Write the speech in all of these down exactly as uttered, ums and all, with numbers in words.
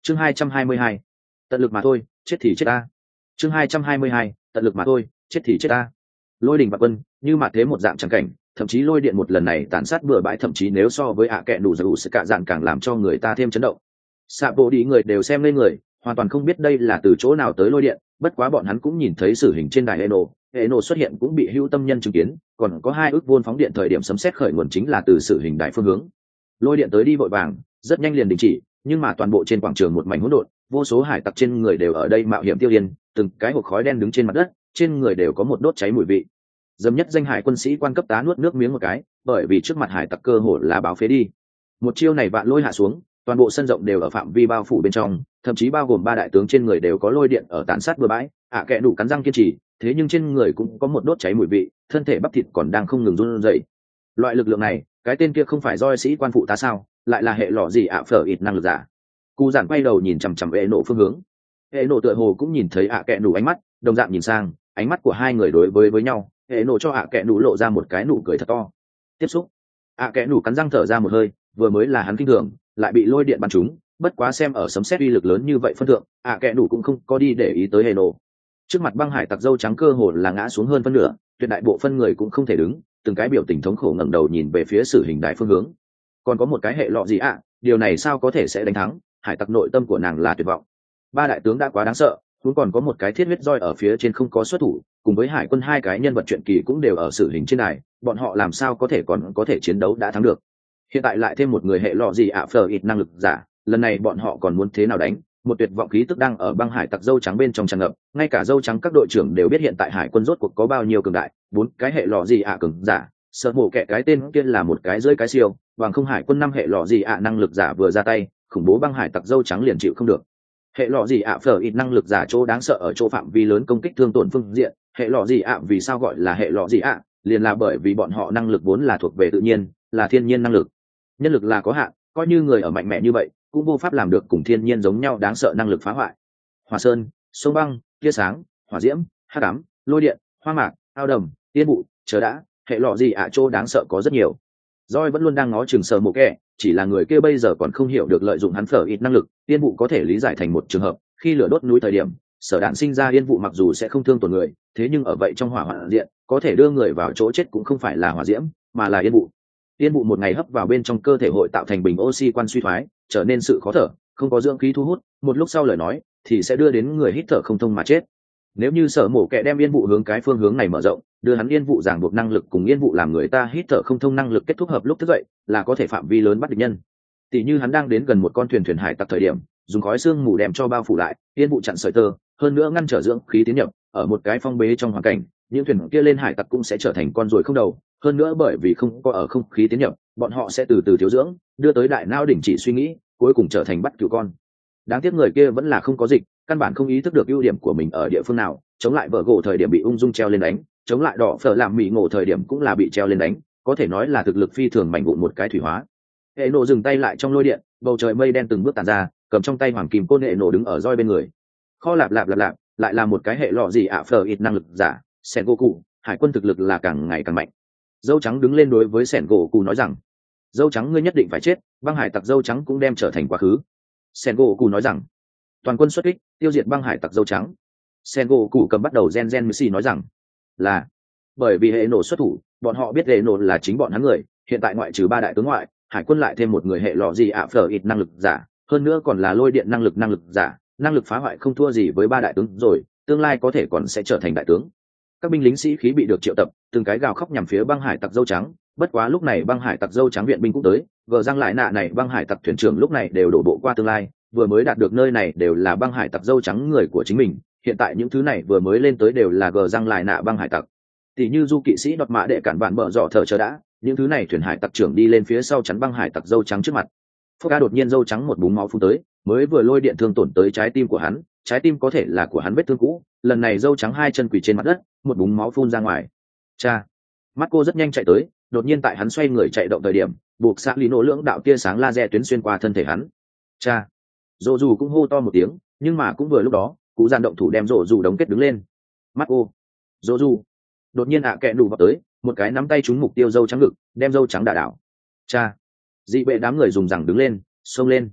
chương hai trăm hai mươi hai, tận lực mà thôi, chết thì chết ta. chương hai trăm hai mươi hai, tận lực mà thôi, chết thì chết ta. Lôi đình và quân như mà thế một dạng chẳng cảnh, thậm chí lôi điện một lần này tàn sát bừa bãi, thậm chí nếu so với ạ kẹ đủ dù sự cả dạng càng làm cho người ta thêm chấn động. Xạ bộ đi người đều xem lên người, hoàn toàn không biết đây là từ chỗ nào tới lôi điện, bất quá bọn hắn cũng nhìn thấy sử hình trên đài Eno, Eno xuất hiện cũng bị hữu tâm nhân chứng kiến, còn có hai ước vôn phóng điện thời điểm sấm sét khởi nguồn chính là từ sử hình đài phương hướng. Lôi điện tới đi vội vàng, rất nhanh liền đình chỉ, nhưng mà toàn bộ trên quảng trường một mảnh hỗn độn, vô số hải tặc trên người đều ở đây mạo hiểm tiêu diệt, từng cái hộp khói đen đứng trên mặt đất, trên người đều có một đốt cháy mùi vị. Dâm nhất danh hải quân sĩ quan cấp tá nuốt nước miếng một cái, bởi vì trước mặt hải tặc cơ hồ là báo phế đi. Một chiêu này vạn lôi hạ xuống, toàn bộ sân rộng đều ở phạm vi bao phủ bên trong, thậm chí bao gồm ba đại tướng trên người đều có lôi điện ở tàn sát bừa bãi. ạ à, kẻ đủ cắn răng kiên trì, thế nhưng trên người cũng có một đốt cháy mùi vị, thân thể bắp thịt còn đang không ngừng run rẩy. Loại lực lượng này, cái tên kia không phải do sĩ quan phụ tá sao, lại là hệ lọ gì ạ phở ít năng lực giả. Cú giản quay đầu nhìn chằm chằm hệ nộ phương hướng. Hệ nộ tựa hồ cũng nhìn thấy ạ à kẻ đủ ánh mắt, đồng dạng nhìn sang, ánh mắt của hai người đối với với nhau. Hệ nộ cho ạ à kẻ đủ lộ ra một cái nụ cười thật to. Tiếp xúc. ạ à kẻ đủ cắn răng thở ra một hơi, vừa mới là hắn kinh thường, lại bị lôi điện bắn trúng, bất quá xem ở sấm sét uy lực lớn như vậy phân thượng, ạ à kẻ đủ cũng không có đi để ý tới hệ nộ. Trước mặt băng hải tặc dâu trắng cơ hồ là ngã xuống hơn phân nửa, tuyệt đại bộ phân người cũng không thể đứng, từng cái biểu tình thống khổ ngẩng đầu nhìn về phía sử hình đại phương hướng. Còn có một cái hệ lọ gì ạ, à? Điều này sao có thể sẽ đánh thắng? Hải tặc nội tâm của nàng là tuyệt vọng. Ba đại tướng đã quá đáng sợ, cũng còn có một cái thiết huyết roi ở phía trên không có xuất thủ, cùng với hải quân hai cái nhân vật truyện kỳ cũng đều ở sử hình trên này, bọn họ làm sao có thể còn có thể chiến đấu đã thắng được? Hiện tại lại thêm một người hệ lọ gì ạ phở ít năng lực giả, lần này bọn họ còn muốn thế nào đánh? Một tuyệt vọng khí tức đang ở băng hải tặc dâu trắng bên trong tràn ngập, ngay cả dâu trắng các đội trưởng đều biết hiện tại hải quân rốt cuộc có bao nhiêu cường đại, bốn cái hệ lọ gì ạ cường giả, sợ mổ kẻ cái tên kia là một cái rơi cái siêu, bằng không hải quân năm hệ lọ gì ạ năng lực giả vừa ra tay, khủng bố băng hải tặc dâu trắng liền chịu không được. Hệ lọ gì ạ phở ít năng lực giả chỗ đáng sợ ở chỗ phạm vi lớn công kích thương tổn phương diện, hệ lọ gì ạ vì sao gọi là hệ lọ gì ạ, liền là bởi vì bọn họ năng lực vốn là thuộc về tự nhiên, là thiên nhiên năng lực. Nhân lực là có hạn, coi như người ở mạnh mẽ như vậy cũng vô pháp làm được cùng thiên nhiên giống nhau đáng sợ năng lực phá hoại. Hỏa sơn, sông băng, tia sáng, hỏa diễm, hắc ám, lôi điện, hoa mạc, ao đầm, tiên vụ, chờ đã, hệ lọ gì ạ chỗ đáng sợ có rất nhiều. Roi vẫn luôn đang ngó chừng sờ mộ kẻ, chỉ là người kia bây giờ còn không hiểu được lợi dụng hắn phở ít năng lực. Tiên vụ có thể lý giải thành một trường hợp, khi lửa đốt núi thời điểm, sở đạn sinh ra yên vụ mặc dù sẽ không thương tổn người, thế nhưng ở vậy trong hỏa hoạn diện, có thể đưa người vào chỗ chết cũng không phải là hỏa diễm, mà là yên vụ. Yên vụ một ngày hấp vào bên trong cơ thể hội tạo thành bình oxy quan suy thoái, trở nên sự khó thở, không có dưỡng khí thu hút, một lúc sau lời nói thì sẽ đưa đến người hít thở không thông mà chết. Nếu như sở mổ kẹ đem yên vụ hướng cái phương hướng này mở rộng, đưa hắn yên vụ ràng buộc năng lực cùng yên vụ làm người ta hít thở không thông năng lực kết thúc hợp lúc thức dậy, là có thể phạm vi lớn bắt địch nhân. Tỷ như hắn đang đến gần một con thuyền thuyền hải tặc thời điểm, dùng khói xương mù đem cho bao phủ lại, yên vụ chặn sợi tơ, hơn nữa ngăn trở dưỡng khí tiến nhập, ở một cái phong bế trong hoàn cảnh, những thuyền kia lên hải tặc cũng sẽ trở thành con ruồi không đầu, hơn nữa bởi vì không có ở không khí tiến nhập, bọn họ sẽ từ từ thiếu dưỡng, đưa tới đại não đình chỉ suy nghĩ, cuối cùng trở thành bắt cừu con. Đáng tiếc người kia vẫn là không có dịch, căn bản không ý thức được ưu điểm của mình ở địa phương nào, chống lại vợ gỗ thời điểm bị ung dung treo lên đánh, chống lại đỏ phở làm mì ngộ thời điểm cũng là bị treo lên đánh, có thể nói là thực lực phi thường mạnh vụn một cái thủy hóa. Hệ nổ dừng tay lại trong lôi điện, bầu trời mây đen từng bước tàn ra, cầm trong tay hoàng kim côn hệ nổ đứng ở roi bên người. Kho lạp lạp lạp lạp, lại là một cái hệ lọ gì ạ phở ít năng lực giả, Sen Goku, hải quân thực lực là càng ngày càng mạnh. Dâu trắng đứng lên đối với Sen Goku nói rằng, dâu trắng ngươi nhất định phải chết, băng hải tặc dâu trắng cũng đem trở thành quá khứ. Sen Goku nói rằng, toàn quân xuất kích, tiêu diệt băng hải tặc dâu trắng. Sen Goku cầm bắt đầu gen gen Messi nói rằng, là bởi vì hệ nổ xuất thủ, bọn họ biết hệ nổ là chính bọn hắn người, hiện tại ngoại trừ ba đại tướng ngoại, hải quân lại thêm một người hệ lọ gì ạ phở ít năng lực giả, hơn nữa còn là lôi điện năng lực năng lực giả, năng lực phá hoại không thua gì với ba đại tướng rồi, tương lai có thể còn sẽ trở thành đại tướng. Các binh lính sĩ khí bị được triệu tập, từng cái gào khóc nhằm phía băng hải tặc dâu trắng, bất quá lúc này băng hải tặc dâu trắng viện binh cũng tới, gờ răng lại nạ này băng hải tặc thuyền trưởng lúc này đều đổ bộ qua tương lai, vừa mới đạt được nơi này đều là băng hải tặc dâu trắng người của chính mình, hiện tại những thứ này vừa mới lên tới đều là gờ răng lại nạ băng hải tặc. Tỷ như du kỵ sĩ đọt mã để cản bản bờ dọ thở chờ đã, những thứ này thuyền hải tặc trưởng đi lên phía sau chắn băng hải tặc dâu trắng trước mặt. Phúc ca đột nhiên dâu trắng một búng máu phun tới, mới vừa lôi điện thương tổn tới trái tim của hắn, trái tim có thể là của hắn vết thương cũ, lần này dâu trắng hai chân quỳ trên mặt đất, một búng máu phun ra ngoài. Cha, mắt cô rất nhanh chạy tới, đột nhiên tại hắn xoay người chạy động thời điểm, buộc xạ lý nổ lưỡng đạo tia sáng laser tuyến xuyên qua thân thể hắn. Cha, rộ dù cũng hô to một tiếng, nhưng mà cũng vừa lúc đó, cụ gian động thủ đem rộ dù đóng kết đứng lên. Mắt cô, rộ dù, đột nhiên ạ à kẹ đủ vào tới, một cái nắm tay trúng mục tiêu dâu trắng ngực, đem dâu trắng đả đảo. Cha, dị bệ đám người dùng rằng đứng lên, xông lên.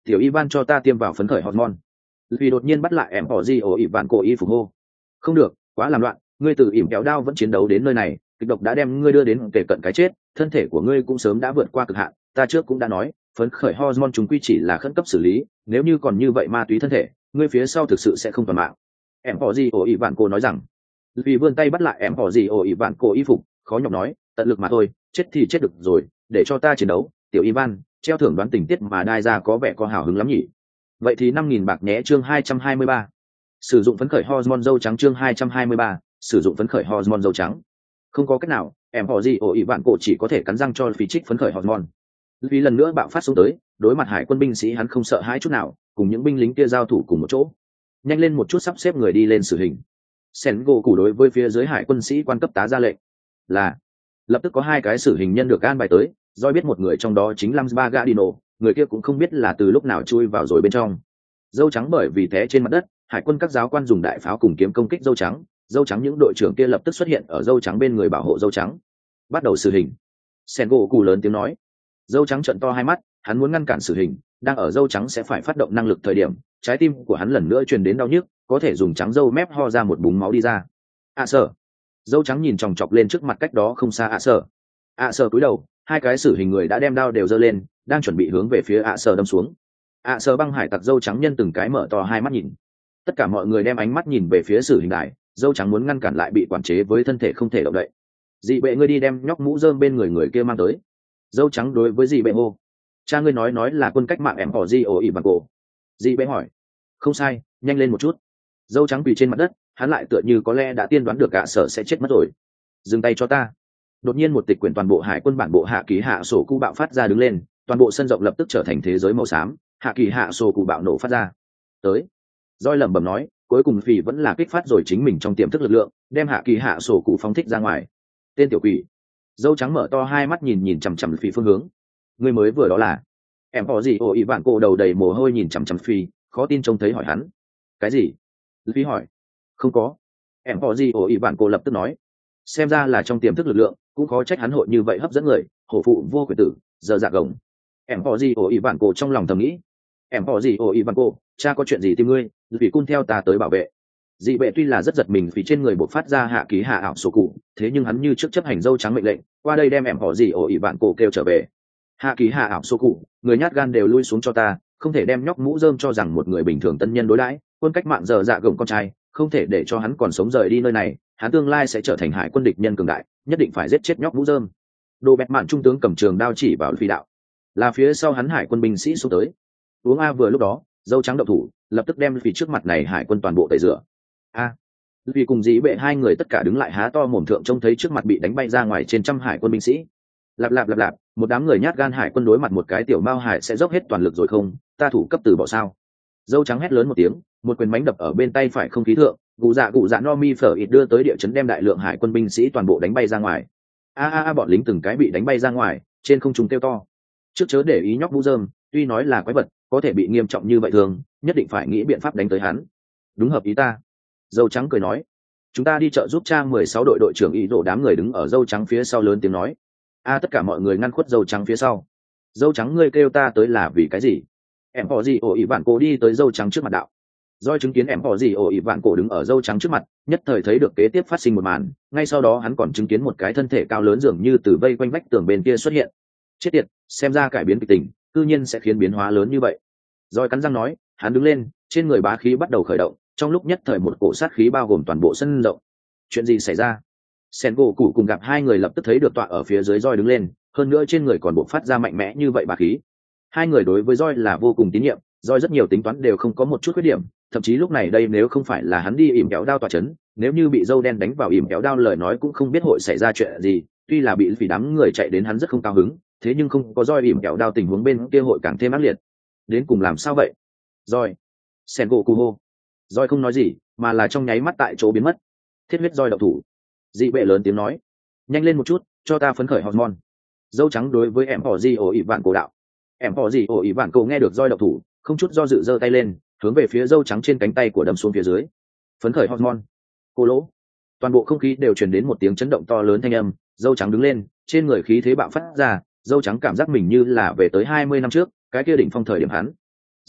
tiểu Ivan cho ta tiêm vào phấn khởi hormone. Vì đột nhiên bắt lại em họ gì ổ ỉ vạn cổ y phục hô. Không được, quá làm loạn, ngươi từ ỉm kéo đao vẫn chiến đấu đến nơi này, kịch độc đã đem ngươi đưa đến kề cận cái chết, thân thể của ngươi cũng sớm đã vượt qua cực hạn, ta trước cũng đã nói, phấn khởi hormone chúng quy chỉ là khẩn cấp xử lý, nếu như còn như vậy ma túy thân thể, ngươi phía sau thực sự sẽ không toàn mạng. Em họ gì ổ ỉ vạn cổ nói rằng. Vì vươn tay bắt lại em họ gì ổ ỉ vạn cổ y phục, khó nhọc nói, tận lực mà thôi, chết thì chết được rồi, để cho ta chiến đấu, tiểu Ivan, treo thưởng đoán tình tiết mà đai ra có vẻ có hào hứng lắm nhỉ. Vậy thì năm nghìn bạc nhé. Chương hai trăm hai mươi ba, sử dụng phấn khởi hormone dâu trắng. Chương hai trăm hai mươi ba, sử dụng phấn khởi hormone dâu trắng. Không có cách nào, em họ gì ổ ỉ vạn cổ chỉ có thể cắn răng cho phí trích phấn khởi hormone. Vì lần nữa bạo phát xuống tới, đối mặt hải quân binh sĩ hắn không sợ hãi chút nào, cùng những binh lính kia giao thủ cùng một chỗ. Nhanh lên một chút sắp xếp người đi lên xử hình. Sen gỗ củ đối với phía dưới hải quân sĩ quan cấp tá ra lệnh là lập tức có hai cái xử hình nhân được an bài tới, do biết một người trong đó chính Lams Bagadino, người kia cũng không biết là từ lúc nào chui vào rồi bên trong. Dâu trắng bởi vì té trên mặt đất, hải quân các giáo quan dùng đại pháo cùng kiếm công kích dâu trắng, dâu trắng những đội trưởng kia lập tức xuất hiện ở dâu trắng bên người bảo hộ dâu trắng. Bắt đầu xử hình. Sen gỗ cù lớn tiếng nói. Dâu trắng trợn to hai mắt, hắn muốn ngăn cản xử hình, đang ở dâu trắng sẽ phải phát động năng lực thời điểm, trái tim của hắn lần nữa truyền đến đau nhức, có thể dùng trắng dâu mép ho ra một búng máu đi ra. ạ à, sở. Dâu trắng nhìn chòng chọc lên trước mặt cách đó không xa ạ à, sở. ạ à, sở cúi đầu, hai cái xử hình người đã đem đao đều giơ lên, đang chuẩn bị hướng về phía ạ à, sở đâm xuống. ạ à, sở băng hải tặc dâu trắng nhân từng cái mở to hai mắt nhìn. Tất cả mọi người đem ánh mắt nhìn về phía xử hình đài, dâu trắng muốn ngăn cản lại bị quản chế với thân thể không thể động đậy. Dị bệ ngươi đi đem nhóc mũ rơm bên người người kia mang tới. Dâu trắng đối với dị bệ hô. Cha ngươi nói nói là quân cách mạng em họ di ổ ỉ bằng cổ. Dị bệ hỏi. Không sai, nhanh lên một chút. Dâu trắng quỳ trên mặt đất, hắn lại tựa như có lẽ đã tiên đoán được ạ sở sẽ chết mất rồi. Dừng tay cho ta. Đột nhiên một tịch quyển toàn bộ hải quân bản bộ hạ kỳ hạ sổ cụ bạo phát ra đứng lên, toàn bộ sân rộng lập tức trở thành thế giới màu xám, hạ kỳ hạ sổ cụ bạo nổ phát ra. Tới. Doi lẩm bẩm nói, cuối cùng phỉ vẫn là kích phát rồi chính mình trong tiềm thức lực lượng, đem hạ kỳ hạ sổ cụ phóng thích ra ngoài. Tên tiểu quỷ. Dâu trắng mở to hai mắt nhìn nhìn chằm chằm phỉ phương hướng. Người mới vừa đó là em họ gì ồ ý vạn cổ đầu đầy mồ hôi nhìn chằm chằm phi, khó tin trông thấy hỏi hắn. Cái gì? Phi hỏi. Không có. Em họ gì ồ ý vạn cổ lập tức nói. Xem ra là trong tiềm thức lực lượng, cũng khó trách hắn hội như vậy hấp dẫn người, hổ phụ vô quyền tử, giờ dạ gồng. Em họ gì ồ ý vạn cổ trong lòng thầm nghĩ. Em họ gì ồ ý vạn cổ, cha có chuyện gì tìm ngươi, vì cung theo ta tới bảo vệ. Dị bệ tuy là rất giật mình vì trên người bộc phát ra hạ ký hạ ảo sổ cụ, thế nhưng hắn như trước chấp hành dâu trắng mệnh lệnh, qua đây đem em họ gì ồ ý vạn cổ kêu trở về. Hạ ký hạ ảo sổ cụ, người nhát gan đều lui xuống cho ta, không thể đem nhóc mũ rơm cho rằng một người bình thường tân nhân đối đãi, quân cách mạng giờ dạ gồng con trai, không thể để cho hắn còn sống rời đi nơi này, hắn tương lai sẽ trở thành hải quân địch nhân cường đại, nhất định phải giết chết nhóc mũ rơm. Đồ bẹt mạn trung tướng cầm trường đao chỉ vào phi đạo, là phía sau hắn hải quân binh sĩ xuống tới. Uống a vừa lúc đó, dâu trắng động thủ, lập tức đem phi trước mặt này hải quân toàn bộ tẩy rửa. A, vì cùng dĩ bệ hai người tất cả đứng lại há to mồm thượng trông thấy trước mặt bị đánh bay ra ngoài trên trăm hải quân binh sĩ. Lạp lạp lạp lạp, một đám người nhát gan hải quân đối mặt một cái tiểu mao hải sẽ dốc hết toàn lực rồi không, ta thủ cấp từ bỏ sao. Dâu trắng hét lớn một tiếng, một quyền mánh đập ở bên tay phải không khí thượng, cụ dạ cụ dạ no mi phở ít đưa tới địa chấn đem đại lượng hải quân binh sĩ toàn bộ đánh bay ra ngoài. A a a bọn lính từng cái bị đánh bay ra ngoài, trên không trung kêu to. Trước chớ để ý nhóc mũ rơm, tuy nói là quái vật, có thể bị nghiêm trọng như vậy thường, nhất định phải nghĩ biện pháp đánh tới hắn. Đúng hợp ý ta. Dâu trắng cười nói. Chúng ta đi chợ giúp trang mười sáu đội đội trưởng ý đồ đám người đứng ở dâu trắng phía sau lớn tiếng nói. A tất cả mọi người ngăn khuất dâu trắng phía sau. Dâu trắng ngươi kêu ta tới là vì cái gì? Em họ gì ổ ý vạn cổ đi tới dâu trắng trước mặt đạo. Doi chứng kiến em họ gì ổ ý vạn cổ đứng ở dâu trắng trước mặt, nhất thời thấy được kế tiếp phát sinh một màn, ngay sau đó hắn còn chứng kiến một cái thân thể cao lớn dường như từ vây quanh vách tường bên kia xuất hiện. Chết tiệt, xem ra cải biến kịch tình, cư nhiên sẽ khiến biến hóa lớn như vậy. Doi cắn răng nói, hắn đứng lên, trên người bá khí bắt đầu khởi động, trong lúc nhất thời một cổ sát khí bao gồm toàn bộ sân rộng. Chuyện gì xảy ra? Sen gỗ cụ cùng gặp hai người lập tức thấy được tọa ở phía dưới Doi đứng lên, hơn nữa trên người còn bộc phát ra mạnh mẽ như vậy bá khí. Hai người đối với Doi là vô cùng tín nhiệm, Doi rất nhiều tính toán đều không có một chút khuyết điểm, thậm chí lúc này đây nếu không phải là hắn đi ỉm kéo đao tỏa chấn, nếu như bị dâu đen đánh vào ỉm kéo đao lời nói cũng không biết hội xảy ra chuyện gì. Tuy là bị vì đám người chạy đến hắn rất không cao hứng, thế nhưng không có Doi ỉm kéo đao tình huống bên kia hội càng thêm ác liệt. Đến cùng làm sao vậy? Doi. Sen gỗ cụ hô. Doi không nói gì, mà là trong nháy mắt tại chỗ biến mất. Thiết huyết Doi động thủ. Dị bệ lớn tiếng nói, nhanh lên một chút, cho ta phấn khởi hormone. Dâu trắng đối với em họ gì ổ ỉ vạn cổ đạo. Em họ gì ổ ỉ vạn cổ nghe được Doi động thủ, không chút do dự giơ tay lên, hướng về phía dâu trắng trên cánh tay của đâm xuống phía dưới. Phấn khởi hormone. Cô lỗ. Toàn bộ không khí đều truyền đến một tiếng chấn động to lớn thanh âm, dâu trắng đứng lên, trên người khí thế bạo phát ra, dâu trắng cảm giác mình như là về tới hai mươi năm trước, cái kia đỉnh phong thời điểm hắn.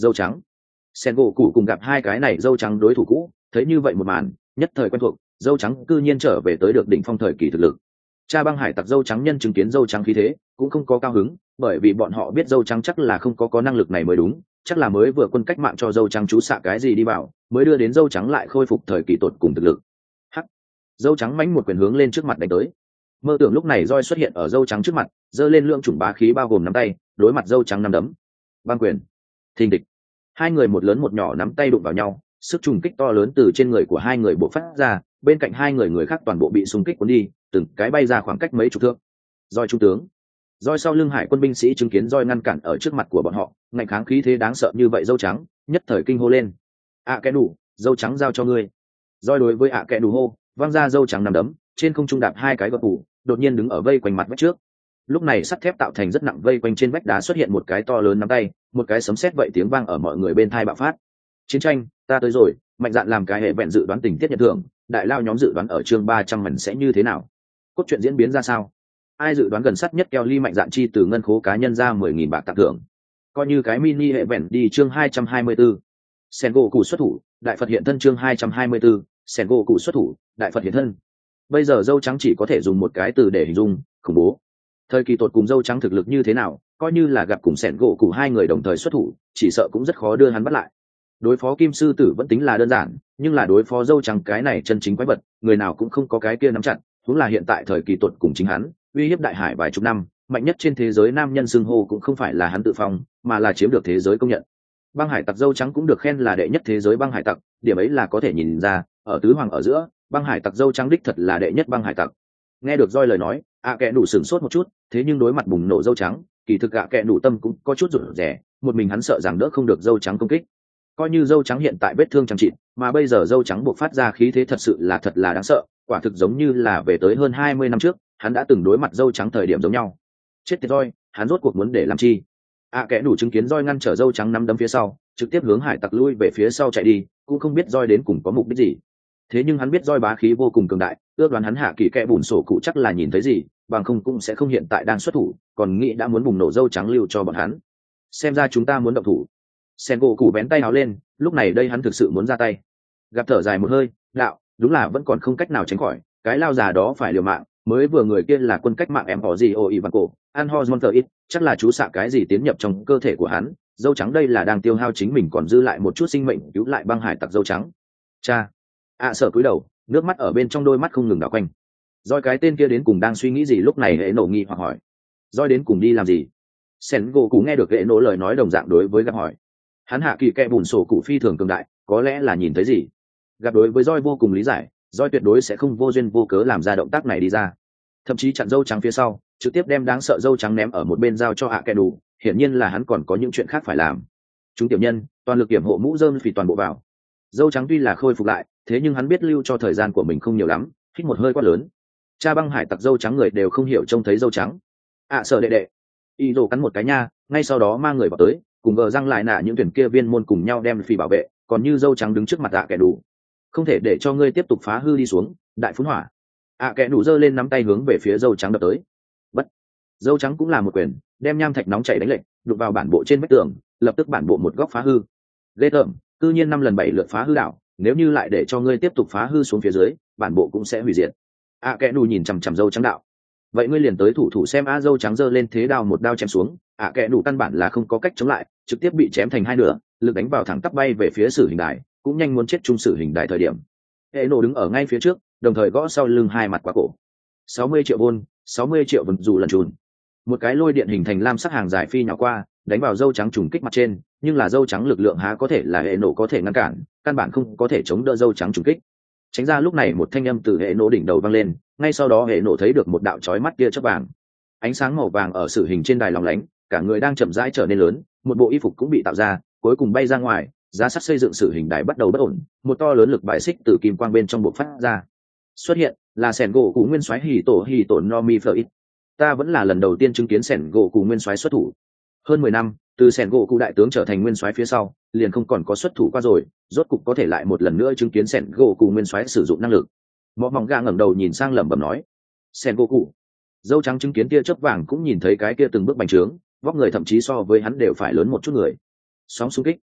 dâu trắng. Sen gỗ cụ cùng gặp hai cái này dâu trắng đối thủ cũ, thấy như vậy một màn, nhất thời quen thuộc, dâu trắng cư nhiên trở về tới được đỉnh phong thời kỳ thực lực. Cha băng hải tặc dâu trắng nhân chứng kiến dâu trắng khí thế, cũng không có cao hứng, bởi vì bọn họ biết dâu trắng chắc là không có có năng lực này mới đúng, chắc là mới vừa quân cách mạng cho dâu trắng chú xạ cái gì đi vào, mới đưa đến dâu trắng lại khôi phục thời kỳ tột cùng thực lực. Hắc, dâu trắng mánh một quyền hướng lên trước mặt đánh tới. Mơ tưởng lúc này roi xuất hiện ở dâu trắng trước mặt, giơ lên lượng chủng bá khí bao gồm nắm tay, đối mặt dâu trắng nắm đấm. Băng quyền, thình địch. Hai người một lớn một nhỏ nắm tay đụng vào nhau, sức trùng kích to lớn từ trên người của hai người bộc phát ra, bên cạnh hai người người khác toàn bộ bị xung kích cuốn đi, từng cái bay ra khoảng cách mấy chục thước. Roi trung tướng, roi sau lưng hải quân binh sĩ chứng kiến roi ngăn cản ở trước mặt của bọn họ, ngạnh kháng khí thế đáng sợ như vậy dâu trắng, nhất thời kinh hô lên. À kẻ đủ, dâu trắng giao cho ngươi. Roi đối với ạ kẻ đủ hô, văng ra dâu trắng nằm đấm, trên không trung đạp hai cái gập phủ, đột nhiên đứng ở vây quanh mặt vách trước. Lúc này sắt thép tạo thành rất nặng vây quanh trên vách đá xuất hiện một cái to lớn nắm tay, một cái sấm sét vậy tiếng vang ở mọi người bên thai bạo phát. Chiến tranh, ta tới rồi, mạnh dạn làm cái hệ vẹn dự đoán tình tiết nhận thưởng, đại lao nhóm dự đoán ở chương ba trăm mảnh sẽ như thế nào? Cốt truyện diễn biến ra sao? Ai dự đoán gần sát nhất Kelly mạnh dạn chi từ ngân khố cá nhân ra mười nghìn bạc tặng thưởng. Coi như cái mini hệ vẹn đi chương hai trăm hai mươi tư. Sengoku xuất thủ, đại Phật hiện thân chương hai trăm hai mươi tư, Sengoku xuất thủ, đại Phật hiện thân. Bây giờ dâu trắng chỉ có thể dùng một cái từ để hình dung, khủng bố. Thời kỳ tột cùng dâu trắng thực lực như thế nào, coi như là gặp cùng Sengoku hai người đồng thời xuất thủ, chỉ sợ cũng rất khó đưa hắn bắt lại. Đối phó kim sư tử vẫn tính là đơn giản, nhưng là đối phó dâu trắng cái này chân chính quái vật, người nào cũng không có cái kia nắm chặt, huống là hiện tại thời kỳ tột cùng chính hắn, uy hiếp đại hải vài chục năm, mạnh nhất trên thế giới nam nhân xưng hô cũng không phải là hắn tự phong, mà là chiếm được thế giới công nhận. Băng hải tặc dâu trắng cũng được khen là đệ nhất thế giới băng hải tặc, điểm ấy là có thể nhìn ra, ở tứ hoàng ở giữa, băng hải tặc dâu trắng đích thật là đệ nhất băng hải tặc. Nghe được roi lời nói, ạ kẹ đủ sửng sốt một chút, thế nhưng đối mặt bùng nổ dâu trắng, kỳ thực ạ kẹ đủ tâm cũng có chút rụt rè, một mình hắn sợ rằng đỡ không được dâu trắng công kích. Coi như dâu trắng hiện tại vết thương chẳng trị, mà bây giờ dâu trắng buộc phát ra khí thế thật sự là thật là đáng sợ, quả thực giống như là về tới hơn hai mươi năm trước, hắn đã từng đối mặt dâu trắng thời điểm giống nhau. Chết tiệt roi, hắn rốt cuộc muốn để làm chi? ạ kẽ đủ chứng kiến roi ngăn trở dâu trắng nắm đấm phía sau, trực tiếp hướng hải tặc lui về phía sau chạy đi, cũng không biết roi đến cùng có mục đích gì. Thế nhưng hắn biết roi bá khí vô cùng cường đại, ước đoán hắn hạ kỳ kẽ bùn sổ cụ chắc là nhìn thấy gì, bằng không cũng sẽ không hiện tại đang xuất thủ, còn nghĩ đã muốn bùng nổ dâu trắng lưu cho bọn hắn. Xem ra chúng ta muốn động thủ. Sengoku bén tay áo lên, lúc này đây hắn thực sự muốn ra tay. Gặp thở dài một hơi, đạo, đúng là vẫn còn không cách nào tránh khỏi, cái lao già đó phải liều mạng, mới vừa người kia là quân cách mạng em họ gì ô Ivanko, An Hormonter ít, chắc là chú xạ cái gì tiến nhập trong cơ thể của hắn, dâu trắng đây là đang tiêu hao chính mình còn dư lại một chút sinh mệnh cứu lại băng hải tặc dâu trắng. Cha. À sợ cúi đầu, nước mắt ở bên trong đôi mắt không ngừng đảo quanh. Roi cái tên kia đến cùng đang suy nghĩ gì lúc này hệ nổ nghi hoặc hỏi. Roi đến cùng đi làm gì? Sengoku nghe được hệ nổ lời nói đồng dạng đối với gặp hỏi. Hắn hạ kỳ kẽ bùn sổ cụ phi thường cường đại, có lẽ là nhìn thấy gì. Gặp đối với roi vô cùng lý giải, roi tuyệt đối sẽ không vô duyên vô cớ làm ra động tác này đi ra, thậm chí chặn dâu trắng phía sau, trực tiếp đem đáng sợ dâu trắng ném ở một bên giao cho hạ kẻ đủ, hiển nhiên là hắn còn có những chuyện khác phải làm. Chúng tiểu nhân toàn lực kiểm hộ mũ rơm vì toàn bộ vào. Dâu trắng tuy là khôi phục lại, thế nhưng hắn biết lưu cho thời gian của mình không nhiều lắm, hít một hơi quát lớn. Cha băng hải tặc dâu trắng người đều không hiểu trông thấy dâu trắng. ạ à, sợ đệ đệ. Y rồ cắn một cái nha, ngay sau đó mang người vào tới, cùng gờ răng lại nạ những tuyển kia viên môn cùng nhau đem phi bảo vệ, còn như dâu trắng đứng trước mặt hạ kẻ đủ. Không thể để cho ngươi tiếp tục phá hư đi xuống, đại phun hỏa. ạ kẻ đủ giơ lên nắm tay hướng về phía dâu trắng đập tới. Bất. Dâu trắng cũng là một quyền, đem nham thạch nóng chảy đánh lệnh, đục vào bản bộ trên vách tường, lập tức bản bộ một góc phá hư. Ghê tởm, tự nhiên năm lần bảy lượt phá hư đảo, nếu như lại để cho ngươi tiếp tục phá hư xuống phía dưới, bản bộ cũng sẽ hủy diệt. ạ kẻ đủ nhìn chằm chằm dâu trắng đạo. Vậy ngươi liền tới thủ thủ xem a dâu trắng giơ lên thế đao một đao chém xuống, ạ kẻ đủ căn bản là không có cách chống lại, trực tiếp bị chém thành hai nửa, lực đánh vào thẳng tắp bay về phía sử hình đài, cũng nhanh muốn chết trung sử hình đài thời điểm. Hệ nổ đứng ở ngay phía trước, đồng thời gõ sau lưng hai mặt quá cổ. sáu mươi triệu vôn, sáu mươi triệu vần dù lần chùn. Một cái lôi điện hình thành lam sắc hàng dài phi nhỏ qua, đánh vào dâu trắng trùng kích mặt trên, nhưng là dâu trắng lực lượng há có thể là hệ nổ có thể ngăn cản, căn bản không có thể chống đỡ dâu trắng trùng kích. Tránh ra lúc này một thanh âm từ hệ nổ đỉnh đầu vang lên, ngay sau đó hệ nổ thấy được một đạo chói mắt tia chớp vàng. Ánh sáng màu vàng ở sử hình trên đài lóng lánh, cả người đang chậm rãi trở nên lớn, một bộ y phục cũng bị tạo ra, cuối cùng bay ra ngoài, giá sắt xây dựng sử hình đài bắt đầu bất ổn, một to lớn lực bài xích từ kim quang bên trong bộ phát ra. Xuất hiện là sẻn gỗ cụ nguyên soái hỉ tổ hỉ tổ Nomi Floyd. Ta vẫn là lần đầu tiên chứng kiến sẻn gỗ cụ nguyên soái xuất thủ. Hơn mười năm, từ sẻn gỗ cụ đại tướng trở thành nguyên soái phía sau, liền không còn có xuất thủ qua rồi, rốt cục có thể lại một lần nữa chứng kiến sẻn gỗ cụ nguyên soái sử dụng năng lực. Mọ mỏng gà ngẩng đầu nhìn sang lẩm bẩm nói: "Sẻn gỗ cụ." Dâu trắng chứng kiến tia chớp vàng cũng nhìn thấy cái kia từng bước bành trướng, vóc người thậm chí so với hắn đều phải lớn một chút người. Sóng xung kích,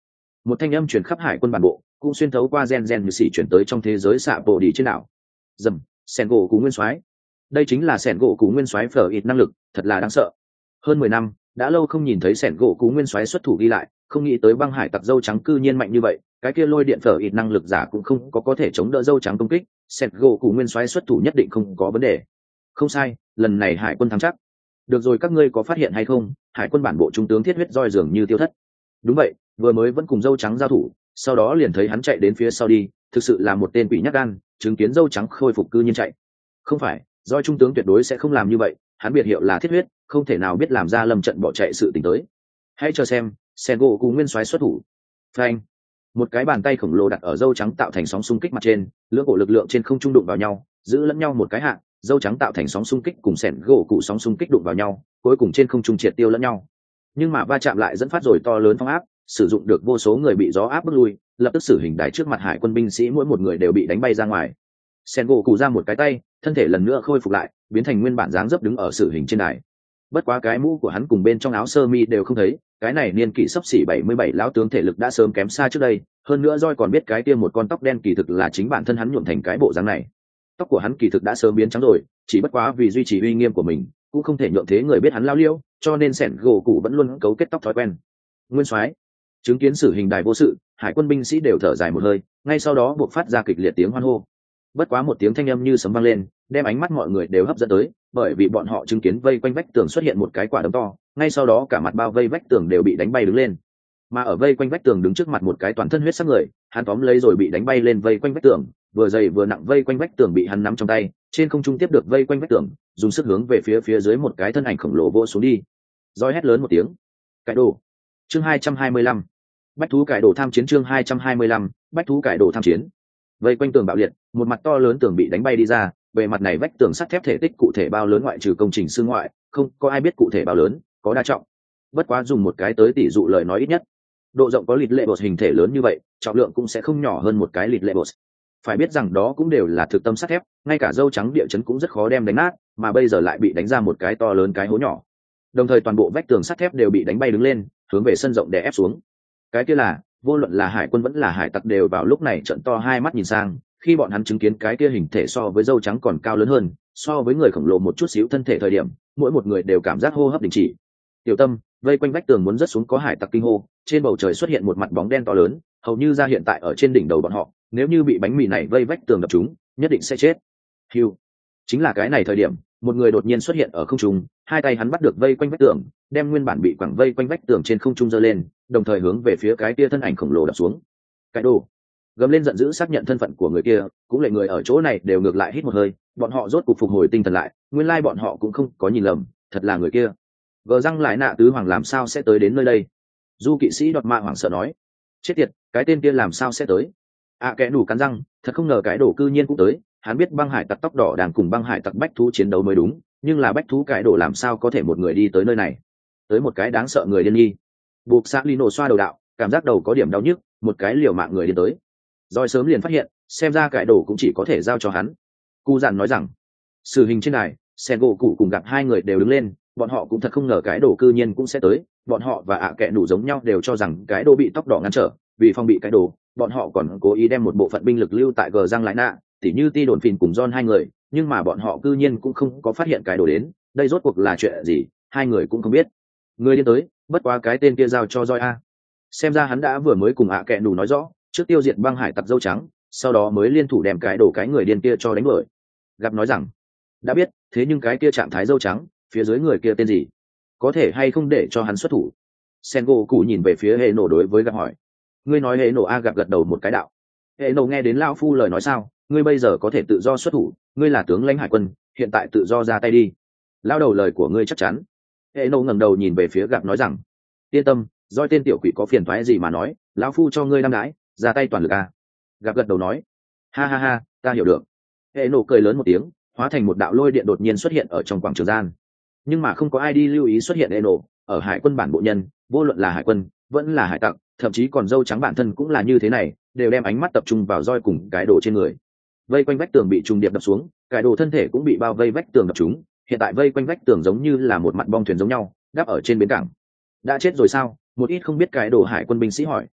Một thanh âm truyền khắp hải quân bản bộ, cũng xuyên thấu qua gen gen như xỉ chuyển tới trong thế giới xạ bộ đi trên đảo. Dầm, sẻn gỗ cú nguyên soái. Đây chính là sẻn gỗ cú nguyên soái phở ít năng lực, thật là đáng sợ. Hơn mười năm, đã lâu không nhìn thấy sẻn gỗ cú nguyên soái xuất thủ ghi lại, không nghĩ tới băng hải tặc dâu trắng cư nhiên mạnh như vậy, cái kia lôi điện phở ít năng lực giả cũng không có có thể chống đỡ dâu trắng công kích, sẻn gỗ cú nguyên soái xuất thủ nhất định không có vấn đề. Không sai, lần này hải quân thắng chắc. Được rồi, các ngươi có phát hiện hay không, hải quân bản bộ trung tướng thiết huyết roi dường như tiêu thất. Đúng vậy, vừa mới vẫn cùng dâu trắng giao thủ, sau đó liền thấy hắn chạy đến phía sau đi, thực sự là một tên quỷ nhát gan, chứng kiến dâu trắng khôi phục cư nhiên chạy. Không phải, roi trung tướng tuyệt đối sẽ không làm như vậy, hắn biệt hiệu là thiết huyết, không thể nào biết làm ra lâm trận bỏ chạy sự tình tới. Hãy chờ xem, sen gỗ cùng nguyên soái xuất thủ. Phanh! Một cái bàn tay khổng lồ đặt ở dâu trắng tạo thành sóng xung kích mặt trên, lưỡng cổ lực lượng trên không trung đụng vào nhau, giữ lẫn nhau một cái hạng, dâu trắng tạo thành sóng xung kích cùng sẻn gỗ cụ sóng xung kích đụng vào nhau, cuối cùng trên không trung triệt tiêu lẫn nhau. Nhưng mà va chạm lại dẫn phát rồi to lớn phong áp, sử dụng được vô số người bị gió áp bức lui, lập tức xử hình đài trước mặt hải quân binh sĩ mỗi một người đều bị đánh bay ra ngoài. Sẻn gỗ cụ ra một cái tay, thân thể lần nữa khôi phục lại, biến thành nguyên bản dáng dấp đứng ở xử hình trên đài. Bất quá cái mũ của hắn cùng bên trong áo sơ mi đều không thấy, cái này niên kỷ sắp xỉ bảy mươi bảy lão tướng thể lực đã sớm kém xa trước đây, hơn nữa roi còn biết cái kia một con tóc đen kỳ thực là chính bản thân hắn nhuộm thành cái bộ dáng này. Tóc của hắn kỳ thực đã sớm biến trắng rồi, chỉ bất quá vì duy trì uy nghiêm của mình, cũng không thể nhượng thế người biết hắn lao liêu, cho nên sẻn gỗ cụ vẫn luôn cấu kết tóc thói quen. Nguyên soái, chứng kiến xử hình đài vô sự, hải quân binh sĩ đều thở dài một hơi, ngay sau đó buộc phát ra kịch liệt tiếng hoan hô. Bất quá một tiếng thanh âm như sấm vang lên, đem ánh mắt mọi người đều hấp dẫn tới, bởi vì bọn họ chứng kiến vây quanh vách tường xuất hiện một cái quả đấm to, ngay sau đó cả mặt bao vây vách tường đều bị đánh bay đứng lên. Mà ở vây quanh vách tường đứng trước mặt một cái toàn thân huyết sắc người, hắn tóm lấy rồi bị đánh bay lên vây quanh vách tường, vừa dày vừa nặng vây quanh vách tường bị hắn nắm trong tay, trên không trung tiếp được vây quanh vách tường, dùng sức hướng về phía phía dưới một cái thân ảnh khổng lồ vỗ xuống đi. Roi hét lớn một tiếng. Cải đồ. Chương hai trăm hai mươi lăm. Bách thú cải đồ tham chiến chương hai trăm hai mươi lăm, bách thú cải đồ tham chiến. Vây quanh tường bạo liệt, một mặt to lớn tường bị đánh bay đi ra, bề mặt này vách tường sắt thép thể tích cụ thể bao lớn ngoại trừ công trình sư ngoại, không có ai biết cụ thể bao lớn, có đa trọng. Bất quá dùng một cái tới tỷ dụ lời nói ít nhất, độ rộng có lịt lệ bột hình thể lớn như vậy, trọng lượng cũng sẽ không nhỏ hơn một cái lịt lệ bột. Phải biết rằng đó cũng đều là thực tâm sắt thép, ngay cả dâu trắng địa chấn cũng rất khó đem đánh nát, mà bây giờ lại bị đánh ra một cái to lớn cái hố nhỏ. Đồng thời toàn bộ vách tường sắt thép đều bị đánh bay đứng lên, hướng về sân rộng đè ép xuống. Cái kia là, vô luận là hải quân vẫn là hải tặc đều vào lúc này trợn to hai mắt nhìn sang, khi bọn hắn chứng kiến cái kia hình thể so với dâu trắng còn cao lớn hơn, so với người khổng lồ một chút xíu thân thể thời điểm, mỗi một người đều cảm giác hô hấp đình chỉ. Tiểu Tâm, vây quanh vách tường muốn rớt xuống có hải tặc kinh hô, trên bầu trời xuất hiện một mặt bóng đen to lớn, hầu như ra hiện tại ở trên đỉnh đầu bọn họ, nếu như bị bánh mì này vây vách tường đập chúng, nhất định sẽ chết. Hưu. Chính là cái này thời điểm, một người đột nhiên xuất hiện ở không trung, hai tay hắn bắt được vây quanh vách tường, đem nguyên bản bị quẳng vây quanh vách tường trên không trung giơ lên, đồng thời hướng về phía cái kia thân ảnh khổng lồ đập xuống. Cái đồ. Gầm lên giận dữ xác nhận thân phận của người kia, cũng lệ người ở chỗ này đều ngược lại hít một hơi, bọn họ rốt cục phục hồi tinh thần lại, nguyên lai bọn họ cũng không có nhìn lầm, thật là người kia. Gờ răng lại nạ tứ hoàng làm sao sẽ tới đến nơi đây? Du kỵ sĩ đọt mạ hoảng sợ nói. Chết tiệt, cái tên kia làm sao sẽ tới? À kẻ đủ cắn răng, thật không ngờ cái đồ cư nhiên cũng tới, hắn biết băng hải tặc tóc đỏ đang cùng băng hải tặc bách thú chiến đấu mới đúng, nhưng là bách thú cái đồ làm sao có thể một người đi tới nơi này? Tới một cái đáng sợ người điên nghi. Buộc xác Lino xoa đầu đạo, cảm giác đầu có điểm đau nhức, một cái liều mạng người điên tới. Rồi sớm liền phát hiện, xem ra cái đồ cũng chỉ có thể giao cho hắn. Cu dặn nói rằng, xử hình trên đài, sen gỗ cụ cùng gặp hai người đều đứng lên, bọn họ cũng thật không ngờ cái đồ cư nhiên cũng sẽ tới, bọn họ và ạ à kẹ đủ giống nhau đều cho rằng cái đồ bị tóc đỏ ngăn trở, vì phòng bị cái đồ, bọn họ còn cố ý đem một bộ phận binh lực lưu tại gờ răng lại nạ, tỉ như ti đồn phìn cùng John hai người, nhưng mà bọn họ cư nhiên cũng không có phát hiện cái đồ đến, đây rốt cuộc là chuyện gì, hai người cũng không biết. Người đi tới, bất quá cái tên kia giao cho Joy a. Xem ra hắn đã vừa mới cùng ạ à kẹ đủ nói rõ, trước tiêu diệt băng hải tặc dâu trắng, sau đó mới liên thủ đem cái đồ cái người điên kia cho đánh đuổi. Gặp nói rằng, đã biết, thế nhưng cái kia trạng thái dâu trắng, phía dưới người kia tên gì, có thể hay không để cho hắn xuất thủ? Sengo cụ nhìn về phía hệ nổ đối với gặp hỏi. Ngươi nói hệ nổ a gặp gật đầu một cái đạo. Hệ nổ nghe đến lão phu lời nói sao? Ngươi bây giờ có thể tự do xuất thủ, ngươi là tướng lãnh hải quân, hiện tại tự do ra tay đi. Lão đầu lời của ngươi chắc chắn. Hệ nổ ngẩng đầu nhìn về phía gặp nói rằng, yên tâm, doi tên tiểu quỷ có phiền toái gì mà nói, lão phu cho ngươi đam đái, ra tay toàn lực a. Gặp gật đầu nói, ha ha ha, ta hiểu được. Hệ nổ cười lớn một tiếng, hóa thành một đạo lôi điện đột nhiên xuất hiện ở trong quảng trường gian. Nhưng mà không có ai đi lưu ý xuất hiện hệ nổ, ở hải quân bản bộ nhân, vô luận là hải quân, vẫn là hải tặc, thậm chí còn dâu trắng bản thân cũng là như thế này, đều đem ánh mắt tập trung vào roi cùng cái đồ trên người. Vây quanh vách tường bị trùng điệp đập xuống, cái đồ thân thể cũng bị bao vây vách tường đập trúng, hiện tại vây quanh vách tường giống như là một mặt bong thuyền giống nhau, đáp ở trên bến cảng. Đã chết rồi sao? Một ít không biết cái đồ hải quân binh sĩ hỏi.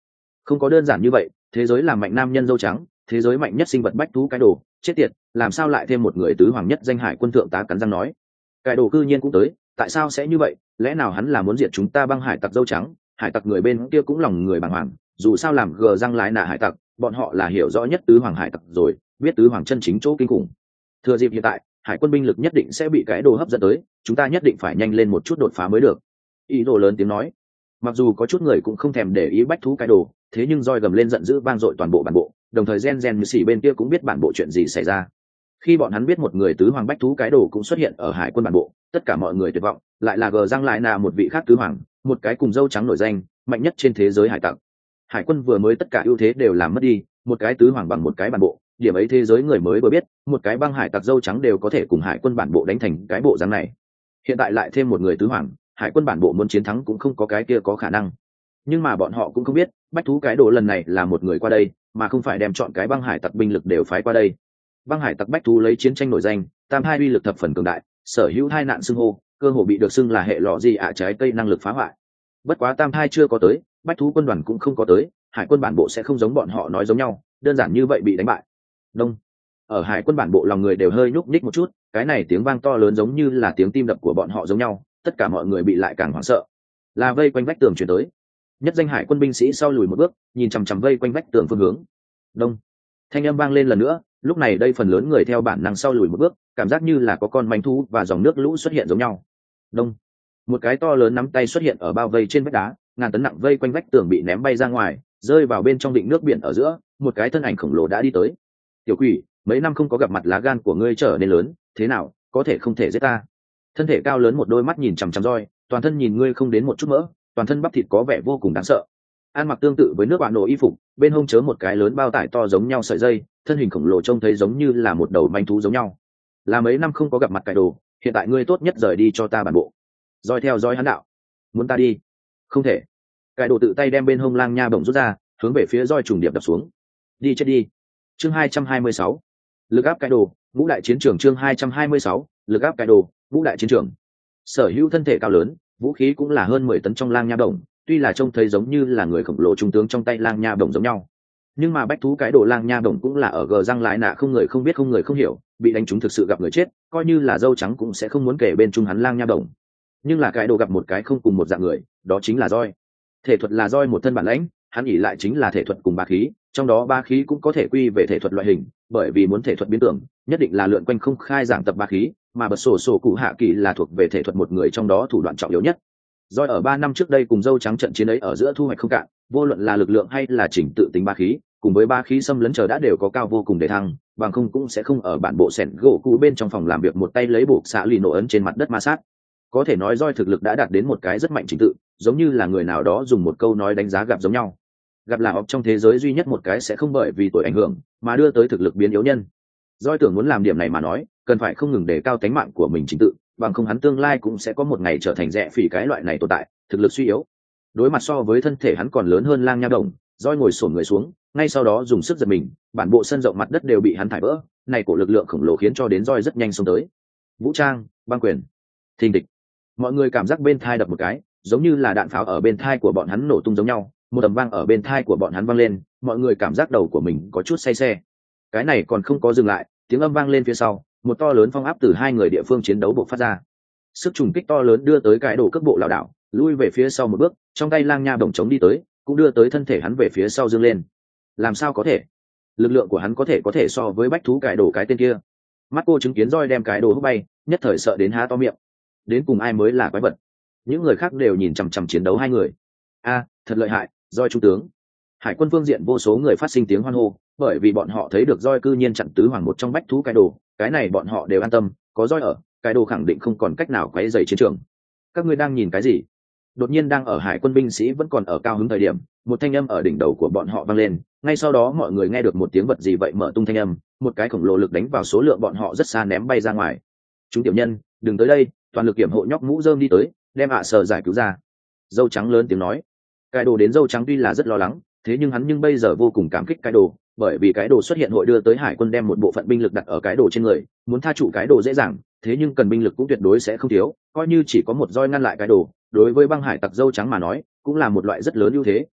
Không có đơn giản như vậy, thế giới làm mạnh nam nhân dâu trắng, thế giới mạnh nhất sinh vật bách thú cái đồ, chết tiệt, làm sao lại thêm một người tứ hoàng nhất danh hải quân thượng tá cắn răng nói. Cái đồ cư nhiên cũng tới, tại sao sẽ như vậy, lẽ nào hắn là muốn diệt chúng ta băng hải tặc dâu trắng? Hải tặc người bên kia cũng lòng người bàng hoàng, dù sao làm gờ răng lái nạ hải tặc, bọn họ là hiểu rõ nhất tứ hoàng hải tặc rồi, biết tứ hoàng chân chính chỗ kinh khủng. Thừa dịp hiện tại, hải quân binh lực nhất định sẽ bị cái đồ hấp dẫn tới, chúng ta nhất định phải nhanh lên một chút đột phá mới được. Ý đồ lớn tiếng nói. Mặc dù có chút người cũng không thèm để ý bách thú cái đồ, thế nhưng roi gầm lên giận dữ vang dội toàn bộ bản bộ, đồng thời gen gen như xỉ bên kia cũng biết bản bộ chuyện gì xảy ra. Khi bọn hắn biết một người tứ hoàng bách thú cái đồ cũng xuất hiện ở hải quân bản bộ, tất cả mọi người tuyệt vọng, lại là gờ răng lại là một vị khác tứ hoàng, một cái cùng dâu trắng nổi danh, mạnh nhất trên thế giới hải tặc. Hải quân vừa mới tất cả ưu thế đều làm mất đi, một cái tứ hoàng bằng một cái bản bộ, điểm ấy thế giới người mới vừa biết, một cái băng hải tặc dâu trắng đều có thể cùng hải quân bản bộ đánh thành cái bộ dáng này. Hiện tại lại thêm một người tứ hoàng, hải quân bản bộ muốn chiến thắng cũng không có cái kia có khả năng. Nhưng mà bọn họ cũng không biết, bách thú cái đồ lần này là một người qua đây, mà không phải đem chọn cái băng hải tặc binh lực đều phái qua đây. Băng hải tặc bách thú lấy chiến tranh nổi danh, tam hai uy lực thập phần cường đại, sở hữu hai nạn xưng hô, cơ hồ bị được xưng là hệ lọ gì ạ trái cây năng lực phá hoại. Bất quá tam hai chưa có tới, bách thú quân đoàn cũng không có tới, hải quân bản bộ sẽ không giống bọn họ nói giống nhau, đơn giản như vậy bị đánh bại. Đông. Ở hải quân bản bộ lòng người đều hơi nhúc nhích một chút, cái này tiếng vang to lớn giống như là tiếng tim đập của bọn họ giống nhau, tất cả mọi người bị lại càng hoảng sợ. Là vây quanh vách tường chuyển tới. Nhất danh hải quân binh sĩ sau lùi một bước, nhìn chằm chằm vây quanh vách tường phương hướng. Đông. Thanh âm vang lên lần nữa, lúc này đây phần lớn người theo bản năng sau lùi một bước, cảm giác như là có con manh thú và dòng nước lũ xuất hiện giống nhau. Đông. Một cái to lớn nắm tay xuất hiện ở bao vây trên vách đá, ngàn tấn nặng vây quanh vách tường bị ném bay ra ngoài, rơi vào bên trong định nước biển ở giữa, một cái thân ảnh khổng lồ đã đi tới. Tiểu quỷ, mấy năm không có gặp mặt lá gan của ngươi trở nên lớn, thế nào, có thể không thể giết ta? Thân thể cao lớn một đôi mắt nhìn chằm chằm roi, toàn thân nhìn ngươi không đến một chút mỡ, toàn thân bắp thịt có vẻ vô cùng đáng sợ. Ăn mặc tương tự với nước bạn nổ y phục, bên hông chớ một cái lớn bao tải to giống nhau sợi dây, thân hình khổng lồ trông thấy giống như là một đầu manh thú giống nhau. Là mấy năm không có gặp mặt cải đồ, hiện tại ngươi tốt nhất rời đi cho ta bản bộ. Roi theo dõi hắn đạo. Muốn ta đi? Không thể. Cải đồ tự tay đem bên hông lang nha bổng rút ra, hướng về phía roi trùng điệp đập xuống. Đi chết đi. Chương hai trăm hai mươi sáu. Lực áp cải đồ, vũ đại chiến trường chương hai trăm hai mươi sáu, lực áp cải đồ, vũ đại chiến trường. Sở hữu thân thể cao lớn, vũ khí cũng là hơn mười tấn trong lang nha bổng, tuy là trông thấy giống như là người khổng lồ trung tướng trong tay lang nha bổng giống nhau, nhưng mà bách thú cái đồ lang nha bổng cũng là ở gờ răng lái nạ không người không biết không người không hiểu, bị đánh trúng thực sự gặp người chết, coi như là dâu trắng cũng sẽ không muốn kể bên trung hắn lang nha bổng. Nhưng là cái đồ gặp một cái không cùng một dạng người, đó chính là roi. Thể thuật là roi một thân bản lãnh, hắn ỉ lại chính là thể thuật cùng bá khí, trong đó bá khí cũng có thể quy về thể thuật loại hình, bởi vì muốn thể thuật biến tưởng, nhất định là lượn quanh không khai giảng tập bá khí, mà bật sổ sổ cụ hạ kỳ là thuộc về thể thuật một người trong đó thủ đoạn trọng yếu nhất. Doi ở ba năm trước đây cùng dâu trắng trận chiến ấy ở giữa thu hoạch không cạn, vô luận là lực lượng hay là chỉnh tự tính ba khí, cùng với ba khí xâm lấn chờ đã đều có cao vô cùng để thăng, bằng không cũng sẽ không ở bản bộ sẻn gỗ cũ bên trong phòng làm việc một tay lấy buộc xạ lì nổ ấn trên mặt đất ma sát. Có thể nói Doi thực lực đã đạt đến một cái rất mạnh chỉnh tự, giống như là người nào đó dùng một câu nói đánh giá gặp giống nhau. Gặp là học trong thế giới duy nhất một cái sẽ không bởi vì tuổi ảnh hưởng mà đưa tới thực lực biến yếu nhân. Doi tưởng muốn làm điểm này mà nói, cần phải không ngừng đề cao tánh mạng của mình chỉnh tự, bằng không hắn tương lai cũng sẽ có một ngày trở thành rẻ phỉ cái loại này tồn tại, thực lực suy yếu. Đối mặt so với thân thể hắn còn lớn hơn lang nha đồng, Doi ngồi xổm người xuống, ngay sau đó dùng sức giật mình, bản bộ sân rộng mặt đất đều bị hắn thải vỡ, này của lực lượng khổng lồ khiến cho đến Doi rất nhanh xông tới. Vũ trang, băng quyền, thình địch. Mọi người cảm giác bên thai đập một cái, giống như là đạn pháo ở bên thai của bọn hắn nổ tung giống nhau, một tầm vang ở bên thai của bọn hắn vang lên, mọi người cảm giác đầu của mình có chút say xe. Cái này còn không có dừng lại, tiếng âm vang lên phía sau, một to lớn phong áp từ hai người địa phương chiến đấu bộc phát ra. Sức trùng kích to lớn đưa tới cái đồ cước bộ lảo đảo, lui về phía sau một bước, trong tay lang nha bổng chống đi tới, cũng đưa tới thân thể hắn về phía sau dương lên. Làm sao có thể? Lực lượng của hắn có thể có thể so với bách thú cải đồ cái tên kia. Mắt cô chứng kiến roi đem cái đồ hút bay, nhất thời sợ đến há to miệng. Đến cùng ai mới là quái vật? Những người khác đều nhìn chằm chằm chiến đấu hai người. A, thật lợi hại, roi trung tướng. Hải quân phương diện vô số người phát sinh tiếng hoan hô, bởi vì bọn họ thấy được roi cư nhiên chặn tứ hoàng một trong bách thú cái đồ, cái này bọn họ đều an tâm, có roi ở, cái đồ khẳng định không còn cách nào quấy rầy chiến trường. Các ngươi đang nhìn cái gì? Đột nhiên đang ở hải quân binh sĩ vẫn còn ở cao hứng thời điểm, một thanh âm ở đỉnh đầu của bọn họ vang lên, ngay sau đó mọi người nghe được một tiếng vật gì vậy mở tung thanh âm, một cái khổng lồ lực đánh vào số lượng bọn họ rất xa ném bay ra ngoài. Chúng tiểu nhân, đừng tới đây, toàn lực kiểm hộ nhóc mũ rơm đi tới, đem ạ sờ giải cứu ra. Dâu trắng lớn tiếng nói. Cái đồ đến dâu trắng tuy là rất lo lắng, thế nhưng hắn nhưng bây giờ vô cùng cảm kích cái đồ, bởi vì cái đồ xuất hiện hội đưa tới hải quân đem một bộ phận binh lực đặt ở cái đồ trên người, muốn tha trụ cái đồ dễ dàng, thế nhưng cần binh lực cũng tuyệt đối sẽ không thiếu, coi như chỉ có một roi ngăn lại cái đồ, đối với băng hải tặc dâu trắng mà nói, cũng là một loại rất lớn ưu thế,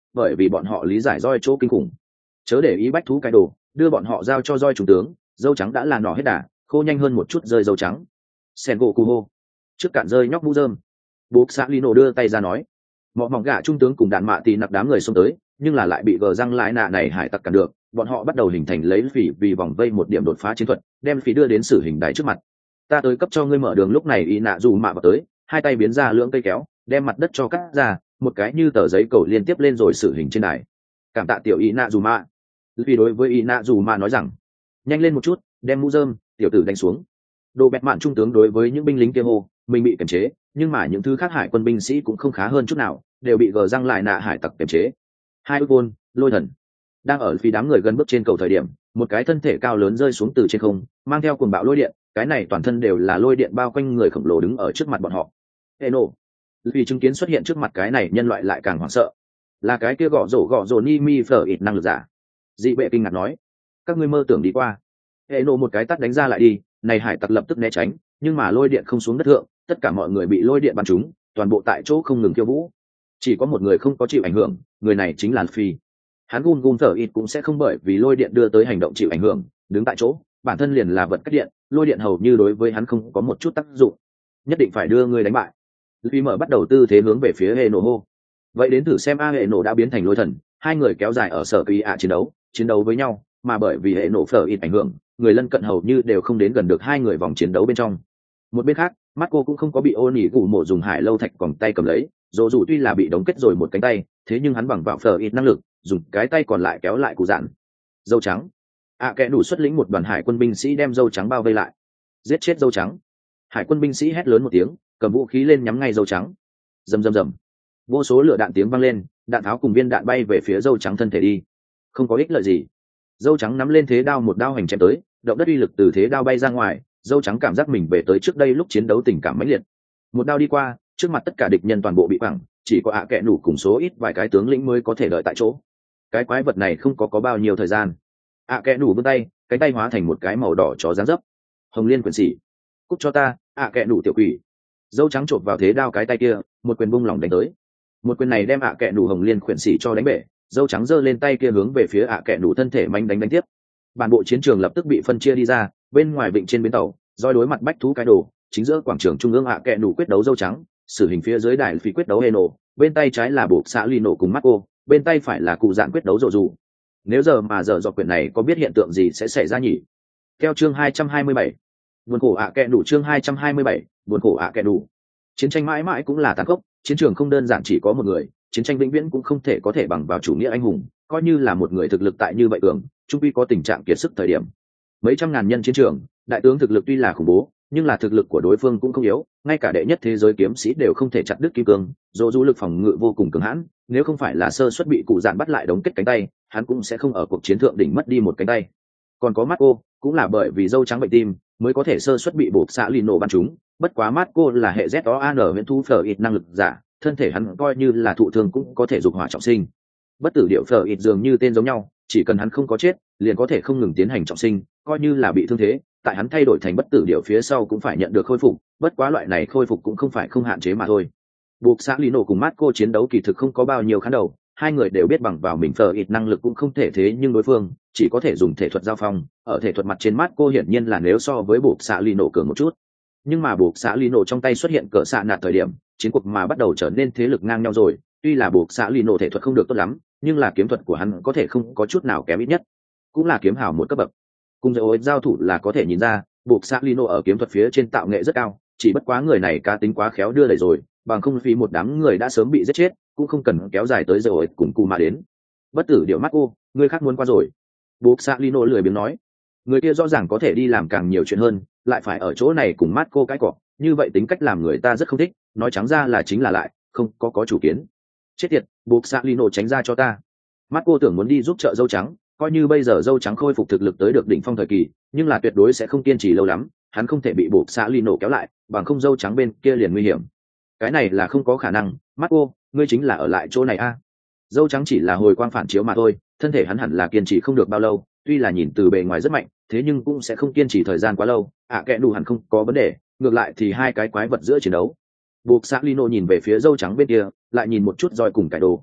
bởi vì bọn họ lý giải roi chỗ kinh khủng. Chớ để ý bách thú cái đồ, đưa bọn họ giao cho roi trung tướng, dâu trắng đã là nỏ hết đà, khô nhanh hơn một chút rơi dâu trắng. Sen gỗ cù hô, trước cạn rơi nhóc mũ rơm. Buộc xã Lino đưa tay ra nói, mọ mỏng gạ trung tướng cùng đạn mạ tì nặc đám người xông tới, nhưng là lại bị gờ răng lại nạ này hải tặc cản được. Bọn họ bắt đầu hình thành lấy phỉ vì vòng vây một điểm đột phá chiến thuật, đem phỉ đưa đến xử hình đài trước mặt. Ta tới cấp cho ngươi mở đường. Lúc này y nạ dù mạ vào tới, hai tay biến ra lưỡng cây kéo, đem mặt đất cho cắt ra, một cái như tờ giấy cầu liên tiếp lên rồi xử hình trên đài. Cảm tạ tiểu y nạ dù mạ. Vì đối với y nạ dù mạ nói rằng, nhanh lên một chút, đem mũ rơm tiểu tử đánh xuống. Đồ bẹt mạn trung tướng đối với những binh lính kia hô, mình bị kiềm chế, nhưng mà những thứ khác hải quân binh sĩ cũng không khá hơn chút nào, đều bị gờ răng lại nạ hải tặc kiềm chế. Hai ước vôn, lôi thần đang ở phía đám người gần bước trên cầu thời điểm, một cái thân thể cao lớn rơi xuống từ trên không, mang theo cuồng bạo lôi điện, cái này toàn thân đều là lôi điện bao quanh người khổng lồ đứng ở trước mặt bọn họ. Eno, vì chứng kiến xuất hiện trước mặt cái này nhân loại lại càng hoảng sợ, là cái kia gõ rổ gõ rổ ni mi phở ít năng lực giả. Dị bệ kinh ngạc nói, các ngươi mơ tưởng đi qua. Eno một cái tát đánh ra lại đi, này hải tặc lập tức né tránh, nhưng mà lôi điện không xuống đất thượng, tất cả mọi người bị lôi điện bắn trúng, toàn bộ tại chỗ không ngừng khiêu vũ. Chỉ có một người không có chịu ảnh hưởng, người này chính là Phi. Hắn gun gun thở ít cũng sẽ không bởi vì lôi điện đưa tới hành động chịu ảnh hưởng, đứng tại chỗ, bản thân liền là vật cách điện, lôi điện hầu như đối với hắn không có một chút tác dụng. Nhất định phải đưa người đánh bại. Phi mở bắt đầu tư thế hướng về phía hệ nổ hô. Vậy đến thử xem a hệ nổ đã biến thành lôi thần, hai người kéo dài ở sở kỳ ạ chiến đấu, chiến đấu với nhau, mà bởi vì hệ nổ phở ít ảnh hưởng, người lân cận hầu như đều không đến gần được hai người vòng chiến đấu bên trong. Một bên khác, Marco cũng không có bị ô nỉ gù mộ dùng hải lâu thạch còn tay cầm lấy, dù dù tuy là bị đóng kết rồi một cánh tay, thế nhưng hắn bằng vào phở ít năng lực, dùng cái tay còn lại kéo lại cụ dạn. Dâu trắng, ạ à, kẻ đủ xuất lĩnh một đoàn hải quân binh sĩ đem dâu trắng bao vây lại, giết chết dâu trắng. Hải quân binh sĩ hét lớn một tiếng, cầm vũ khí lên nhắm ngay dâu trắng. Rầm rầm rầm, vô số lửa đạn tiếng vang lên, đạn tháo cùng viên đạn bay về phía dâu trắng thân thể đi. Không có ích lợi gì. Dâu trắng nắm lên thế đao, một đao hành chém tới, động đất uy lực từ thế đao bay ra ngoài. Dâu trắng cảm giác mình về tới trước đây lúc chiến đấu tình cảm mãnh liệt. Một đao đi qua, trước mặt tất cả địch nhân toàn bộ bị băng, chỉ có ạ à kẹ nủ cùng số ít vài cái tướng lĩnh mới có thể đợi tại chỗ. Cái quái vật này không có có bao nhiêu thời gian. ạ à kẹ nủ vươn tay, cái tay hóa thành một cái màu đỏ chó dáng dấp. Hồng liên quyền sĩ, cút cho ta, ạ à kẹ nủ tiểu quỷ. Dâu trắng chộp vào thế đao cái tay kia, một quyền bung lỏng đánh tới. Một quyền này đem ạ à kẹ nủ hồng liên quyền sĩ cho đánh bể. Dâu trắng giơ lên tay kia hướng về phía ạ à kẹ nủ thân thể manh đánh đánh tiếp. Bản bộ chiến trường lập tức bị phân chia đi ra, bên ngoài vịnh trên bến tàu, doi đối mặt bách thú cái đồ, chính giữa quảng trường trung ương ạ à kẹ nủ quyết đấu dâu trắng, xử hình phía dưới đại phi quyết đấu Eno, bên tay trái là buộc xã Lino cùng Marco, bên tay phải là cụ dạn quyết đấu rộ dù. Nếu giờ mà giờ dọc quyển này có biết hiện tượng gì sẽ xảy ra nhỉ? Theo chương hai trăm hai mươi bảy, buồn khổ ạ à kẹ đủ. Chương hai trăm hai mươi bảy, buồn khổ ạ à kẹ đủ. Chiến tranh mãi mãi cũng là tàn khốc, chiến trường không đơn giản chỉ có một người, chiến tranh vĩnh viễn cũng không thể có thể bằng vào chủ nghĩa anh hùng, coi như là một người thực lực tại như vậy tưởng, trung quy có tình trạng kiệt sức thời điểm. Mấy trăm ngàn nhân chiến trường, đại tướng thực lực tuy là khủng bố, nhưng là thực lực của đối phương cũng không yếu, ngay cả đệ nhất thế giới kiếm sĩ đều không thể chặt đứt kim cương, dù du lực phòng ngự vô cùng cường hãn, nếu không phải là sơ suất bị cụ dạn bắt lại đóng kết cánh tay, hắn cũng sẽ không ở cuộc chiến thượng đỉnh mất đi một cánh tay. Còn có Marco, cũng là bởi vì dâu trắng bệnh tim, mới có thể sơ suất bị bột xạ Lino bắn trúng, bất quá Marco là hệ Z O A N huyễn thu phở ít năng lực giả, thân thể hắn coi như là thụ thương cũng có thể dục hỏa trọng sinh. Bất tử điệu phở ít dường như tên giống nhau, chỉ cần hắn không có chết, liền có thể không ngừng tiến hành trọng sinh, coi như là bị thương thế, tại hắn thay đổi thành bất tử điệu phía sau cũng phải nhận được khôi phục, bất quá loại này khôi phục cũng không phải không hạn chế mà thôi. Buộc xã Lino cùng Marco chiến đấu kỳ thực không có bao nhiêu khán đầu, hai người đều biết bằng vào mình phở ít năng lực cũng không thể thế, nhưng đối phương chỉ có thể dùng thể thuật giao phong, ở thể thuật mặt trên Marco hiển nhiên là nếu so với buộc xã Lino cường một chút. Nhưng mà buộc xã Lino trong tay xuất hiện cỡ xạ nạt thời điểm, chiến cuộc mà bắt đầu trở nên thế lực ngang nhau rồi, tuy là buộc xã Lino thể thuật không được tốt lắm, nhưng là kiếm thuật của hắn có thể không có chút nào kém, ít nhất cũng là kiếm hảo một cấp bậc. Cùng dấu giao thủ là có thể nhìn ra, buộc xã Lino ở kiếm thuật phía trên tạo nghệ rất cao, chỉ bất quá người này cá tính quá khéo đưa đẩy rồi, bằng không phí một đám người đã sớm bị giết chết, cũng không cần kéo dài tới rồi cùng cù mà đến. Bất tử điệu Marco, người khác muốn qua rồi. Buộc xã Lino lười biếng nói, người kia rõ ràng có thể đi làm càng nhiều chuyện hơn, lại phải ở chỗ này cùng Marco cái cọ, như vậy tính cách làm người ta rất không thích, nói trắng ra là chính là lại không có có chủ kiến. Chết tiệt, buộc xã Lino tránh ra cho ta. Marco tưởng muốn đi giúp trợ dâu trắng, coi như bây giờ dâu trắng khôi phục thực lực tới được đỉnh phong thời kỳ, nhưng là tuyệt đối sẽ không kiên trì lâu lắm, hắn không thể bị buộc xã Lino kéo lại, bằng không dâu trắng bên kia liền nguy hiểm. Cái này là không có khả năng. Marco, ngươi chính là ở lại chỗ này a? À? Dâu trắng chỉ là hồi quang phản chiếu mà thôi, thân thể hắn hẳn là kiên trì không được bao lâu, tuy là nhìn từ bề ngoài rất mạnh, thế nhưng cũng sẽ không kiên trì thời gian quá lâu. À kệ đủ hẳn không có vấn đề, ngược lại thì hai cái quái vật giữa chiến đấu. Buộc xã Lino nhìn về phía dâu trắng bên kia, lại nhìn một chút roi cùng cải đồ.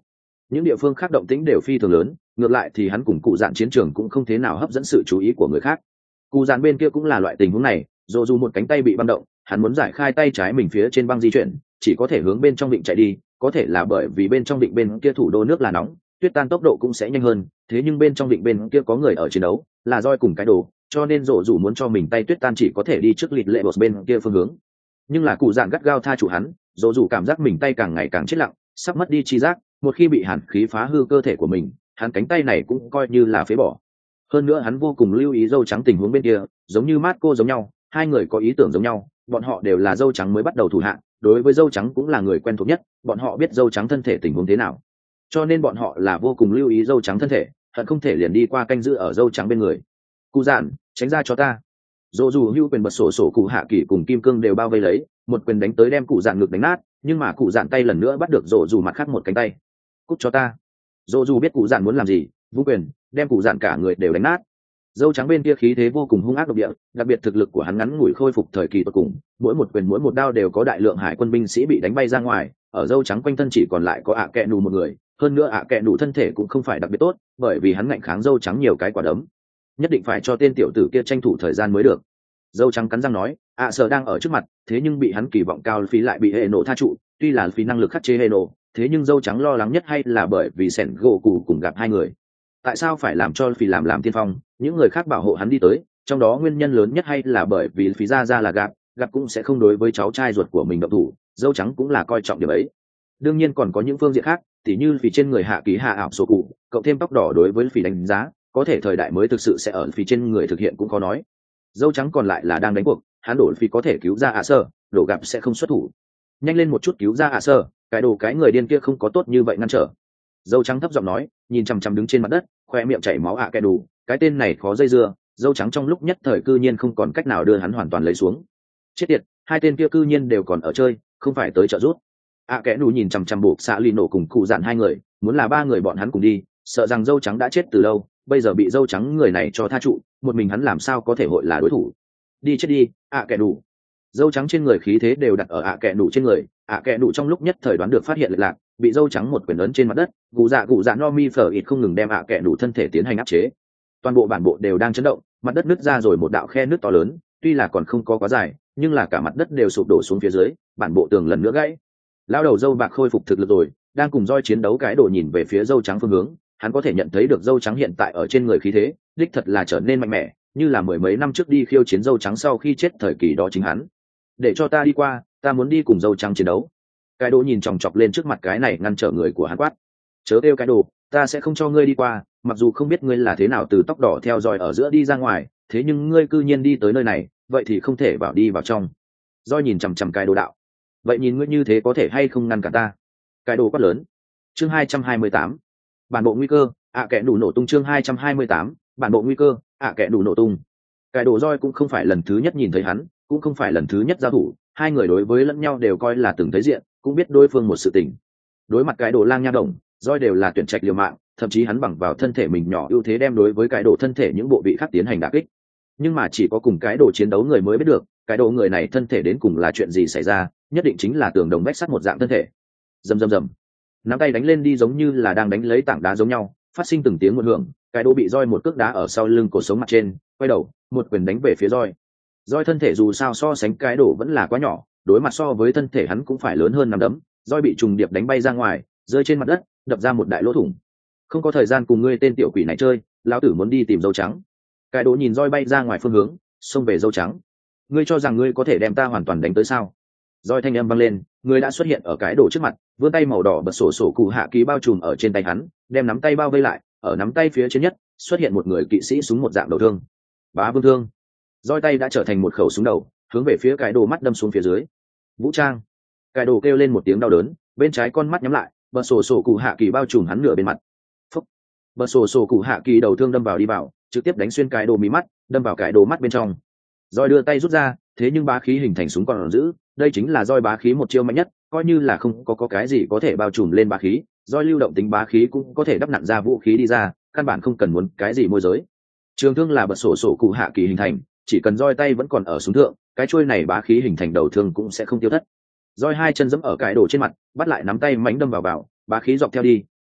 những địa phương khác động tĩnh đều phi thường lớn, ngược lại thì hắn cùng cụ dạn chiến trường cũng không thế nào hấp dẫn sự chú ý của người khác. Cụ dạn bên kia cũng là loại tình huống này, dù dù một cánh tay bị băng động, hắn muốn giải khai tay trái mình phía trên băng di chuyển, chỉ có thể hướng bên trong định chạy đi, có thể là bởi vì bên trong định bên kia thủ đô nước là nóng, tuyết tan tốc độ cũng sẽ nhanh hơn, thế nhưng bên trong định bên kia có người ở chiến đấu, là roi cùng cái đồ, cho nên rộ dù muốn cho mình tay tuyết tan chỉ có thể đi trước lịt lệ bột bên kia phương hướng. Nhưng là cụ dạn gắt gao tha chủ hắn, rộ dù cảm giác mình tay càng ngày càng chết lặng, sắp mất đi chi giác, một khi bị hàn khí phá hư cơ thể của mình, hắn cánh tay này cũng coi như là phế bỏ. Hơn nữa hắn vô cùng lưu ý dâu trắng tình huống bên kia, giống như Marco giống nhau, hai người có ý tưởng giống nhau, bọn họ đều là dâu trắng mới bắt đầu thủ hạng, đối với dâu trắng cũng là người quen thuộc nhất, bọn họ biết dâu trắng thân thể tình huống thế nào, cho nên bọn họ là vô cùng lưu ý dâu trắng thân thể, hận không thể liền đi qua canh giữ ở dâu trắng bên người. Cụ dạn, tránh ra cho ta. Dỗ dù hưu quyền bật sổ sổ cụ hạ kỳ cùng kim cương đều bao vây lấy, một quyền đánh tới đem cụ dạn ngực đánh nát, nhưng mà cụ dạn tay lần nữa bắt được dỗ dù mặt khác một cánh tay. Cút cho ta. Dỗ dù biết cụ dạn muốn làm gì, vũ quyền đem cụ dạn cả người đều đánh nát. Dâu trắng bên kia khí thế vô cùng hung ác độc địa, đặc biệt thực lực của hắn ngắn ngủi khôi phục thời kỳ tột cùng, mỗi một quyền mỗi một đao đều có đại lượng hải quân binh sĩ bị đánh bay ra ngoài, ở dâu trắng quanh thân chỉ còn lại có ạ kẹ nù một người, hơn nữa ạ kẹ nù thân thể cũng không phải đặc biệt tốt, bởi vì hắn ngạnh kháng dâu trắng nhiều cái quả đấm, nhất định phải cho tên tiểu tử kia tranh thủ thời gian mới được. Dâu trắng cắn răng nói, ạ sợ đang ở trước mặt, thế nhưng bị hắn kỳ vọng cao phí lại bị hệ nổ tha trụ, tuy là phí năng lực khắc chế hệ nổ, thế nhưng dâu trắng lo lắng nhất hay là bởi vì sẻn gỗ cụ cùng gặp hai người. Tại sao phải làm cho phí làm làm tiên phong, những người khác bảo hộ hắn đi tới, trong đó nguyên nhân lớn nhất hay là bởi vì phí ra ra là gặp, gặp cũng sẽ không đối với cháu trai ruột của mình động thủ, dâu trắng cũng là coi trọng điểm ấy. Đương nhiên còn có những phương diện khác, tỉ như phí trên người hạ ký hạ ảo sổ cụ, cộng thêm tóc đỏ đối với phí đánh giá, có thể thời đại mới thực sự sẽ ở phí trên người thực hiện cũng khó nói. Dâu trắng còn lại là đang đánh cuộc, hắn đổ phí có thể cứu ra ạ sơ, đổ gặp sẽ không xuất thủ. Nhanh lên một chút cứu ra ạ sơ, cái đồ cái người điên kia không có tốt như vậy ngăn trở. Dâu trắng thấp giọng nói, nhìn chằm chằm đứng trên mặt đất, khoe miệng chảy máu ạ kẹ đủ, cái tên này khó dây dưa. Dâu trắng trong lúc nhất thời cư nhiên không còn cách nào đưa hắn hoàn toàn lấy xuống. Chết tiệt, hai tên kia cư nhiên đều còn ở chơi, không phải tới trợ giúp. ạ kẹ đủ nhìn chằm chằm buộc xạ lì nổ cùng cụ dạn hai người, muốn là ba người bọn hắn cùng đi, sợ rằng dâu trắng đã chết từ lâu, bây giờ bị dâu trắng người này cho tha trụ, một mình hắn làm sao có thể hội là đối thủ. Đi chết đi, ạ kẹ đủ. Dâu trắng trên người khí thế đều đặt ở ạ kẹ đủ trên người, ạ kẹ đủ trong lúc nhất thời đoán được phát hiện lệch lạc, bị dâu trắng một quyền ấn trên mặt đất, gù dạ gù dạ no mi phở ít không ngừng đem ạ kẹ đủ thân thể tiến hành áp chế. Toàn bộ bản bộ đều đang chấn động, mặt đất nứt ra rồi một đạo khe nứt to lớn, tuy là còn không có quá dài, nhưng là cả mặt đất đều sụp đổ xuống phía dưới, bản bộ tường lần nữa gãy. Lao đầu dâu bạc khôi phục thực lực rồi, đang cùng roi chiến đấu cái đồ nhìn về phía dâu trắng phương hướng, hắn có thể nhận thấy được dâu trắng hiện tại ở trên người khí thế, đích thật là trở nên mạnh mẽ, như là mười mấy năm trước đi khiêu chiến dâu trắng sau khi chết thời kỳ đó chính hắn. Để cho ta đi qua, ta muốn đi cùng dâu trắng chiến đấu. Cái đồ nhìn chòng chọc lên trước mặt cái này ngăn trở người của hắn quát. Chớ kêu cái đồ, ta sẽ không cho ngươi đi qua, mặc dù không biết ngươi là thế nào từ tóc đỏ theo dõi ở giữa đi ra ngoài, thế nhưng ngươi cư nhiên đi tới nơi này, vậy thì không thể vào đi vào trong. Roi nhìn chằm chằm cái đồ đạo. Vậy nhìn ngươi như thế có thể hay không ngăn cả ta? Cái đồ quát lớn. Chương hai trăm hai mươi tám, bản bộ nguy cơ, ạ à kẻ đủ nổ tung. Chương hai trăm hai mươi tám, bản bộ nguy cơ, ạ à kẻ đủ nổ tung. Cái đồ roi cũng không phải lần thứ nhất nhìn thấy hắn, cũng không phải lần thứ nhất giao thủ, hai người đối với lẫn nhau đều coi là từng thấy diện, cũng biết đối phương một sự tình. Đối mặt cái đồ lang nha đồng, roi đều là tuyển trạch liều mạng, thậm chí hắn bằng vào thân thể mình nhỏ ưu thế đem đối với cái đồ thân thể những bộ vị khác tiến hành đả kích. Nhưng mà chỉ có cùng cái đồ chiến đấu người mới biết được, cái đồ người này thân thể đến cùng là chuyện gì xảy ra, nhất định chính là tường đồng vách sắt một dạng thân thể. Rầm rầm rầm, nắm tay đánh lên đi giống như là đang đánh lấy tảng đá giống nhau, phát sinh từng tiếng một hưởng, cái đồ bị roi một cước đá ở sau lưng cổ sống mặt trên, quay đầu, một quyền đánh về phía roi. Roi thân thể dù sao so sánh cái đồ vẫn là quá nhỏ, đối mặt so với thân thể hắn cũng phải lớn hơn năm đấm, roi bị trùng điệp đánh bay ra ngoài, rơi trên mặt đất, đập ra một đại lỗ thủng. Không có thời gian cùng ngươi tên tiểu quỷ này chơi, lão tử muốn đi tìm dâu trắng. Cái đồ nhìn roi bay ra ngoài phương hướng, xông về dâu trắng. Ngươi cho rằng ngươi có thể đem ta hoàn toàn đánh tới sao? Roi thanh âm vang lên, người đã xuất hiện ở cái đồ trước mặt, vươn tay màu đỏ bật sổ sổ cụ hạ ký bao trùm ở trên tay hắn, đem nắm tay bao vây lại, ở nắm tay phía trên nhất xuất hiện một người kỵ sĩ súng một dạng đầu thương. Bá vương thương. Roi tay đã trở thành một khẩu súng đầu, hướng về phía cái đồ mắt đâm xuống phía dưới. Vũ trang. Cái đồ kêu lên một tiếng đau đớn, bên trái con mắt nhắm lại, bật sổ sổ cụ hạ kỳ bao trùm hắn nửa bên mặt. Phúc. Bật sổ sổ cụ hạ kỳ đầu thương đâm vào đi vào, trực tiếp đánh xuyên cái đồ mí mắt, đâm vào cái đồ mắt bên trong. Roi đưa tay rút ra, thế nhưng bá khí hình thành súng còn giữ, đây chính là roi bá khí một chiêu mạnh nhất, coi như là không có, có cái gì có thể bao trùm lên bá khí, roi lưu động tính bá khí cũng có thể đắp nặn ra vũ khí đi ra, căn bản không cần muốn cái gì môi giới. Trường thương là bật sổ sổ cụ hạ kỳ hình thành, chỉ cần roi tay vẫn còn ở súng thượng, cái chuôi này bá khí hình thành đầu thương cũng sẽ không tiêu thất. Roi hai chân giẫm ở cái đồ trên mặt, bắt lại nắm tay mánh đâm vào vào, bá khí dọc theo đi,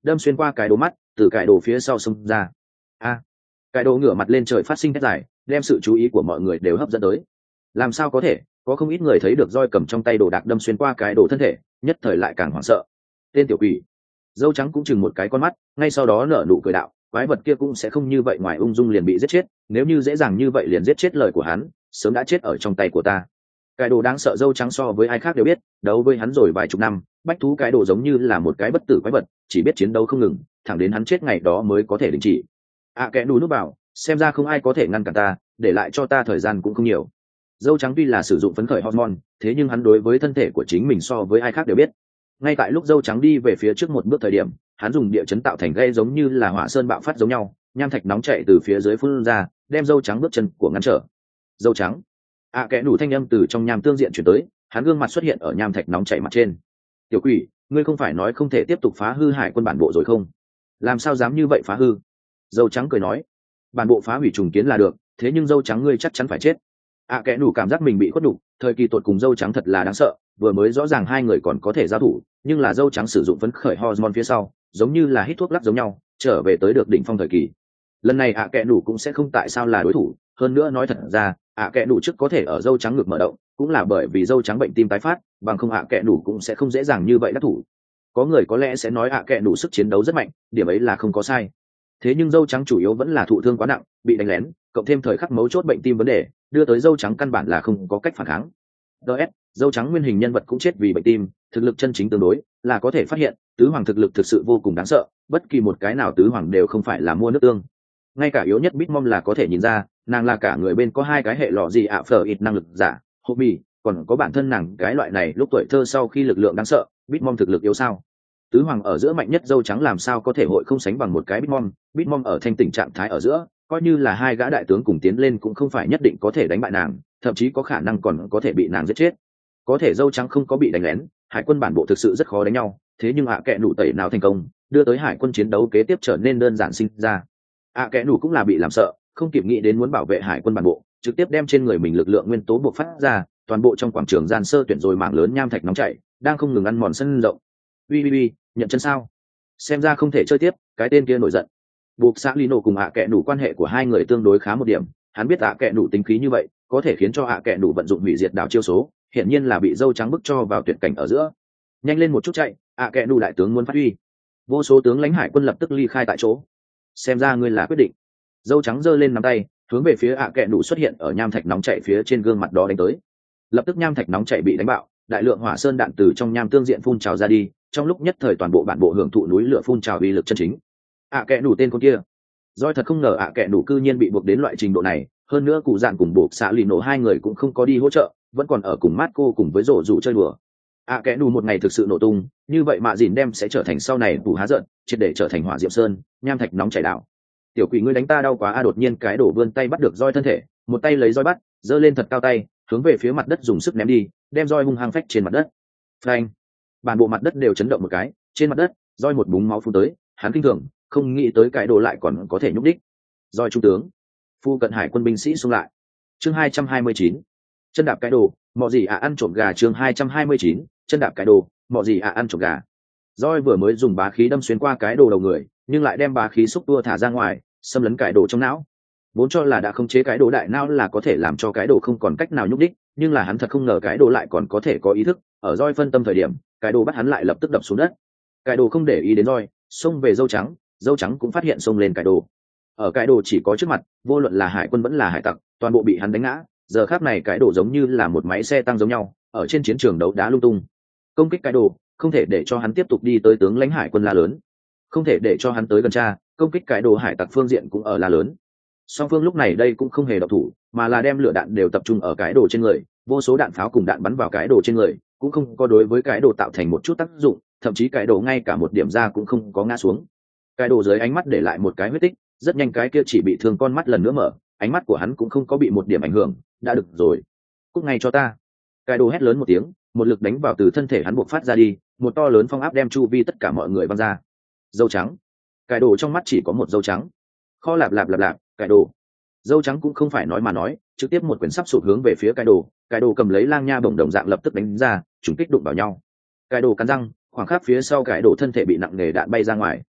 đâm xuyên qua cái đồ mắt, từ cái đồ phía sau xông ra. A! Cái đồ ngửa mặt lên trời phát sinh thét dài, đem sự chú ý của mọi người đều hấp dẫn tới. Làm sao có thể? Có không ít người thấy được roi cầm trong tay đồ đạc đâm xuyên qua cái đồ thân thể, nhất thời lại càng hoảng sợ. Tên tiểu quỷ. Dâu trắng cũng chừng một cái con mắt, ngay sau đó nở nụ cười đạo, quái vật kia cũng sẽ không như vậy ngoài ung dung liền bị giết chết, nếu như dễ dàng như vậy liền giết chết lời của hắn, sớm đã chết ở trong tay của ta. Cái đồ đáng sợ dâu trắng so với ai khác đều biết, đấu với hắn rồi vài chục năm, bách thú cái đồ giống như là một cái bất tử quái vật, chỉ biết chiến đấu không ngừng, thẳng đến hắn chết ngày đó mới có thể đình chỉ. À kẻ đù núp bảo, xem ra không ai có thể ngăn cản ta, để lại cho ta thời gian cũng không nhiều. Dâu trắng tuy là sử dụng phấn khởi hormone, thế nhưng hắn đối với thân thể của chính mình so với ai khác đều biết. Ngay tại lúc dâu trắng đi về phía trước một bước thời điểm, hắn dùng địa chấn tạo thành gây giống như là hỏa sơn bạo phát giống nhau, nham thạch nóng chảy từ phía dưới phun ra, đem dâu trắng bước chân của ngăn trở. Dâu trắng. À kẻ đủ thanh âm từ trong nham tương diện chuyển tới, hắn gương mặt xuất hiện ở nham thạch nóng chảy mặt trên. Tiểu quỷ, ngươi không phải nói không thể tiếp tục phá hư hải quân bản bộ rồi không? Làm sao dám như vậy phá hư? Dâu trắng cười nói, bản bộ phá hủy trùng kiến là được, thế nhưng dâu trắng ngươi chắc chắn phải chết. À kẻ đủ cảm giác mình bị khuất đục, thời kỳ tột cùng dâu trắng thật là đáng sợ, vừa mới rõ ràng hai người còn có thể giao thủ, nhưng là dâu trắng sử dụng phấn khởi hormone phía sau, giống như là hít thuốc lắc giống nhau, trở về tới được đỉnh phong thời kỳ. Lần này ạ à kẻ đủ cũng sẽ không tại sao là đối thủ, hơn nữa nói thật ra, ạ à kẻ đủ trước có thể ở dâu trắng ngực mở động, cũng là bởi vì dâu trắng bệnh tim tái phát, bằng không ạ à kẻ đủ cũng sẽ không dễ dàng như vậy đắc thủ. Có người có lẽ sẽ nói ạ kẻ đủ sức chiến đấu rất mạnh, điểm ấy là không có sai. Thế nhưng dâu trắng chủ yếu vẫn là thụ thương quá nặng, bị đánh lén, cộng thêm thời khắc mấu chốt bệnh tim vấn đề, đưa tới dâu trắng căn bản là không có cách phản kháng. ds dâu trắng nguyên hình nhân vật cũng chết vì bệnh tim, thực lực chân chính tương đối là có thể phát hiện tứ hoàng thực lực thực sự vô cùng đáng sợ, bất kỳ một cái nào tứ hoàng đều không phải là mua nước tương. Ngay cả yếu nhất Bitmom là có thể nhìn ra, nàng là cả người bên có hai cái hệ lọ gì ạ phở ít năng lực giả, hộp mì, còn có bản thân nàng cái loại này lúc tuổi thơ sau khi lực lượng đáng sợ, Bitmom thực lực yếu sao? Tứ hoàng ở giữa mạnh nhất dâu trắng làm sao có thể hội không sánh bằng một cái Bitmom, Bitmom ở thanh tỉnh trạng thái ở giữa, coi như là hai gã đại tướng cùng tiến lên cũng không phải nhất định có thể đánh bại nàng, thậm chí có khả năng còn có thể bị nàng giết chết. Có thể dâu trắng không có bị đánh lén, hải quân bản bộ thực sự rất khó đánh nhau, thế nhưng ạ à kẽ nụ tẩy nào thành công, đưa tới hải quân chiến đấu kế tiếp trở nên đơn giản sinh ra. ạ à kẽ nụ cũng là bị làm sợ, không kịp nghĩ đến muốn bảo vệ hải quân bản bộ, trực tiếp đem trên người mình lực lượng nguyên tố buộc phát ra, toàn bộ trong quảng trường gian sơ tuyển rồi mảng lớn nham thạch nóng chảy, đang không ngừng ăn mòn sân rộng. Ui ui ui, nhận chân sao? Xem ra không thể chơi tiếp, cái tên kia nổi giận. Buộc xã Lino cùng ạ à kẽ nụ quan hệ của hai người tương đối khá một điểm, hắn biết ạ à kẽ nụ tính khí như vậy, có thể khiến cho ạ à kẽ nụ vận dụng hủy diệt đảo chiêu số, hiển nhiên là bị dâu trắng bức cho vào tuyệt cảnh ở giữa. Nhanh lên một chút chạy, ạ à kẽ nụ đại tướng muốn phát huy. Vô số tướng lãnh hải quân lập tức ly khai tại chỗ. Xem ra ngươi là quyết định. Dâu trắng giơ lên nắm tay, hướng về phía ạ à kẽ nụ xuất hiện ở nham thạch nóng chảy phía trên gương mặt đó đánh tới. Lập tức nham thạch nóng chảy bị đánh bạo, đại lượng hỏa sơn đạn từ trong nham tương diện phun trào ra đi, trong lúc nhất thời toàn bộ bản bộ hưởng thụ núi lửa phun trào uy lực chân chính. ạ à kẽ nụ tên con kia, Doi thật không ngờ ạ à kẽ nụ cư nhiên bị buộc đến loại trình độ này, hơn nữa cụ dạn cùng buộc xã lì nổ hai người cũng không có đi hỗ trợ, vẫn còn ở cùng Marco cùng với rổ rủ chơi đùa. ạ à kẽ nụ một ngày thực sự nổ tung, như vậy mạ dìn đem sẽ trở thành sau này bù há giận, triệt để trở thành hỏa diệm sơn, nham thạch nóng chảy đảo. Tiểu quỷ ngươi đánh ta đau quá a! Đột nhiên cái đổ vươn tay bắt được Doi thân thể, một tay lấy Doi bắt, giơ lên thật cao tay, hướng về phía mặt đất dùng sức ném đi, đem Doi hung hăng phách trên mặt đất. Phanh! Bản bộ mặt đất đều chấn động một cái, trên mặt đất, Doi một búng máu phun tới, hắn kinh thường, không nghĩ tới cái đồ lại còn có thể nhúc đích. Doi trung tướng, phu cận hải quân binh sĩ xung lại. Chương hai trăm hai mươi chín, chân đạp cái đồ, mọ gì à ăn trộm gà. Chương hai trăm hai mươi chín, chân đạp cái đồ, mọ gì à ăn trộm gà. Doi vừa mới dùng bá khí đâm xuyên qua cái đồ đầu người, nhưng lại đem bá khí xúc tua thả ra ngoài, xâm lấn cái đồ trong não. Vốn cho là đã khống chế cái đồ đại não là có thể làm cho cái đồ không còn cách nào nhúc đích, nhưng là hắn thật không ngờ cái đồ lại còn có thể có ý thức. Ở Doi phân tâm thời điểm, cái đồ bắt hắn lại lập tức đập xuống đất. Cái đồ không để ý đến Doi, xông về dâu trắng, dâu trắng cũng phát hiện xông lên cái đồ. Ở cái đồ chỉ có trước mặt, vô luận là hải quân vẫn là hải tặc, toàn bộ bị hắn đánh ngã. Giờ khắc này cái đồ giống như là một máy xe tăng giống nhau, ở trên chiến trường đấu đá lung tung. Công kích cái đồ, không thể để cho hắn tiếp tục đi tới tướng lãnh hải quân la lớn, không thể để cho hắn tới gần cha. Công kích cái đồ hải tặc phương diện cũng ở la lớn. Song phương lúc này đây cũng không hề độc thủ, mà là đem lửa đạn đều tập trung ở cái đồ trên người, vô số đạn pháo cùng đạn bắn vào cái đồ trên người, cũng không có đối với cái đồ tạo thành một chút tác dụng, thậm chí cái đồ ngay cả một điểm ra cũng không có ngã xuống. Cái đồ dưới ánh mắt để lại một cái huyết tích, rất nhanh cái kia chỉ bị thương con mắt lần nữa mở, ánh mắt của hắn cũng không có bị một điểm ảnh hưởng. Đã được rồi, cút ngay cho ta. Cái đồ hét lớn một tiếng, một lực đánh vào từ thân thể hắn buộc phát ra đi, một to lớn phong áp đem chu vi tất cả mọi người văng ra. Dâu trắng, cái đồ trong mắt chỉ có một dâu trắng. Kho lạp lạp lạp lạp, cái đồ. Dâu trắng cũng không phải nói mà nói, trực tiếp một quyển sắp sụp hướng về phía cái đồ. Cái đồ cầm lấy lang nha bổng đồng dạng lập tức đánh ra, trùng kích đụng vào nhau. Cái đồ cắn răng, khoảng khắc phía sau cái đồ thân thể bị nặng nề đạn bay ra ngoài.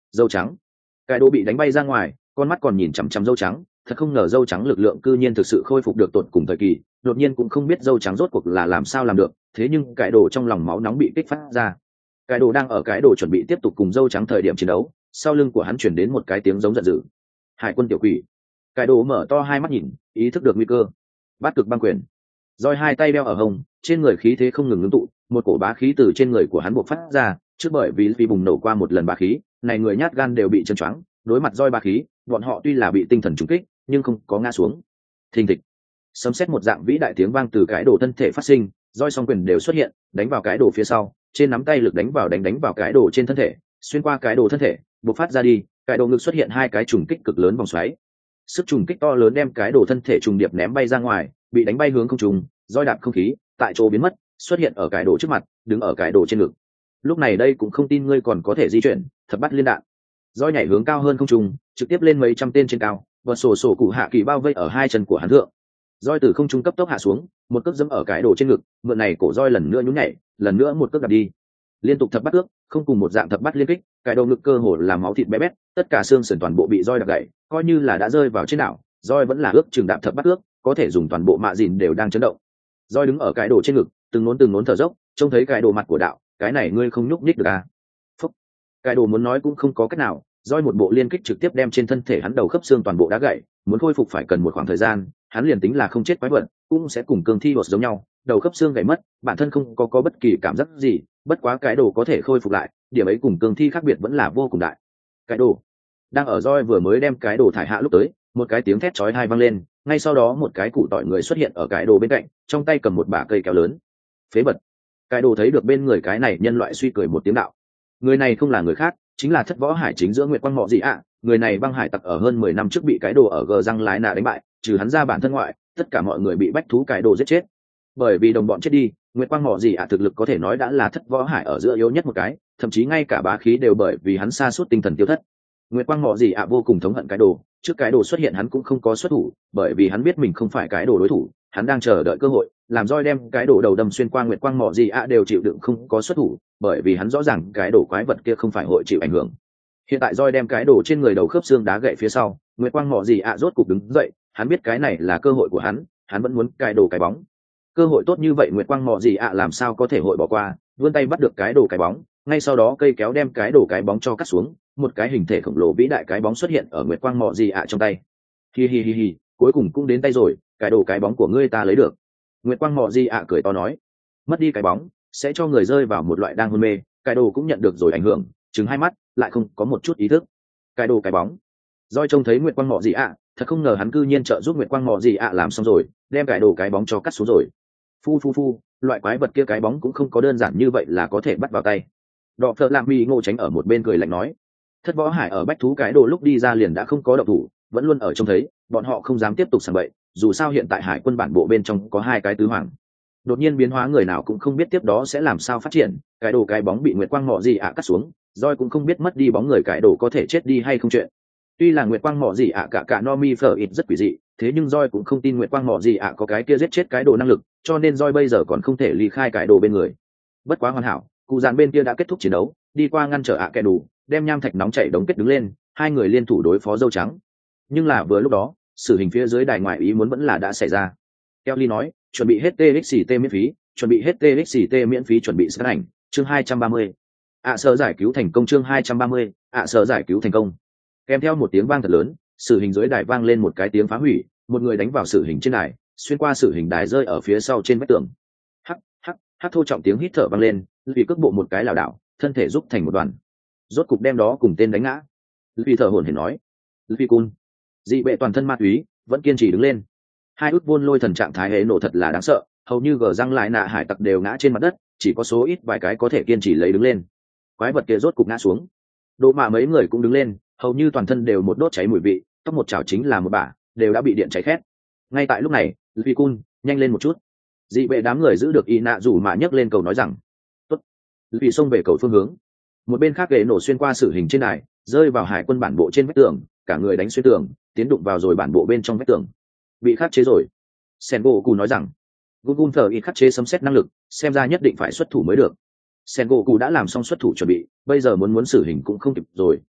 Dâu trắng. Cái đồ bị đánh bay ra ngoài, con mắt còn nhìn chằm chằm dâu trắng, thật không ngờ dâu trắng lực lượng cư nhiên thực sự khôi phục được tột cùng thời kỳ, đột nhiên cũng không biết dâu trắng rốt cuộc là làm sao làm được, thế nhưng cái đồ trong lòng máu nóng bị kích phát ra. Cái đồ đang ở cái đồ chuẩn bị tiếp tục cùng dâu trắng thời điểm chiến đấu, sau lưng của hắn chuyển đến một cái tiếng giống giận dữ. Hải quân tiểu quỷ. Cái đồ mở to hai mắt nhìn, ý thức được nguy cơ. Bát cực băng quyền. Roi hai tay đeo ở hông, trên người khí thế không ngừng ngưng tụ, một cổ bá khí từ trên người của hắn bộc phát ra, trước bởi vì vì bùng nổ qua một lần bá khí, này người nhát gan đều bị chân choáng, đối mặt roi bá khí, bọn họ tuy là bị tinh thần trùng kích, nhưng không có ngã xuống. Thình thịch. Sấm sét một dạng vĩ đại tiếng vang từ cái đồ thân thể phát sinh, roi song quyền đều xuất hiện, đánh vào cái đồ phía sau, trên nắm tay lực đánh vào đánh đánh vào cái đồ trên thân thể, xuyên qua cái đồ thân thể, bộc phát ra đi, cái đồ ngực xuất hiện hai cái trùng kích cực lớn vòng xoáy. Sức trùng kích to lớn đem cái đồ thân thể trùng điệp ném bay ra ngoài, bị đánh bay hướng không trung, roi đạp không khí, tại chỗ biến mất, xuất hiện ở cái đồ trước mặt, đứng ở cái đồ trên ngực. Lúc này đây cũng không tin ngươi còn có thể di chuyển, thập bắt liên đạn. Roi nhảy hướng cao hơn không trung, trực tiếp lên mấy trăm tên trên cao, và sổ sổ cụ hạ kỳ bao vây ở hai chân của hắn thượng. Roi từ không trung cấp tốc hạ xuống, một cước giẫm ở cái đồ trên ngực, mượn này cổ roi lần nữa nhún nhảy, lần nữa một cước đạp đi. Liên tục thập bắt cước, không cùng một dạng thập bắt liên kích, cái đầu ngực cơ hồ là máu thịt bé bét, tất cả xương sườn toàn bộ bị roi đập gãy, coi như là đã rơi vào trên đảo, roi vẫn là ước chừng đạp thập bắt cước, có thể dùng toàn bộ mạ dìn đều đang chấn động. Roi đứng ở cái đồ trên ngực, từng nốn từng nốn thở dốc, trông thấy cái đồ mặt của đạo, cái này ngươi không nhúc nhích được à? Phúc. Cái đồ muốn nói cũng không có cách nào, roi một bộ liên kích trực tiếp đem trên thân thể hắn đầu khớp xương toàn bộ đá gãy, muốn khôi phục phải cần một khoảng thời gian, hắn liền tính là không chết quái vật, cũng sẽ cùng cương thi bột giống nhau, đầu khớp xương gãy mất, bản thân không có có bất kỳ cảm giác gì, bất quá cái đồ có thể khôi phục lại, điểm ấy cùng cương thi khác biệt vẫn là vô cùng đại. Cái đồ đang ở roi vừa mới đem cái đồ thải hạ lúc tới, một cái tiếng thét chói tai vang lên, ngay sau đó một cái cụ tỏi người xuất hiện ở cái đồ bên cạnh, trong tay cầm một bả cây kéo lớn. Phế vật. Cái đồ thấy được bên người cái này nhân loại suy cười một tiếng đạo. Người này không là người khác, chính là thất võ hải chính giữa Nguyệt Quang Mọ Dị ạ, người này băng hải tặc ở hơn mười năm trước bị cái đồ ở gờ răng lái nạ đánh bại, trừ hắn ra bản thân ngoại, tất cả mọi người bị bách thú cái đồ giết chết. Bởi vì đồng bọn chết đi, Nguyệt Quang Mọ Dị ạ thực lực có thể nói đã là thất võ hải ở giữa yếu nhất một cái, thậm chí ngay cả bá khí đều bởi vì hắn sa sút tinh thần tiêu thất. Nguyệt Quang Mọ Dị ạ vô cùng thống hận cái đồ, trước cái đồ xuất hiện hắn cũng không có xuất thủ, bởi vì hắn biết mình không phải cái đồ đối thủ, hắn đang chờ đợi cơ hội, làm roi đem cái đồ đầu đâm xuyên qua Nguyệt Quang Mọ Dị ạ đều chịu đựng không có xuất thủ, bởi vì hắn rõ ràng cái đồ quái vật kia không phải hội chịu ảnh hưởng. Hiện tại roi đem cái đồ trên người đầu khớp xương đá gậy phía sau, Nguyệt Quang Mọ Dị ạ rốt cục đứng dậy, hắn biết cái này là cơ hội của hắn, hắn vẫn muốn cái đồ cái bóng. Cơ hội tốt như vậy Nguyệt Quang Mọ Dị ạ làm sao có thể hội bỏ qua, vươn tay bắt được cái đồ cái bóng, ngay sau đó cây kéo đem cái đồ cái bóng cho cắt xuống, một cái hình thể khổng lồ vĩ đại cái bóng xuất hiện ở Nguyệt Quang Mọ Dị ạ trong tay. Hi hi hi hi, cuối cùng cũng đến tay rồi, cái đồ cái bóng của ngươi ta lấy được. Nguyệt Quang Mọ Dị ạ cười to nói, mất đi cái bóng sẽ cho người rơi vào một loại đang hôn mê, cái đồ cũng nhận được rồi ảnh hưởng, trừng hai mắt, lại không có một chút ý thức. Cái đồ cái bóng. Doi trông thấy Nguyệt Quang Mọ Dị ạ, thật không ngờ hắn cư nhiên trợ giúp Nguyệt Quang Mọ Dị ạ làm xong rồi, đem cái đồ cái bóng cho cắt xuống rồi. Phu phu phu, loại quái vật kia cái bóng cũng không có đơn giản như vậy là có thể bắt vào tay. Đọ Phở Làm Mi Ngô tránh ở một bên cười lạnh nói, thất võ hải ở bách thú cái đồ lúc đi ra liền đã không có động thủ, vẫn luôn ở trông thấy, bọn họ không dám tiếp tục sảng bậy, dù sao hiện tại hải quân bản bộ bên trong có hai cái tứ hoàng. Đột nhiên biến hóa người nào cũng không biết tiếp đó sẽ làm sao phát triển, cái đồ cái bóng bị Nguyệt Quang Mọ Dị ạ cắt xuống, Doi cũng không biết mất đi bóng người cái đồ có thể chết đi hay không chuyện. Tuy là Nguyệt Quang Mọ Dị ạ cả cả Nomi Phở ít rất quỷ dị, thế nhưng Doi cũng không tin Nguyệt Quang Mọ Dị ạ có cái kia giết chết cái đồ năng lực, cho nên Doi bây giờ còn không thể ly khai cái đồ bên người. Bất quá hoàn hảo, cụ dàn bên kia đã kết thúc chiến đấu, đi qua ngăn trở ạ kẻ đủ, đem nham thạch nóng chảy đống kết đứng lên, hai người liên thủ đối phó dâu trắng. Nhưng là vừa lúc đó, sự hình phía dưới đài ngoại ý muốn vẫn là đã xảy ra. Kelly nói, chuẩn bị hết tê ích xê tê miễn phí, chuẩn bị hết tê ích xê tê miễn phí chuẩn bị sẵn ảnh, chương hai trăm ba mươi. ạ sở giải cứu thành công chương hai trăm ba mươi, ạ sở giải cứu thành công. Kèm theo một tiếng vang thật lớn, sự hình dưới đài vang lên một cái tiếng phá hủy, một người đánh vào sự hình trên đài, xuyên qua sự hình đài rơi ở phía sau trên vách tường. Hắc hắc hắc thô trọng tiếng hít thở vang lên, vì cước bộ một cái lảo đảo, thân thể rút thành một đoàn. Rốt cục đem đó cùng tên đánh ngã. Vì thở hổn hển nói, Vì cun, dị bệ toàn thân ma túy, vẫn kiên trì đứng lên. Hai út vôn lôi thần trạng thái hệ nổ thật là đáng sợ, hầu như gờ răng lại nạ hải tặc đều ngã trên mặt đất, chỉ có số ít vài cái có thể kiên trì lấy đứng lên. Quái vật kia rốt cục ngã xuống, độ mạ mấy người cũng đứng lên, hầu như toàn thân đều một đốt cháy mùi vị, tóc một chảo chính là một bả, đều đã bị điện cháy khét. Ngay tại lúc này, Vì cun, nhanh lên một chút. Dị bệ đám người giữ được y nạ rủ mạ nhấc lên cầu nói rằng, tốt. Vì xông về cầu phương hướng. Một bên khác ghệ nổ xuyên qua sự hình trên đài, rơi vào hải quân bản bộ trên vách tường, cả người đánh xuyên tường, tiến đụng vào rồi bản bộ bên trong vách tường. Bị khắc chế rồi. Sengoku nói rằng, Gun thờ ít khắc chế sấm xét năng lực, xem ra nhất định phải xuất thủ mới được. Sengoku đã làm xong xuất thủ chuẩn bị, bây giờ muốn muốn xử hình cũng không kịp rồi,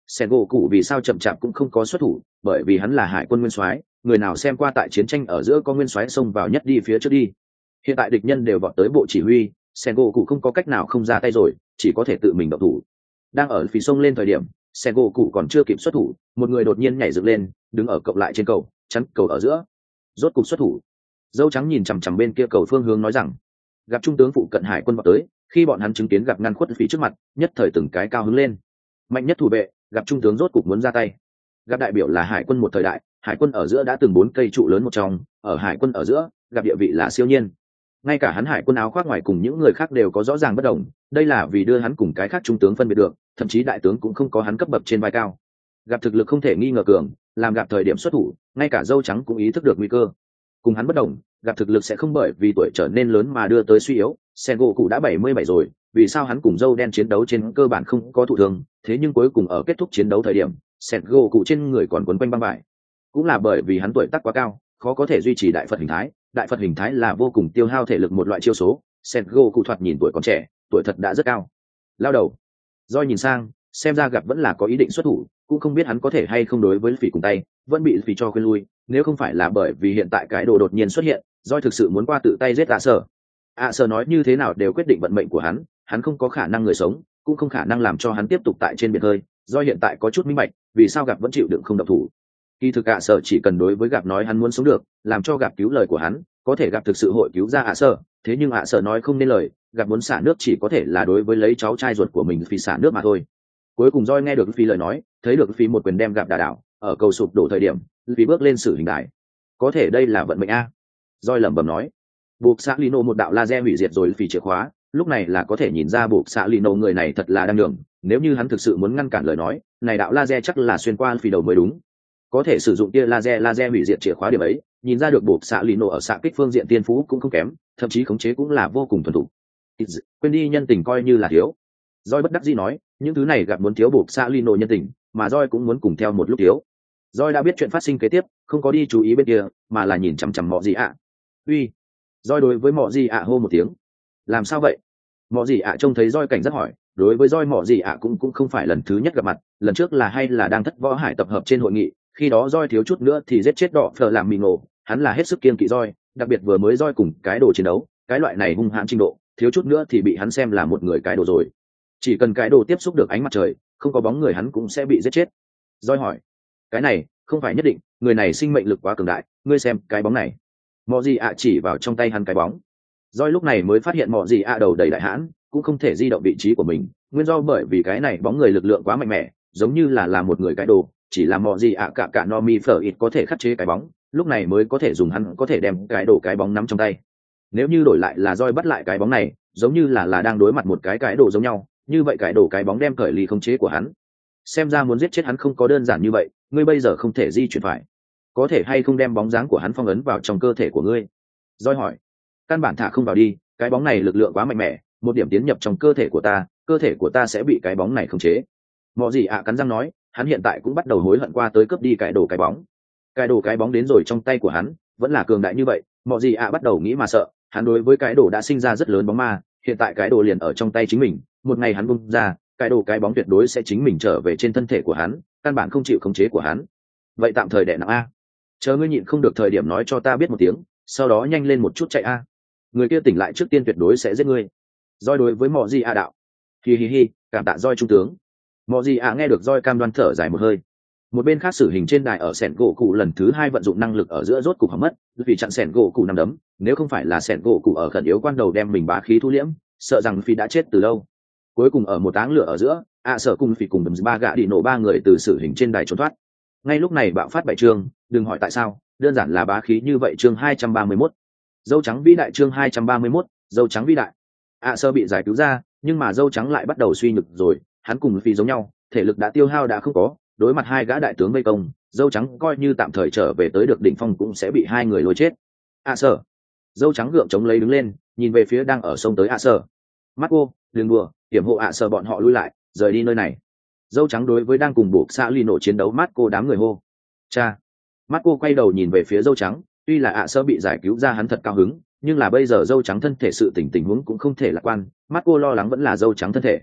sen gỗ cụ vì sao chậm chạp cũng không có xuất thủ, bởi vì hắn là hải quân nguyên soái, người nào xem qua tại chiến tranh ở giữa có nguyên soái xông vào nhất đi phía trước đi. Hiện tại địch nhân đều vọt tới bộ chỉ huy, sen gỗ cụ không có cách nào không ra tay rồi, chỉ có thể tự mình động thủ. Đang ở phía sông lên thời điểm, sen gỗ cụ còn chưa kịp xuất thủ, một người đột nhiên nhảy dựng lên, đứng ở cộng lại trên cầu, chắn cầu ở giữa. Rốt cục xuất thủ. Dâu trắng nhìn chằm chằm bên kia cầu phương hướng nói rằng, gặp trung tướng phụ cận hải quân vọt tới, khi bọn hắn chứng kiến gặp ngăn khuất phía trước mặt, nhất thời từng cái cao hứng lên. Mạnh nhất thủ vệ, gặp trung tướng rốt cục muốn ra tay. Gặp đại biểu là hải quân một thời đại, hải quân ở giữa đã từng bốn cây trụ lớn một trong, ở hải quân ở giữa, gặp địa vị là siêu nhiên. Ngay cả hắn hải quân áo khoác ngoài cùng những người khác đều có rõ ràng bất đồng, đây là vì đưa hắn cùng cái khác trung tướng phân biệt được, thậm chí đại tướng cũng không có hắn cấp bậc trên vai cao. Gặp thực lực không thể nghi ngờ cường, làm gặp thời điểm xuất thủ, ngay cả dâu trắng cũng ý thức được nguy cơ. Cùng hắn bất đồng, gặp thực lực sẽ không bởi vì tuổi trở nên lớn mà đưa tới suy yếu. Sen gỗ cụ đã bảy mươi bảy rồi, vì sao hắn cùng dâu đen chiến đấu trên cơ bản không có thụ thương, thế nhưng cuối cùng ở kết thúc chiến đấu thời điểm, Sen gỗ cụ trên người còn quấn quanh băng vải. Cũng là bởi vì hắn tuổi tác quá cao, khó có thể duy trì đại Phật hình thái. Đại Phật hình thái là vô cùng tiêu hao thể lực một loại chiêu số. Sen gỗ cụ thoạt nhìn tuổi còn trẻ, tuổi thật đã rất cao. Lao đầu. Doi nhìn sang, xem ra gặp vẫn là có ý định xuất thủ, cũng không biết hắn có thể hay không đối với phỉ cùng tay, vẫn bị phỉ cho khuyên lui. Nếu không phải là bởi vì hiện tại cái đồ đột nhiên xuất hiện, Doi thực sự muốn qua tự tay giết ạ sở. ạ sở nói như thế nào đều quyết định vận mệnh của hắn, hắn không có khả năng người sống, cũng không khả năng làm cho hắn tiếp tục tại trên biển hơi. Doi hiện tại có chút minh bạch, vì sao gặp vẫn chịu đựng không động thủ. Kỳ thực ạ sở chỉ cần đối với gặp nói hắn muốn sống được, làm cho gặp cứu lời của hắn, có thể gặp thực sự hội cứu ra ạ sở. Thế nhưng ạ sở nói không nên lời, gặp muốn xả nước chỉ có thể là đối với lấy cháu trai ruột của mình vì xả nước mà thôi. Cuối cùng Doi nghe được phi lời nói, thấy được phi một quyền đem gặp đả đảo, ở cầu sụp đổ thời điểm, phi bước lên xử hình đài. Có thể đây là vận mệnh a. Doi lẩm bẩm nói. Buộc xạ Lino một đạo laser hủy diệt rồi phi chìa khóa, lúc này là có thể nhìn ra buộc xạ Lino người này thật là đang đường, nếu như hắn thực sự muốn ngăn cản lời nói, này đạo laser chắc là xuyên qua phi đầu mới đúng. Có thể sử dụng tia laser laser hủy diệt chìa khóa điểm ấy, nhìn ra được buộc xạ Lino ở xạ kích phương diện tiên phú cũng không kém, thậm chí khống chế cũng là vô cùng thuần thục. Quên đi nhân tình coi như là thiếu. Doi bất đắc dĩ nói, những thứ này gặp muốn thiếu buộc xạ Lino nhân tình, mà Doi cũng muốn cùng theo một lúc thiếu. Doi đã biết chuyện phát sinh kế tiếp, không có đi chú ý bên kia, mà là nhìn chằm chằm Mọ Gì ạ. Uy. Doi đối với Mọ Gì ạ hô một tiếng. Làm sao vậy? Mọ Gì ạ trông thấy Doi cảnh giác hỏi, đối với Doi Mọ Gì ạ cũng cũng không phải lần thứ nhất gặp mặt, lần trước là hay là đang thất võ hải tập hợp trên hội nghị, khi đó Doi thiếu chút nữa thì giết chết đỏ phở làm mì ngộ, hắn là hết sức kiên kỵ Doi, đặc biệt vừa mới Doi cùng cái đồ chiến đấu, cái loại này hung hãn trình độ, thiếu chút nữa thì bị hắn xem là một người cái đồ rồi. Chỉ cần cái đồ tiếp xúc được ánh mặt trời, không có bóng người hắn cũng sẽ bị giết chết. Doi hỏi, cái này không phải nhất định, người này sinh mệnh lực quá cường đại, ngươi xem cái bóng này. Mọ Gì ạ chỉ vào trong tay hắn cái bóng. Doi lúc này mới phát hiện Mọ Gì ạ đầu đầy đại hãn, cũng không thể di động vị trí của mình, nguyên do bởi vì cái này bóng người lực lượng quá mạnh mẽ, giống như là là một người cái đồ, chỉ là Mọ Gì ạ cả cả no mi phở ít có thể khắc chế cái bóng, lúc này mới có thể dùng hắn có thể đem cái đồ cái bóng nắm trong tay. Nếu như đổi lại là Doi bắt lại cái bóng này, giống như là là đang đối mặt một cái cái đồ giống nhau, như vậy cái đồ cái bóng đem cởi ly khống chế của hắn. Xem ra muốn giết chết hắn không có đơn giản như vậy, ngươi bây giờ không thể di chuyển phải, có thể hay không đem bóng dáng của hắn phong ấn vào trong cơ thể của ngươi? Doi hỏi. Căn bản thả không vào đi, cái bóng này lực lượng quá mạnh mẽ, một điểm tiến nhập trong cơ thể của ta, cơ thể của ta sẽ bị cái bóng này khống chế. Mọ Gì ạ cắn răng nói, hắn hiện tại cũng bắt đầu hối hận qua tới cướp đi cái đồ cái bóng. Cái đồ cái bóng đến rồi trong tay của hắn, vẫn là cường đại như vậy, Mọ Gì ạ bắt đầu nghĩ mà sợ, hắn đối với cái đồ đã sinh ra rất lớn bóng ma, hiện tại cái đồ liền ở trong tay chính mình, một ngày hắn bung ra, cái đồ cái bóng tuyệt đối sẽ chính mình trở về trên thân thể của hắn, căn bản không chịu khống chế của hắn. Vậy tạm thời đè nặng a, chờ ngươi nhịn không được thời điểm nói cho ta biết một tiếng, sau đó nhanh lên một chút chạy a, người kia tỉnh lại trước tiên tuyệt đối sẽ giết ngươi. Doi đối với Mọ Gì ạ đạo. Hi hi hi, cảm tạ Doi trung tướng. Mọ Gì ạ nghe được Doi cam đoan thở dài một hơi. Một bên khác xử hình trên đài ở sẻn gỗ cụ lần thứ hai vận dụng năng lực ở giữa rốt cục hỏng mất, vì chặn sẻn gỗ cụ nằm đấm, nếu không phải là sẻn gỗ cụ ở khẩn yếu quan đầu đem mình bá khí thu liễm, sợ rằng phi đã chết từ lâu. Cuối cùng ở một áng lửa ở giữa, ạ sở cùng phi cùng đấm ba gã đi nổ ba người từ xử hình trên đài trốn thoát. Ngay lúc này bạo phát bảy chương, đừng hỏi tại sao, đơn giản là bá khí như vậy. Chương hai trăm ba mươi mốt, dâu trắng vĩ đại. Chương hai trăm ba mươi mốt, dâu trắng vĩ đại. ạ sở bị giải cứu ra, nhưng mà dâu trắng lại bắt đầu suy nhược rồi, hắn cùng phi giống nhau, thể lực đã tiêu hao đã không có, đối mặt hai gã đại tướng vây công, dâu trắng coi như tạm thời trở về tới được đỉnh phong cũng sẽ bị hai người lôi chết. ạ sở. Dâu trắng gượng chống lấy đứng lên, nhìn về phía đang ở sông tới ạ sở. Mắt cô, đừng đùa, hiểm hộ ạ sở bọn họ lui lại, rời đi nơi này. Dâu trắng đối với đang cùng buộc xạ ly nổ chiến đấu mắt cô đám người hô. Cha. Mắt cô quay đầu nhìn về phía dâu trắng, tuy là ạ sở bị giải cứu ra hắn thật cao hứng, nhưng là bây giờ dâu trắng thân thể sự tình tình huống cũng không thể lạc quan, mắt cô lo lắng vẫn là dâu trắng thân thể.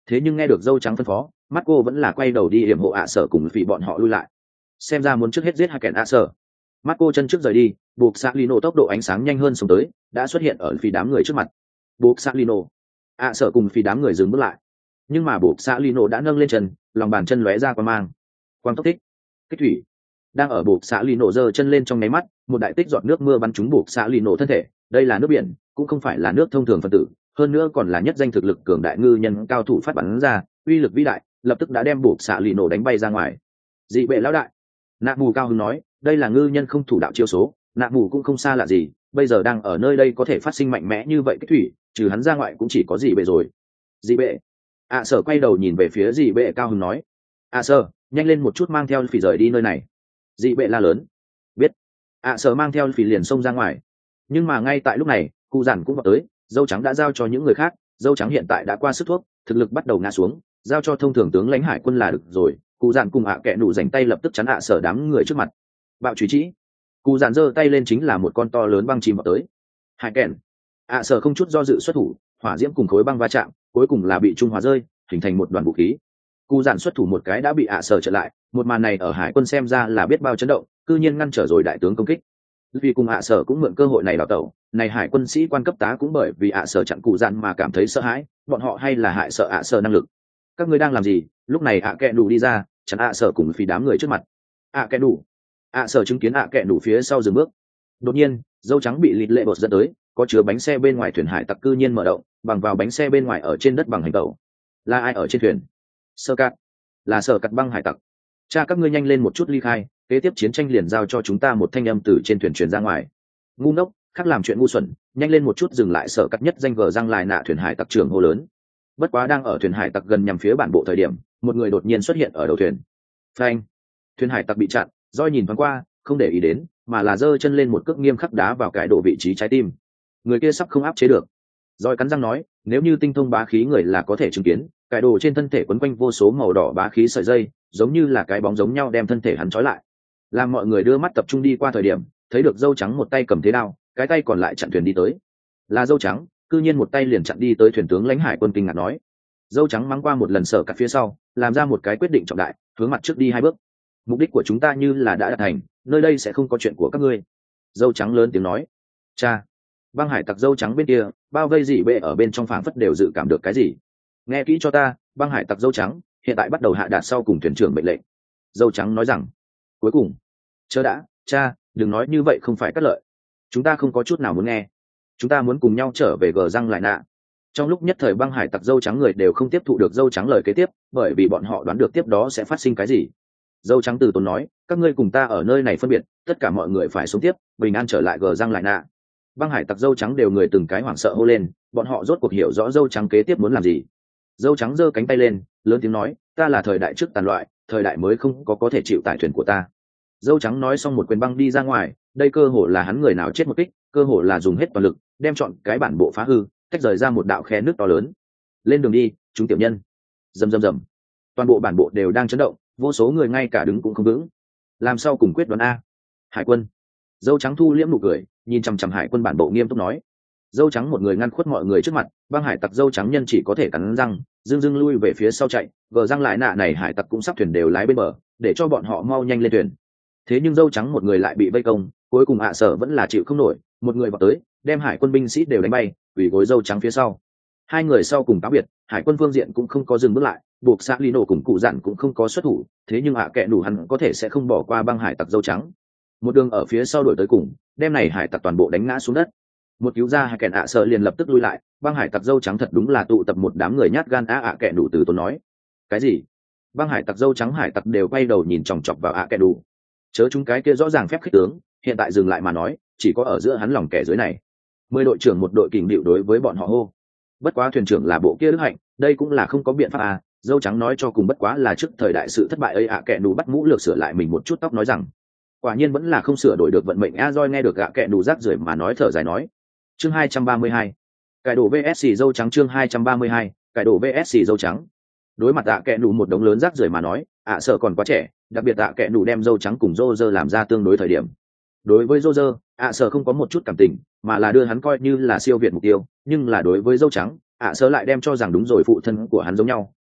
thế nhưng nghe được dâu trắng phân phó, mắt cô vẫn là quay đầu đi hiểm hộ ạ sở cùng vì bọn họ lui lại, xem ra muốn trước hết giết hai kẻ ạ sở. Mắt cô chân trước rời đi, buộc xạ lino tốc độ ánh sáng nhanh hơn xuống tới, đã xuất hiện ở phía đám người trước mặt. Buộc xạ lino, ạ sở cùng phía đám người dừng bước lại, nhưng mà buộc xạ lino đã nâng lên chân, lòng bàn chân lóe ra quang mang, quang tốc thích kích thủy. Đang ở buộc xạ lino giơ chân lên trong nháy mắt, một đại tích giọt nước mưa bắn trúng buộc xạ lino thân thể. Đây là nước biển, cũng không phải là nước thông thường phân tử, hơn nữa còn là nhất danh thực lực cường đại ngư nhân cao thủ phát bắn ra, uy lực vĩ đại, lập tức đã đem buộc xạ lino đánh bay ra ngoài. Dị bệ lão đại, nạ mù cao hứng nói, đây là ngư nhân không thủ đạo chiêu số, nạ mù cũng không xa lạ gì, bây giờ đang ở nơi đây có thể phát sinh mạnh mẽ như vậy kích thủy, trừ hắn ra ngoại cũng chỉ có dị bệ rồi. Dị bệ, ạ sở quay đầu nhìn về phía dị bệ cao hứng nói, ạ sở, nhanh lên một chút mang theo phỉ rời đi nơi này. Dị bệ la lớn, biết. ạ sở mang theo phỉ liền xông ra ngoài, nhưng mà ngay tại lúc này cụ giản cũng vào tới. Dâu trắng đã giao cho những người khác, dâu trắng hiện tại đã qua sức thuốc, thực lực bắt đầu ngã xuống, giao cho thông thường tướng lãnh hải quân là được rồi. Cụ giản cùng ạ à kẹ nụ dành tay lập tức chắn ạ sở đám người trước mặt. Bạo truy chỉ, cụ giản giơ tay lên chính là một con to lớn băng chìm vào tới. Hải kẹn, ạ sở không chút do dự xuất thủ, hỏa diễm cùng khối băng va chạm, cuối cùng là bị trung hòa rơi, hình thành một đoàn vũ khí. Cụ giản xuất thủ một cái đã bị ạ sở trở lại, một màn này ở hải quân xem ra là biết bao chấn động, cư nhiên ngăn trở rồi đại tướng công kích. Vì cùng ạ sở cũng mượn cơ hội này đào tẩu, này hải quân sĩ quan cấp tá cũng bởi vì ạ sở chặn cụ giản mà cảm thấy sợ hãi, bọn họ hay là hại sợ ạ sở năng lực. Các ngươi đang làm gì? Lúc này ạ kẹ đủ đi ra, chặn ạ sở cùng phi đám người trước mặt. ạ kẹ đủ, ạ sở chứng kiến ạ kẹ đủ phía sau dừng bước. Đột nhiên dâu trắng bị lịt lệ bột dẫn tới, có chứa bánh xe bên ngoài thuyền hải tặc cư nhiên mở động, bằng vào bánh xe bên ngoài ở trên đất bằng hành tẩu. Là ai ở trên thuyền? Sơ cát, là sở cắt băng hải tặc. Cha các ngươi nhanh lên một chút ly khai, kế tiếp chiến tranh liền giao cho chúng ta. Một thanh âm từ trên thuyền truyền ra ngoài. Ngu ngốc, khác làm chuyện ngu xuẩn, nhanh lên một chút dừng lại. Sở cắt nhất danh vờ răng lại nạ thuyền hải tặc trưởng hô lớn. Bất quá đang ở thuyền hải tặc gần nhằm phía bản bộ thời điểm, một người đột nhiên xuất hiện ở đầu thuyền. Phanh, thuyền hải tặc bị chặn, roi nhìn thoáng qua, không để ý đến, mà là giơ chân lên một cước nghiêm khắc đá vào cái độ vị trí trái tim. Người kia sắp không áp chế được. Roi cắn răng nói, nếu như tinh thông bá khí người là có thể chứng kiến, cái đồ trên thân thể quấn quanh vô số màu đỏ bá khí sợi dây, giống như là cái bóng giống nhau đem thân thể hắn trói lại. Làm mọi người đưa mắt tập trung đi qua thời điểm, thấy được dâu trắng một tay cầm thế đao, cái tay còn lại chặn thuyền đi tới. Là dâu trắng, cư nhiên một tay liền chặn đi tới thuyền tướng lãnh hải quân kinh ngạc nói. Dâu trắng mắng qua một lần sở cắt phía sau, làm ra một cái quyết định trọng đại, hướng mặt trước đi hai bước. Mục đích của chúng ta như là đã đạt thành, nơi đây sẽ không có chuyện của các ngươi. Dâu trắng lớn tiếng nói. Cha, băng hải tặc dâu trắng bên kia bao vây dị bệ ở bên trong phảng phất đều dự cảm được cái gì. Nghe kỹ cho ta, băng hải tặc dâu trắng hiện tại bắt đầu hạ đạt sau cùng thuyền trưởng mệnh lệnh. Dâu trắng nói rằng. Cuối cùng, chớ đã, cha, đừng nói như vậy không phải cắt lợi. Chúng ta không có chút nào muốn nghe. Chúng ta muốn cùng nhau trở về gờ răng lại nạ. Trong lúc nhất thời băng hải tặc dâu trắng người đều không tiếp thụ được dâu trắng lời kế tiếp, bởi vì bọn họ đoán được tiếp đó sẽ phát sinh cái gì. Dâu trắng từ tốn nói, các ngươi cùng ta ở nơi này phân biệt, tất cả mọi người phải sống tiếp, bình an trở lại gờ răng lại nạ. Băng hải tặc dâu trắng đều người từng cái hoảng sợ hô lên, bọn họ rốt cuộc hiểu rõ dâu trắng kế tiếp muốn làm gì. Dâu trắng giơ cánh tay lên, lớn tiếng nói, ta là thời đại trước tàn loại, thời đại mới không có có thể chịu tải thuyền của ta. Dâu trắng nói xong một quyền băng đi ra ngoài, đây cơ hồ là hắn người nào chết một kích, cơ hồ là dùng hết toàn lực, đem chọn cái bản bộ phá hư, tách rời ra một đạo khe nước to lớn. Lên đường đi, chúng tiểu nhân. Rầm rầm rầm. Toàn bộ bản bộ đều đang chấn động, vô số người ngay cả đứng cũng không vững. Làm sao cùng quyết đoán a? Hải quân. Dâu trắng thu liễm nụ cười, nhìn chằm chằm hải quân bản bộ nghiêm túc nói. Dâu trắng một người ngăn khuất mọi người trước mặt, băng hải tặc dâu trắng nhân chỉ có thể cắn răng, dưng dưng lui về phía sau chạy, vờ răng lại nạ này hải tặc cũng sắp thuyền đều lái bên bờ, để cho bọn họ mau nhanh lên thuyền. Thế nhưng dâu trắng một người lại bị vây công, cuối cùng ạ sở vẫn là chịu không nổi, một người vào tới, đem hải quân binh sĩ đều đánh bay, quỳ gối dâu trắng phía sau. Hai người sau cùng cáo biệt, hải quân phương diện cũng không có dừng bước lại, buộc xã Lino cùng cụ dặn cũng không có xuất thủ, thế nhưng ạ kệ đủ hắn có thể sẽ không bỏ qua băng hải tặc dâu trắng. Một đường ở phía sau đuổi tới cùng, đem này hải tặc toàn bộ đánh ngã xuống đất. Một cứu ra hải kẹn ạ sợ liền lập tức lui lại, băng hải tặc dâu trắng thật đúng là tụ tập một đám người nhát gan á. ạ kẹn đủ từ tốn nói. Cái gì? Băng hải tặc dâu trắng hải tặc đều quay đầu nhìn chòng chọc vào ạ kẹn đủ. Chớ chúng cái kia rõ ràng phép khích tướng, hiện tại dừng lại mà nói, chỉ có ở giữa hắn lòng kẻ dưới này. Mười đội trưởng một đội kình điệu đối với bọn họ hô. Bất quá thuyền trưởng là bộ kia đức hạnh, đây cũng là không có biện pháp à. Dâu trắng nói cho cùng bất quá là trước thời đại sự thất bại ấy. ạ kẹn đủ bắt mũ lược sửa lại mình một chút tóc nói rằng, quả nhiên vẫn là không sửa đổi được vận mệnh. A Roi nghe được ạ kẹn đủ rác rưởi mà nói thở dài nói. Chương hai trăm ba mươi hai, cải đổ vê ét xê dâu trắng. Chương hai trăm ba mươi hai, cải đổ vê ét xê dâu trắng. Đối mặt ạ kẹn đủ một đống lớn rác rưởi mà nói, ạ sợ còn quá trẻ, đặc biệt ạ kẹn đủ đem dâu trắng cùng rô rơ làm ra tương đối thời điểm. Đối với rô rơ, ạ sợ không có một chút cảm tình, mà là đưa hắn coi như là siêu việt mục tiêu, nhưng là đối với dâu trắng, ạ sợ lại đem cho rằng đúng rồi phụ thân của hắn giống nhau,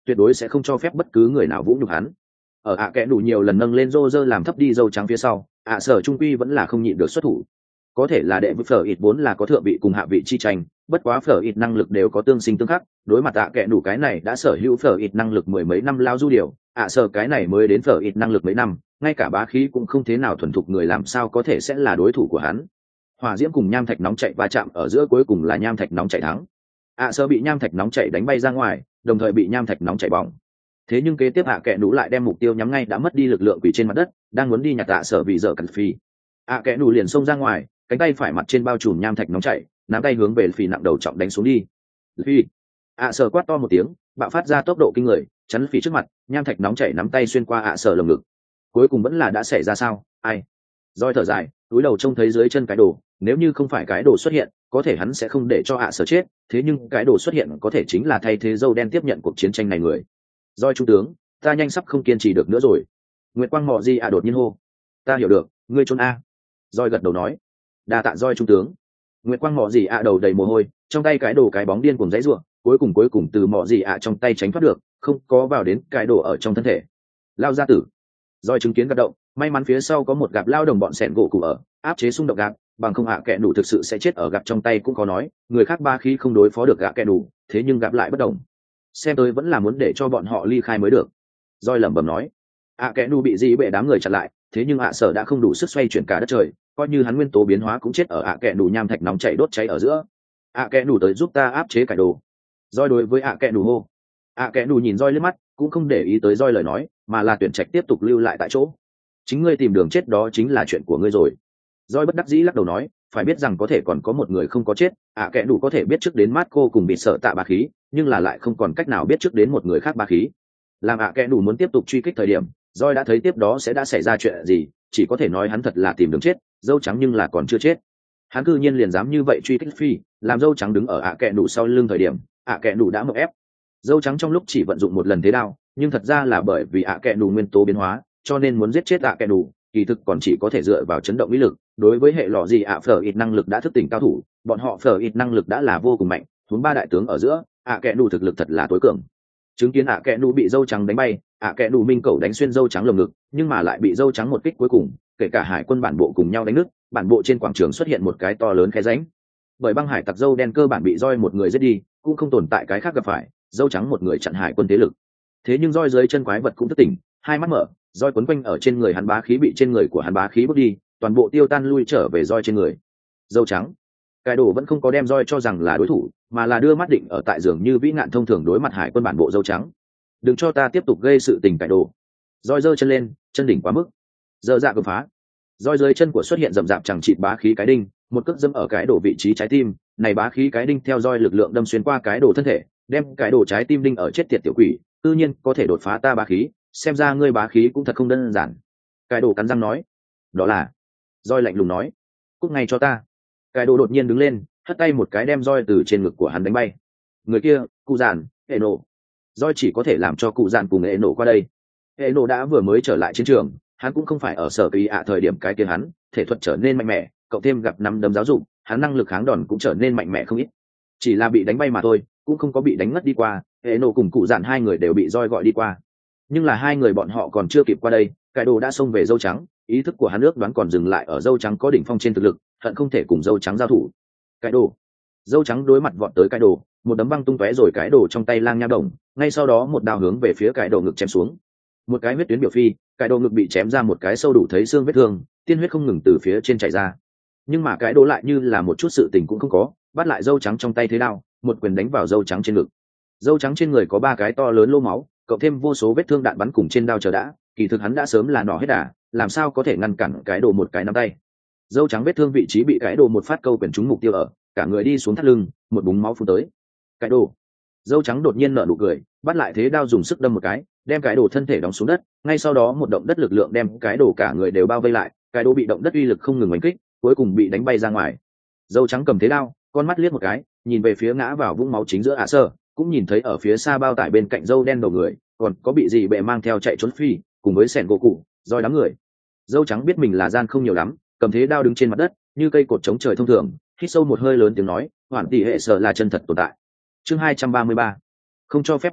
tuyệt đối sẽ không cho phép bất cứ người nào vũ nhục hắn. Ở ạ kẽ đủ nhiều lần nâng lên rô rơ làm thấp đi dâu trắng phía sau, ạ sở trung quy vẫn là không nhịn được xuất thủ. Có thể là đệ với phở ít vốn là có thượng vị cùng hạ vị chi tranh, bất quá phở ít năng lực đều có tương sinh tương khắc, đối mặt ạ kẽ đủ cái này đã sở hữu phở ít năng lực mười mấy năm lao du điều, ạ sở cái này mới đến phở ít năng lực mấy năm, ngay cả bá khí cũng không thế nào thuần thục, người làm sao có thể sẽ là đối thủ của hắn. Hỏa diễm cùng nham thạch nóng chạy va chạm ở giữa, cuối cùng là nham thạch nóng chạy thắng. ạ sở bị nham thạch nóng chạy đánh bay ra ngoài, đồng thời bị nham thạch nóng chạy bỏng. Thế nhưng kế tiếp ạ kẽ đủ lại đem mục tiêu nhắm ngay đã mất đi lực lượng quỷ trên mặt đất, đang muốn đi nhặt ạ sở vì dở cẩn phi. ạ kẽ đủ liền xông ra ngoài, cánh tay phải mặt trên bao trùm nham thạch nóng chảy, nắm tay hướng về phì nặng đầu trọng đánh xuống đi. Phi ạ sở quát to một tiếng, bạo phát ra tốc độ kinh người, chắn phì trước mặt, nham thạch nóng chảy nắm tay xuyên qua ạ sở lồng ngực. Cuối cùng vẫn là đã xảy ra sao? Ai? Roi thở dài, túi đầu trông thấy dưới chân cái đồ, nếu như không phải cái đồ xuất hiện, có thể hắn sẽ không để cho ạ sở chết, thế nhưng cái đồ xuất hiện có thể chính là thay thế dâu đen tiếp nhận cuộc chiến tranh này người. Roi trung tướng, ta nhanh sắp không kiên trì được nữa rồi. Nguyệt Quang Mọ Di ạ đột nhiên hô. Ta hiểu được, ngươi trốn a. Roi gật đầu nói. Đa tạ Roi trung tướng. Nguyệt Quang Mọ Di ạ đầu đầy mồ hôi, trong tay cái đồ cái bóng điên cuồng dãy rủa, cuối cùng cuối cùng từ Mọ Di ạ trong tay tránh thoát được, không có vào đến cái đồ ở trong thân thể. Lao ra tử. Roi chứng kiến gật động, may mắn phía sau có một gặp lao đồng bọn sẹn gỗ cụ ở, áp chế xung động gạt, bằng không ạ kẹ đủ thực sự sẽ chết ở gặp trong tay cũng có nói, người khác ba khí không đối phó được gạ kẹ đủ, thế nhưng gặp lại bất đồng. Xem tôi vẫn là muốn để cho bọn họ ly khai mới được. Roi lẩm bẩm nói. ạ kẽ đủ bị gì bệ đám người chặn lại, thế nhưng ạ sở đã không đủ sức xoay chuyển cả đất trời, coi như hắn nguyên tố biến hóa cũng chết ở ạ kẽ đủ nham thạch nóng chảy đốt cháy ở giữa. ạ kẽ đủ tới giúp ta áp chế cải đồ. Roi đối với ạ kẽ đủ hô. ạ kẽ đủ nhìn Roi liếc mắt, cũng không để ý tới Roi lời nói, mà là tuyển trạch tiếp tục lưu lại tại chỗ. Chính ngươi tìm đường chết đó chính là chuyện của ngươi rồi. Roi bất đắc dĩ lắc đầu nói, phải biết rằng có thể còn có một người không có chết, ạ kẽ đủ có thể biết trước đến mát cô cùng bị sợ tạ bá khí, nhưng là lại không còn cách nào biết trước đến một người khác bá khí. Làm ạ kẽ đủ muốn tiếp tục truy kích thời điểm, Roi đã thấy tiếp đó sẽ đã xảy ra chuyện gì, chỉ có thể nói hắn thật là tìm đường chết, dâu trắng nhưng là còn chưa chết. Hắn cư nhiên liền dám như vậy truy kích phi, làm dâu trắng đứng ở ạ kẽ đủ sau lưng thời điểm, ạ kẽ đủ đã mộng ép. Dâu trắng trong lúc chỉ vận dụng một lần thế đao, nhưng thật ra là bởi vì ạ kẽ đủ nguyên tố biến hóa, cho nên muốn giết chết ạ kẽ đủ, kỳ thực còn chỉ có thể dựa vào chấn động ý lực. Đối với hệ lọ gì ạ phở ít năng lực đã thức tỉnh cao thủ, bọn họ phở ít năng lực đã là vô cùng mạnh, huống ba đại tướng ở giữa, ạ kẽ đủ thực lực thật là tối cường. Chứng kiến ạ kẽ đủ bị dâu trắng đánh bay, ạ kẽ đủ minh cầu đánh xuyên dâu trắng lồng ngực, nhưng mà lại bị dâu trắng một kích cuối cùng, kể cả hải quân bản bộ cùng nhau đánh nứt, bản bộ trên quảng trường xuất hiện một cái to lớn khe rãnh. Bởi băng hải tặc dâu đen cơ bản bị Roi một người giết đi, cũng không tồn tại cái khác gặp phải, dâu trắng một người chặn hải quân thế lực. Thế nhưng Roi dưới chân quái vật cũng thức tỉnh, hai mắt mở, Roi quấn quanh ở trên người hắn bá khí bị trên người của hắn bá khí bước đi, toàn bộ tiêu tan lui trở về Roi trên người. Dâu trắng, cái đồ vẫn không có đem Roi cho rằng là đối thủ, mà là đưa mắt định ở tại giường như vĩ nạn thông thường đối mặt hải quân bản bộ dâu trắng. Đừng cho ta tiếp tục gây sự tình cải đồ. Roi giơ chân lên, chân đỉnh quá mức, dơ dạ đột phá. Roi dưới chân của xuất hiện rậm rạp chẳng chịt bá khí cái đinh, một cước dẫm ở cái đồ vị trí trái tim, này bá khí cái đinh theo Roi lực lượng đâm xuyên qua cái đồ thân thể, đem cái đồ trái tim đinh ở chết tiệt tiểu quỷ, tự nhiên có thể đột phá ta bá khí, xem ra ngươi bá khí cũng thật không đơn giản. Cái đồ cắn răng nói, đó là. Roi lạnh lùng nói, cút ngay cho ta. Cái đồ đột nhiên đứng lên, hất tay một cái đem Roi từ trên ngực của hắn đánh bay. Người kia, cụ giản, hệ nổ. Roi chỉ có thể làm cho cụ giản cùng hệ nổ qua đây. Hệ nổ đã vừa mới trở lại chiến trường, hắn cũng không phải ở sở kỳ ạ thời điểm cái kia hắn, thể thuật trở nên mạnh mẽ, cộng thêm gặp năm đấm giáo dục, hắn năng lực kháng đòn cũng trở nên mạnh mẽ không ít. Chỉ là bị đánh bay mà thôi, cũng không có bị đánh ngất đi qua. Hệ nổ cùng cụ giản hai người đều bị Roi gọi đi qua, nhưng là hai người bọn họ còn chưa kịp qua đây, cái đồ đã xông về dâu trắng, ý thức của hắn ước đoán còn dừng lại ở dâu trắng có đỉnh phong trên thực lực, hận không thể cùng dâu trắng giao thủ. Cái đồ, dâu trắng đối mặt vọt tới cái đồ, một đấm băng tung tóe rồi cái đồ trong tay lang nha đồng, ngay sau đó một đao hướng về phía cái đồ ngực chém xuống. Một cái huyết tuyến biểu phi, cái đồ ngực bị chém ra một cái sâu đủ thấy xương vết thương, tiên huyết không ngừng từ phía trên chảy ra. Nhưng mà cái đồ lại như là một chút sự tình cũng không có, bắt lại dâu trắng trong tay thế đao, một quyền đánh vào dâu trắng trên ngực. Dâu trắng trên người có ba cái to lớn lỗ máu, cộng thêm vô số vết thương đạn bắn cùng trên đao chờ đã, kỳ thực hắn đã sớm là nỏ hết đà, làm sao có thể ngăn cản cái đồ một cái nắm tay. Dâu trắng vết thương vị trí bị cái đồ một phát câu quyền trúng mục tiêu ở, cả người đi xuống thắt lưng, một búng máu phun tới. Cái đồ, dâu trắng đột nhiên nở nụ cười, bắt lại thế đao dùng sức đâm một cái, đem cái đồ thân thể đóng xuống đất, ngay sau đó một động đất lực lượng đem cái đồ cả người đều bao vây lại, cái đồ bị động đất uy lực không ngừng đánh kích, cuối cùng bị đánh bay ra ngoài. Dâu trắng cầm thế đao, con mắt liếc một cái, nhìn về phía ngã vào vũng máu chính giữa ạ sơ, cũng nhìn thấy ở phía xa bao tải bên cạnh dâu đen đầu người, còn có bị gì bệ mang theo chạy trốn phi, cùng với sẻn gỗ cụ, Roi đám người. Dâu trắng biết mình là gian không nhiều lắm, cầm thế đao đứng trên mặt đất, như cây cột chống trời thông thường, hít sâu một hơi lớn tiếng nói, hoàn tỷ hệ sở là chân thật tồn tại. Chương hai trăm ba mươi ba, không cho phép lúc đích,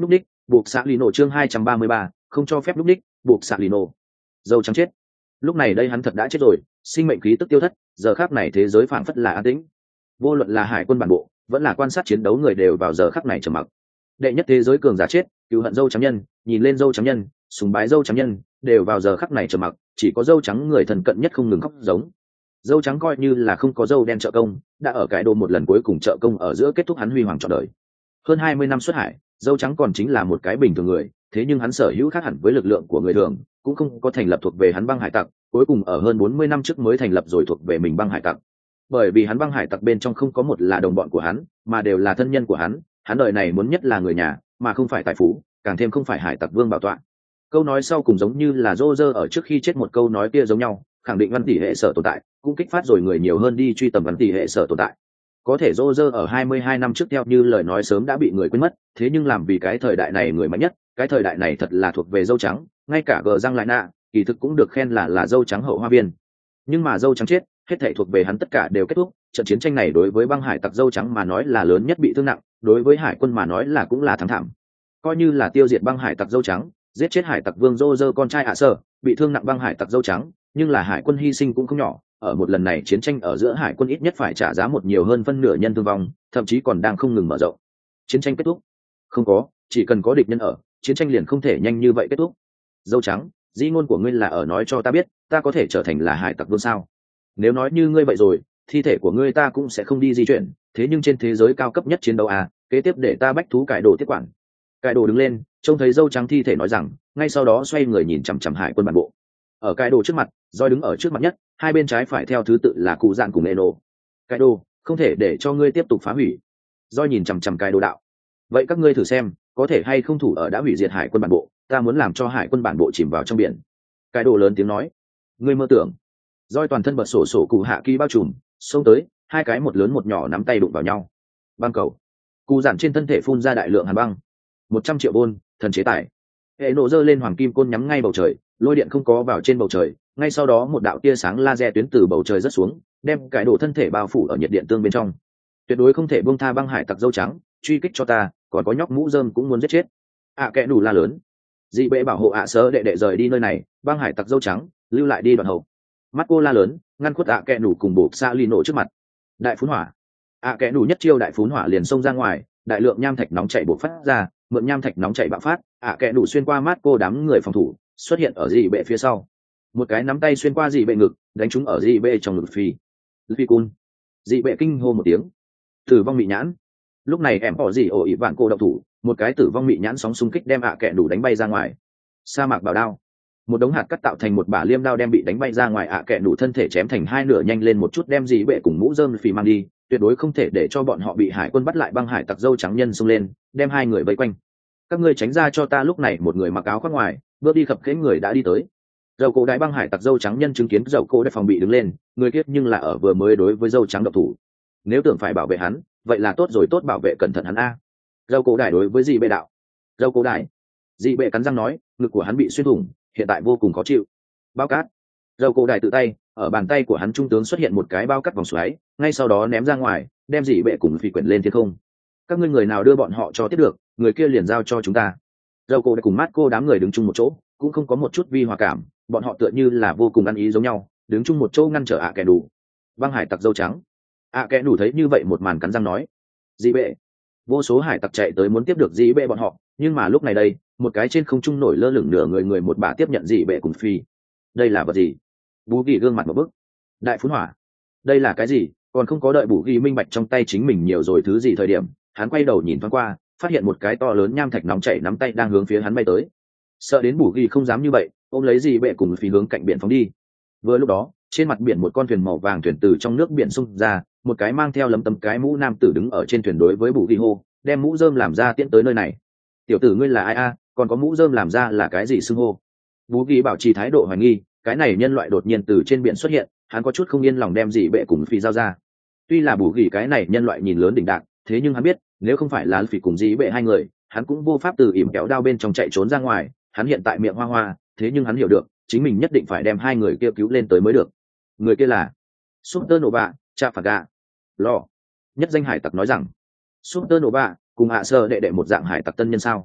buộc xạ lì nổ chương hai trăm ba mươi ba, không cho phép lúc đích buộc xạ lì nổ. Dâu trắng chết. Lúc này đây hắn thật đã chết rồi, sinh mệnh khí tức tiêu thất, giờ khắc này thế giới phảng phất là an tĩnh. Vô luận là hải quân bản bộ vẫn là quan sát chiến đấu người đều vào giờ khắc này trầm mặc. Đệ nhất thế giới cường giả chết, cứu hận dâu trắng nhân, nhìn lên dâu trắng nhân, sùng bái dâu trắng nhân, đều vào giờ khắc này trầm mặc, chỉ có dâu trắng người thần cận nhất không ngừng khóc giống. Dâu trắng coi như là không có dâu đen trợ công, đã ở cái đồ một lần cuối cùng trợ công ở giữa kết thúc hắn huy hoàng trọn đời. Hơn hai mươi năm xuất hải, dâu trắng còn chính là một cái bình thường người, thế nhưng hắn sở hữu khác hẳn với lực lượng của người thường, cũng không có thành lập thuộc về hắn băng hải tặc, cuối cùng ở hơn bốn mươi năm trước mới thành lập rồi thuộc về mình băng hải tặc. Bởi vì hắn băng hải tặc bên trong không có một là đồng bọn của hắn, mà đều là thân nhân của hắn, hắn đời này muốn nhất là người nhà, mà không phải tài phú, càng thêm không phải hải tặc vương bảo tọa. Câu nói sau cùng giống như là Roger ở trước khi chết một câu nói kia giống nhau, khẳng định văn tỷ hệ sở tồn tại, cũng kích phát rồi người nhiều hơn đi truy tầm văn tỷ hệ sở tồn tại. Có thể Roger ở hai mươi hai năm trước theo như lời nói sớm đã bị người quên mất, thế nhưng làm vì cái thời đại này người mạnh nhất, cái thời đại này thật là thuộc về dâu trắng, ngay cả gờ răng lại nạ, kỳ thực cũng được khen là là dâu trắng hậu hoa viên. Nhưng mà dâu trắng chết, hết thảy thuộc về hắn tất cả đều kết thúc, trận chiến tranh này đối với băng hải tặc dâu trắng mà nói là lớn nhất bị thương nặng, đối với hải quân mà nói là cũng là thắng thảm. Coi như là tiêu diệt băng hải tặc dâu trắng, giết chết hải tặc vương Roger con trai ạ sở, bị thương nặng băng hải tặc dâu trắng, nhưng là hải quân hy sinh cũng không nhỏ, ở một lần này chiến tranh ở giữa hải quân ít nhất phải trả giá một nhiều hơn phân nửa nhân thương vong, thậm chí còn đang không ngừng mở rộng. Chiến tranh kết thúc? Không có, chỉ cần có địch nhân ở, chiến tranh liền không thể nhanh như vậy kết thúc. Dâu trắng, di ngôn của ngươi là ở nói cho ta biết, ta có thể trở thành là hải tặc vương sao? Nếu nói như ngươi vậy rồi, thi thể của ngươi ta cũng sẽ không đi di chuyển, thế nhưng trên thế giới cao cấp nhất chiến đấu à, kế tiếp để ta bách thú cải đồ tiếp quản. Cải đồ đứng lên, trông thấy dâu trắng thi thể nói rằng, ngay sau đó xoay người nhìn chằm chằm hải quân bản bộ. Ở cải đồ trước mặt, Doi đứng ở trước mặt nhất, hai bên trái phải theo thứ tự là cụ dạn cùng Eno. Cải đồ, không thể để cho ngươi tiếp tục phá hủy. Doi nhìn chằm chằm cải đồ đạo. Vậy các ngươi thử xem, có thể hay không thủ ở đã hủy diệt hải quân bản bộ, ta muốn làm cho hải quân bản bộ chìm vào trong biển. Cải đồ lớn tiếng nói. Ngươi mơ tưởng. Doi toàn thân bật sổ sổ cụ hạ kỳ bao trùm, xông tới, hai cái một lớn một nhỏ nắm tay đụng vào nhau. Băng cầu. Cụ dạn trên thân thể phun ra đại lượng hàn băng. Một trăm triệu vôn, thần chế tài. Hệ nổ giơ lên hoàng kim côn nhắm ngay bầu trời, lôi điện không có vào trên bầu trời, ngay sau đó một đạo tia sáng laser tuyến từ bầu trời rớt xuống, đem cải đồ thân thể bao phủ ở nhiệt điện tương bên trong. Tuyệt đối không thể buông tha băng hải tặc dâu trắng, truy kích cho ta, còn có nhóc mũ rơm cũng muốn giết chết. ạ à, kẻ đủ la lớn. Dị bệ bảo hộ ạ sớ đệ đệ rời đi nơi này, băng hải tặc dâu trắng lưu lại đi đoạn hậu. Mắt cô la lớn, ngăn khuất ạ à kẻ đủ cùng buộc xa ly nổ trước mặt. Đại phún hỏa. ạ à, kẻ đủ nhất chiêu đại phún hỏa liền xông ra ngoài, đại lượng nham thạch nóng chảy bộc phát ra, mượn nham thạch nóng chảy bạo phát, ạ à, kẻ đủ xuyên qua mắt cô đám người phòng thủ, xuất hiện ở dị bệ phía sau. Một cái nắm tay xuyên qua dị bệ ngực, đánh trúng ở dị bệ trong ngực phi. Phi cun. Dị bệ kinh hô một tiếng. Tử vong mị nhãn. Lúc này em bỏ dị ổ ỉ vạn cô động thủ, một cái tử vong mị nhãn sóng xung kích đem ạ à kẻ đủ đánh bay ra ngoài. Sa mạc bảo đao. Một đống hạt cắt tạo thành một bả liêm đao đem bị đánh bay ra ngoài ạ à kẻ đủ thân thể chém thành hai nửa nhanh lên một chút đem dị bệ cùng mũ rơm phi mang đi, tuyệt đối không thể để cho bọn họ bị hải quân bắt lại băng hải tặc dâu trắng nhân xông lên, đem hai người vây quanh. Các ngươi tránh ra cho ta lúc này một người mặc áo khoác ngoài, bước đi khập khiễng người đã đi tới. Dầu cổ đại băng hải tặc dâu trắng nhân chứng kiến dầu cổ đại phòng bị đứng lên, người kiếp nhưng là ở vừa mới đối với dâu trắng độc thủ. Nếu tưởng phải bảo vệ hắn, vậy là tốt rồi tốt bảo vệ cẩn thận hắn a. Dầu cổ đại đối với dị bệ đạo. Dầu cổ đại. Dị bệ cắn răng nói, ngực của hắn bị xuyên thủng, hiện tại vô cùng khó chịu. Bao cát. Dầu cổ đại tự tay, ở bàn tay của hắn trung tướng xuất hiện một cái bao cát vòng xoáy, ngay sau đó ném ra ngoài, đem dị bệ cùng phi quyển lên thiên không. Các ngươi người nào đưa bọn họ cho tiếp được, người kia liền giao cho chúng ta. Dầu cổ đại cùng mắt cô đám người đứng chung một chỗ, cũng không có một chút vi hòa cảm, bọn họ tựa như là vô cùng ăn ý giống nhau, đứng chung một chỗ ngăn trở ạ à kẻ đủ. Băng hải tặc dâu trắng. ạ à kẻ đủ thấy như vậy một màn cắn răng nói. Dị bệ. Vô số hải tặc chạy tới muốn tiếp được dị bệ bọn họ, nhưng mà lúc này đây, một cái trên không trung nổi lơ lửng nửa người người một bà tiếp nhận dị bệ cùng phi. Đây là vật gì? Bú Ghi gương mặt một bức. Đại phun hỏa. Đây là cái gì? Còn không có đợi Bú Ghi minh bạch trong tay chính mình nhiều rồi thứ gì thời điểm, hắn quay đầu nhìn thoáng qua, phát hiện một cái to lớn nham thạch nóng chảy nắm tay đang hướng phía hắn bay tới. Sợ đến Bú Ghi không dám như vậy, ôm lấy dị bệ cùng phi hướng cạnh biển phóng đi. Vừa lúc đó, trên mặt biển một con thuyền màu vàng thuyền từ trong nước biển xung ra, một cái mang theo lấm tấm cái mũ nam tử đứng ở trên thuyền đối với Bú Ghi hô, đem mũ rơm làm ra tiễn tới nơi này. Tiểu tử ngươi là ai a? Còn có mũ rơm làm ra là cái gì xưng hô? Bú Ghi bảo trì thái độ hoài nghi, cái này nhân loại đột nhiên từ trên biển xuất hiện, hắn có chút không yên lòng đem dị bệ cùng phi giao ra. Tuy là Bú Ghi cái này nhân loại nhìn lớn đỉnh đạc, thế nhưng hắn biết, nếu không phải là phi cùng dị bệ hai người, hắn cũng vô pháp từ ỉm kéo đao bên trong chạy trốn ra ngoài. Hắn hiện tại miệng hoa hoa, thế nhưng hắn hiểu được, chính mình nhất định phải đem hai người kia cứu lên tới mới được. Người kia là Super Nova, Trafalgar. Lò. Nhất danh hải tặc nói rằng, Super Nova cùng hạ sơ đệ đệ một dạng hải tặc tân nhân sao?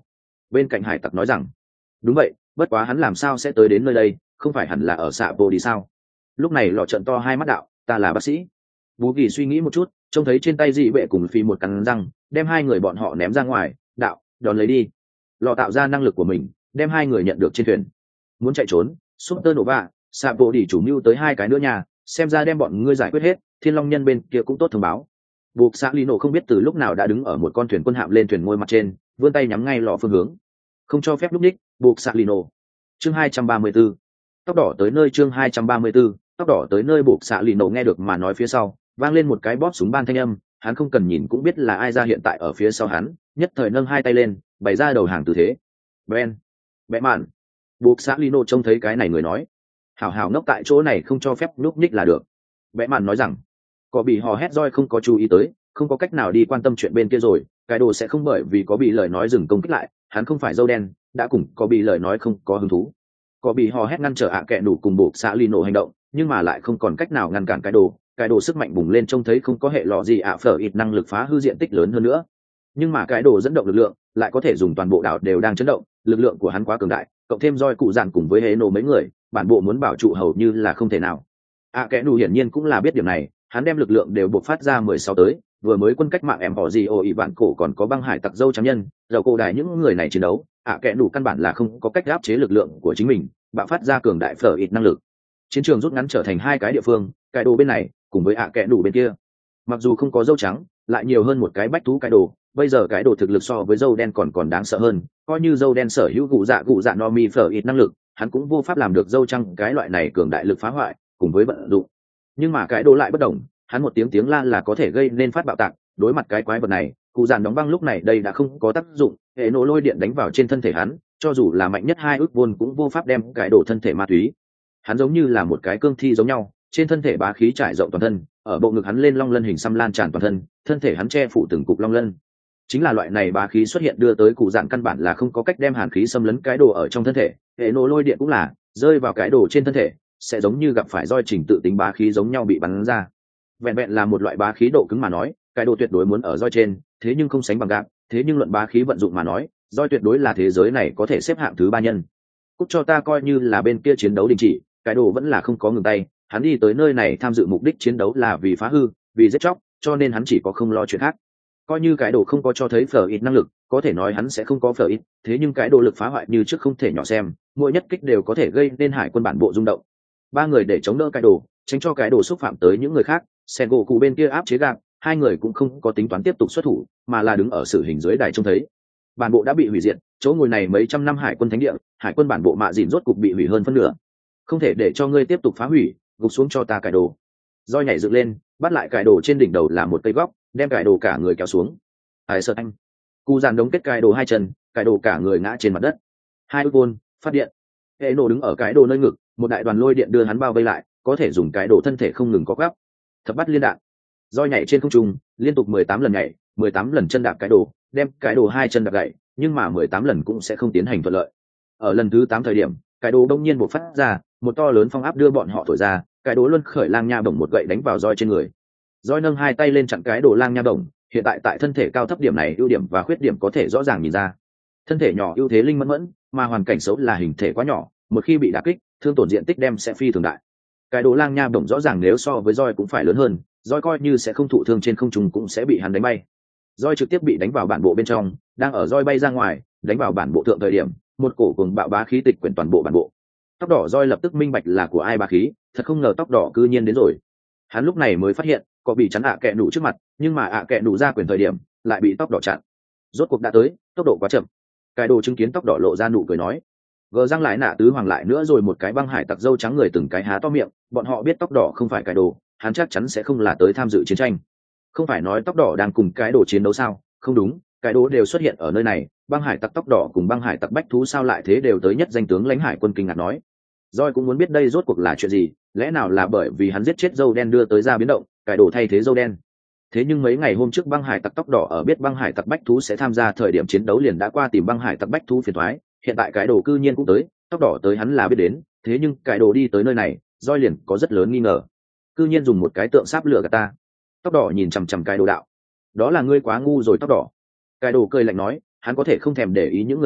bên cạnh hải tặc nói rằng đúng vậy, bất quá hắn làm sao sẽ tới đến nơi đây, không phải hẳn là ở xạ bộ đi sao? Lúc này lọ trận to hai mắt đạo, ta là bác sĩ. Bú kỳ suy nghĩ một chút, trông thấy trên tay dị vệ cùng phi một cắn răng, đem hai người bọn họ ném ra ngoài, đạo đón lấy đi. Lọ tạo ra năng lực của mình, đem hai người nhận được trên thuyền. Muốn chạy trốn, Super Nova, xạ bộ đi chủ mưu tới hai cái nữa nhà, xem ra đem bọn ngươi giải quyết hết, Thiên Long nhân bên kia cũng tốt thông báo. Buộc xã Lino không biết từ lúc nào đã đứng ở một con thuyền quân hạm lên thuyền ngôi mặt trên, vươn tay nhắm ngay lọ phương hướng, không cho phép lúc ních. Buộc xã Lino. Chương hai trăm ba mươi 234. Tóc đỏ tới nơi chương hai trăm ba mươi 234, tóc đỏ tới nơi. Buộc xã Lino nghe được mà nói phía sau, vang lên một cái bóp súng ban thanh âm, hắn không cần nhìn cũng biết là ai ra hiện tại ở phía sau hắn, nhất thời nâng hai tay lên, bày ra đầu hàng tư thế. Ben, bẽ mạn. Buộc xã Lino trông thấy cái này người nói, hảo hảo ngốc tại chỗ này không cho phép lúc ních là được. Bẽ mạn nói rằng, có bị hò hét roi không có chú ý tới, không có cách nào đi quan tâm chuyện bên kia rồi, cái đồ sẽ không bởi vì có bị lời nói dừng công kích lại, hắn không phải dâu đen, đã cùng có bị lời nói không có hứng thú. Có bị hò hét ngăn trở ạ à kẹ đủ cùng buộc xã Lino hành động, nhưng mà lại không còn cách nào ngăn cản cái đồ, cái đồ sức mạnh bùng lên trông thấy không có hệ lọ gì ạ phở ít năng lực phá hư diện tích lớn hơn nữa, nhưng mà cái đồ dẫn động lực lượng lại có thể dùng toàn bộ đảo đều đang chấn động, lực lượng của hắn quá cường đại, cộng thêm roi cụ dàn cùng với hế nổ mấy người, bản bộ muốn bảo trụ hầu như là không thể nào. ạ à kẽ đủ hiển nhiên cũng là biết điểm này, hắn đem lực lượng đều bộc phát ra mười sáu tới, vừa mới quân cách mạng em bỏ gì ô ỉ bạn cổ còn có băng hải tặc dâu trắng nhân, dầu cổ đài những người này chiến đấu, ạ à kẽ đủ căn bản là không có cách áp chế lực lượng của chính mình, bạo phát ra cường đại phở ít năng lực. Chiến trường rút ngắn trở thành hai cái địa phương, cái đồ bên này cùng với ạ à kẽ đủ bên kia. Mặc dù không có dâu trắng, lại nhiều hơn một cái bách thú cái đồ, bây giờ cái đồ thực lực so với dâu đen còn còn đáng sợ hơn, coi như dâu đen sở hữu gụ dạ gụ dạ no mi phở ít năng lực, hắn cũng vô pháp làm được dâu trắng cái loại này cường đại lực phá hoại cùng với vận dụng. Nhưng mà cái đồ lại bất đồng, hắn một tiếng tiếng la là có thể gây nên phát bạo tạc, đối mặt cái quái vật này, cụ dàn đóng băng lúc này đây đã không có tác dụng, hệ nổ lôi điện đánh vào trên thân thể hắn, cho dù là mạnh nhất hai ước vôn cũng vô pháp đem cái đồ thân thể ma túy. Hắn giống như là một cái cương thi giống nhau, trên thân thể bá khí trải rộng toàn thân, ở bộ ngực hắn lên long lân hình xăm lan tràn toàn thân, thân thể hắn che phủ từng cục long lân. Chính là loại này bá khí xuất hiện đưa tới cụ dạn căn bản là không có cách đem hàn khí xâm lấn cái đồ ở trong thân thể, hệ nổ lôi điện cũng là rơi vào cái đồ trên thân thể, sẽ giống như gặp phải roi trình tự tính bá khí giống nhau bị bắn ra. Vẹn vẹn là một loại bá khí độ cứng mà nói, cái đồ tuyệt đối muốn ở roi trên, thế nhưng không sánh bằng gạc, thế nhưng luận bá khí vận dụng mà nói, roi tuyệt đối là thế giới này có thể xếp hạng thứ ba nhân. Cút cho ta, coi như là bên kia chiến đấu đình chỉ, cái đồ vẫn là không có ngừng tay, hắn đi tới nơi này tham dự mục đích chiến đấu là vì phá hư, vì giết chóc, cho nên hắn chỉ có không lo chuyện khác. Coi như cái đồ không có cho thấy phở ít năng lực, có thể nói hắn sẽ không có phở ít, thế nhưng cái đồ lực phá hoại như trước không thể nhỏ xem, mỗi nhất kích đều có thể gây nên hải quân bản bộ rung động. Ba người để chống đỡ cái đồ, tránh cho cái đồ xúc phạm tới những người khác, sen gỗ cụ bên kia áp chế gạc, hai người cũng không có tính toán tiếp tục xuất thủ, mà là đứng ở xử hình dưới đài trông thấy. Bản bộ đã bị hủy diệt, chỗ ngồi này mấy trăm năm hải quân thánh địa, hải quân bản bộ mạ dìn rốt cục bị hủy hơn phân nửa. Không thể để cho ngươi tiếp tục phá hủy, gục xuống cho ta cải đồ. Roi nhảy dựng lên, bắt lại cải đồ trên đỉnh đầu là một cây góc, đem cải đồ cả người kéo xuống. Ai sợ anh? Cụ dàn đống kết cải đồ hai chân, cải đồ cả người ngã trên mặt đất. Hai ước vôn, phát điện. Hệ nổ đứng ở cải đồ nơi ngực, một đại đoàn lôi điện đưa hắn bao vây lại, có thể dùng cải đồ thân thể không ngừng có gấp. Thập bắt liên đạn. Roi nhảy trên không trung, liên tục mười tám lần nhảy, mười tám lần chân đạp cải đồ, đem cải đồ hai chân đạp gãy, nhưng mà mười tám lần cũng sẽ không tiến hành thuận lợi. Ở lần thứ tám thời điểm, cải đồ đông nhiên bộc phát ra, một to lớn phong áp đưa bọn họ thổi ra, cái đồ luân khởi lang nha bổng một gậy đánh vào roi trên người. Roi nâng hai tay lên chặn cái đồ lang nha bổng, hiện tại tại thân thể cao thấp điểm này ưu điểm và khuyết điểm có thể rõ ràng nhìn ra. Thân thể nhỏ ưu thế linh mẫn mẫn, mà hoàn cảnh xấu là hình thể quá nhỏ, một khi bị đả kích, thương tổn diện tích đem sẽ phi thường đại. Cái đồ lang nha bổng rõ ràng nếu so với roi cũng phải lớn hơn, roi coi như sẽ không thụ thương trên không trung cũng sẽ bị hắn đánh bay. Roi trực tiếp bị đánh vào bản bộ bên trong, đang ở roi bay ra ngoài, đánh vào bản bộ thượng thời điểm, một cổ cùng bạo bá khí tịch quyển toàn bộ bản bộ. Tóc đỏ roi lập tức minh bạch là của ai bá khí, thật không ngờ tóc đỏ cư nhiên đến rồi. Hắn lúc này mới phát hiện có bị chắn ạ à kẹ đủ trước mặt, nhưng mà ạ à kẹ đủ ra quyền thời điểm lại bị tóc đỏ chặn. Rốt cuộc đã tới, tốc độ quá chậm. Cái đồ chứng kiến tóc đỏ lộ ra nụ cười nói, gờ răng lại nạ tứ hoàng lại nữa rồi một cái băng hải tặc dâu trắng người từng cái há to miệng, bọn họ biết tóc đỏ không phải cái đồ, hắn chắc chắn sẽ không là tới tham dự chiến tranh. Không phải nói tóc đỏ đang cùng cái đồ chiến đấu sao? Không đúng, cái đồ đều xuất hiện ở nơi này, băng hải tặc tóc đỏ cùng băng hải tặc bách thú sao lại thế đều tới nhất danh tướng lãnh hải quân kinh ngạc nói. Roi cũng muốn biết đây rốt cuộc là chuyện gì, lẽ nào là bởi vì hắn giết chết dâu đen đưa tới ra biến động, cải đồ thay thế dâu đen. Thế nhưng mấy ngày hôm trước băng hải tặc tóc đỏ ở biết băng hải tặc bách thú sẽ tham gia thời điểm chiến đấu liền đã qua tìm băng hải tặc bách thú phiền toái, hiện tại cái đồ cư nhiên cũng tới, tóc đỏ tới hắn là biết đến, thế nhưng cái đồ đi tới nơi này, Roi liền có rất lớn nghi ngờ. Cư nhiên dùng một cái tượng sáp lửa gạt ta. Tóc đỏ nhìn chằm chằm cái đồ đạo, đó là ngươi quá ngu rồi tóc đỏ. Cái đồ cười lạnh nói, hắn có thể không thèm để ý những người khác,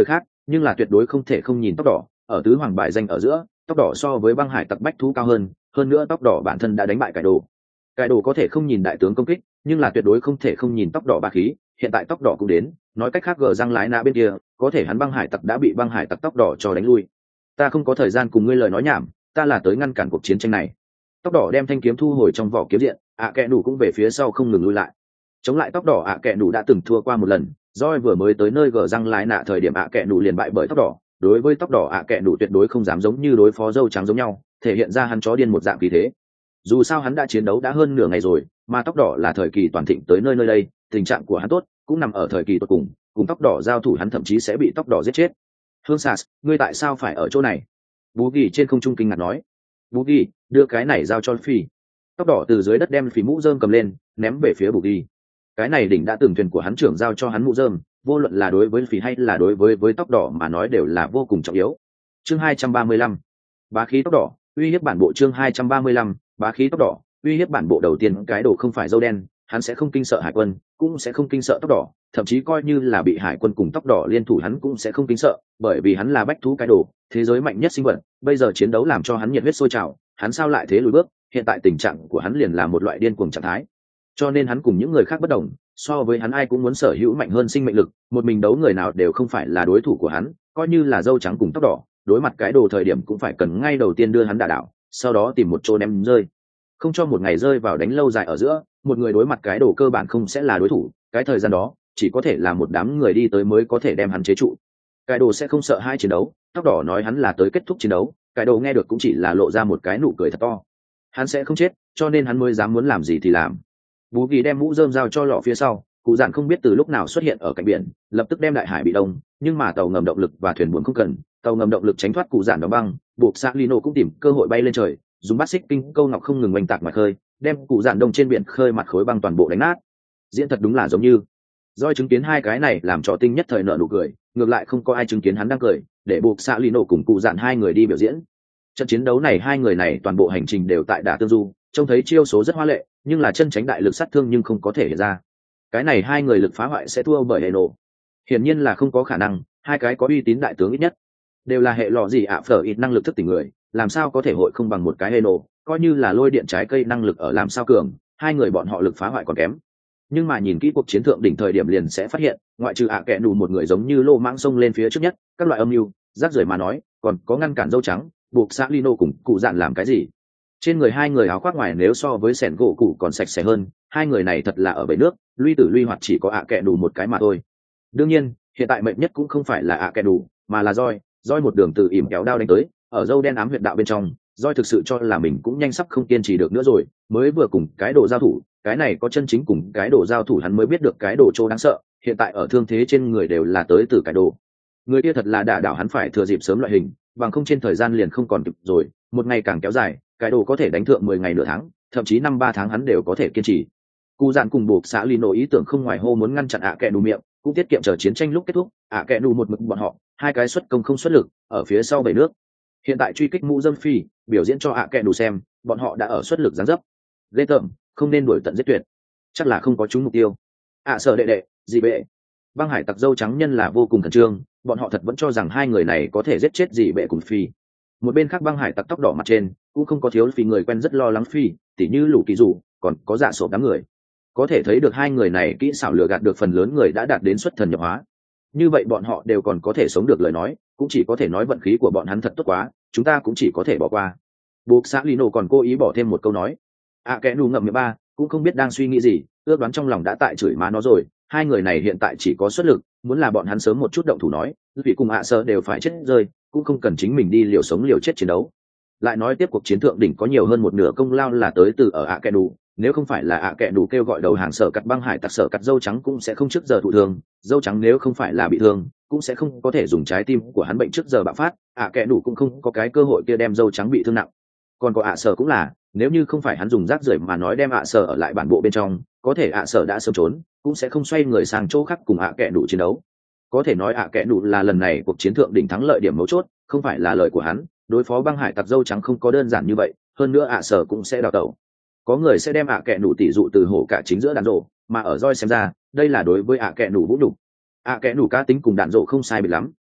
nhưng là tuyệt đối không thể không nhìn tóc đỏ. Ở tứ hoàng bài danh ở giữa, tóc đỏ so với băng hải tặc bách thú cao hơn, hơn nữa tóc đỏ bản thân đã đánh bại cải đồ. Cải đồ có thể không nhìn đại tướng công kích, nhưng là tuyệt đối không thể không nhìn tóc đỏ bá khí. Hiện tại tóc đỏ cũng đến, nói cách khác gờ răng lái nạ bên kia, có thể hắn băng hải tặc đã bị băng hải tặc tóc đỏ cho đánh lui. Ta không có thời gian cùng ngươi lời nói nhảm, ta là tới ngăn cản cuộc chiến tranh này. Tóc đỏ đem thanh kiếm thu hồi trong vỏ kiếm diện, ạ kẹ nủ cũng về phía sau không ngừng lui lại. Chống lại tóc đỏ ạ kẹ nủ đã từng thua qua một lần, Doi vừa mới tới nơi gờ răng lái nạ thời điểm ạ kẹ nủ liền bại bởi tóc đỏ. Đối với tóc đỏ ạ kẹ nủ tuyệt đối không dám giống như đối phó dâu trắng giống nhau, thể hiện ra hắn chó điên một dạng khí thế. Dù sao hắn đã chiến đấu đã hơn nửa ngày rồi, mà tóc đỏ là thời kỳ toàn thịnh tới nơi nơi đây, tình trạng của hắn tốt, cũng nằm ở thời kỳ tuyệt cùng, cùng tóc đỏ giao thủ hắn thậm chí sẽ bị tóc đỏ giết chết. Hương Sas, ngươi tại sao phải ở chỗ này? Bú Ghi trên không trung kinh ngạc nói. Bú Ghi, đưa cái này giao cho Phi. Tóc đỏ từ dưới đất đem phí mũ rơm cầm lên, ném về phía Bú Ghi. Cái này đỉnh đã từng thuyền của hắn trưởng giao cho hắn mũ rơm, vô luận là đối với phí hay là đối với với tóc đỏ mà nói đều là vô cùng trọng yếu. Chương hai trăm ba mươi lăm, bá khí tóc đỏ, uy hiếp bản bộ. Chương hai trăm ba mươi lăm, bá khí tóc đỏ, uy hiếp bản bộ. Đầu tiên cái đồ không phải dâu đen, hắn sẽ không kinh sợ hải quân, cũng sẽ không kinh sợ tóc đỏ, thậm chí coi như là bị hải quân cùng tóc đỏ liên thủ hắn cũng sẽ không kinh sợ, bởi vì hắn là bách thú cái đồ, thế giới mạnh nhất sinh vật. Bây giờ chiến đấu làm cho hắn nhiệt huyết sôi trào, hắn sao lại thế lùi bước? Hiện tại tình trạng của hắn liền là một loại điên cuồng trạng thái, cho nên hắn cùng những người khác bất đồng, so với hắn ai cũng muốn sở hữu mạnh hơn sinh mệnh lực, một mình đấu người nào đều không phải là đối thủ của hắn, coi như là dâu trắng cùng tóc đỏ, đối mặt cái đồ thời điểm cũng phải cần ngay đầu tiên đưa hắn đả đảo, sau đó tìm một chỗ ném rơi, không cho một ngày rơi vào đánh lâu dài ở giữa, một người đối mặt cái đồ cơ bản không sẽ là đối thủ, cái thời gian đó chỉ có thể là một đám người đi tới mới có thể đem hắn chế trụ. Cái đồ sẽ không sợ hai chiến đấu, tóc đỏ nói hắn là tới kết thúc chiến đấu, cái đồ nghe được cũng chỉ là lộ ra một cái nụ cười thật to. Hắn sẽ không chết, cho nên hắn mới dám muốn làm gì thì làm. Bú Kỳ đem mũ rơm giao cho lọ phía sau, cụ dạn không biết từ lúc nào xuất hiện ở cạnh biển, lập tức đem đại hải bị đông, nhưng mà tàu ngầm động lực và thuyền buồm không cần, tàu ngầm động lực tránh thoát cụ dạn đóng băng, buộc Sa Lino cũng tìm cơ hội bay lên trời, dùng bát xích kinh câu ngọc không ngừng oanh tạc ngoài khơi, đem cụ dạn đông trên biển khơi mặt khối băng toàn bộ đánh nát. Diễn thật đúng là giống như Doi chứng kiến hai cái này làm trò tinh nhất thời nợ nụ cười, ngược lại không có ai chứng kiến hắn đang cười, để buộc Sa Lino cùng cụ dạn hai người đi biểu diễn. Trận chiến đấu này hai người này toàn bộ hành trình đều tại đà tương du, trông thấy chiêu số rất hoa lệ, nhưng là chân tránh đại lực sát thương nhưng không có thể hiện ra. Cái này hai người lực phá hoại sẽ thua bởi hệ nổ, hiển nhiên là không có khả năng. Hai cái có uy tín đại tướng ít nhất đều là hệ lọ gì ạ phở ít năng lực thức tỉnh người, làm sao có thể hội không bằng một cái hệ nổ, coi như là lôi điện trái cây năng lực ở làm sao cường, hai người bọn họ lực phá hoại còn kém. Nhưng mà nhìn kỹ cuộc chiến thượng đỉnh thời điểm liền sẽ phát hiện, ngoại trừ ạ kẹ đủ một người giống như lô mãng sông lên phía trước nhất, các loại âm mưu rác rưởi mà nói, còn có ngăn cản dâu trắng buộc Sa Lino cùng cụ dạn làm cái gì. Trên người hai người áo khoác ngoài nếu so với sẻn gỗ cụ còn sạch sẽ hơn, hai người này thật là ở bể nước luy tử luy hoạt, chỉ có ạ kẹ đủ một cái mà thôi. Đương nhiên hiện tại mệnh nhất cũng không phải là ạ kẹ đủ, mà là roi roi một đường từ ỉm kéo đao đánh tới, ở dâu đen ám huyệt đạo bên trong, roi thực sự cho là mình cũng nhanh sắp không kiên trì được nữa rồi, mới vừa cùng cái đồ giao thủ, cái này có chân chính cùng cái đồ giao thủ hắn mới biết được cái đồ trô đáng sợ, hiện tại ở thương thế trên người đều là tới từ cái đồ. Người kia thật là đả đảo hắn phải thừa dịp sớm loại hình, bằng không trên thời gian liền không còn kịp rồi, một ngày càng kéo dài, cái đồ có thể đánh thượng mười ngày nửa tháng, thậm chí năm ba tháng hắn đều có thể kiên trì. Cụ dạn cùng buộc xã Lino ý tưởng không ngoài hô muốn ngăn chặn ạ kẹ đủ miệng, cũng tiết kiệm chờ chiến tranh lúc kết thúc, ạ kẹ đủ một mực bọn họ, hai cái xuất công không xuất lực, ở phía sau bể nước. Hiện tại truy kích mũ dâm phi, biểu diễn cho ạ kẹ đủ xem, bọn họ đã ở xuất lực giáng dấp. Ghê tởm, không nên đuổi tận giết tuyệt. Chắc là không có trúng mục tiêu. ạ sợ đệ đệ, gì bệ. Băng hải tặc dâu trắng nhân là vô cùng khẩn trương, bọn họ thật vẫn cho rằng hai người này có thể giết chết gì bệ cùng phi. Một bên khác băng hải tặc tóc đỏ mặt trên cũng không có thiếu phi người quen rất lo lắng phi, tỉ như lũ kỳ rủ, còn có dạ sộp đám người. Có thể thấy được hai người này kỹ xảo lừa gạt được phần lớn người đã đạt đến xuất thần nhập hóa. Như vậy bọn họ đều còn có thể sống được lời nói, cũng chỉ có thể nói vận khí của bọn hắn thật tốt quá, chúng ta cũng chỉ có thể bỏ qua. Buộc xã Lino còn cố ý bỏ thêm một câu nói. À kẻ nù ngậm miệng ba, cũng không biết đang suy nghĩ gì, ước đoán trong lòng đã tại chửi má nó rồi. Hai người này hiện tại chỉ có xuất lực, muốn là bọn hắn sớm một chút động thủ nói, vì cùng ạ à đều phải chết rơi, cũng không cần chính mình đi liều sống liều chết chiến đấu. Lại nói tiếp cuộc chiến thượng đỉnh có nhiều hơn một nửa công lao là tới từ ở ạ kẹ đủ, nếu không phải là ạ kẹ đủ kêu gọi đầu hàng sở cắt băng hải tặc sở cắt dâu trắng cũng sẽ không trước giờ thụ thương, dâu trắng nếu không phải là bị thương cũng sẽ không có thể dùng trái tim của hắn bệnh trước giờ bạo phát, ạ kẹ đủ cũng không có cái cơ hội kia đem dâu trắng bị thương nặng. Còn có ạ sở cũng là, nếu như không phải hắn dùng rác rưởi mà nói đem ạ sở ở lại bản bộ bên trong, có thể ạ sở đã sớm trốn, cũng sẽ không xoay người sang chỗ khác cùng ạ kẹ đủ chiến đấu. Có thể nói ạ kẹ đủ là lần này cuộc chiến thượng đỉnh thắng lợi điểm mấu chốt, không phải là lời của hắn, đối phó băng hải tặc dâu trắng không có đơn giản như vậy, hơn nữa ạ sở cũng sẽ đào tẩu. Có người sẽ đem ạ kẹ đủ tỷ dụ từ hổ cả chính giữa đạn rổ, mà ở roi xem ra đây là đối với ạ kẹ đủ vũ đủ. ạ kẹ đủ cá tính cùng đạn rổ không sai biệt lắm,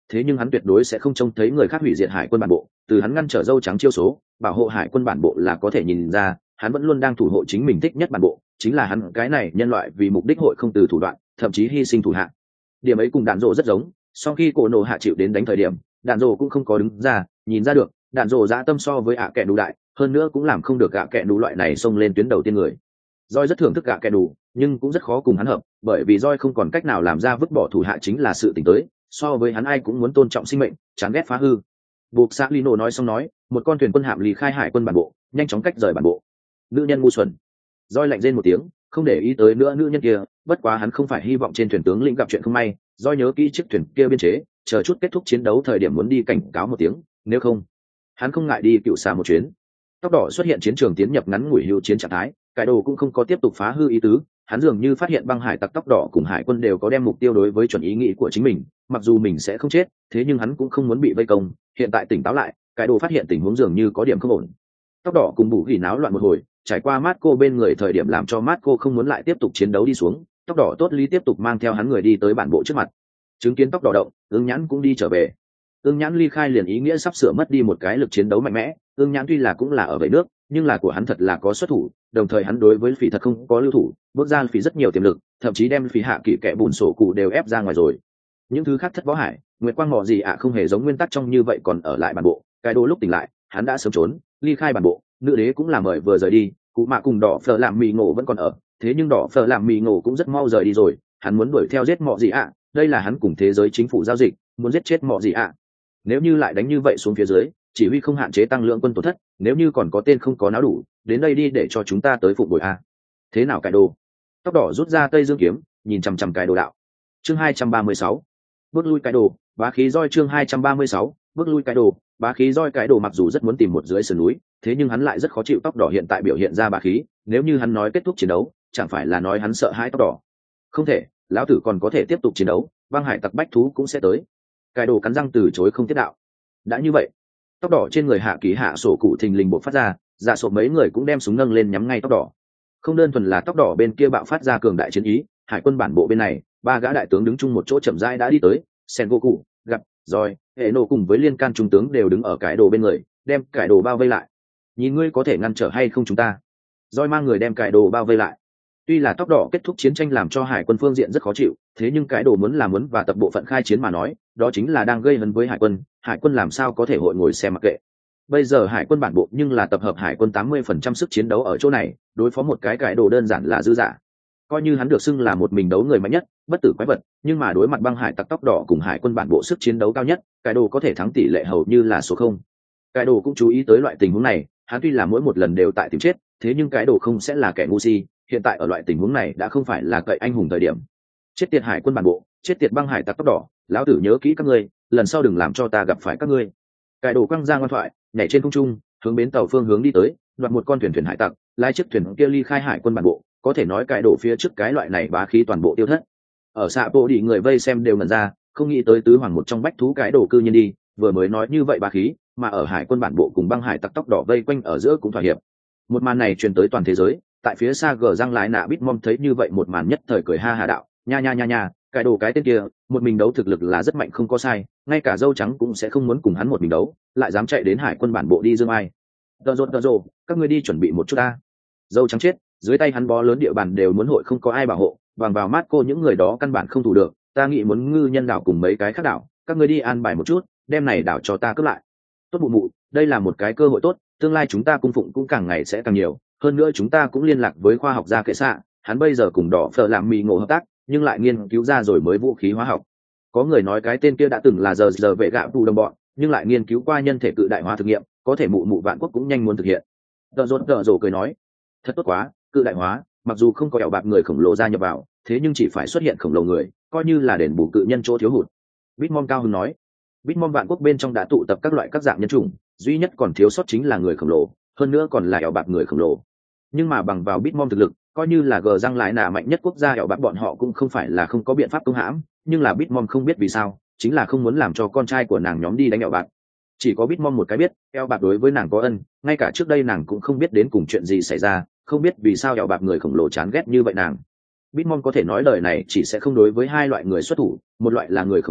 thế nhưng hắn tuyệt đối sẽ không trông thấy người khác hủy diệt hải quân bản bộ. Từ hắn ngăn trở dâu trắng chiêu số bảo hộ hải quân bản bộ là có thể nhìn ra hắn vẫn luôn đang thủ hộ chính mình thích nhất bản bộ, chính là hắn cái này nhân loại vì mục đích hội không từ thủ đoạn, thậm chí hy sinh thủ hạ. Điểm ấy cùng đạn rộ rất giống. Sau khi cổ nổ hạ chịu đến đánh thời điểm, đạn rộ cũng không có đứng ra, nhìn ra được đạn rộ dã tâm so với ạ kẹ đủ đại, hơn nữa cũng làm không được ạ kẹ đủ loại này xông lên tuyến đầu tiên người. Roi rất thưởng thức ạ kẹ đủ, nhưng cũng rất khó cùng hắn hợp, bởi vì Roi không còn cách nào làm ra vứt bỏ thủ hạ chính là sự tình tới, so với hắn ai cũng muốn tôn trọng sinh mệnh, chán ghét phá hư. Buộc xã Lino nói xong nói, một con thuyền quân hạm lì khai hải quân bản bộ, nhanh chóng cách rời bản bộ. Nữ nhân ngu xuẩn. Roi lạnh rên một tiếng, không để ý tới nữa nữ nhân kia, bất quá hắn không phải hy vọng trên thuyền tướng lĩnh gặp chuyện không may, Roi nhớ kỹ chiếc thuyền kia biên chế, chờ chút kết thúc chiến đấu thời điểm muốn đi cảnh cáo một tiếng, nếu không, hắn không ngại đi cựu xà một chuyến. Tóc đỏ xuất hiện chiến trường tiến nhập ngắn ngủi hữu chiến trạng thái, cải đồ cũng không có tiếp tục phá hư ý tứ, hắn dường như phát hiện băng hải tặc tóc đỏ cùng hải quân đều có đem mục tiêu đối với chuẩn ý nghĩ của chính mình, mặc dù mình sẽ không chết, thế nhưng hắn cũng không muốn bị vây công. Hiện tại tỉnh táo lại, cải đồ phát hiện tình huống dường như có điểm không ổn. Tóc đỏ cùng bù gỉ náo loạn một hồi, trải qua mát cô bên người thời điểm làm cho mát cô không muốn lại tiếp tục chiến đấu đi xuống. Tóc đỏ tốt lý tiếp tục mang theo hắn người đi tới bản bộ trước mặt, chứng kiến tóc đỏ động, ương nhãn cũng đi trở về. Ương nhãn ly khai liền ý nghĩa sắp sửa mất đi một cái lực chiến đấu mạnh mẽ. Ương nhãn tuy là cũng là ở vậy nước, nhưng là của hắn thật là có xuất thủ, đồng thời hắn đối với phỉ thật không có lưu thủ, bước ra phỉ rất nhiều tiềm lực, thậm chí đem phỉ hạ kỵ kẻ bùn sổ cụ đều ép ra ngoài rồi. Những thứ khác thất võ hải, nguyệt quang mỏ gì ạ không hề giống nguyên tắc trong như vậy còn ở lại bản bộ. Cái đôi lúc tỉnh lại, hắn đã sớm trốn ly khai bản bộ. Nữ đế cũng là mời vừa rời đi, cụ mạ cùng đỏ phở làm mì ngộ vẫn còn ở, thế nhưng đỏ phở làm mì ngộ cũng rất mau rời đi rồi. Hắn muốn đuổi theo giết mỏ gì ạ, đây là hắn cùng thế giới chính phủ giao dịch, muốn giết chết mỏ gì ạ. Nếu như lại đánh như vậy xuống phía dưới, chỉ huy không hạn chế tăng lượng quân tổn thất, nếu như còn có tên không có não đủ, đến đây đi để cho chúng ta tới phục bồi a. Thế nào cải đồ? Tóc đỏ rút ra tây dương kiếm, nhìn chằm chằm cái đồ đạo. Chương hai trăm ba mươi sáu, bước lui cái đồ, bá khí roi. Chương hai trăm ba mươi sáu, bước lui cái đồ, bá khí roi. Cái đồ mặc dù rất muốn tìm một dưới sườn núi, thế nhưng hắn lại rất khó chịu tóc đỏ hiện tại biểu hiện ra bá khí, nếu như hắn nói kết thúc chiến đấu, chẳng phải là nói hắn sợ hãi tóc đỏ. Không thể, lão tử còn có thể tiếp tục chiến đấu, băng hải tặc bách thú cũng sẽ tới. Cái đồ cắn răng từ chối không tiếp đạo. Đã như vậy, tóc đỏ trên người hạ ký hạ sổ cụ thình lình bộc phát ra, dạ sổ mấy người cũng đem súng nâng lên nhắm ngay tóc đỏ. Không đơn thuần là tóc đỏ bên kia bạo phát ra cường đại chiến ý, hải quân bản bộ bên này, ba gã đại tướng đứng chung một chỗ chậm rãi đã đi tới, Sengoku, gặp, rồi, hệ nổ cùng với liên can trung tướng đều đứng ở cái đồ bên người, đem cái đồ bao vây lại. Nhìn ngươi có thể ngăn trở hay không chúng ta? Rồi mang người đem cái đồ bao vây lại. Tuy là tóc đỏ kết thúc chiến tranh làm cho hải quân phương diện rất khó chịu, thế nhưng cái đồ muốn làm muốn và tập bộ phận khai chiến mà nói, đó chính là đang gây hấn với hải quân, hải quân làm sao có thể hội ngồi xem mặc kệ. Bây giờ hải quân bản bộ nhưng là tập hợp hải quân tám mươi phần trăm sức chiến đấu ở chỗ này, đối phó một cái cái đồ đơn giản là dư dả. Coi như hắn được xưng là một mình đấu người mạnh nhất, bất tử quái vật, nhưng mà đối mặt băng hải tặc tóc đỏ cùng hải quân bản bộ sức chiến đấu cao nhất, cái đồ có thể thắng tỷ lệ hầu như là số không. Cái đồ cũng chú ý tới loại tình huống này, hắn tuy là mỗi một lần đều tại tìm chết, thế nhưng cái đồ không sẽ là kẻ ngu si, hiện tại ở loại tình huống này đã không phải là cậy anh hùng thời điểm. Chết tiệt hải quân bản bộ, chết tiệt băng hải tặc tóc đỏ, lão tử nhớ kỹ các ngươi, lần sau đừng làm cho ta gặp phải các ngươi. Cái đồ quăng ra ngoan thoại, nhảy trên không trung, hướng bến tàu phương hướng đi tới, đoạt một con thuyền thuyền hải tặc, lái chiếc thuyền kia ly khai hải quân bản bộ, có thể nói cái đồ phía trước cái loại này bá khí toàn bộ tiêu thất. Ở xạ bộ đi người vây xem đều ngẩn ra, không nghĩ tới tứ hoàng một trong bách thú cái đồ cư nhiên đi, vừa mới nói như vậy bá khí, mà ở hải quân bản bộ cùng băng hải tặc tóc đỏ vây quanh ở giữa cũng thỏa hiệp. Một màn này truyền tới toàn thế giới, tại phía xa gờ răng lái nạ Bitmom thấy như vậy một màn nhất thời cười ha hà đạo, nha nha nha nha, cái đồ cái tên kia, một mình đấu thực lực là rất mạnh không có sai, ngay cả dâu trắng cũng sẽ không muốn cùng hắn một mình đấu, lại dám chạy đến hải quân bản bộ đi dương ai. Tờ rột tờ rồ, các ngươi đi chuẩn bị một chút ta. Dâu trắng chết, dưới tay hắn bó lớn địa bàn đều muốn hội không có ai bảo hộ, bằng vào mát cô những người đó căn bản không thủ được, ta nghĩ muốn ngư nhân đảo cùng mấy cái khác đảo, các ngươi đi an bài một chút, đem này đảo cho ta cướp lại. Tốt mụ mụ, đây là một cái cơ hội tốt, tương lai chúng ta cung phụng cũng càng ngày sẽ càng nhiều, hơn nữa chúng ta cũng liên lạc với khoa học gia kệ xạ, hắn bây giờ cùng đỏ phở làm mì ngộ hợp tác, nhưng lại nghiên cứu ra rồi mới vũ khí hóa học. Có người nói cái tên kia đã từng là giờ giờ vệ gạ tù đồng bọn, nhưng lại nghiên cứu qua nhân thể cự đại hóa thực nghiệm, có thể mụ mụ vạn quốc cũng nhanh muốn thực hiện. Tờ rốt tờ rồ cười nói, thật tốt quá, cự đại hóa, mặc dù không có ẻo bạc người khổng lồ gia nhập vào, thế nhưng chỉ phải xuất hiện khổng lồ người, coi như là đền bù cự nhân chỗ thiếu hụt. Bitmom cao hứng nói, Bitmom vạn quốc bên trong đã tụ tập các loại các dạng nhân chủng, duy nhất còn thiếu sót chính là người khổng lồ, hơn nữa còn là ẻo bạc người khổng lồ. Nhưng mà bằng vào Bitmom thực lực, coi như là gờ răng lại nà mạnh nhất quốc gia ẻo bạc bọn họ cũng không phải là không có biện pháp công hãm, nhưng là Bitmom không biết vì sao, chính là không muốn làm cho con trai của nàng nhóm đi đánh ẻo bạc. Chỉ có Bitmom một cái biết, ẻo bạc đối với nàng có ân, ngay cả trước đây nàng cũng không biết đến cùng chuyện gì xảy ra, không biết vì sao ẻo bạc người khổng lồ chán ghét như vậy nàng. Bitmom có thể nói lời này chỉ sẽ không đối với hai loại người xuất thủ, một loại là người khổng lồ,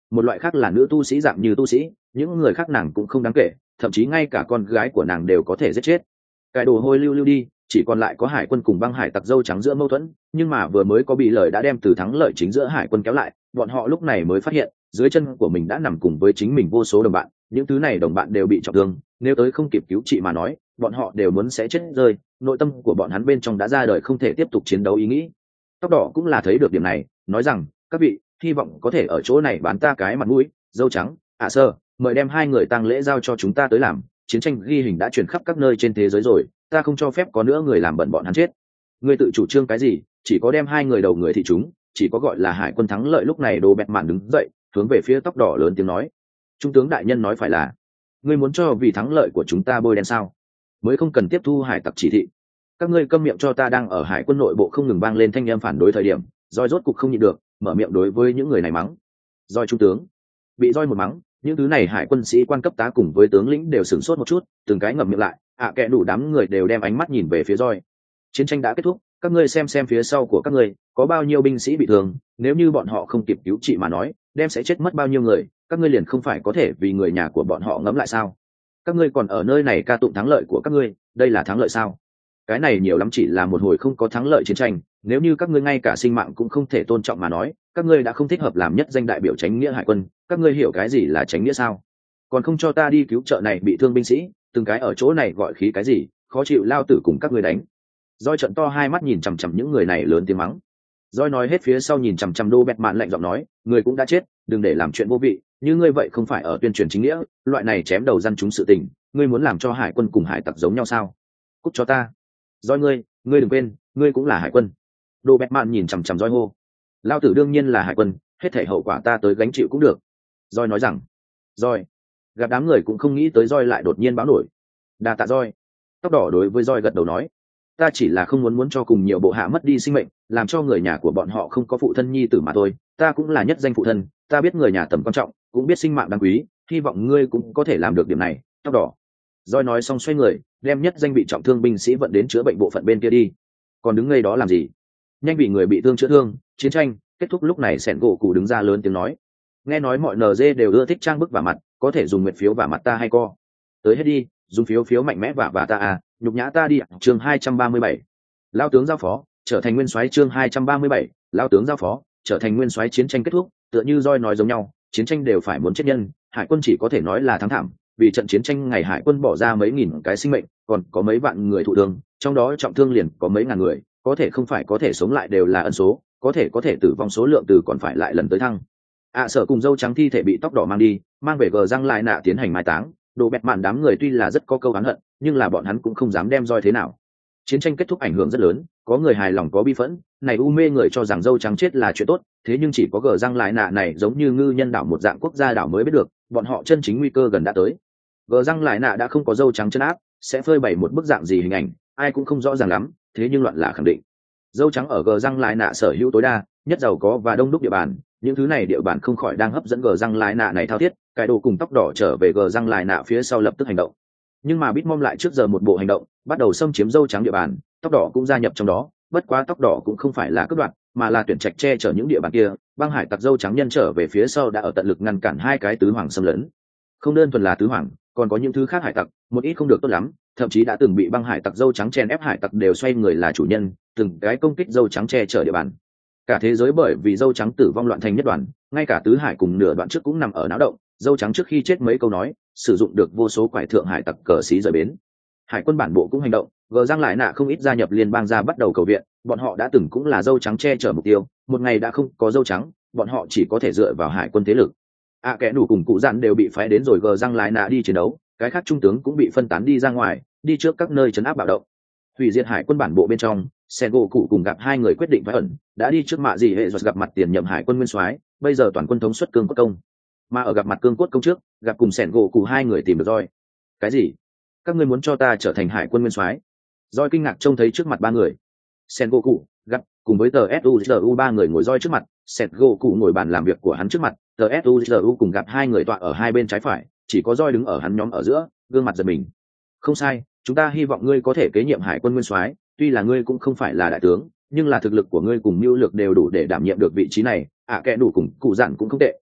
một loại khác là nữ tu sĩ dạng như tu sĩ, những người khác nàng cũng không đáng kể, thậm chí ngay cả con gái của nàng đều có thể giết chết. Cái đồ hôi lưu lưu đi, chỉ còn lại có hải quân cùng băng hải tặc dâu trắng giữa mâu thuẫn, nhưng mà vừa mới có bị lời đã đem từ thắng lợi chính giữa hải quân kéo lại, bọn họ lúc này mới phát hiện dưới chân của mình đã nằm cùng với chính mình vô số đồng bạn, những thứ này đồng bạn đều bị trọng thương, nếu tới không kịp cứu trị mà nói, bọn họ đều muốn sẽ chết rơi, nội tâm của bọn hắn bên trong đã ra đời không thể tiếp tục chiến đấu ý nghĩ. Tóc đỏ cũng là thấy được điểm này, nói rằng các vị hy vọng có thể ở chỗ này bán ta cái mặt mũi. Dâu trắng, ạ sơ, mời đem hai người tang lễ giao cho chúng ta tới làm, chiến tranh ghi hình đã truyền khắp các nơi trên thế giới rồi, ta không cho phép có nữa người làm bẩn bọn hắn chết. Ngươi tự chủ trương cái gì, chỉ có đem hai người đầu người thị chúng, chỉ có gọi là hải quân thắng lợi. Lúc này Đồ Bẹt Mạn đứng dậy hướng về phía tóc đỏ lớn tiếng nói, trung tướng đại nhân nói phải là, ngươi muốn cho vì thắng lợi của chúng ta bôi đen sao? Mới không cần tiếp thu hải tặc chỉ thị. Các ngươi câm miệng cho ta. Đang ở hải quân nội bộ không ngừng vang lên thanh âm phản đối thời điểm, Roi rốt cục không nhịn được, mở miệng đối với những người này mắng. Roi trung tướng. Bị Roi một mắng, những thứ này hải quân sĩ quan cấp tá cùng với tướng lĩnh đều sửng sốt một chút, từng cái ngậm miệng lại, ạ à, kệ đủ đám người đều đem ánh mắt nhìn về phía Roi. Chiến tranh đã kết thúc, các ngươi xem xem phía sau của các ngươi có bao nhiêu binh sĩ bị thương, nếu như bọn họ không kịp cứu trị mà nói, đem sẽ chết mất bao nhiêu người, các ngươi liền không phải có thể vì người nhà của bọn họ ngẫm lại sao? Các ngươi còn ở nơi này ca tụng thắng lợi của các ngươi, đây là thắng lợi sao? Cái này nhiều lắm chỉ là một hồi không có thắng lợi chiến tranh, nếu như các ngươi ngay cả sinh mạng cũng không thể tôn trọng mà nói, các ngươi đã không thích hợp làm nhất danh đại biểu chánh nghĩa hải quân. Các ngươi hiểu cái gì là chánh nghĩa sao? Còn không cho ta đi cứu trợ này bị thương binh sĩ, từng cái ở chỗ này gọi khí cái gì, khó chịu, lao tử cùng các ngươi đánh. Roi trận to hai mắt nhìn chằm chằm những người này lớn tiếng mắng. Roi nói hết phía sau nhìn chằm chằm Đô Bẹt Mạn lạnh giọng nói, người cũng đã chết, đừng để làm chuyện vô vị, như ngươi vậy không phải ở tuyên truyền chính nghĩa, loại này chém đầu dân chúng sự tình, ngươi muốn làm cho hải quân cùng hải tặc giống nhau sao? Cút cho ta. Roi ngươi, ngươi đừng quên, ngươi cũng là hải quân. Đô Bẹt Mạn nhìn chằm chằm Roi hô, lao tử đương nhiên là hải quân, hết thảy hậu quả ta tới gánh chịu cũng được. Roi nói rằng, Roi. Gặp đám người cũng không nghĩ tới Roi lại đột nhiên báo nổi. Đa tạ Roi. Tóc đỏ đối với Roi gật đầu nói, ta chỉ là không muốn muốn cho cùng nhiều bộ hạ mất đi sinh mệnh, làm cho người nhà của bọn họ không có phụ thân nhi tử mà thôi, ta cũng là nhất danh phụ thân, ta biết người nhà tầm quan trọng, cũng biết sinh mạng đáng quý, hy vọng ngươi cũng có thể làm được điểm này. Tóc đỏ. Roi nói xong xoay người, đem nhất danh bị trọng thương binh sĩ vận đến chữa bệnh bộ phận bên kia đi. Còn đứng ngay đó làm gì? Nhanh vì người bị thương chữa thương, chiến tranh kết thúc. Lúc này Sẻn gỗ cụ đứng ra lớn tiếng nói, nghe nói mọi en giê đều ưa thích trang bức vả mặt, có thể dùng nguyệt phiếu vả mặt ta hay co? Tới hết đi, dùng phiếu phiếu mạnh mẽ vả vả ta à, nhục nhã ta đi. Chương hai trăm ba mươi bảy, lao tướng giao phó trở thành nguyên soái. Chương hai trăm ba mươi bảy, lao tướng giao phó trở thành nguyên soái. Chiến tranh kết thúc, tựa như Roi nói giống nhau, chiến tranh đều phải muốn chết nhân, hải quân chỉ có thể nói là thắng thảm, vì trận chiến tranh ngày hải quân bỏ ra mấy nghìn cái sinh mệnh, còn có mấy vạn người thụ thương, trong đó trọng thương liền có mấy ngàn người, có thể không phải có thể sống lại đều là ẩn số, có thể có thể tử vong số lượng từ còn phải lại lần tới thăng. ạ à, sở cùng dâu trắng thi thể bị tóc đỏ mang đi, mang về gờ răng lại nạ tiến hành mai táng. Đồ Bẹt Mạn đám người tuy là rất có câu oán hận, nhưng là bọn hắn cũng không dám đem Roi thế nào. Chiến tranh kết thúc ảnh hưởng rất lớn, có người hài lòng có bi phẫn, này u mê người cho rằng dâu trắng chết là chuyện tốt, thế nhưng chỉ có gờ răng lại nạ này giống như ngư nhân đảo một dạng quốc gia đảo mới biết được, bọn họ chân chính nguy cơ gần đã tới. Gờ răng lại nạ đã không có dâu trắng chân áp, sẽ phơi bày một bức dạng gì hình ảnh, ai cũng không rõ ràng lắm, thế nhưng loạn là khẳng định. Dâu trắng ở gờ răng lại nạ sở hữu tối đa, nhất giàu có và đông đúc địa bàn, những thứ này địa bàn không khỏi đang hấp dẫn gờ răng lại nạ này thao thiết. Cái đồ cùng tóc đỏ trở về gờ răng lại nạ phía sau lập tức hành động, nhưng mà Bitmom lại trước giờ một bộ hành động, bắt đầu xâm chiếm dâu trắng địa bàn, tóc đỏ cũng gia nhập trong đó. Bất quá tóc đỏ cũng không phải là cướp đoạt, mà là tuyển trạch che chở những địa bàn kia. Băng hải tặc dâu trắng nhân trở về phía sau đã ở tận lực ngăn cản hai cái tứ hoàng xâm lấn. Không đơn thuần là tứ hoàng, còn có những thứ khác hải tặc, một ít không được tốt lắm, thậm chí đã từng bị băng hải tặc dâu trắng chen ép hải tặc đều xoay người là chủ nhân, từng cái công kích dâu trắng che chở địa bàn. Cả thế giới bởi vì dâu trắng tử vong loạn thành nhất đoàn, ngay cả tứ hải cùng nửa đoạn trước cũng nằm ở náo động. Dâu trắng trước khi chết mấy câu nói, sử dụng được vô số quải thượng hải tặc cờ xí rời bến. Hải quân bản bộ cũng hành động, gờ răng lại nạ không ít gia nhập liên bang ra bắt đầu cầu viện, bọn họ đã từng cũng là dâu trắng che chở mục tiêu, một ngày đã không có dâu trắng, bọn họ chỉ có thể dựa vào hải quân thế lực. À kẻ đủ cùng cụ dặn đều bị phái đến rồi gờ răng lại nạ đi chiến đấu, cái khác trung tướng cũng bị phân tán đi ra ngoài, đi trước các nơi trấn áp bạo động. Hủy diệt hải quân bản bộ bên trong, Sen gỗ cụ cùng gặp hai người quyết định phải ẩn, đã đi trước mạ gì hệ rồi gặp mặt tiền nhậm hải quân nguyên soái, bây giờ toàn quân thống suất cương cốt công. Mà ở gặp mặt cương cốt công trước, gặp cùng Sen gỗ cụ hai người tìm được Roi. Cái gì? Các ngươi muốn cho ta trở thành hải quân nguyên soái? Roi kinh ngạc trông thấy trước mặt ba người. Sen gỗ cụ, gặp cùng với tờ suzu ba người ngồi Roi trước mặt, Sen gỗ cụ ngồi bàn làm việc của hắn trước mặt, tờ suzu cùng gặp hai người tọa ở hai bên trái phải, chỉ có Roi đứng ở hắn nhóm ở giữa, gương mặt giật mình. Không sai, chúng ta hy vọng ngươi có thể kế nhiệm hải quân nguyên soái, tuy là ngươi cũng không phải là đại tướng, nhưng là thực lực của ngươi cùng mưu lược đều đủ để đảm nhiệm được vị trí này. À kẻ đủ cùng cụ dặn cũng không tệ,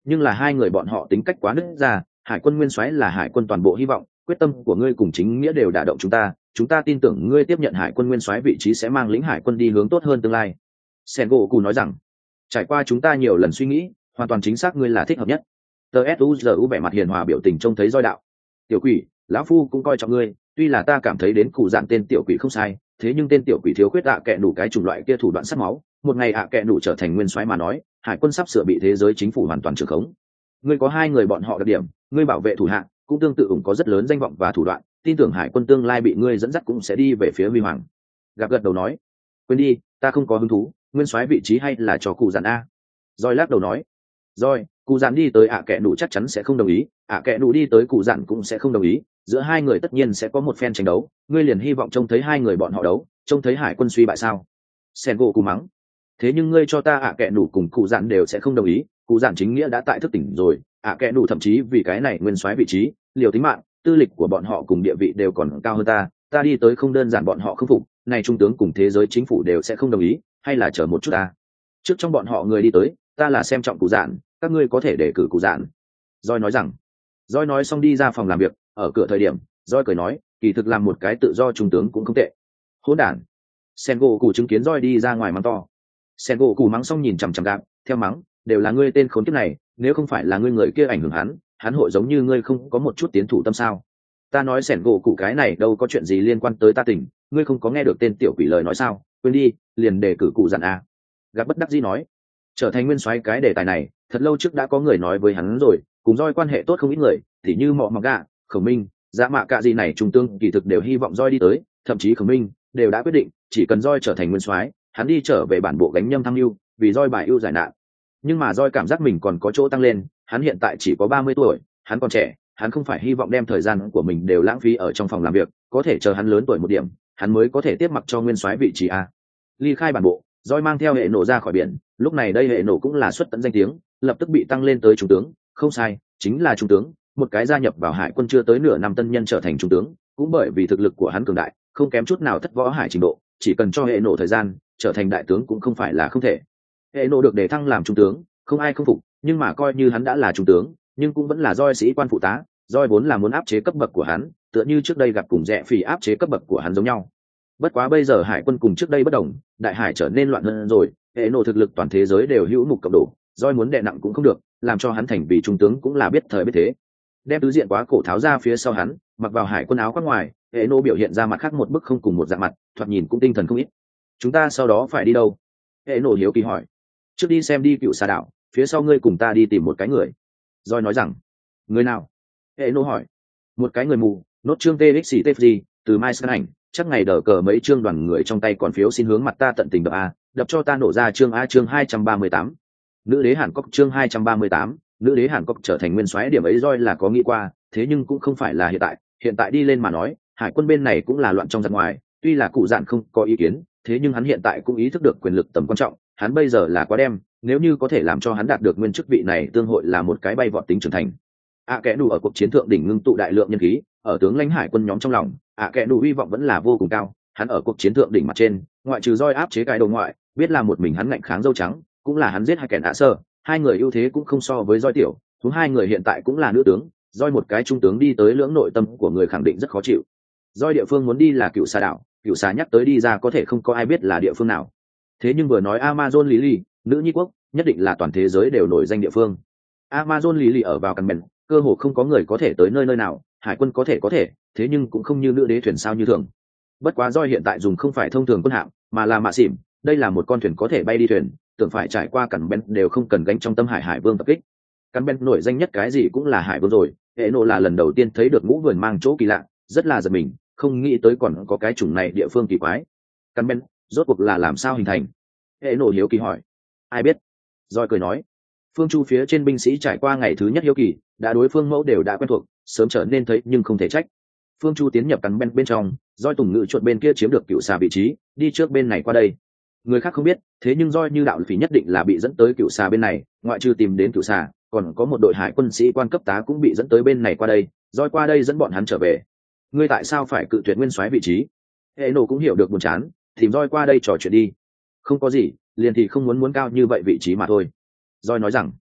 nhưng là hai người bọn họ tính cách quá nứt ra. Hải quân nguyên soái là hải quân toàn bộ hy vọng, quyết tâm của ngươi cùng chính nghĩa đều đả động chúng ta, chúng ta tin tưởng ngươi tiếp nhận hải quân nguyên soái vị trí sẽ mang lĩnh hải quân đi hướng tốt hơn tương lai. Sengoku nói rằng, trải qua chúng ta nhiều lần suy nghĩ, hoàn toàn chính xác ngươi là thích hợp nhất. Tờ suzu vẻ mặt hiền hòa biểu tình trông thấy roi đạo, tiểu quỷ, lão phu cũng coi trọng ngươi, tuy là ta cảm thấy đến cụ dạn tên tiểu quỷ không sai, thế nhưng tên tiểu quỷ thiếu khuyết ạ kệ đủ cái chủng loại kia thủ đoạn sát máu, một ngày ạ kệ đủ trở thành nguyên soái mà nói, hải quân sắp sửa bị thế giới chính phủ hoàn toàn trưởng khống. Ngươi có hai người bọn họ đặc điểm, ngươi bảo vệ thủ hạ cũng tương tự ủng có rất lớn danh vọng và thủ đoạn, tin tưởng hải quân tương lai bị ngươi dẫn dắt cũng sẽ đi về phía huy hoàng. Gặp gật đầu nói, quên đi, ta không có hứng thú, nguyên soái vị trí hay là cho cụ dạn a. Rồi lắc đầu nói, rồi cụ dạn đi tới ạ kệ đủ chắc chắn sẽ không đồng ý, ạ kệ đủ đi tới cụ dạn cũng sẽ không đồng ý, giữa hai người tất nhiên sẽ có một phen tranh đấu, ngươi liền hy vọng trông thấy hai người bọn họ đấu, trông thấy hải quân suy bại sao? Sengoku mắng, thế nhưng ngươi cho ta ạ kệ đủ cùng cụ dạn đều sẽ không đồng ý, cụ dạn chính nghĩa đã tại thức tỉnh rồi, ạ kệ đủ thậm chí vì cái này nguyên soái vị trí liều tính mạng, tư lịch của bọn họ cùng địa vị đều còn cao hơn ta, ta đi tới không đơn giản bọn họ không phục, này trung tướng cùng thế giới chính phủ đều sẽ không đồng ý, hay là chờ một chút ta. Trước trong bọn họ người đi tới, ta là xem trọng cụ dạn, các ngươi có thể đề cử cụ dạn. Doi nói rằng, Doi nói xong đi ra phòng làm việc, ở cửa thời điểm, Doi cười nói, kỳ thực làm một cái tự do trung tướng cũng không tệ. Hỗn đản. Sengoku chứng kiến Doi đi ra ngoài mắng to. Sengoku mắng xong nhìn chằm chằm Gạp, theo mắng, đều là ngươi tên khốn kiếp này, nếu không phải là ngươi người kia ảnh hưởng hắn, hắn hội giống như ngươi không có một chút tiến thủ tâm sao? Ta nói Sengoku cái này đâu có chuyện gì liên quan tới ta tỉnh, ngươi không có nghe được tên tiểu quỷ lời nói sao? Quên đi, liền đề cử cụ dặn a. Gạp bất đắc dĩ nói, trở thành nguyên soái cái đề tài này, thật lâu trước đã có người nói với hắn rồi, cùng Doi quan hệ tốt không ít người, thì như Mọ Mọc Gạ, Khổng Minh, Dạ Mạ Cạ gì này trung tướng kỳ thực đều hy vọng Doi đi tới, thậm chí Khổng Minh đều đã quyết định, chỉ cần Doi trở thành nguyên soái, hắn đi trở về bản bộ gánh nhâm thăng lưu, vì Doi bài ưu giải nạn. Nhưng mà Doi cảm giác mình còn có chỗ tăng lên, hắn hiện tại chỉ có ba mươi tuổi, hắn còn trẻ, hắn không phải hy vọng đem thời gian của mình đều lãng phí ở trong phòng làm việc, có thể chờ hắn lớn tuổi một điểm, hắn mới có thể tiếp mặc cho nguyên soái vị trí a. Ly khai bản bộ, Doi mang theo hệ nổ ra khỏi biển, lúc này đây hệ nổ cũng là xuất tận danh tiếng, lập tức bị tăng lên tới trung tướng, không sai, chính là trung tướng, một cái gia nhập vào hải quân chưa tới nửa năm tân nhân trở thành trung tướng, cũng bởi vì thực lực của hắn cường đại, không kém chút nào thất võ hải trình độ, chỉ cần cho hệ nổ thời gian, trở thành đại tướng cũng không phải là không thể. Hệ nổ được đề thăng làm trung tướng, không ai không phục, nhưng mà coi như hắn đã là trung tướng, nhưng cũng vẫn là Doi sĩ quan phụ tá, Doi vốn là muốn áp chế cấp bậc của hắn, tựa như trước đây gặp cùng Rẽ Phỉ áp chế cấp bậc của hắn giống nhau. Bất quá bây giờ hải quân cùng trước đây bất đồng, đại hải trở nên loạn hơn rồi, hệ nổ thực lực toàn thế giới đều hữu mục cộng đổ, Doi muốn đè nặng cũng không được, làm cho hắn thành vì trung tướng cũng là biết thời biết thế. Đem tứ diện quá cổ tháo ra phía sau hắn, mặc vào hải quân áo khoác ngoài, hệ nổ biểu hiện ra mặt khác một bức không cùng một dạng mặt, thoạt nhìn cũng tinh thần không ít. Chúng ta sau đó phải đi đâu? Hệ nổ hiếu kỳ hỏi. Trước đi xem đi cựu xà đảo, phía sau ngươi cùng ta đi tìm một cái người. Doi nói rằng. Người nào? Hệ nổ hỏi. Một cái người mù, nốt chương txt từ mai sân ảnh, chắc ngày đỡ cờ mấy chương đoàn người trong tay còn phiếu xin hướng mặt ta tận tình đập a, đập cho ta nổ ra chương a chương hai trăm ba mươi tám. Nữ đế Hàn Quốc chương hai trăm ba mươi tám, nữ đế Hàn Quốc trở thành nguyên soái điểm ấy Doi là có nghĩ qua, thế nhưng cũng không phải là hiện tại, hiện tại đi lên mà nói, hải quân bên này cũng là loạn trong giặc ngoài, tuy là cụ dạn không có ý kiến, thế nhưng hắn hiện tại cũng ý thức được quyền lực tầm quan trọng, hắn bây giờ là quá đem, nếu như có thể làm cho hắn đạt được nguyên chức vị này tương hội là một cái bay vọt tính trưởng thành. ạ kẽ đủ ở cuộc chiến thượng đỉnh ngưng tụ đại lượng nhân khí, ở tướng lãnh hải quân nhóm trong lòng, ạ kẽ đủ hy vọng vẫn là vô cùng cao, hắn ở cuộc chiến thượng đỉnh mặt trên, ngoại trừ Doi áp chế cái đầu ngoại, biết là một mình hắn ngạnh kháng dâu trắng, cũng là hắn giết hai kẻ đã sơ, hai người ưu thế cũng không so với Doi tiểu, chúng hai người hiện tại cũng là nữ tướng, Doi một cái trung tướng đi tới lưỡng nội tâm của người khẳng định rất khó chịu. Doi địa phương muốn đi là cựu xà đảo, cựu xà nhắc tới đi ra có thể không có ai biết là địa phương nào. Thế nhưng vừa nói Amazon Lily, nữ nhi quốc, nhất định là toàn thế giới đều nổi danh địa phương. Amazon Lily ở vào căn bền, cơ hồ không có người có thể tới nơi nơi nào, hải quân có thể có thể, thế nhưng cũng không như nữ đế thuyền sao như thường. Bất quá Doi hiện tại dùng không phải thông thường quân hạm, mà là mạ xỉm, đây là một con thuyền có thể bay đi thuyền, tưởng phải trải qua cẩn bén đều không cần gánh trong tâm hải hải vương tập kích. Cẩn bén nổi danh nhất cái gì cũng là hải vương rồi, hệ nộ là lần đầu tiên thấy được ngũ vườn mang chỗ kỳ lạ, rất là giật mình, không nghĩ tới còn có cái chủng này địa phương kỳ quái. Cẩn bén rốt cuộc là làm sao hình thành? Hệ nộ hiếu kỳ hỏi. Ai biết? Doi cười nói. Phương Chu phía trên binh sĩ trải qua ngày thứ nhất hiếu kỳ, đã đối phương mẫu đều đã quen thuộc, sớm trở nên thấy nhưng không thể trách. Phương Chu tiến nhập cắn bên bên trong, Doi tùng ngự chuột bên kia chiếm được cựu xà vị trí, đi trước bên này qua đây. Người khác không biết, thế nhưng Doi như đạo phỉ nhất định là bị dẫn tới cựu xà bên này, ngoại trừ tìm đến cựu xà, còn có một đội hải quân sĩ quan cấp tá cũng bị dẫn tới bên này qua đây, Doi qua đây dẫn bọn hắn trở về. Ngươi tại sao phải cự tuyệt nguyên soái vị trí? Hệ nổ cũng hiểu được buồn chán, tìm Doi qua đây trò chuyện đi. Không có gì, liền thì không muốn muốn cao như vậy vị trí mà thôi. Doi nói rằng,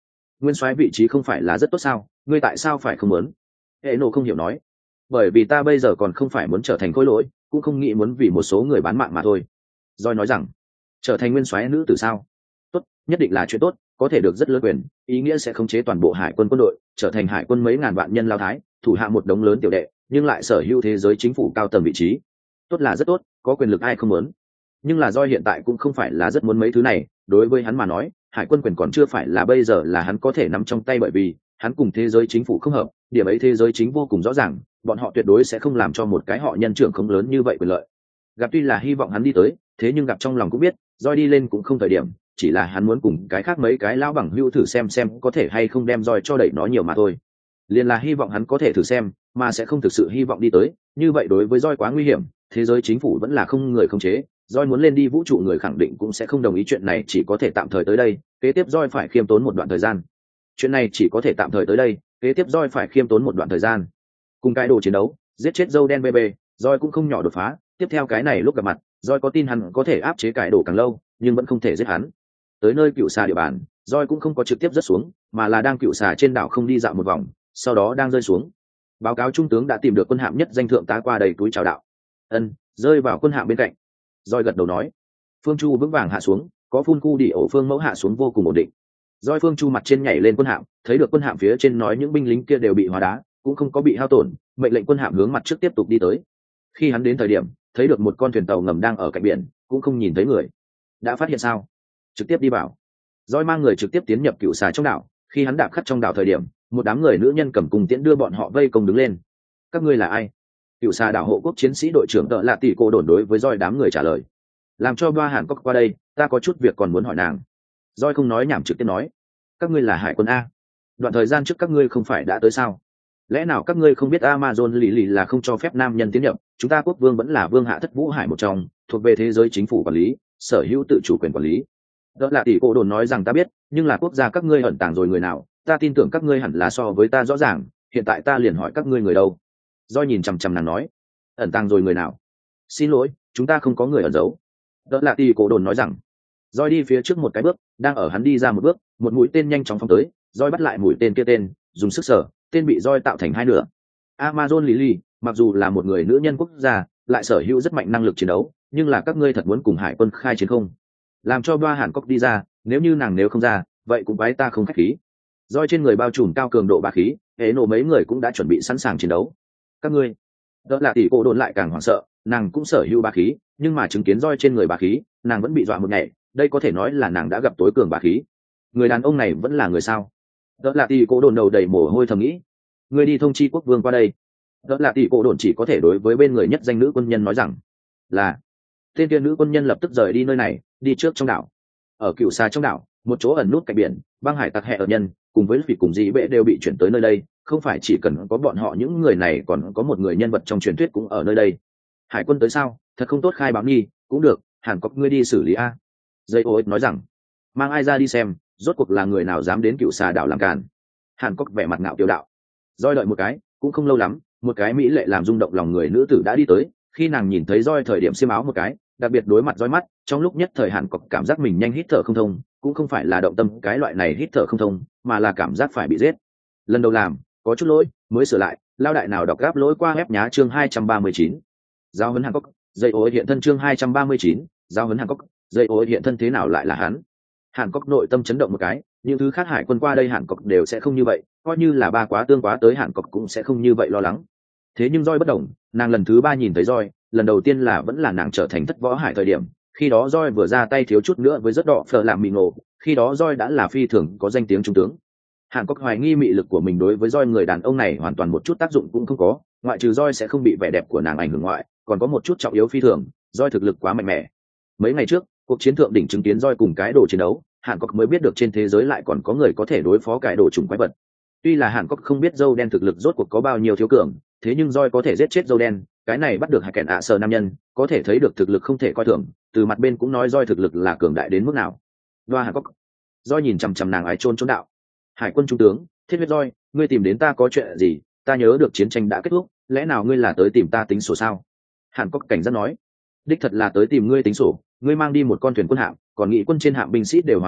nguyên soái vị trí không phải là rất tốt sao, ngươi tại sao phải không muốn? Hệ nộ không hiểu nói. Bởi vì ta bây giờ còn không phải muốn trở thành khối lỗi, cũng không nghĩ muốn vì một số người bán mạng mà thôi. Rồi nói rằng, trở thành nguyên soái nữ tử sao? Tốt, nhất định là chuyện tốt, có thể được rất lớn quyền, ý nghĩa sẽ khống chế toàn bộ hải quân quân đội, trở thành hải quân mấy ngàn vạn nhân lao thái, thủ hạ một đống lớn tiểu đệ, nhưng lại sở hữu thế giới chính phủ cao tầng vị trí. Tốt là rất tốt, có quyền lực ai không muốn. Nhưng là do hiện tại cũng không phải là rất muốn mấy thứ này, đối với hắn mà nói, hải quân quyền còn chưa phải là bây giờ là hắn có thể nắm trong tay, bởi vì hắn cùng thế giới chính phủ không hợp, điểm ấy thế giới chính vô cùng rõ ràng, bọn họ tuyệt đối sẽ không làm cho một cái họ nhân trưởng không lớn như vậy quyền lợi. Gặp tuy là hy vọng hắn đi tới, thế nhưng gặp trong lòng cũng biết, Joy đi lên cũng không thời điểm, chỉ là hắn muốn cùng cái khác mấy cái lão bằng hưu thử xem xem có thể hay không đem Joy cho đẩy nó nhiều mà thôi. Liền là hy vọng hắn có thể thử xem, mà sẽ không thực sự hy vọng đi tới, như vậy đối với Joy quá nguy hiểm, thế giới chính phủ vẫn là không người khống chế, Joy muốn lên đi vũ trụ người khẳng định cũng sẽ không đồng ý chuyện này, chỉ có thể tạm thời tới đây, kế tiếp Joy phải khiêm tốn một đoạn thời gian. Chuyện này chỉ có thể tạm thời tới đây, kế tiếp Joy phải khiêm tốn một đoạn thời gian. Cùng cái đồ chiến đấu, giết chết dâu đen bê bê, Joy cũng không nhỏ đột phá, tiếp theo cái này lúc gặp mặt, Joy có tin hắn có thể áp chế cái đồ càng lâu, nhưng vẫn không thể giết hắn. Tới nơi cựu xà địa bàn, Joy cũng không có trực tiếp rớt xuống, mà là đang cựu xà trên đảo không đi dạo một vòng, sau đó đang rơi xuống. Báo cáo trung tướng đã tìm được quân hạm nhất danh thượng tá qua đầy túi chào đạo. Ân, rơi vào quân hạm bên cạnh. Joy gật đầu nói. Phương Chu vững vàng hạ xuống, có phun cu đi ổ phương mẫu hạ xuống vô cùng ổn định. Joy Phương Chu mặt trên nhảy lên quân hạm, thấy được quân hạm phía trên nói những binh lính kia đều bị hóa đá, cũng không có bị hao tổn, mệnh lệnh quân hạm hướng mặt trước tiếp tục đi tới. Khi hắn đến thời điểm, thấy được một con thuyền tàu ngầm đang ở cạnh biển, cũng không nhìn thấy người. Đã phát hiện sao? Trực tiếp đi vào. Joy mang người trực tiếp tiến nhập cựu xà trong đảo, khi hắn đạp khắc trong đảo thời điểm, một đám người nữ nhân cầm cung tiễn đưa bọn họ vây công đứng lên. Các ngươi là ai? Cựu xà đảo hộ quốc chiến sĩ đội trưởng Tợ Lạ Tỷ cô đồn đối với Joy đám người trả lời. Làm cho Ba Hàn Cốc qua đây, ta có chút việc còn muốn hỏi nàng. Joy không nói nhảm trực tiếp nói. Các ngươi là hải quân a? Đoạn thời gian trước các ngươi không phải đã tới sao? Lẽ nào các ngươi không biết Amazon lì lì là không cho phép nam nhân tiến nhập, chúng ta quốc vương vẫn là vương hạ thất vũ hải một trong, thuộc về thế giới chính phủ quản lý, sở hữu tự chủ quyền quản lý. Đó là tỷ cô đồn nói rằng ta biết, nhưng là quốc gia các ngươi ẩn tàng rồi người nào, ta tin tưởng các ngươi hẳn là so với ta rõ ràng, hiện tại ta liền hỏi các ngươi người đâu. Do nhìn chằm chằm nàng nói, ẩn tàng rồi người nào? Xin lỗi, chúng ta không có người ẩn giấu. Đó là tỷ cô đồn nói rằng. Joy đi phía trước một cái bước, đang ở hắn đi ra một bước, một mũi tên nhanh chóng phóng tới, Joy bắt lại mũi tên kia tên, dùng sức sở, tên bị Joy tạo thành hai nửa. Amazon Lily, mặc dù là một người nữ nhân quốc gia, lại sở hữu rất mạnh năng lực chiến đấu, nhưng là các ngươi thật muốn cùng hải quân khai chiến không? Làm cho Ba Hàn Cốc đi ra, nếu như nàng nếu không ra, vậy cũng bái ta không khách khí. Joy trên người bao trùm cao cường độ bá khí, hệ nổ mấy người cũng đã chuẩn bị sẵn sàng chiến đấu. Các ngươi, đó là tỷ cô đồn lại càng hoảng sợ, nàng cũng sở hữu bá khí, nhưng mà chứng kiến Joy trên người bá khí, nàng vẫn bị dọa một ngày. Đây có thể nói là nàng đã gặp tối cường bá khí. Người đàn ông này vẫn là người sao? Đó là tỷ cô đồn đầu đầy mồ hôi thầm nghĩ. Người đi thông chi quốc vương qua đây. Đó là tỷ cô đồn chỉ có thể đối với bên người nhất danh nữ quân nhân nói rằng là. Tên kia nữ quân nhân lập tức rời đi nơi này, đi trước trong đảo. Ở cựu xa trong đảo, một chỗ ẩn nút cạnh biển, băng hải tặc hệ ở nhân cùng với vị cùng dĩ bệ đều bị chuyển tới nơi đây. Không phải chỉ cần có bọn họ những người này, còn có một người nhân vật trong truyền thuyết cũng ở nơi đây. Hải quân tới sao? Thật không tốt khai báo nghi, cũng được, Hàn Cốc ngươi đi xử lý a. Dây ô nói rằng, mang ai ra đi xem, rốt cuộc là người nào dám đến cựu xà đảo làm càn. Hàn Cốc vẻ mặt ngạo kiêu đạo. Roi đợi một cái, cũng không lâu lắm, một cái mỹ lệ làm rung động lòng người nữ tử đã đi tới. Khi nàng nhìn thấy Roi thời điểm xiêm áo một cái, đặc biệt đối mặt Roi mắt, trong lúc nhất thời Hàn Cốc cảm giác mình nhanh hít thở không thông, cũng không phải là động tâm cái loại này hít thở không thông, mà là cảm giác phải bị giết. Lần đầu làm, có chút lỗi, mới sửa lại, lao đại nào đọc gáp lỗi qua ép nhá chương hai trăm ba mươi chín. Giao huấn Hàn Cốc, dây ô hiện thân chương hai trăm ba mươi chín, giao huấn Hàn Cốc. Dây ô hiện thân thế nào lại là hắn? Hàn Cốc nội tâm chấn động một cái, những thứ khác hải quân qua đây Hàn Cốc đều sẽ không như vậy, coi như là ba quá tương quá tới Hàn Cốc cũng sẽ không như vậy lo lắng. Thế nhưng Roi bất động, nàng lần thứ ba nhìn thấy Roi, lần đầu tiên là vẫn là nàng trở thành thất võ hải thời điểm, khi đó Roi vừa ra tay thiếu chút nữa với rất đỏ phở làm mì ngộ, khi đó Roi đã là phi thường có danh tiếng trung tướng. Hàn Cốc hoài nghi mị lực của mình đối với Roi người đàn ông này hoàn toàn một chút tác dụng cũng không có, ngoại trừ Roi sẽ không bị vẻ đẹp của nàng ảnh hưởng ngoại, còn có một chút trọng yếu phi thường, Roi thực lực quá mạnh mẽ. Mấy ngày trước, cuộc chiến thượng đỉnh chứng kiến Roi cùng cái đồ chiến đấu, Hàn Cốc mới biết được trên thế giới lại còn có người có thể đối phó cái đồ trùng quái vật. Tuy là Hàn Cốc không biết dâu đen thực lực rốt cuộc có bao nhiêu thiếu cường, thế nhưng Roi có thể giết chết dâu đen, cái này bắt được hai kẻ ạ sờ nam nhân, có thể thấy được thực lực không thể coi thường, từ mặt bên cũng nói Roi thực lực là cường đại đến mức nào. Đoa Hàn Cốc, Roi nhìn chằm chằm nàng ái chôn chốn đạo. Hải quân trung tướng, thiết huyết Roi, ngươi tìm đến ta có chuyện gì? Ta nhớ được chiến tranh đã kết thúc, lẽ nào ngươi là tới tìm ta tính sổ sao? Hàn Cốc cảnh giác nói. Đích thật là tới tìm ngươi tính sổ, ngươi mang đi một con thuyền quân hạm, còn nghị quân trên hạm binh sĩ đều hóa đá,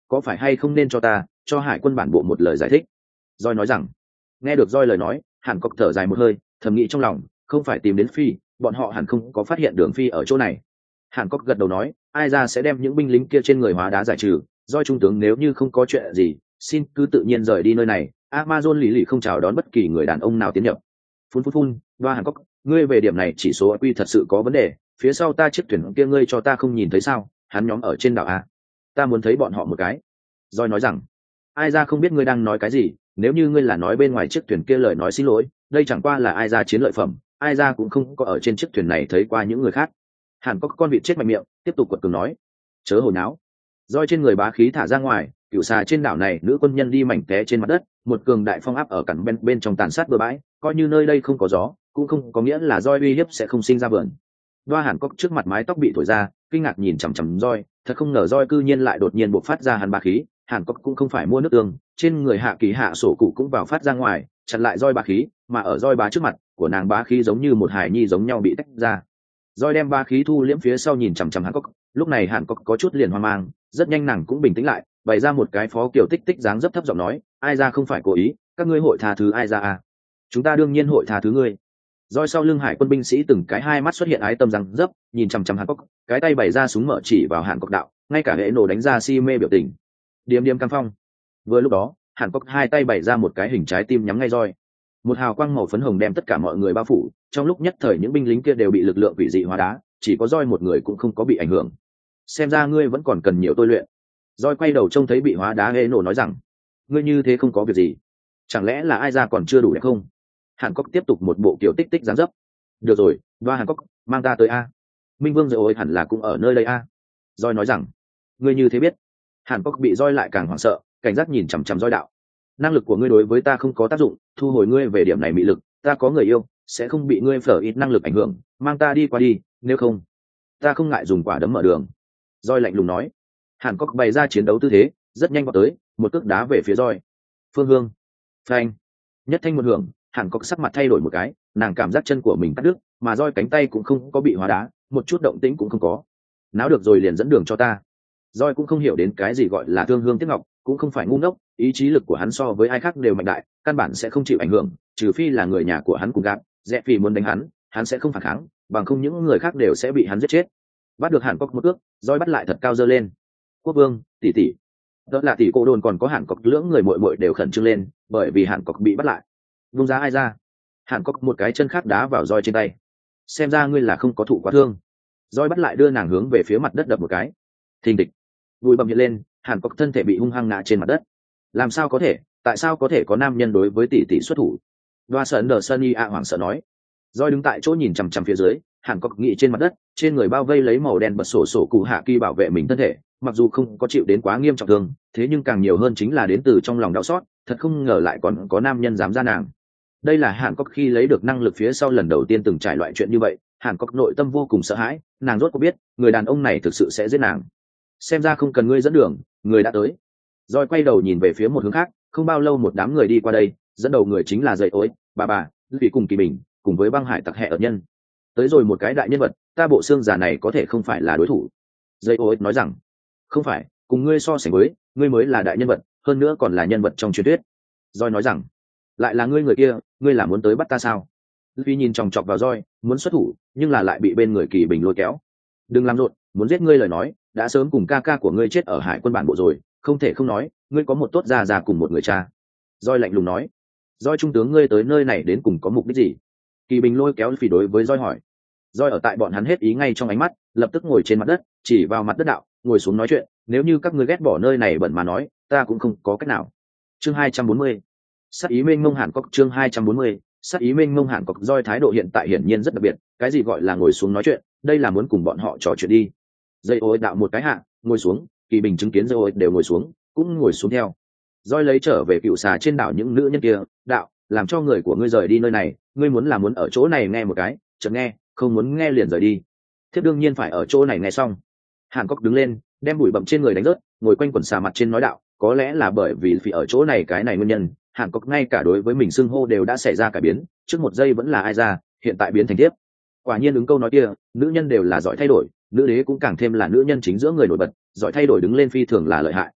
có phải hay không nên cho ta cho hải quân bản bộ một lời giải thích. Doi nói rằng. Nghe được Doi lời nói, Hàn Cốc thở dài một hơi, thầm nghĩ trong lòng, không phải tìm đến Phi, bọn họ hẳn không có phát hiện Đường Phi ở chỗ này. Hàn Cốc gật đầu nói, ai ra sẽ đem những binh lính kia trên người hóa đá giải trừ, Doi trung tướng nếu như không có chuyện gì, xin cứ tự nhiên rời đi nơi này. Amazon lì lì không chào đón bất kỳ người đàn ông nào tiến nhập. Phun phun phun, Đoa Hàn Cốc, ngươi về điểm này chỉ số quy thật sự có vấn đề, phía sau ta chiếc thuyền kia ngươi cho ta không nhìn thấy sao? Hắn nhóm ở trên đảo a, ta muốn thấy bọn họ một cái. Doi nói rằng, ai ra không biết ngươi đang nói cái gì, nếu như ngươi là nói bên ngoài chiếc thuyền kia lời nói xin lỗi, đây chẳng qua là ai ra chiến lợi phẩm, ai ra cũng không có ở trên chiếc thuyền này thấy qua những người khác. Hàn Cốc con vịt chết mạnh miệng, tiếp tục quật cường nói, chớ hồ nháo. Doi trên người bá khí thả ra ngoài, cựu xà trên đảo này nữ quân nhân đi mảnh té trên mặt đất, một cường đại phong áp ở cẳng bên bên trong tàn sát bừa bãi, coi như nơi đây không có gió, cũng không có nghĩa là Doi uy hiếp sẽ không sinh ra vườn. Đoa Hàn Cốc trước mặt mái tóc bị thổi ra, kinh ngạc nhìn chằm chằm Doi, thật không ngờ Doi cư nhiên lại đột nhiên bộc phát ra hàn bá khí. Hàn Cốc cũng không phải mua nước tương, trên người hạ kỳ hạ sổ cụ cũng vào phát ra ngoài, chặn lại Doi bá khí, mà ở Doi bá trước mặt của nàng bá khí giống như một hải nhi giống nhau bị tách ra. Doi đem bá khí thu liễm phía sau nhìn chằm chằm Hàn Cốc, lúc này Hàn Cốc có chút liền hoang mang, rất nhanh nàng cũng bình tĩnh lại, bày ra một cái phó kiểu tích tích dáng dấp thấp giọng nói, ai ra không phải cố ý, các ngươi hội tha thứ ai ra à? Chúng ta đương nhiên hội tha thứ ngươi. Doi sau lưng hải quân binh sĩ từng cái hai mắt xuất hiện ái tâm răng dấp, nhìn chằm chằm Hàn Cốc, cái tay bày ra súng mở chỉ vào Hàn Cốc đạo, ngay cả hệ nổ đánh ra si mê biểu tình. Điềm điềm cam phong. Vừa lúc đó, Hàn Cốc hai tay bày ra một cái hình trái tim nhắm ngay Doi. Một hào quang màu phấn hồng đem tất cả mọi người bao phủ, trong lúc nhất thời những binh lính kia đều bị lực lượng quỷ dị hóa đá, chỉ có Doi một người cũng không có bị ảnh hưởng. Xem ra ngươi vẫn còn cần nhiều tôi luyện. Doi quay đầu trông thấy bị hóa đá hệ nổ nói rằng, ngươi như thế không có việc gì, chẳng lẽ là ai ra còn chưa đủ đẹp không? Hàn Cốc tiếp tục một bộ kiểu tích tích dáng dấp. Được rồi, Đoa Hàn Cốc, mang ta tới a. Minh Vương rồi ôi hẳn là cũng ở nơi đây a. Doi nói rằng, ngươi như thế biết? Hàn Cốc bị Doi lại càng hoảng sợ, cảnh giác nhìn chằm chằm Doi đạo, năng lực của ngươi đối với ta không có tác dụng, thu hồi ngươi về điểm này mị lực, ta có người yêu, sẽ không bị ngươi phở ít năng lực ảnh hưởng, mang ta đi qua đi, nếu không, ta không ngại dùng quả đấm mở đường. Doi lạnh lùng nói. Hàn Cốc bày ra chiến đấu tư thế, rất nhanh vào tới, một cước đá về phía Doi. Phương Hương, phanh, nhất thanh một hưởng, Hàn Cốc sắc mặt thay đổi một cái, nàng cảm giác chân của mình cắt đứt, mà Doi cánh tay cũng không có bị hóa đá, một chút động tĩnh cũng không có. Náo được rồi liền dẫn đường cho ta. Doi cũng không hiểu đến cái gì gọi là thương hương tiếc ngọc, cũng không phải ngu ngốc, ý chí lực của hắn so với ai khác đều mạnh đại, căn bản sẽ không chịu ảnh hưởng, trừ phi là người nhà của hắn cùng gạt, Rẽ Phi muốn đánh hắn, hắn sẽ không phản kháng, bằng không những người khác đều sẽ bị hắn giết chết. Bắt được Hàn Cốc một cước, Doi bắt lại thật cao giơ lên. Quốc vương, tỷ tỷ. Đó là tỷ cô đồn còn có Hàn Cốc lưỡng người muội muội đều khẩn trương lên, bởi vì Hàn Cốc bị bắt lại. Vung ra ai ra? Hàn Cốc một cái chân khác đá vào Doi trên tay. Xem ra ngươi là không có thụ quá thương. Doi bắt lại đưa nàng hướng về phía mặt đất đập một cái. Thình thịch. Bụi bặm hiện lên, Hàn Cốc thân thể bị hung hăng ngã trên mặt đất. Làm sao có thể? Tại sao có thể có nam nhân đối với tỷ tỷ xuất thủ? Đoa Sơn Đờ Sunny a hoảng sợ nói. Doi đứng tại chỗ nhìn chằm chằm phía dưới, Hàn Cốc nghĩ trên mặt đất, trên người bao vây lấy màu đen bật sổ sổ cụ hạ kỳ bảo vệ mình thân thể, mặc dù không có chịu đến quá nghiêm trọng thương, thế nhưng càng nhiều hơn chính là đến từ trong lòng đau xót, thật không ngờ lại còn có nam nhân dám ra nàng. Đây là Hàn Cốc khi lấy được năng lực phía sau lần đầu tiên từng trải loại chuyện như vậy, Hàn Cốc nội tâm vô cùng sợ hãi, nàng rốt cuộc biết, người đàn ông này thực sự sẽ giết nàng. Xem ra không cần ngươi dẫn đường, người đã tới. Rồi quay đầu nhìn về phía một hướng khác, không bao lâu một đám người đi qua đây, dẫn đầu người chính là Dậy Ối, bà bà, Vì cùng Kỳ Bình, cùng với băng hải tặc hệ ở nhân. Tới rồi một cái đại nhân vật, ta bộ xương già này có thể không phải là đối thủ. Dậy Ối nói rằng, không phải, cùng ngươi so sánh với, ngươi mới là đại nhân vật, hơn nữa còn là nhân vật trong truyền thuyết. Rồi nói rằng, lại là ngươi người kia, ngươi là muốn tới bắt ta sao? Vì nhìn chòng chọc vào Doi, muốn xuất thủ, nhưng là lại bị bên người Kỳ Bình lôi kéo. Đừng làm rộn, muốn giết ngươi lời nói, đã sớm cùng ca ca của ngươi chết ở hải quân bản bộ rồi, không thể không nói, ngươi có một tốt già già cùng một người cha. Doi lạnh lùng nói, Doi trung tướng ngươi tới nơi này đến cùng có mục đích gì? Kỳ Bình lôi kéo Phỉ đối với Doi hỏi. Doi ở tại bọn hắn hết ý ngay trong ánh mắt, lập tức ngồi trên mặt đất, chỉ vào mặt đất đạo, ngồi xuống nói chuyện, nếu như các ngươi ghét bỏ nơi này bẩn mà nói, ta cũng không có cách nào. Chương hai trăm bốn mươi. Sát ý mênh mông Hàn Cốc. Chương hai trăm bốn mươi. Sát ý mênh mông Hàn Cốc. Doi thái độ hiện tại hiển nhiên rất đặc biệt, cái gì gọi là ngồi xuống nói chuyện, đây là muốn cùng bọn họ trò chuyện đi. Dây Ối đạo một cái hạ, ngồi xuống, Kỳ Bình chứng kiến Dây Ối đều ngồi xuống, cũng ngồi xuống theo. Doi lấy trở về cựu xà trên đảo những nữ nhân kia, đạo, làm cho người của ngươi rời đi nơi này, ngươi muốn là muốn ở chỗ này nghe một cái, chợt nghe, không muốn nghe liền rời đi. Thiếp đương nhiên phải ở chỗ này nghe xong. Hàn Cốc đứng lên, đem bụi bặm trên người đánh rớt, ngồi quanh quần xà mặt trên nói đạo, có lẽ là bởi vì Phỉ ở chỗ này cái này nguyên nhân, Hàn Cốc ngay cả đối với mình xưng hô đều đã xảy ra cải biến, trước một giây vẫn là ai ra, hiện tại biến thành thiếp. Quả nhiên ứng câu nói kia, nữ nhân đều là giỏi thay đổi, nữ đế cũng càng thêm là nữ nhân chính giữa người nổi bật, giỏi thay đổi đứng lên phi thường là lợi hại.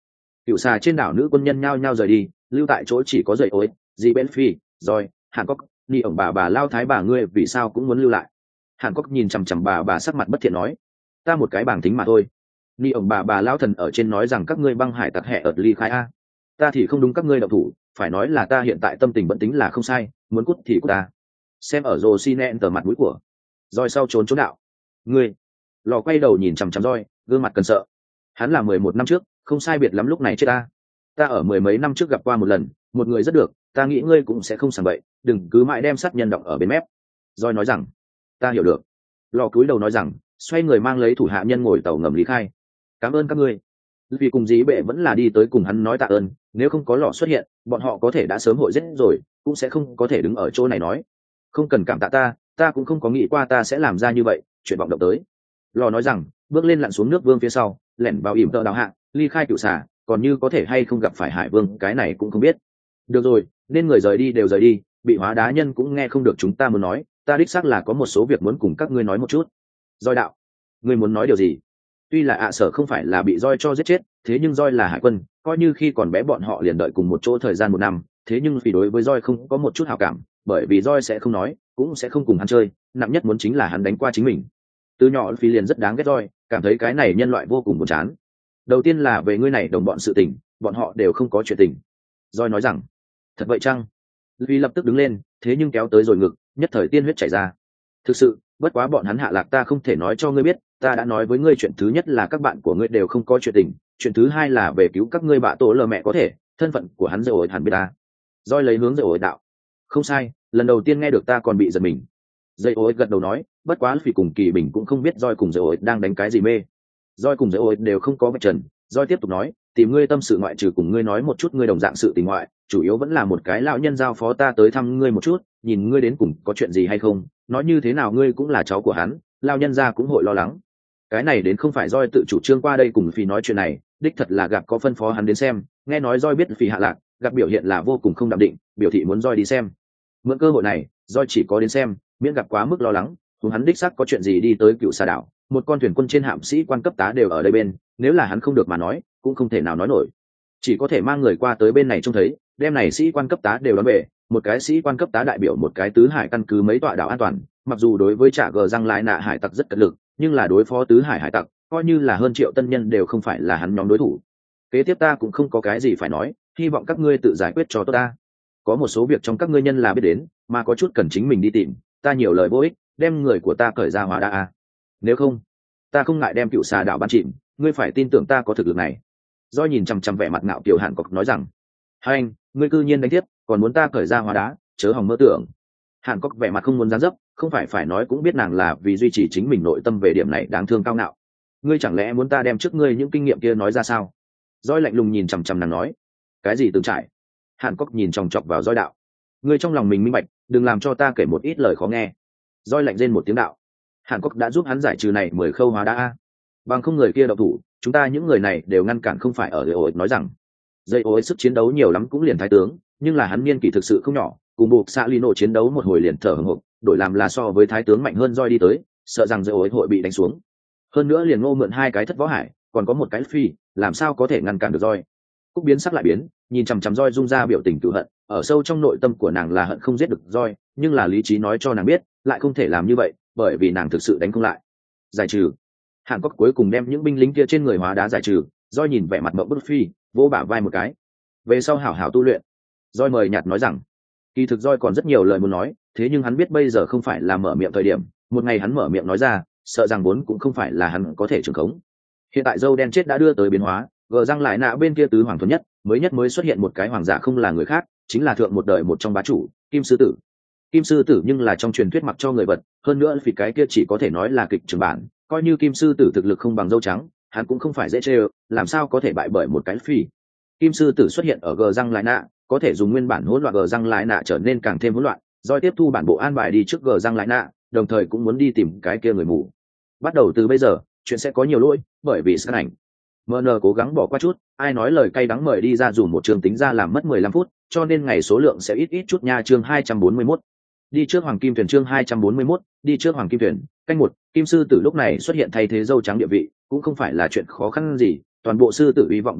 Cựu xà trên đảo nữ quân nhân nhao nhao rời đi, lưu tại chỗ chỉ có dậy ối, dì bên phi, rồi Hàn Cốc, ni ổng bà bà lao thái bà ngươi vì sao cũng muốn lưu lại. Hàn Cốc nhìn chằm chằm bà bà sắc mặt bất thiện nói, ta một cái bảng tính mà thôi. Ni ổng bà bà lao thần ở trên nói rằng các ngươi băng hải tặc hẹ ợt ly khai a, ta thì không đúng các ngươi đậu thủ, phải nói là ta hiện tại tâm tình vẫn tính là không sai, muốn cút thì cút ta. Xem ở rồ xin nẹn tờ mặt mũi của roi sau trốn trốn đạo. Ngươi lò quay đầu nhìn chằm chằm roi, gương mặt cần sợ. Hắn là mười một năm trước, không sai biệt lắm lúc này chết ta. Ta ở mười mấy năm trước gặp qua một lần, một người rất được, ta nghĩ ngươi cũng sẽ không sảng bậy, đừng cứ mãi đem sát nhân động ở bên mép. Roi nói rằng, ta hiểu được. Lò cúi đầu nói rằng, xoay người mang lấy thủ hạ nhân ngồi tàu ngầm lý khai. Cảm ơn các ngươi. Vì cùng dí bệ vẫn là đi tới cùng hắn nói tạ ơn, nếu không có lò xuất hiện, bọn họ có thể đã sớm hội giết rồi, cũng sẽ không có thể đứng ở chỗ này nói. Không cần cảm tạ ta, ta cũng không có nghĩ qua ta sẽ làm ra như vậy, chuyện vọng động tới. Lò nói rằng, bước lên lặn xuống nước vương phía sau, lẻn vào ỉm tợ đào hạ, ly khai cựu xà, còn như có thể hay không gặp phải hải vương cái này cũng không biết. Được rồi, nên người rời đi đều rời đi, bị hóa đá nhân cũng nghe không được chúng ta muốn nói, ta đích xác là có một số việc muốn cùng các ngươi nói một chút. Roi đạo, ngươi muốn nói điều gì? Tuy là ạ sở không phải là bị roi cho giết chết, thế nhưng roi là hải quân, coi như khi còn bé bọn họ liền đợi cùng một chỗ thời gian một năm, thế nhưng vì đối với roi không có một chút hảo cảm, bởi vì roi sẽ không nói, cũng sẽ không cùng hắn chơi, nặng nhất muốn chính là hắn đánh qua chính mình. Từ nhỏ phi liền rất đáng ghét roi, cảm thấy cái này nhân loại vô cùng buồn chán. Đầu tiên là về ngươi này đồng bọn sự tình, bọn họ đều không có chuyện tình. Roi nói rằng, thật vậy chăng? Vì lập tức đứng lên, thế nhưng kéo tới rồi ngực, nhất thời tiên huyết chảy ra. Thực sự, bất quá bọn hắn hạ lạc ta không thể nói cho ngươi biết, ta đã nói với ngươi chuyện thứ nhất là các bạn của ngươi đều không có chuyện tình, chuyện thứ hai là về cứu các ngươi bạ tổ lờ mẹ có thể, thân phận của hắn dễ ổi hẳn biết ta. Roi lấy hướng dễ ổi đạo. Không sai, lần đầu tiên nghe được ta còn bị giật mình. Dây ối gật đầu nói, bất quá vì cùng kỳ bình cũng không biết roi cùng dây ối đang đánh cái gì mê. Roi cùng dây ối đều không có vạch trần, roi tiếp tục nói, tìm ngươi tâm sự ngoại trừ cùng ngươi nói một chút ngươi đồng dạng sự tình ngoại, chủ yếu vẫn là một cái lão nhân giao phó ta tới thăm ngươi một chút, nhìn ngươi đến cùng có chuyện gì hay không, nói như thế nào ngươi cũng là cháu của hắn, lão nhân gia cũng hội lo lắng. Cái này đến không phải roi tự chủ trương qua đây cùng phi nói chuyện này, đích thật là gặp có phân phó hắn đến xem, nghe nói roi biết phi hạ lạc, gặp biểu hiện là vô cùng không đạm định, biểu thị muốn roi đi xem. Mượn cơ hội này, roi chỉ có đến xem, miễn gặp quá mức lo lắng, cùng hắn đích xác có chuyện gì đi tới cựu xà đảo, một con thuyền quân trên hạm sĩ quan cấp tá đều ở đây bên, nếu là hắn không được mà nói, cũng không thể nào nói nổi, chỉ có thể mang người qua tới bên này trông thấy, đem này sĩ quan cấp tá đều đón về, một cái sĩ quan cấp tá đại biểu một cái tứ hải căn cứ mấy tọa đảo an toàn, mặc dù đối với trả gờ răng lại nạ hải tặc rất cật lực, nhưng là đối phó tứ hải hải tặc, coi như là hơn triệu tân nhân đều không phải là hắn nhóm đối thủ. Kế tiếp ta cũng không có cái gì phải nói, hy vọng các ngươi tự giải quyết cho tốt ta. Có một số việc trong các ngươi nhân là biết đến, mà có chút cần chính mình đi tìm, ta nhiều lời vô ích, đem người của ta cởi ra hóa đa a. Nếu không, ta không ngại đem cựu xà đảo ban chìm, ngươi phải tin tưởng ta có thực lực này. Do nhìn chằm chằm vẻ mặt ngạo kiều Hàn Cốc nói rằng, hai anh, ngươi cư nhiên đánh tiếp, còn muốn ta cởi ra hóa đá, chớ hòng mơ tưởng. Hàn Cốc vẻ mặt không muốn giáng dấp, không phải phải nói cũng biết nàng là vì duy trì chính mình nội tâm về điểm này đáng thương cao ngạo. Ngươi chẳng lẽ muốn ta đem trước ngươi những kinh nghiệm kia nói ra sao? Doi lạnh lùng nhìn chằm chằm nàng nói, cái gì từng trải? Hàn Cốc nhìn chòng chọc vào Doi đạo, ngươi trong lòng mình minh bạch, đừng làm cho ta kể một ít lời khó nghe. Doi lạnh rên một tiếng đạo, Hàn Cốc đã giúp hắn giải trừ này mười khâu hóa đá a, bằng không người kia độc thủ, chúng ta những người này đều ngăn cản không phải ở dây ối nói rằng, dây ối sức chiến đấu nhiều lắm cũng liền thái tướng, nhưng là hắn niên kỷ thực sự không nhỏ, cùng buộc xạ lino chiến đấu một hồi liền thở hổn hộc, đổi làm là so với thái tướng mạnh hơn Doi đi tới, sợ rằng dây ối hội bị đánh xuống. Hơn nữa liền Ngô mượn hai cái thất võ hải, còn có một cái phi, làm sao có thể ngăn cản được Doi? Cúc biến sắc lại biến, nhìn chằm chằm Doi dung ra biểu tình cựu hận, ở sâu trong nội tâm của nàng là hận không giết được Doi, nhưng là lý trí nói cho nàng biết, lại không thể làm như vậy, bởi vì nàng thực sự đánh không lại. Giải trừ. Hàn Quốc cuối cùng đem những binh lính kia trên người hóa đá giải trừ, Doi nhìn vẻ mặt mộng bức phi, vỗ bả vai một cái. Về sau hảo hảo tu luyện. Doi mời nhạt nói rằng, kỳ thực Doi còn rất nhiều lời muốn nói, thế nhưng hắn biết bây giờ không phải là mở miệng thời điểm, một ngày hắn mở miệng nói ra, sợ rằng vốn cũng không phải là hắn có thể trường khống. Hiện tại dâu đen chết đã đưa tới biến hóa, gờ răng lại nạ bên kia tứ hoàng thuần nhất, mới nhất mới xuất hiện một cái hoàng giả không là người khác, chính là thượng một đời một trong bá chủ, Kim sư tử. Kim sư tử nhưng là trong truyền thuyết mặc cho người vật, hơn nữa vì cái kia chỉ có thể nói là kịch trường bản, coi như Kim sư tử thực lực không bằng dâu trắng, hắn cũng không phải dễ chơi, làm sao có thể bại bởi một cái phi. Kim sư tử xuất hiện ở gờ răng lại nạ, có thể dùng nguyên bản hỗn loạn gờ răng lại nạ trở nên càng thêm hỗn loạn, Doi tiếp thu bản bộ an bài đi trước gờ răng lại nạ, đồng thời cũng muốn đi tìm cái kia người mù. Bắt đầu từ bây giờ, chuyện sẽ có nhiều lỗi, bởi vì sân ảnh. em en cố gắng bỏ qua chút, ai nói lời cay đắng mời đi ra dù một trường tính ra làm mất mười lăm phút, cho nên ngày số lượng sẽ ít ít chút nha. Chương hai trăm bốn mươi mốt. Đi trước Hoàng Kim Thuyền. Chương hai trăm bốn mươi mốt. Đi trước Hoàng Kim Thuyền. Canh một, Kim sư tử lúc này xuất hiện thay thế dâu trắng địa vị, cũng không phải là chuyện khó khăn gì, toàn bộ sư tử hy vọng vẫn có,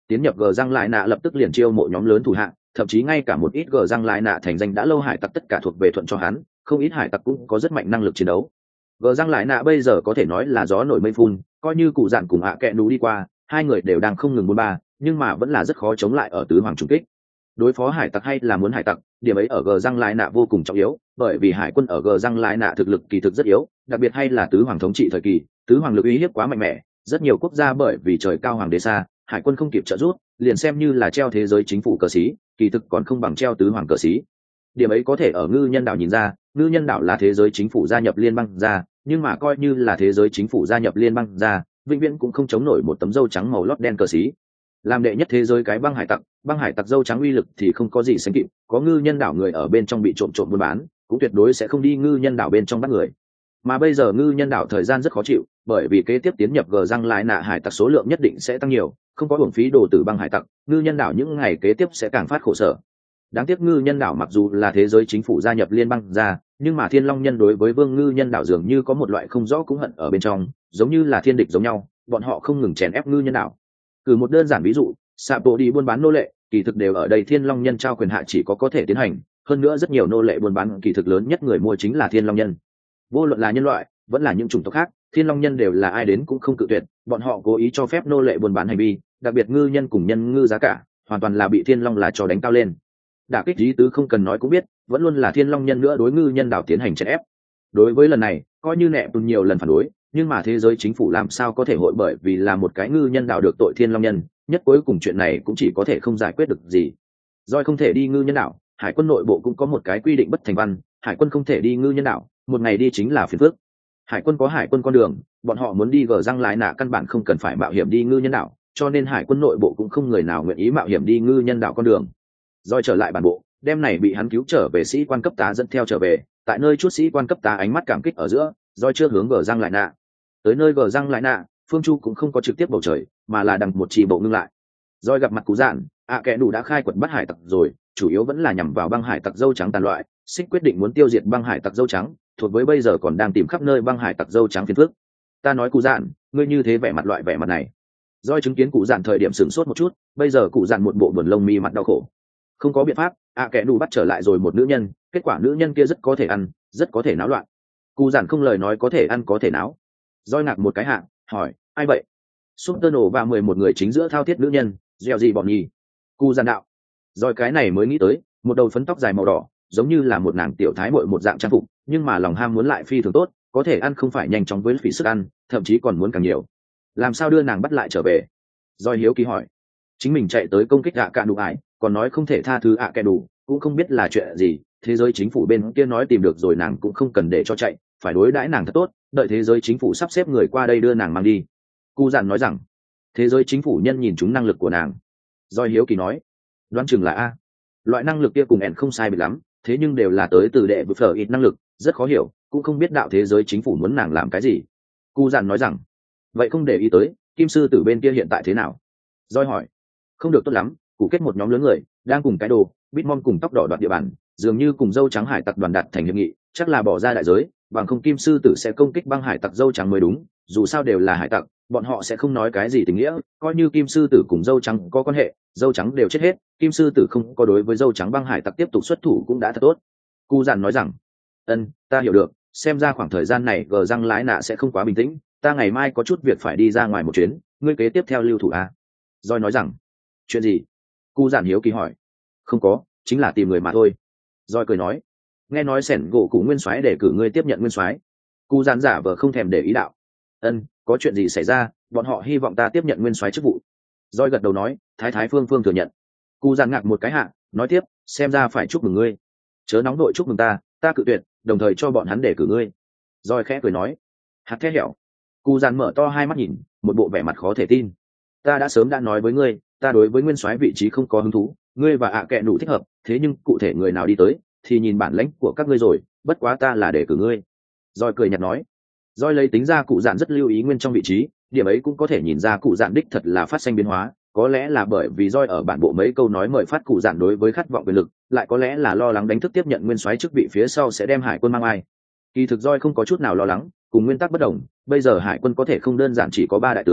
tiến nhập gờ răng lại nạ lập tức liền chiêu mộ nhóm lớn thủ hạng, thậm chí ngay cả một ít gờ răng lại nạ thành danh đã lâu hải tặc tất cả thuộc về thuận cho hắn, không ít hải tặc cũng có rất mạnh năng lực chiến đấu. Gờ răng lại nạ bây giờ có thể nói là gió nổi mây phun, coi như cụ dạn cùng ạ kẹ nú đi qua, hai người đều đang không ngừng buôn ba, nhưng mà vẫn là rất khó chống lại ở tứ hoàng trung kích. Đối phó hải tặc hay là muốn hải tặc, điểm ấy ở gờ răng lại nạ vô cùng trọng yếu, bởi vì hải quân ở gờ răng lại nạ thực lực kỳ thực rất yếu, đặc biệt hay là tứ hoàng thống trị thời kỳ, tứ hoàng lực uy hiếp quá mạnh mẽ, rất nhiều quốc gia bởi vì trời cao hoàng đế xa, hải quân không kịp trợ giúp, liền xem như là treo thế giới chính phủ cờ xí, kỳ thực còn không bằng treo tứ hoàng cờ xí. Điểm ấy có thể ở ngư nhân đảo nhìn ra, ngư nhân đảo là thế giới chính phủ gia nhập liên bang ra, nhưng mà coi như là thế giới chính phủ gia nhập liên bang ra, vĩnh viễn cũng không chống nổi một tấm dâu trắng màu lót đen cờ xí. Làm đệ nhất thế giới cái băng hải tặc, băng hải tặc dâu trắng uy lực thì không có gì sánh kịp, có ngư nhân đảo người ở bên trong bị trộm trộm buôn bán, cũng tuyệt đối sẽ không đi ngư nhân đảo bên trong bắt người. Mà bây giờ ngư nhân đảo thời gian rất khó chịu, bởi vì kế tiếp tiến nhập gờ răng lại nạ hải tặc số lượng nhất định sẽ tăng nhiều, không có uổng phí đồ tử băng hải tặc, ngư nhân đảo những ngày kế tiếp sẽ càng phát khổ sở. Đáng tiếc ngư nhân đảo mặc dù là thế giới chính phủ gia nhập liên bang ra, nhưng mà thiên long nhân đối với vương ngư nhân đảo dường như có một loại không rõ cũng hận ở bên trong, giống như là thiên địch giống nhau, bọn họ không ngừng chèn ép ngư nhân đảo. Cử một đơn giản ví dụ, sạp bộ đi buôn bán nô lệ, kỳ thực đều ở đây thiên long nhân trao quyền hạ chỉ có có thể tiến hành, hơn nữa rất nhiều nô lệ buôn bán kỳ thực lớn nhất người mua chính là thiên long nhân. Vô luận là nhân loại vẫn là những chủng tộc khác, thiên long nhân đều là ai đến cũng không cự tuyệt, bọn họ cố ý cho phép nô lệ buôn bán hành vi, đặc biệt ngư nhân cùng nhân ngư giá cả hoàn toàn là bị thiên long là cho đánh cao lên. Đả kích lý tứ không cần nói cũng biết, vẫn luôn là thiên long nhân nữa đối ngư nhân đảo tiến hành chèn ép. Đối với lần này coi như nẹ tùn nhiều lần phản đối, nhưng mà thế giới chính phủ làm sao có thể hội bởi vì là một cái ngư nhân đảo được tội thiên long nhân, nhất cuối cùng chuyện này cũng chỉ có thể không giải quyết được gì. Doi không thể đi ngư nhân đảo, hải quân nội bộ cũng có một cái quy định bất thành văn, hải quân không thể đi ngư nhân đảo, một ngày đi chính là phiền phức. Hải quân có hải quân con đường, bọn họ muốn đi gờ răng lại nạ căn bản không cần phải mạo hiểm đi ngư nhân đảo, cho nên hải quân nội bộ cũng không người nào nguyện ý mạo hiểm đi ngư nhân đảo con đường. Doi trở lại bản bộ, đêm này bị hắn cứu trở về sĩ quan cấp tá dẫn theo trở về, tại nơi chút sĩ quan cấp tá ánh mắt cảm kích ở giữa, Doi chưa hướng gờ răng lại nạ. Tới nơi gờ răng lại nạ, Phương Chu cũng không có trực tiếp bầu trời, mà là đằng một chỉ bộ ngưng lại. Doi gặp mặt cú dạn, ạ à kẻ đủ đã khai quật bắt hải tặc rồi, chủ yếu vẫn là nhằm vào băng hải tặc dâu trắng tàn loại, xích quyết định muốn tiêu diệt băng hải tặc dâu trắng, thuộc với bây giờ còn đang tìm khắp nơi băng hải tặc dâu trắng phiền phức. Ta nói cụ dạn, ngươi như thế vẻ mặt loại vẻ mặt này. Doi chứng kiến cụ dạn thời điểm sửng sốt một chút, bây giờ cụ dạn một bộ buồn lông mi mặt đau khổ. Không có biện pháp, ạ à kẻ đủ bắt trở lại rồi một nữ nhân, kết quả nữ nhân kia rất có thể ăn, rất có thể náo loạn. Cụ dạn không lời nói có thể ăn có thể náo. Doi ngạc một cái hạ, hỏi, ai vậy? Súp tơ nổ và mười một người chính giữa thao thiết nữ nhân, gieo gì bọn nhì. Cụ dạn đạo. Doi cái này mới nghĩ tới, một đầu phấn tóc dài màu đỏ, giống như là một nàng tiểu thái muội một dạng trang phục, nhưng mà lòng ham muốn lại phi thường tốt, có thể ăn không phải nhanh chóng với phỉ sức ăn, thậm chí còn muốn càng nhiều. Làm sao đưa nàng bắt lại trở về? Doi hiếu kỳ hỏi. Chính mình chạy tới công kích ạ cạn đủ ải, còn nói không thể tha thứ ạ kẻ đủ, cũng không biết là chuyện gì. Thế giới chính phủ bên kia nói tìm được rồi nàng cũng không cần để cho chạy, phải đối đãi nàng thật tốt, đợi thế giới chính phủ sắp xếp người qua đây đưa nàng mang đi. Cụ dặn nói rằng, thế giới chính phủ nhân nhìn chúng năng lực của nàng. Doi hiếu kỳ nói, đoán chừng là a. Loại năng lực kia cùng ẻn không sai biệt lắm, thế nhưng đều là tới từ đệ vực phở ít năng lực, rất khó hiểu, cũng không biết đạo thế giới chính phủ muốn nàng làm cái gì. Cụ dặn nói rằng, vậy không để ý tới, kim sư tử bên kia hiện tại thế nào? Doi hỏi, không được tốt lắm, cụ kết một nhóm lớn người, đang cùng cái đồ, Bitmon cùng tóc đỏ đoạt địa bàn, dường như cùng dâu trắng hải tặc đoàn đạt thành hiệp nghị, chắc là bỏ ra đại giới, bằng không kim sư tử sẽ công kích băng hải tặc dâu trắng mới đúng, dù sao đều là hải tặc, bọn họ sẽ không nói cái gì tình nghĩa, coi như kim sư tử cùng dâu trắng có quan hệ, dâu trắng đều chết hết, kim sư tử không có đối với dâu trắng băng hải tặc tiếp tục xuất thủ cũng đã thật tốt. Cu dặn nói rằng, ân, ta hiểu được, xem ra khoảng thời gian này gờ răng lái nạ sẽ không quá bình tĩnh, ta ngày mai có chút việc phải đi ra ngoài một chuyến, ngươi kế tiếp theo lưu thủ à? Doi nói rằng, chuyện gì? Cu dặn hiếu kỳ hỏi. Không có, chính là tìm người mà thôi. Doi cười nói, nghe nói sẻn gỗ cụ nguyên soái để cử ngươi tiếp nhận nguyên soái. Cu dặn giả vờ không thèm để ý đạo, ân, có chuyện gì xảy ra, bọn họ hy vọng ta tiếp nhận nguyên soái chức vụ. Doi gật đầu nói, thái thái phương phương thừa nhận. Cu dặn ngạc một cái hạ, nói tiếp, xem ra phải chúc mừng ngươi, chớ nóng đội chúc mừng ta, ta cự tuyệt, đồng thời cho bọn hắn để cử ngươi. Doi khẽ cười nói, hạt thét hẻo. Cu dặn mở to hai mắt nhìn, một bộ vẻ mặt khó thể tin. Ta đã sớm đã nói với ngươi, ta đối với nguyên soái vị trí không có hứng thú, ngươi và ạ à kệ đủ thích hợp, thế nhưng cụ thể người nào đi tới thì nhìn bản lãnh của các ngươi rồi, bất quá ta là để cử ngươi. Doi cười nhạt nói. Doi lấy tính ra cụ dạn rất lưu ý nguyên trong vị trí, điểm ấy cũng có thể nhìn ra cụ dạn đích thật là phát sinh biến hóa, có lẽ là bởi vì Doi ở bản bộ mấy câu nói mời phát cụ dạn đối với khát vọng quyền lực, lại có lẽ là lo lắng đánh thức tiếp nhận nguyên soái chức vị phía sau sẽ đem hải quân mang ai. Kỳ thực Doi không có chút nào lo lắng, cùng nguyên tắc bất đồng, bây giờ hải quân có thể không đơn giản chỉ có ba đại tướng,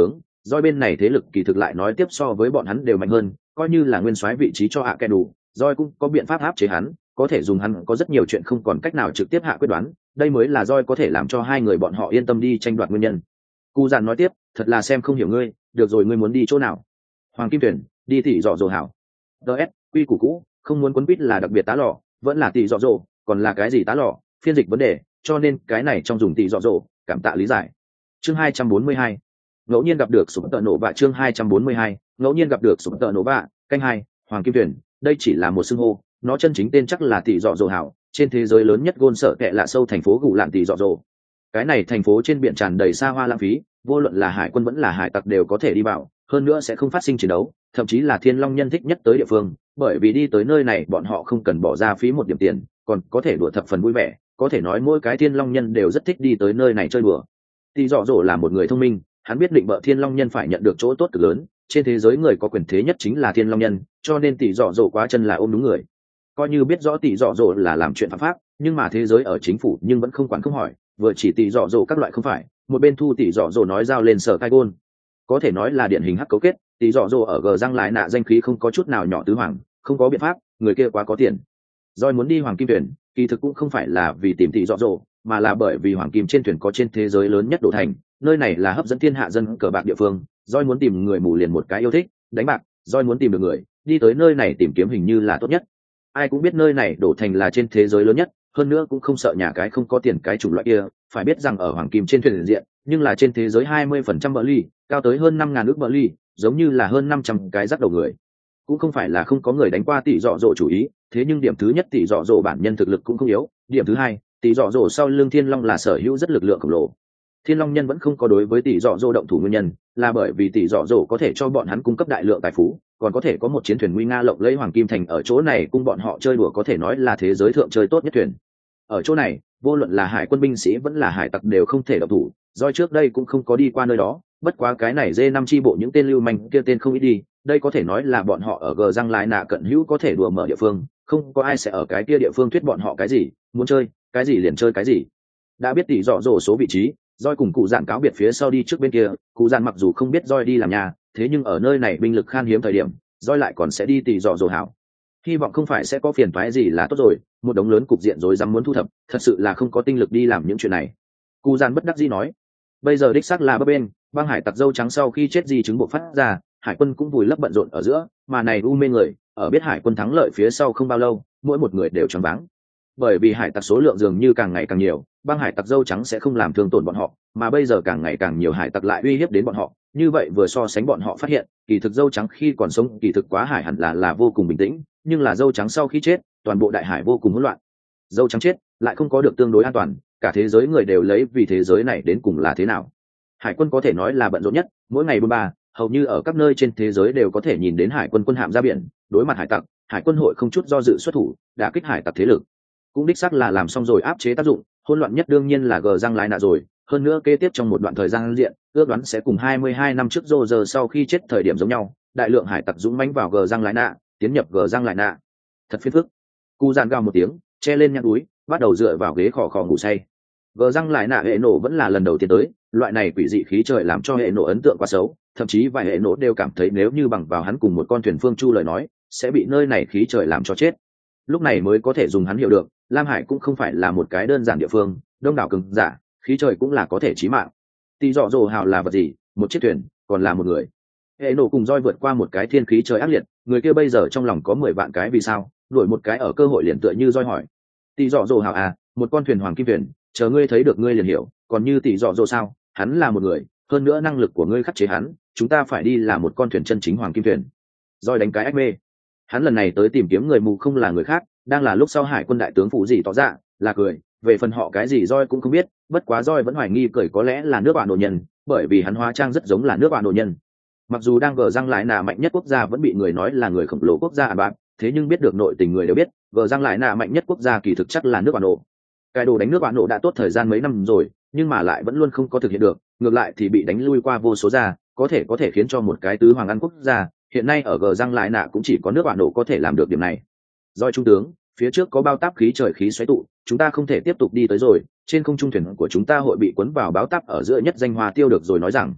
doi bên này thế lực kỳ thực lại nói tiếp so với bọn hắn đều mạnh hơn, coi như là nguyên soái vị trí cho hạ kẻ đủ, doi cũng có biện pháp áp chế hắn, có thể dùng hắn có rất nhiều chuyện không còn cách nào trực tiếp hạ quyết đoán, đây mới là doi có thể làm cho hai người bọn họ yên tâm đi tranh đoạt nguyên nhân. Cụ dàn nói tiếp, thật là xem không hiểu ngươi, được rồi ngươi muốn đi chỗ nào? Hoàng Kim Tuyển, đi tỷ dọ dồ hảo. ds quy củ cũ, không muốn quấn quýt là đặc biệt tá lò, vẫn là tỷ dọ dồ, còn là cái gì tá lò, phiên dịch vấn đề, cho nên cái này trong dùng tỷ dọ dồ, cảm tạ lý giải. Chương hai trăm bốn mươi hai, ngẫu nhiên gặp được sụp tợ nổ vạ. Chương hai trăm bốn mươi hai, ngẫu nhiên gặp được sụp tợ nổ vạ. Canh hai, Hoàng Kim Tuyển, đây chỉ là một xưng hô, nó chân chính tên chắc là tỷ dọ dồ hảo, trên thế giới lớn nhất gôn sở kệ là sâu thành phố gù lạn tỷ dọ dồ. Cái này thành phố trên biển tràn đầy xa hoa lãng phí, vô luận là hải quân vẫn là hải tặc đều có thể đi vào, hơn nữa sẽ không phát sinh chiến đấu, thậm chí là thiên long nhân thích nhất tới địa phương, bởi vì đi tới nơi này bọn họ không cần bỏ ra phí một điểm tiền, còn có thể đùa thập phần vui vẻ, có thể nói mỗi cái thiên long nhân đều rất thích đi tới nơi này chơi đùa. Tỷ dọ dỗ là một người thông minh, hắn biết định bợ thiên long nhân phải nhận được chỗ tốt cực lớn, trên thế giới người có quyền thế nhất chính là thiên long nhân, cho nên tỷ dọ dỗ quá chân là ôm đúng người. Coi như biết rõ tỷ dọ dỗ là làm chuyện phạm pháp, nhưng mà thế giới ở chính phủ nhưng vẫn không quản không hỏi, vừa chỉ tỷ dọ dỗ các loại không phải, một bên thu tỷ dọ dỗ nói giao lên sở cai gôn, có thể nói là điển hình hắc cấu kết. Tỷ dọ dỗ ở gờ răng lại nạ danh khí không có chút nào nhỏ tứ hoàng, không có biện pháp, người kia quá có tiền. Doi muốn đi Hoàng Kim Thuyền, kỳ thực cũng không phải là vì tìm tỷ dọ dỗ, mà là bởi vì Hoàng Kim trên thuyền có trên thế giới lớn nhất đô thành, nơi này là hấp dẫn thiên hạ dân cờ bạc địa phương. Doi muốn tìm người mù liền một cái yêu thích đánh bạc, Doi muốn tìm được người, đi tới nơi này tìm kiếm hình như là tốt nhất. Ai cũng biết nơi này đổ thành là trên thế giới lớn nhất, hơn nữa cũng không sợ nhà cái không có tiền cái chủng loại kia. Phải biết rằng ở Hoàng Kim trên thuyền diện, nhưng là trên thế giới hai mươi phần trăm bờ ly, cao tới hơn năm ngàn ước bờ ly, giống như là hơn năm trăm cái rắc đầu người. Cũng không phải là không có người đánh qua tỷ dọ dỗ chủ ý, thế nhưng điểm thứ nhất tỷ dọ dỗ bản nhân thực lực cũng không yếu, điểm thứ hai, tỷ dọ dỗ sau lưng Thiên Long là sở hữu rất lực lượng khổng lồ. Thiên Long nhân vẫn không có đối với tỷ dọ dỗ động thủ nguyên nhân, là bởi vì tỷ dọ dỗ có thể cho bọn hắn cung cấp đại lượng tài phú, còn có thể có một chiến thuyền nguy nga lộng lẫy Hoàng Kim thành ở chỗ này cung bọn họ chơi đùa, có thể nói là thế giới thượng chơi tốt nhất thuyền. Ở chỗ này, vô luận là hải quân binh sĩ vẫn là hải tặc đều không thể động thủ, do trước đây cũng không có đi qua nơi đó, bất quá cái này dê năm chi bộ những tên lưu manh kia tên không ít đi, đây có thể nói là bọn họ ở gờ răng lại nạ cận hữu có thể đùa mở địa phương, không có ai sẽ ở cái kia địa phương thuyết bọn họ cái gì, muốn chơi cái gì liền chơi cái gì. Đã biết tỷ dọ dỗ số vị trí, Doi cùng cụ dạn cáo biệt phía sau đi trước bên kia. Cụ dạn mặc dù không biết Doi đi làm nhà, thế nhưng ở nơi này binh lực khan hiếm thời điểm, Doi lại còn sẽ đi tỷ dọ dỗ hảo, hy vọng không phải sẽ có phiền toái gì là tốt rồi. Một đống lớn cục diện rồi dám muốn thu thập, thật sự là không có tinh lực đi làm những chuyện này. Cụ dạn bất đắc dĩ nói, bây giờ đích xác là bấp bên băng hải tặc dâu trắng sau khi chết di chứng bộ phát ra, hải quân cũng vùi lấp bận rộn ở giữa, mà này u mê người ở biết hải quân thắng lợi phía sau không bao lâu, mỗi một người đều choáng váng, bởi vì hải tặc số lượng dường như càng ngày càng nhiều, băng hải tặc dâu trắng sẽ không làm thương tổn bọn họ, mà bây giờ càng ngày càng nhiều hải tặc lại uy hiếp đến bọn họ, như vậy vừa so sánh bọn họ phát hiện kỳ thực dâu trắng khi còn sống kỳ thực quá hải hẳn là là vô cùng bình tĩnh, nhưng là dâu trắng sau khi chết toàn bộ đại hải vô cùng hỗn loạn. Dâu trắng chết lại không có được tương đối an toàn, cả thế giới người đều lấy vì thế giới này đến cùng là thế nào. Hải quân có thể nói là bận rộn nhất, mỗi ngày bôn ba, hầu như ở các nơi trên thế giới đều có thể nhìn đến hải quân quân hạm ra biển, đối mặt hải tặc, hải quân hội không chút do dự xuất thủ, đả kích hải tặc thế lực. Cũng đích xác là làm xong rồi áp chế tác dụng, hỗn loạn nhất đương nhiên là gờ răng lái nạ rồi, hơn nữa kế tiếp trong một đoạn thời gian diện, ước đoán sẽ cùng hai mươi hai năm trước rô giờ sau khi chết thời điểm giống nhau, đại lượng hải tặc dũng mãnh vào gờ răng lái nạ, tiến nhập gờ răng lái nạ. Thật phiền phức. Cụ dàn gào một tiếng, che lên nhăn núi, bắt đầu dựa vào ghế khò khò ngủ say. Gờ răng lại nạ hệ nổ vẫn là lần đầu tiên tới, loại này quỷ dị khí trời làm cho hệ nổ ấn tượng quá xấu, thậm chí vài hệ nổ đều cảm thấy nếu như bằng vào hắn cùng một con thuyền phương chu lời nói, sẽ bị nơi này khí trời làm cho chết. Lúc này mới có thể dùng hắn hiểu được, Lam Hải cũng không phải là một cái đơn giản địa phương, đông đảo cường giả, khí trời cũng là có thể chí mạng. Tỷ dọ dỗ hào là vật gì? Một chiếc thuyền, còn là một người. Hệ nổ cùng Doi vượt qua một cái thiên khí trời ác liệt, người kia bây giờ trong lòng có mười vạn cái vì sao, đuổi một cái ở cơ hội liền tựa như Doi hỏi. Tỷ dọ dỗ hào à, một con thuyền Hoàng Kim thuyền, chờ ngươi thấy được ngươi liền hiểu, còn như tỷ dọ dỗ sao, hắn là một người, hơn nữa năng lực của ngươi khắc chế hắn, chúng ta phải đi là một con thuyền chân chính Hoàng Kim thuyền. Doi đánh cái ách mê. Hắn lần này tới tìm kiếm người mù không là người khác, đang là lúc sau hải quân đại tướng phụ gì tỏ ra là cười, về phần họ cái gì Doi cũng không biết, bất quá Doi vẫn hoài nghi cười có lẽ là nước bạn đồ nhân, bởi vì hắn hóa trang rất giống là nước bạn đồ nhân. Mặc dù đang gờ răng lại nà mạnh nhất quốc gia vẫn bị người nói là người khổng lồ quốc gia à bạn, thế nhưng biết được nội tình người đều biết, gờ răng lại nà mạnh nhất quốc gia kỳ thực chắc là nước bạn đồ. Cái đồ đánh nước bạn nổ đã tốt thời gian mấy năm rồi, nhưng mà lại vẫn luôn không có thực hiện được, ngược lại thì bị đánh lui qua vô số gia, có thể có thể khiến cho một cái tứ hoàng ăn quốc gia, hiện nay ở gờ răng lại nạ cũng chỉ có nước bạn nổ có thể làm được điểm này. Doi trung tướng, phía trước có bao táp khí trời khí xoáy tụ, chúng ta không thể tiếp tục đi tới rồi, trên không trung thuyền của chúng ta hội bị cuốn vào báo táp ở giữa nhất danh hoa tiêu được rồi nói rằng.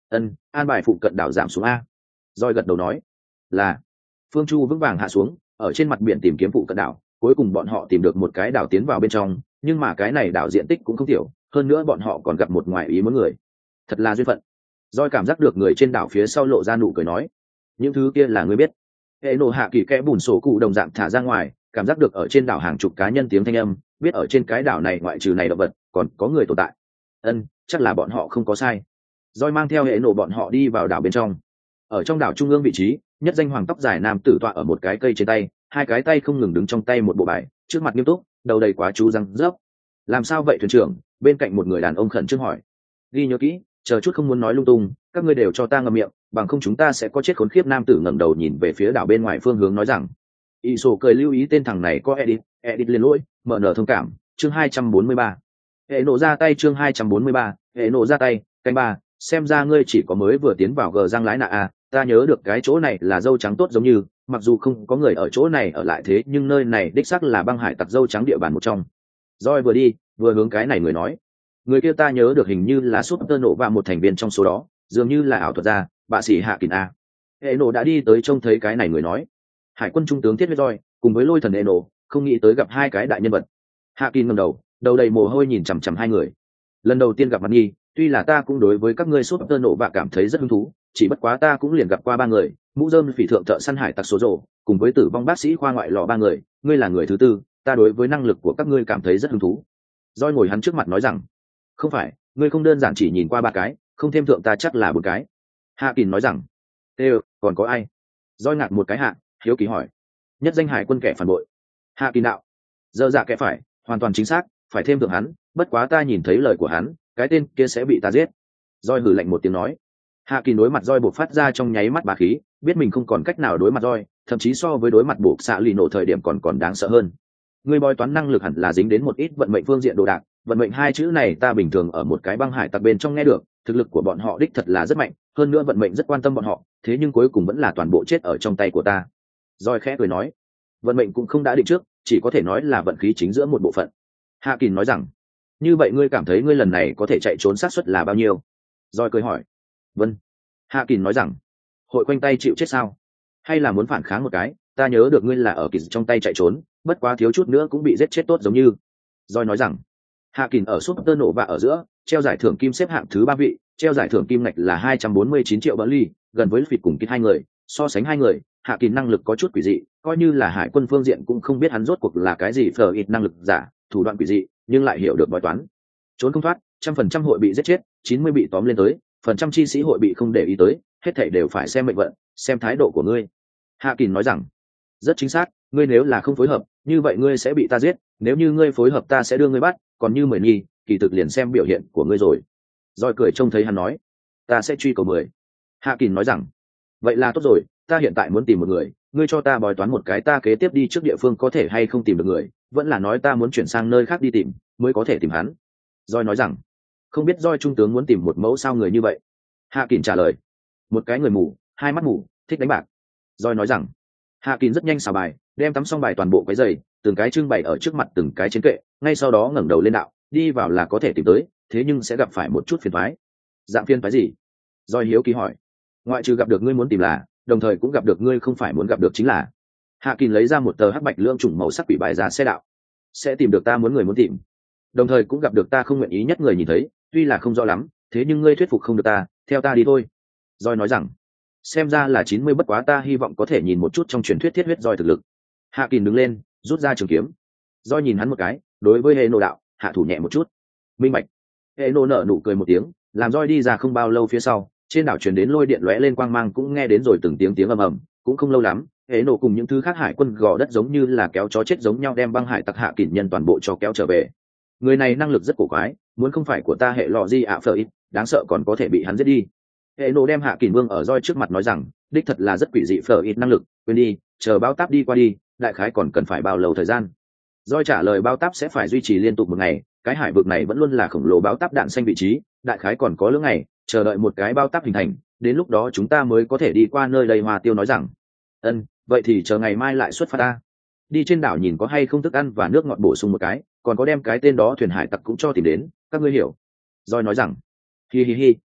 Ân, an bài phụ cận đảo giảm xuống a. Roi gật đầu nói. Là. Phương Chu vững vàng hạ xuống, ở trên mặt biển tìm kiếm phụ cận đảo, cuối cùng bọn họ tìm được một cái đảo tiến vào bên trong, nhưng mà cái này đảo diện tích cũng không tiểu, hơn nữa bọn họ còn gặp một ngoại ý muốn người. Thật là duyên phận. Roi cảm giác được người trên đảo phía sau lộ ra nụ cười nói, những thứ kia là ngươi biết. Hệ nổ hạ kỳ kẽ bùn sổ cụ đồng dạng thả ra ngoài, cảm giác được ở trên đảo hàng chục cá nhân tiếng thanh âm, biết ở trên cái đảo này ngoại trừ này động vật, còn có người tồn tại. Ân, chắc là bọn họ không có sai. Roi mang theo hệ nổ bọn họ đi vào đảo bên trong. Ở trong đảo trung ương vị trí, nhất danh hoàng tóc dài nam tử tọa ở một cái cây trên tay, hai cái tay không ngừng đứng trong tay một bộ bài, trước mặt nghiêm túc, đầu đầy quá chú răng rớp. Làm sao vậy thuyền trưởng? Bên cạnh một người đàn ông khẩn trương hỏi. Ghi nhớ kỹ, chờ chút không muốn nói lung tung, các ngươi đều cho ta ngậm miệng, bằng không chúng ta sẽ có chết khốn khiếp. Nam tử ngẩng đầu nhìn về phía đảo bên ngoài phương hướng nói rằng. Y sổ cười lưu ý tên thằng này có edit, edit liền lỗi, mở nở thông cảm. Chương hai trăm bốn mươi ba. Hệ nổ ra tay. Chương hai trăm bốn mươi ba. Hệ nổ ra tay. Canh ba. Xem ra ngươi chỉ có mới vừa tiến vào gờ giang lái nạ à, ta nhớ được cái chỗ này là dâu trắng tốt giống như, mặc dù không có người ở chỗ này ở lại thế nhưng nơi này đích xác là băng hải tặc dâu trắng địa bàn một trong. Roi vừa đi vừa hướng cái này người nói, người kia ta nhớ được hình như là súp tơ nổ và một thành viên trong số đó, dường như là ảo thuật gia, bạ sĩ hạ kỳn a. Hệ nổ đã đi tới trông thấy cái này người nói, hải quân trung tướng thiết huyết roi cùng với lôi thần hệ nổ, không nghĩ tới gặp hai cái đại nhân vật. Hạ kỳn ngẩng đầu, đầu đầy mồ hôi nhìn chằm chằm hai người. Lần đầu tiên gặp mặt nghi, tuy là ta cũng đối với các ngươi súp tơ nổ và cảm thấy rất hứng thú, chỉ bất quá ta cũng liền gặp qua ba người, mũ rơm phỉ thượng thợ săn hải tặc số rồ, cùng với tử vong bác sĩ khoa ngoại lò ba người, ngươi là người thứ tư, ta đối với năng lực của các ngươi cảm thấy rất hứng thú. Roi ngồi hắn trước mặt nói rằng, không phải, ngươi không đơn giản chỉ nhìn qua ba cái, không thêm thượng ta chắc là bốn cái. Hạ Kình nói rằng, ê, còn có ai? Roi ngạc một cái hạ, hiếu kỳ hỏi, nhất danh hải quân kẻ phản bội. Hạ Kình đạo, dơ dạ kẻ phải, hoàn toàn chính xác, phải thêm thượng hắn, bất quá ta nhìn thấy lời của hắn, cái tên kia sẽ bị ta giết. Roi hừ lạnh một tiếng nói. Hạ Kỳ đối mặt Roi bộc phát ra trong nháy mắt bá khí, biết mình không còn cách nào đối mặt Roi, thậm chí so với đối mặt buộc xạ lì nổ thời điểm còn còn đáng sợ hơn. Người bói toán năng lực hẳn là dính đến một ít vận mệnh phương diện đồ đạc, vận mệnh hai chữ này ta bình thường ở một cái băng hải tặc bên trong nghe được, thực lực của bọn họ đích thật là rất mạnh, hơn nữa vận mệnh rất quan tâm bọn họ, thế nhưng cuối cùng vẫn là toàn bộ chết ở trong tay của ta. Roi khẽ cười nói, vận mệnh cũng không đã định trước, chỉ có thể nói là vận khí chính giữa một bộ phận. Hạ Kỳ nói rằng, như vậy ngươi cảm thấy ngươi lần này có thể chạy trốn xác suất là bao nhiêu? Roi cười hỏi. Vâng. Hạ Kỳ nói rằng, hội quanh tay chịu chết sao? Hay là muốn phản kháng một cái? Ta nhớ được ngươi là ở Kỳ trong tay chạy trốn, bất quá thiếu chút nữa cũng bị giết chết tốt giống như. Roi nói rằng, Hạ Kỳ ở súp tơ nổ và ở giữa, treo giải thưởng kim xếp hạng thứ ba vị, treo giải thưởng kim ngạch là hai trăm bốn mươi chín triệu bờ ly, gần với phịt cùng Kít hai người, so sánh hai người, Hạ Kỳ năng lực có chút quỷ dị, coi như là hải quân phương diện cũng không biết hắn rốt cuộc là cái gì phở ít năng lực giả, thủ đoạn quỷ dị, nhưng lại hiểu được bói toán. Trốn không thoát, trăm phần trăm hội bị giết chết, chín mươi bị tóm lên tới, phần trăm chi sĩ hội bị không để ý tới, hết thảy đều phải xem mệnh vận, xem thái độ của ngươi. Hạ Kỳ nói rằng, rất chính xác, ngươi nếu là không phối hợp, như vậy ngươi sẽ bị ta giết, nếu như ngươi phối hợp ta sẽ đưa ngươi bắt, còn như mười nhi, kỳ thực liền xem biểu hiện của ngươi rồi. Rồi cười trông thấy hắn nói, ta sẽ truy cầu mười. Hạ Kỳ nói rằng, vậy là tốt rồi, ta hiện tại muốn tìm một người, ngươi cho ta bói toán một cái ta kế tiếp đi trước địa phương có thể hay không tìm được người, vẫn là nói ta muốn chuyển sang nơi khác đi tìm, mới có thể tìm hắn. Rồi nói rằng, không biết Roi trung tướng muốn tìm một mẫu sao người như vậy. Hạ Kình trả lời, một cái người mù, hai mắt mù, thích đánh bạc. Roi nói rằng, Hạ Kình rất nhanh xào bài, đem tắm xong bài toàn bộ cái giày, từng cái trưng bày ở trước mặt từng cái trên kệ, ngay sau đó ngẩng đầu lên đạo, đi vào là có thể tìm tới, thế nhưng sẽ gặp phải một chút phiền toái. Dạng phiền toái gì? Roi hiếu kỳ hỏi. Ngoại trừ gặp được ngươi muốn tìm là, đồng thời cũng gặp được ngươi không phải muốn gặp được chính là. Hạ Kình lấy ra một tờ hắc bạch lưỡng chủng màu sắc quỷ bài ra xe đạo, sẽ tìm được ta muốn người muốn tìm, đồng thời cũng gặp được ta không nguyện ý nhất người nhìn thấy, tuy là không rõ lắm, thế nhưng ngươi thuyết phục không được ta, theo ta đi thôi. Roi nói rằng, xem ra là chín mươi, bất quá ta hy vọng có thể nhìn một chút trong truyền thuyết thiết huyết Roi thực lực. Hạ Kỳ đứng lên, rút ra trường kiếm. Roi nhìn hắn một cái, đối với Hệ Nô đạo, hạ thủ nhẹ một chút. Minh bạch. Hệ Nô nở nụ cười một tiếng, làm Roi đi ra không bao lâu phía sau, trên đảo truyền đến lôi điện lóe lên quang mang cũng nghe đến rồi từng tiếng tiếng ầm ầm, cũng không lâu lắm, Hệ Nô cùng những thứ khác hải quân gò đất giống như là kéo chó chết giống nhau đem băng hải tặc Hạ Kỳ nhân toàn bộ cho kéo trở về. Người này năng lực rất cổ quái, muốn không phải của ta hệ lọ di ạ phở ít, đáng sợ còn có thể bị hắn giết đi. Hệ nổ đem Hạ Kỳ vương ở Roi trước mặt nói rằng, đích thật là rất quỷ dị phở ít năng lực, quên đi, chờ báo táp đi qua đi, đại khái còn cần phải bao lâu thời gian. Roi trả lời báo táp sẽ phải duy trì liên tục một ngày, cái hải vực này vẫn luôn là khổng lồ báo táp đạn xanh vị trí, đại khái còn có lưỡng ngày, chờ đợi một cái báo táp hình thành, đến lúc đó chúng ta mới có thể đi qua nơi đây. Hoa Tiêu nói rằng, ân, vậy thì chờ ngày mai lại xuất phát ta. Đi trên đảo nhìn có hay không thức ăn và nước ngọt bổ sung một cái, còn có đem cái tên đó thuyền hải tặc cũng cho tìm đến, các ngươi hiểu. Roi nói rằng, hi hi hi,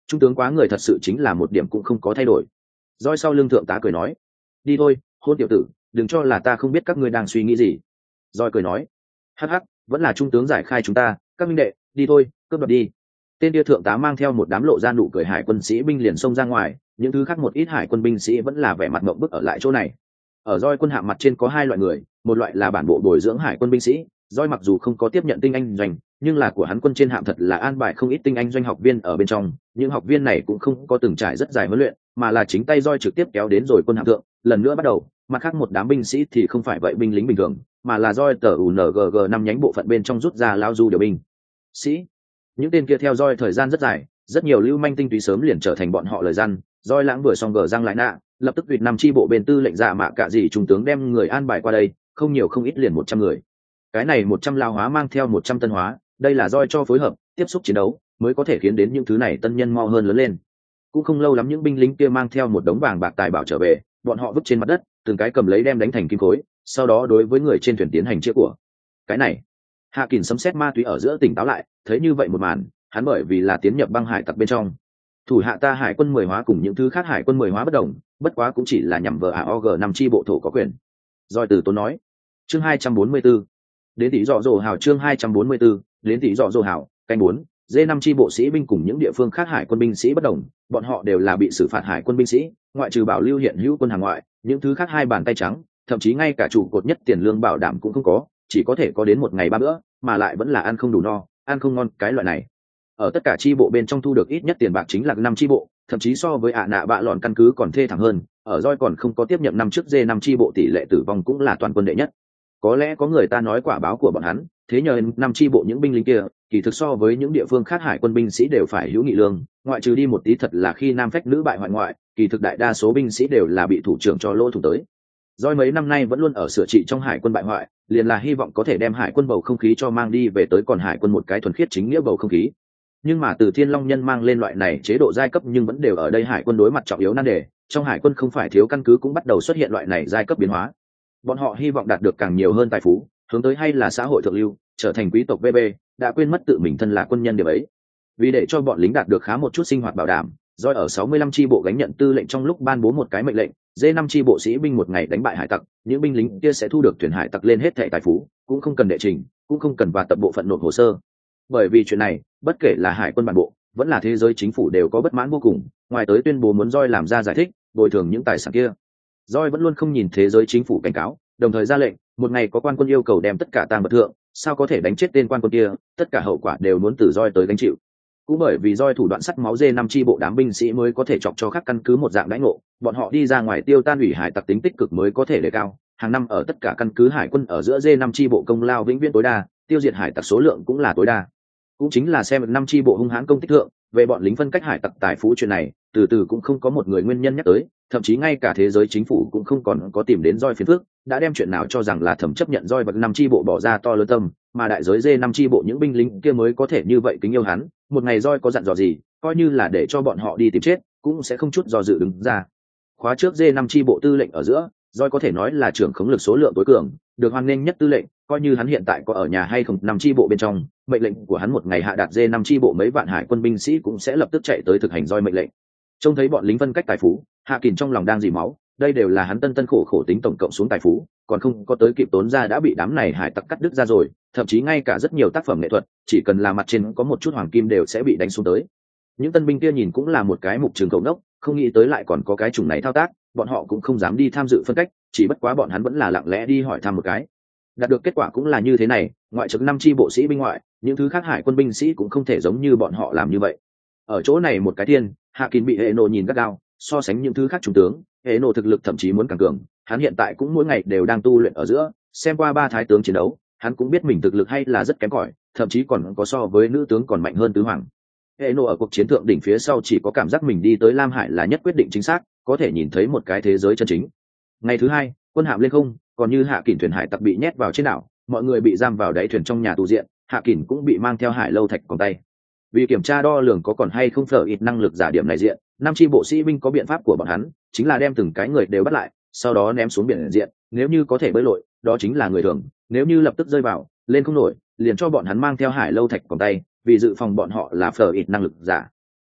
trung tướng quá người thật sự chính là một điểm cũng không có thay đổi. Roi sau lưng thượng tá cười nói, đi thôi hôn tiểu tử, đừng cho là ta không biết các ngươi đang suy nghĩ gì. Roi cười nói, hắc hắc, vẫn là trung tướng giải khai chúng ta, các minh đệ, đi thôi, cướp đoạt đi. Tên kia thượng tá mang theo một đám lộ ra nụ cười hải quân sĩ binh liền xông ra ngoài, những thứ khác một ít hải quân binh sĩ vẫn là vẻ mặt mộng bức ở lại chỗ này. Ở Roi quân hạm mặt trên có hai loại người, một loại là bản bộ bồi dưỡng hải quân binh sĩ, Roi mặc dù không có tiếp nhận tinh anh doanh, nhưng là của hắn quân trên hạm thật là an bài không ít tinh anh doanh học viên ở bên trong, những học viên này cũng không có từng trải rất dài huấn luyện, mà là chính tay Roi trực tiếp kéo đến rồi quân hạm thượng, lần nữa bắt đầu, mặt khác một đám binh sĩ thì không phải vậy binh lính bình thường, mà là Roi tờ u en giê giê năm nhánh bộ phận bên trong rút ra lao du điều binh. Sĩ, những tên kia theo Roi thời gian rất dài, rất nhiều lưu manh tinh túy sớm liền trở thành bọn họ lời răn. Roi lãng vừa xong gờ răng lại nạ, lập tức tuyệt năm chi bộ bên tư lệnh dạ mạ cả gì trung tướng đem người an bài qua đây, không nhiều không ít liền một trăm người. Cái này một trăm lao hóa mang theo một trăm tân hóa, đây là Roi cho phối hợp tiếp xúc chiến đấu mới có thể khiến đến những thứ này tân nhân mau hơn lớn lên. Cũng không lâu lắm những binh lính kia mang theo một đống vàng bạc tài bảo trở về, bọn họ vứt trên mặt đất, từng cái cầm lấy đem đánh thành kim khối, sau đó đối với người trên thuyền tiến hành chia của. Cái này, Hạ Kình sấm sét ma túy ở giữa tỉnh táo lại, thấy như vậy một màn, hắn bởi vì là tiến nhập băng hải tặc bên trong. Thủ hạ ta hải quân mười hóa cùng những thứ khác hải quân mười hóa bất đồng, bất quá cũng chỉ là nhằm vào a o giê năm chi bộ thổ có quyền. Roi từ tốn nói. Chương hai trăm bốn mươi 4. Đến tỷ dọ dồ hào chương hai trăm bốn mươi 4, đến tỷ dọ dồ hào, canh bốn, dê năm chi bộ sĩ binh cùng những địa phương khác hải quân binh sĩ bất đồng, bọn họ đều là bị xử phạt hải quân binh sĩ, ngoại trừ bảo lưu hiện hữu quân hàng ngoại, những thứ khác hai bàn tay trắng, thậm chí ngay cả trụ cột nhất tiền lương bảo đảm cũng không có, chỉ có thể có đến một ngày ba bữa, mà lại vẫn là ăn không đủ no, ăn không ngon cái loại này. Ở tất cả chi bộ bên trong thu được ít nhất tiền bạc chính là năm chi bộ, thậm chí so với ạ nạ bạ lọn căn cứ còn thê thảm hơn, ở Roi còn không có tiếp nhận năm trước dê năm chi bộ tỷ lệ tử vong cũng là toàn quân đệ nhất. Có lẽ có người ta nói quả báo của bọn hắn, thế nhờ năm chi bộ những binh lính kia, kỳ thực so với những địa phương khác hải quân binh sĩ đều phải hữu nghị lương, ngoại trừ đi một tí thật là khi nam phách nữ bại hoại ngoại, kỳ thực đại đa số binh sĩ đều là bị thủ trưởng cho lỗ thủ tới. Roi mấy năm nay vẫn luôn ở sửa trị trong hải quân bại hoại, liền là hy vọng có thể đem hải quân bầu không khí cho mang đi về tới còn hải quân một cái thuần khiết chính nghĩa bầu không khí. Nhưng mà từ Thiên Long Nhân mang lên loại này chế độ giai cấp nhưng vẫn đều ở đây hải quân đối mặt trọng yếu nan đề, trong hải quân không phải thiếu căn cứ cũng bắt đầu xuất hiện loại này giai cấp biến hóa. Bọn họ hy vọng đạt được càng nhiều hơn tài phú, hướng tới hay là xã hội thượng lưu, trở thành quý tộc vê bê, đã quên mất tự mình thân là quân nhân điểm ấy. Vì để cho bọn lính đạt được khá một chút sinh hoạt bảo đảm, Roi ở sáu mươi lăm chi bộ gánh nhận tư lệnh trong lúc ban bố một cái mệnh lệnh, dê năm chi bộ sĩ binh một ngày đánh bại hải tặc, những binh lính kia sẽ thu được thuyền hải tặc lên hết thảy tài phú, cũng không cần đệ trình, cũng không cần và tập bộ phận nộp hồ sơ. Bởi vì chuyện này, bất kể là hải quân bản bộ, vẫn là thế giới chính phủ đều có bất mãn vô cùng, ngoài tới tuyên bố muốn Roi làm ra giải thích, bồi thường những tài sản kia. Roi vẫn luôn không nhìn thế giới chính phủ cảnh cáo, đồng thời ra lệnh, một ngày có quan quân yêu cầu đem tất cả tang vật thượng, sao có thể đánh chết tên quan quân kia, tất cả hậu quả đều muốn từ Roi tới gánh chịu. Cũng bởi vì Roi thủ đoạn sắt máu dê năm chi bộ đám binh sĩ mới có thể chọc cho khác căn cứ một dạng đãi ngộ, bọn họ đi ra ngoài tiêu tan ủy hải tặc tính tích cực mới có thể đề cao, hàng năm ở tất cả căn cứ hải quân ở giữa dê năm chi bộ công lao vĩnh viễn tối đa, tiêu diệt hải tặc số lượng cũng là tối đa. Cũng chính là xem năm chi bộ hung hãn công tích thượng, về bọn lính phân cách hải tặc tài phú chuyện này, từ từ cũng không có một người nguyên nhân nhắc tới, thậm chí ngay cả thế giới chính phủ cũng không còn có tìm đến Roi phiền phức, đã đem chuyện nào cho rằng là thẩm chấp nhận Roi bậc năm chi bộ bỏ ra to lớn tâm, mà đại giới dê năm chi bộ những binh lính kia mới có thể như vậy kính yêu hắn, một ngày Roi có dặn dò gì, coi như là để cho bọn họ đi tìm chết, cũng sẽ không chút do dự đứng ra. Khóa trước dê năm chi bộ tư lệnh ở giữa, Roi có thể nói là trưởng khống lực số lượng tối cường, được hoan nghênh nhất tư lệnh, coi như hắn hiện tại có ở nhà hay không năm chi bộ bên trong, mệnh lệnh của hắn một ngày hạ đạt dê năm chi bộ mấy vạn hải quân binh sĩ cũng sẽ lập tức chạy tới thực hành Roi mệnh lệnh. Trông thấy bọn lính phân cách tài phú, Hạ Kình trong lòng đang dì máu, đây đều là hắn tân tân khổ khổ tính tổng cộng xuống tài phú, còn không có tới kịp tốn ra đã bị đám này hải tặc cắt đứt ra rồi, thậm chí ngay cả rất nhiều tác phẩm nghệ thuật, chỉ cần là mặt trên có một chút hoàng kim đều sẽ bị đánh xuống tới. Những tân binh kia nhìn cũng là một cái mục trường cầu nốc, không nghĩ tới lại còn có cái chủng này thao tác, bọn họ cũng không dám đi tham dự phân cách, chỉ bất quá bọn hắn vẫn là lặng lẽ đi hỏi thăm một cái. Đạt được kết quả cũng là như thế này, ngoại trừ năm chi bộ sĩ binh ngoại, những thứ khác hải quân binh sĩ cũng không thể giống như bọn họ làm như vậy. Ở chỗ này một cái tiên, Hạ Kình bị hệ nộ nhìn gắt gao, so sánh những thứ khác trung tướng, hệ nộ thực lực thậm chí muốn càng cường, hắn hiện tại cũng mỗi ngày đều đang tu luyện ở giữa, xem qua ba thái tướng chiến đấu, hắn cũng biết mình thực lực hay là rất kém cỏi, thậm chí còn có so với nữ tướng còn mạnh hơn tứ hoàng. Hệ nộ ở cuộc chiến thượng đỉnh phía sau chỉ có cảm giác mình đi tới Lam Hải là nhất quyết định chính xác, có thể nhìn thấy một cái thế giới chân chính. Ngày thứ hai, quân hạm lên không, còn như Hạ Kình thuyền hải tặc bị nhét vào trên đảo, mọi người bị giam vào đáy thuyền trong nhà tù diện, Hạ Kình cũng bị mang theo hải lâu thạch còn tay. Vì kiểm tra đo lường có còn hay không phở ít năng lực giả điểm này diện, năm chi bộ sĩ binh có biện pháp của bọn hắn, chính là đem từng cái người đều bắt lại, sau đó ném xuống biển diện, nếu như có thể bơi lội, đó chính là người thường, nếu như lập tức rơi vào, lên không nổi, liền cho bọn hắn mang theo hải lâu thạch còn tay, vì dự phòng bọn họ là phở ít năng lực giả.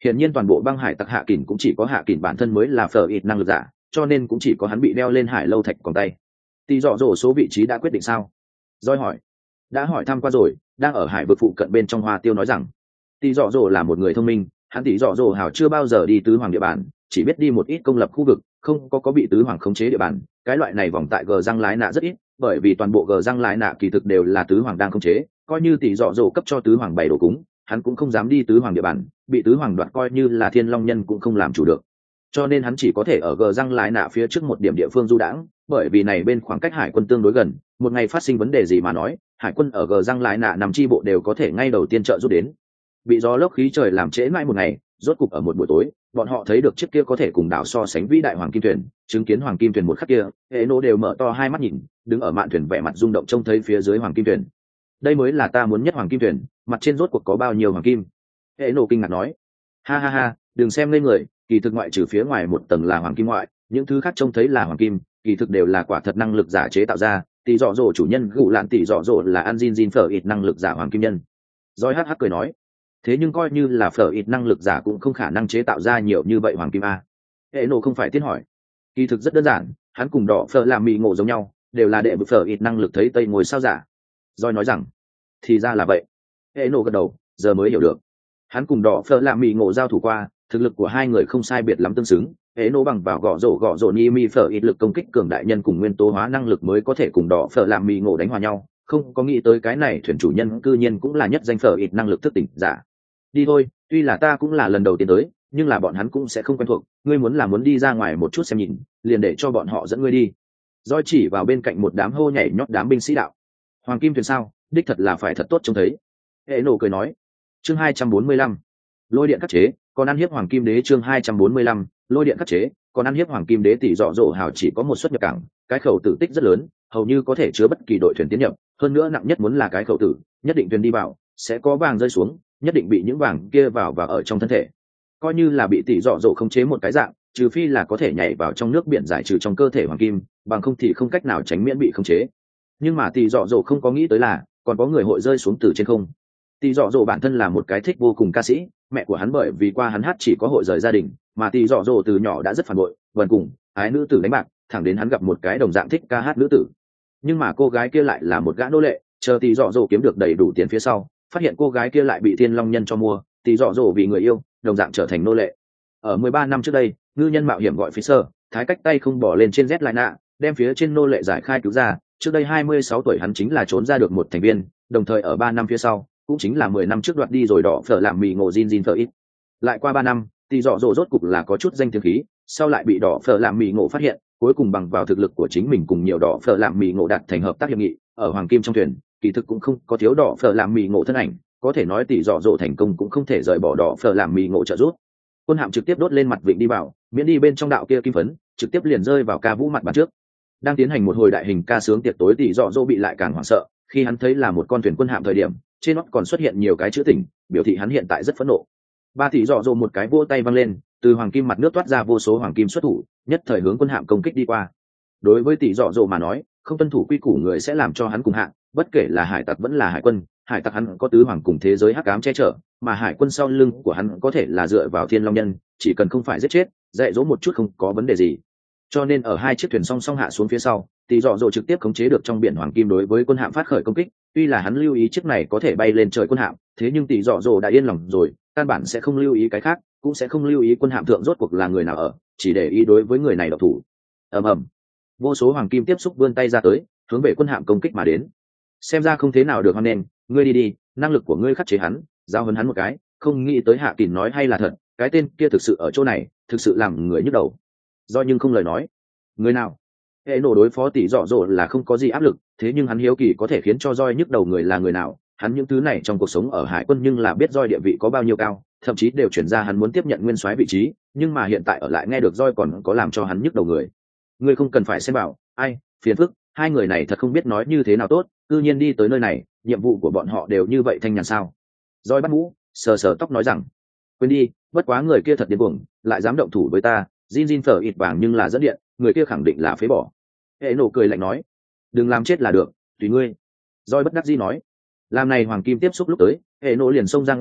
Hiển nhiên toàn bộ băng hải tặc Hạ Kình cũng chỉ có Hạ Kình bản thân mới là phở ít năng lực giả, cho nên cũng chỉ có hắn bị đeo lên hải lâu thạch còn tay. Tỷ dọ dỗ số vị trí đã quyết định sao? Doi hỏi. Đã hỏi thăm qua rồi, đang ở hải vực phụ cận bên trong Hoa Tiêu nói rằng, tỷ dọ dỗ là một người thông minh, hắn tỷ dọ dỗ hảo chưa bao giờ đi tứ hoàng địa bàn, chỉ biết đi một ít công lập khu vực, không có có bị tứ hoàng khống chế địa bàn. Cái loại này vòng tại gờ răng lái nạ rất ít, bởi vì toàn bộ gờ răng lái nạ kỳ thực đều là tứ hoàng đang khống chế, coi như tỷ dọ dỗ cấp cho tứ hoàng bày đồ cúng, hắn cũng không dám đi tứ hoàng địa bàn, bị tứ hoàng đoạt coi như là thiên long nhân cũng không làm chủ được, cho nên hắn chỉ có thể ở gờ răng lái nạ phía trước một điểm địa phương du đãng, bởi vì này bên khoảng cách hải quân tương đối gần, một ngày phát sinh vấn đề gì mà nói, hải quân ở gờ răng lái nạ nằm chi bộ đều có thể ngay đầu tiên trợ giúp đến. Bị gió lốc khí trời làm trễ mãi một ngày, rốt cục ở một buổi tối, bọn họ thấy được chiếc kia có thể cùng đảo so sánh vĩ đại hoàng kim thuyền, chứng kiến hoàng kim thuyền một khắc kia, hệ nô đều mở to hai mắt nhìn, đứng ở mạn thuyền vẻ mặt rung động trông thấy phía dưới hoàng kim thuyền. Đây mới là ta muốn nhất hoàng kim thuyền, mặt trên rốt cuộc có bao nhiêu hoàng kim? Hệ nô kinh ngạc nói. Ha ha ha, đừng xem lên người, kỳ thực ngoại trừ phía ngoài một tầng là hoàng kim ngoại, những thứ khác trông thấy là hoàng kim, kỳ thực đều là quả thật năng lực giả chế tạo ra. Tỷ dọ dỗ chủ nhân gụ lạn tỷ dọ dỗ là ăn zin zin phở ít năng lực giả hoàng kim nhân. Doi hắc hắc cười nói. Thế nhưng coi như là phở ít năng lực giả cũng không khả năng chế tạo ra nhiều như vậy hoàng kim a. Hệ nổ không phải tiến hỏi. Kỳ thực rất đơn giản, hắn cùng đỏ phở làm mì ngộ giống nhau, đều là đệ bực phở ít năng lực thấy tây ngồi sao giả. Doi nói rằng, thì ra là vậy. Hệ nổ gật đầu, giờ mới hiểu được. Hắn cùng đỏ phở làm mì ngộ giao thủ qua, thực lực của hai người không sai biệt lắm tương xứng. Hệ nổ bằng vào gõ rổ gõ rổ ni mi phở ít lực công kích cường đại nhân cùng nguyên tố hóa năng lực mới có thể cùng đỏ phở làm mì ngộ đánh hòa nhau. Không có nghĩ tới cái này thuyền chủ nhân cư nhiên cũng là nhất danh phở ít năng lực thức tỉnh giả. Đi thôi, tuy là ta cũng là lần đầu tiên tới, nhưng là bọn hắn cũng sẽ không quen thuộc, ngươi muốn là muốn đi ra ngoài một chút xem nhìn, liền để cho bọn họ dẫn ngươi đi. Doi chỉ vào bên cạnh một đám hô nhảy nhót đám binh sĩ đạo. Hoàng kim thuyền sao, đích thật là phải thật tốt trông thấy. Hệ nổ cười nói. Chương hai trăm bốn mươi lăm, lôi điện khắc chế, còn ăn hiếp hoàng kim đế. Chương hai trăm bốn mươi lăm, lôi điện khắc chế, còn ăn hiếp hoàng kim đế. Tỷ dọ dỗ hào chỉ có một xuất nhập cảng, cái khẩu tử tích rất lớn, hầu như có thể chứa bất kỳ đội thuyền tiến nhập, hơn nữa nặng nhất muốn là cái khẩu tử, nhất định thuyền đi vào sẽ có vàng rơi xuống, nhất định bị những vàng kia vào và ở trong thân thể, coi như là bị tỷ dọ dỗ khống chế một cái dạng, trừ phi là có thể nhảy vào trong nước biển giải trừ trong cơ thể hoàng kim, bằng không thì không cách nào tránh miễn bị khống chế. Nhưng mà tỷ dọ dỗ không có nghĩ tới là còn có người hội rơi xuống từ trên không. Tỷ dọ dỗ bản thân là một cái thích vô cùng ca sĩ, mẹ của hắn bởi vì qua hắn hát chỉ có hội rời gia đình, mà tỷ dọ dỗ từ nhỏ đã rất phản bội, vần cùng ái nữ tử đánh bạc, thẳng đến hắn gặp một cái đồng dạng thích ca hát nữ tử. Nhưng mà cô gái kia lại là một gã nô lệ, chờ tỷ dọ dỗ kiếm được đầy đủ tiền phía sau, phát hiện cô gái kia lại bị thiên long nhân cho mua, tỷ dọ dỗ vì người yêu đồng dạng trở thành nô lệ. Ở mười ba năm trước đây, ngư nhân mạo hiểm gọi Fisher, thái cách tay không bỏ lên trên Z lại nạ, đem phía trên nô lệ giải khai cứu ra. Trước đây hai mươi sáu tuổi hắn chính là trốn ra được một thành viên, đồng thời ở ba năm phía sau, cũng chính là mười năm trước đoạt đi rồi đỏ phở làm mì ngộ Jin Jin phở ít. Lại qua ba năm, tỷ dọ dỗ rốt cục là có chút danh tiếng khí, sau lại bị đỏ phở làm mì ngộ phát hiện, cuối cùng bằng vào thực lực của chính mình cùng nhiều đỏ phở làm mì ngộ đạt thành hợp tác hiệp nghị, ở hoàng kim trong thuyền, kỳ thực cũng không có thiếu đỏ phở làm mì ngộ thân ảnh, có thể nói tỷ dọ dỗ thành công cũng không thể rời bỏ đỏ phở làm mì ngộ trợ giúp. Quân hạm trực tiếp đốt lên mặt vịnh đi vào, miễn đi bên trong đạo kia kim phấn, trực tiếp liền rơi vào ca vũ mặt bàn trước. Đang tiến hành một hồi đại hình ca sướng tiệc tối, tỷ dọ dỗ bị lại càng hoảng sợ, khi hắn thấy là một con thuyền quân hạm thời điểm, trên nó còn xuất hiện nhiều cái chữ tỉnh, biểu thị hắn hiện tại rất phẫn nộ. Ba tỷ dọ dỗ một cái vỗ tay văng lên, từ hoàng kim mặt nước toát ra vô số hoàng kim xuất thủ, nhất thời hướng quân hạm công kích đi qua. Đối với tỷ dọ dỗ mà nói, không tuân thủ quy củ người sẽ làm cho hắn cùng hạng, bất kể là hải tặc vẫn là hải quân, hải tặc hắn có tứ hoàng cùng thế giới hắc ám che chở, mà hải quân sau lưng của hắn có thể là dựa vào thiên long nhân, chỉ cần không phải giết chết, dạy dỗ một chút không có vấn đề gì. Cho nên ở hai chiếc thuyền song song hạ xuống phía sau, tỷ dọ dỗ trực tiếp khống chế được trong biển hoàng kim đối với quân hạm phát khởi công kích. Tuy là hắn lưu ý chiếc này có thể bay lên trời quân hạm, thế nhưng tỷ dọ dỗ đã yên lòng rồi, căn bản sẽ không lưu ý cái khác, cũng sẽ không lưu ý quân hạm thượng rốt cuộc là người nào ở, chỉ để ý đối với người này độc thủ. ầm ầm, vô số hoàng kim tiếp xúc vươn tay ra tới, hướng về quân hạm công kích mà đến. Xem ra không thế nào được hoan nên, ngươi đi đi, năng lực của ngươi khắc chế hắn, giao hấn hắn một cái. Không nghĩ tới Hạ Kình nói hay là thật, cái tên kia thực sự ở chỗ này, thực sự làm người nhức đầu. Do nhưng không lời nói. Người nào? Hệ nổ đối phó tỷ dọ dỗ là không có gì áp lực, thế nhưng hắn hiếu kỳ có thể khiến cho roi nhức đầu người là người nào. Hắn những thứ này trong cuộc sống ở hải quân nhưng là biết roi địa vị có bao nhiêu cao, thậm chí đều chuyển ra hắn muốn tiếp nhận nguyên soái vị trí, nhưng mà hiện tại ở lại nghe được roi còn có làm cho hắn nhức đầu người. Ngươi không cần phải xem bảo, ai, phiền phức, hai người này thật không biết nói như thế nào tốt, tự nhiên đi tới nơi này, nhiệm vụ của bọn họ đều như vậy thanh nhàn sao? Roi bắt mũ, sờ sờ tóc nói rằng, quên đi, bất quá người kia thật điên cuồng, lại dám động thủ với ta, Jin Jin phở ít vàng nhưng là dẫn điện, người kia khẳng định là phế bỏ. Hệ nổ cười lạnh nói, đừng làm chết là được, tùy ngươi. Roi bất đắc dĩ nói, làm này hoàng kim tiếp xúc lúc tới, hệ nổ liền xông ra ngoài,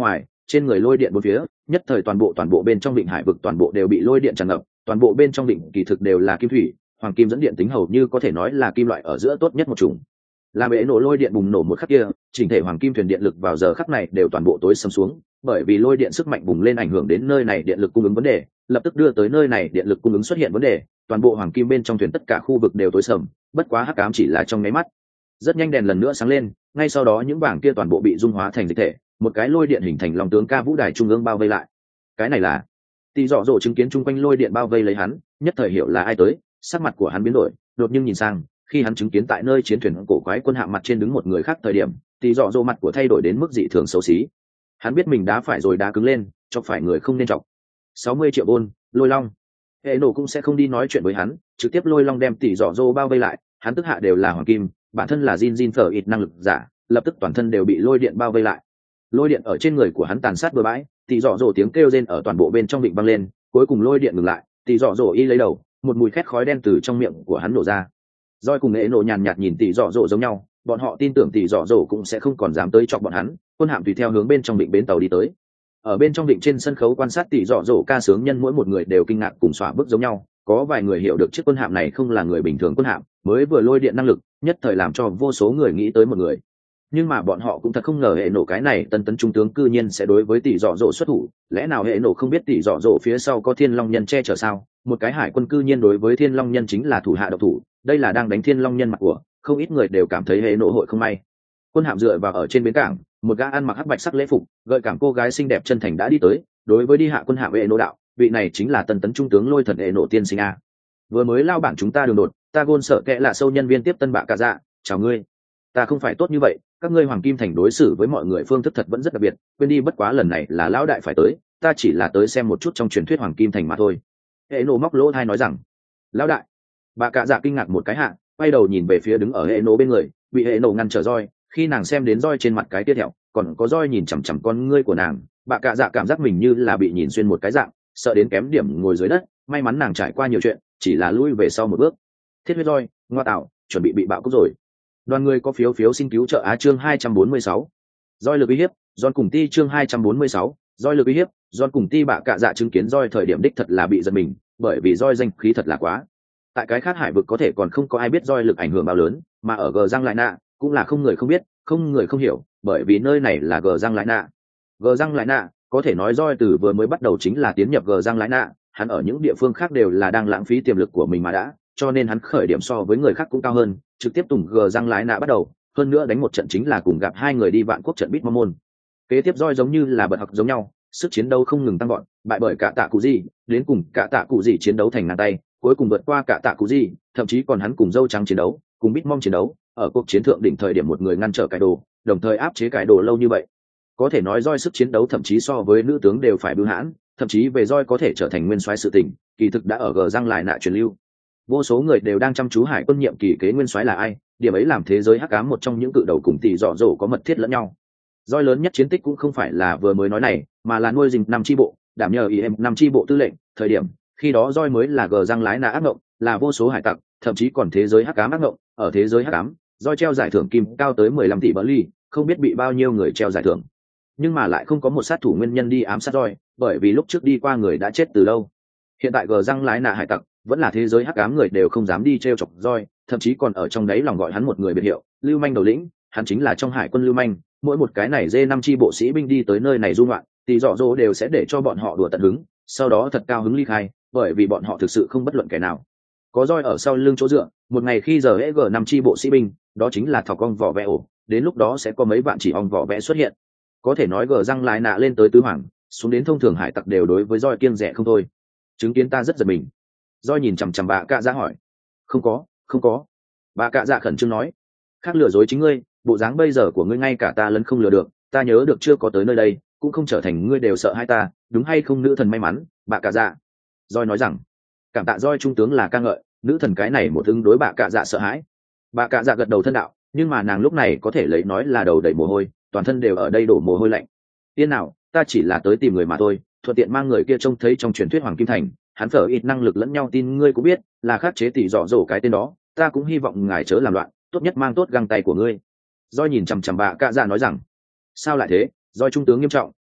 trên người lôi điện bốn phía, nhất thời toàn bộ toàn bộ bên trong vịnh hải vực toàn bộ đều bị lôi điện tràn ngập, toàn bộ bên trong vịnh kỳ thực đều là kim thủy, hoàng kim dẫn điện tính hầu như có thể nói là kim loại ở giữa tốt nhất một chủng. Làm bệ nổ lôi điện bùng nổ một khắc kia, chỉnh thể hoàng kim thuyền điện lực vào giờ khắc này đều toàn bộ tối sầm xuống, bởi vì lôi điện sức mạnh bùng lên ảnh hưởng đến nơi này điện lực cung ứng vấn đề, lập tức đưa tới nơi này điện lực cung ứng xuất hiện vấn đề, toàn bộ hoàng kim bên trong thuyền tất cả khu vực đều tối sầm, bất quá hắc ám chỉ là trong nháy mắt. Rất nhanh đèn lần nữa sáng lên, ngay sau đó những bảng kia toàn bộ bị dung hóa thành dịch thể, một cái lôi điện hình thành lòng tướng ca vũ đài trung ương bao vây lại. Cái này là Tỷ Dọ Dỗ chứng kiến chung quanh lôi điện bao vây lấy hắn, nhất thời hiểu là ai tới, sắc mặt của hắn biến đổi, đột nhiên nhìn sang, khi hắn chứng kiến tại nơi chiến thuyền cổ quái quân hạm mặt trên đứng một người khác thời điểm, Tỷ Dọ Dỗ mặt của thay đổi đến mức dị thường xấu xí. Hắn biết mình đá phải rồi đá cứng lên, chọc phải người không nên chọc. sáu mươi triệu won, Lôi Long. Hệ nổ cũng sẽ không đi nói chuyện với hắn, trực tiếp Lôi Long đem Tỷ Dọ Dỗ bao vây lại, hắn tức hạ đều là hoàng kim, bản thân là Jin Jin phở ít năng lực giả, lập tức toàn thân đều bị lôi điện bao vây lại. Lôi điện ở trên người của hắn tàn sát bừa bãi, Tỷ Dọ Dỗ tiếng kêu rên ở toàn bộ bên trong vịnh vang lên, cuối cùng lôi điện ngừng lại, Tỷ Dọ Dỗ y lấy đầu, một mùi khét khói đen từ trong miệng của hắn nổ ra. Doi cùng Nghệ nổ nhàn nhạt nhìn Tỷ Dọ Dỗ giống nhau, bọn họ tin tưởng Tỷ Dọ Dỗ cũng sẽ không còn dám tới chọc bọn hắn, quân hạm tùy theo hướng bên trong vịnh bến tàu đi tới. Ở bên trong vịnh trên sân khấu quan sát Tỷ Dọ Dỗ ca sướng nhân mỗi một người đều kinh ngạc cùng xóa bước giống nhau, có vài người hiểu được chiếc quân hạm này không là người bình thường quân hạm, mới vừa lôi điện năng lực, nhất thời làm cho vô số người nghĩ tới một người. Nhưng mà bọn họ cũng thật không ngờ hệ nổ cái này tân tấn trung tướng cư nhiên sẽ đối với Tỷ Dọ Dỗ xuất thủ, lẽ nào hệ nổ không biết Tỷ Dọ Dỗ phía sau có Thiên Long Nhân che chở sao? Một cái hải quân cư nhiên đối với Thiên Long Nhân chính là thủ hạ độc thủ, đây là đang đánh Thiên Long Nhân mặt của, không ít người đều cảm thấy hệ nổ hội không may. Quân hạm dựa vào ở trên bến cảng, một gã ăn mặc hắc bạch sắc lễ phục, gợi cảm cô gái xinh đẹp chân thành đã đi tới, đối với đi hạ quân hạm hệ nổ đạo, vị này chính là tân tấn trung tướng Lôi Thần hệ nổ tiên sinh a. Vừa mới lao bản chúng ta đường đột, ta gôn sợ kệ là sâu nhân viên tiếp tân bạ cả dạ, chào ngươi. Ta không phải tốt như vậy, các ngươi hoàng kim thành đối xử với mọi người phương thức thật vẫn rất đặc biệt, quên đi bất quá lần này là lão đại phải tới, ta chỉ là tới xem một chút trong truyền thuyết hoàng kim thành mà thôi. Hệ nổ móc lỗ thai nói rằng, lão đại. Bà cả dạ kinh ngạc một cái hạ, quay đầu nhìn về phía đứng ở hệ nổ bên người, bị hệ nổ ngăn trở roi, khi nàng xem đến roi trên mặt cái tiếp theo, còn có roi nhìn chằm chằm con ngươi của nàng, bà cả dạ cảm giác mình như là bị nhìn xuyên một cái dạng, sợ đến kém điểm ngồi dưới đất, may mắn nàng trải qua nhiều chuyện, chỉ là lui về sau một bước. Thiết huyết roi, ngoa tạo, chuẩn bị bị bạo cúc rồi. Đoàn người có phiếu phiếu xin cứu trợ á chương hai trăm bốn mươi sáu. Roi lực uy hiếp, John cùng ti chương hai trăm bốn mươi sáu. Roi lực uy hiếp, John cùng ti bạ cạ dạ chứng kiến roi thời điểm đích thật là bị giật mình, bởi vì roi danh khí thật là quá. Tại cái khác hải vực có thể còn không có ai biết roi lực ảnh hưởng bao lớn, mà ở Gờ Giang Lại Nạ cũng là không người không biết, không người không hiểu, bởi vì nơi này là Gờ Giang Lại Nạ. Gờ Giang Lại Nạ, có thể nói roi từ vừa mới bắt đầu chính là tiến nhập Gờ Giang Lại Nạ, hắn ở những địa phương khác đều là đang lãng phí tiềm lực của mình mà đã, cho nên hắn khởi điểm so với người khác cũng cao hơn, trực tiếp tùng Gờ Giang Lại Nạ bắt đầu, hơn nữa đánh một trận chính là cùng gặp hai người đi vạn quốc trận bít môn. Kế tiếp roi giống như là bật học giống nhau, sức chiến đấu không ngừng tăng gọn, bại bởi cả tạ cụ gì, đến cùng cả tạ cụ gì chiến đấu thành ngang tay, cuối cùng vượt qua cả tạ cụ gì, thậm chí còn hắn cùng dâu trắng chiến đấu, cùng bít mom chiến đấu, ở cuộc chiến thượng đỉnh thời điểm một người ngăn trở cải đồ, đồng thời áp chế cải đồ lâu như vậy. Có thể nói roi sức chiến đấu thậm chí so với nữ tướng đều phải bưu hãn, thậm chí về roi có thể trở thành nguyên soái sự tình, kỳ thực đã ở Gờ Giang Lại Nạ truyền lưu. Vô số người đều đang chăm chú hải quân nhiệm kỳ kế nguyên soái là ai, điểm ấy làm thế giới hắc ám một trong những cự đầu cùng tỷ dọ dỗ có mật thiết lẫn nhau. Roi lớn nhất chiến tích cũng không phải là vừa mới nói này, mà là nuôi dình năm chi bộ, đảm nhờ ý em năm chi bộ tư lệnh, thời điểm khi đó roi mới là Gờ Giang Lại Nạ ác ngộng, là vô số hải tặc, thậm chí còn thế giới hắc ám ác ngộng, ở thế giới hắc ám, roi treo giải thưởng kim cao tới mười lăm tỷ bờ ly, không biết bị bao nhiêu người treo giải thưởng. Nhưng mà lại không có một sát thủ nguyên nhân đi ám sát roi, bởi vì lúc trước đi qua người đã chết từ lâu. Hiện tại Gờ Giang Lại Nạ hải tặc vẫn là thế giới hắc ám, người đều không dám đi treo chọc roi, thậm chí còn ở trong đấy lòng gọi hắn một người biệt hiệu, Lưu Manh đầu lĩnh, hắn chính là trong hải quân Lưu Manh. Mỗi một cái này dê năm chi bộ sĩ binh đi tới nơi này du ngoạn, thì dọ dỗ đều sẽ để cho bọn họ đùa tận hứng, sau đó thật cao hứng ly khai, bởi vì bọn họ thực sự không bất luận kẻ nào. Có roi ở sau lưng chỗ dựa, một ngày khi giờ hễ g năm chi bộ sĩ binh, đó chính là thọc ong vỏ vẽ ổ, đến lúc đó sẽ có mấy vạn chỉ ong vỏ vẽ xuất hiện. Có thể nói Gờ Giang Lại Nạ lên tới tứ hoàng, xuống đến thông thường hải tặc đều đối với roi kiêng rẻ không thôi. Chứng kiến ta rất giật mình. Roi nhìn chằm chằm bà cạ dạ hỏi. Không có, không có. Bà cạ dạ khẩn trương nói. Khác lừa dối chính ngươi, bộ dáng bây giờ của ngươi ngay cả ta lẫn không lừa được, ta nhớ được chưa có tới nơi đây, cũng không trở thành ngươi đều sợ hai ta, đúng hay không nữ thần may mắn, bà cạ dạ. Roi nói rằng, cảm tạ roi trung tướng là ca ngợi, nữ thần cái này một ứng đối bà cạ dạ sợ hãi. Bà cạ dạ gật đầu thân đạo, nhưng mà nàng lúc này có thể lấy nói là đầu đầy mồ hôi, toàn thân đều ở đây đổ mồ hôi lạnh. Tiên nào, ta chỉ là tới tìm người mà thôi, thuận tiện mang người kia trông thấy trong truyền thuyết Hoàng Kim Thành, hắn phở ít năng lực lẫn nhau tin ngươi cũng biết, là khắc chế tỷ dọ dỗ cái tên đó, ta cũng hy vọng ngài chớ làm loạn, tốt nhất mang tốt găng tay của ngươi. Doi nhìn chằm chằm bà cạ dạ nói rằng, sao lại thế? Doi trung tướng nghiêm trọng,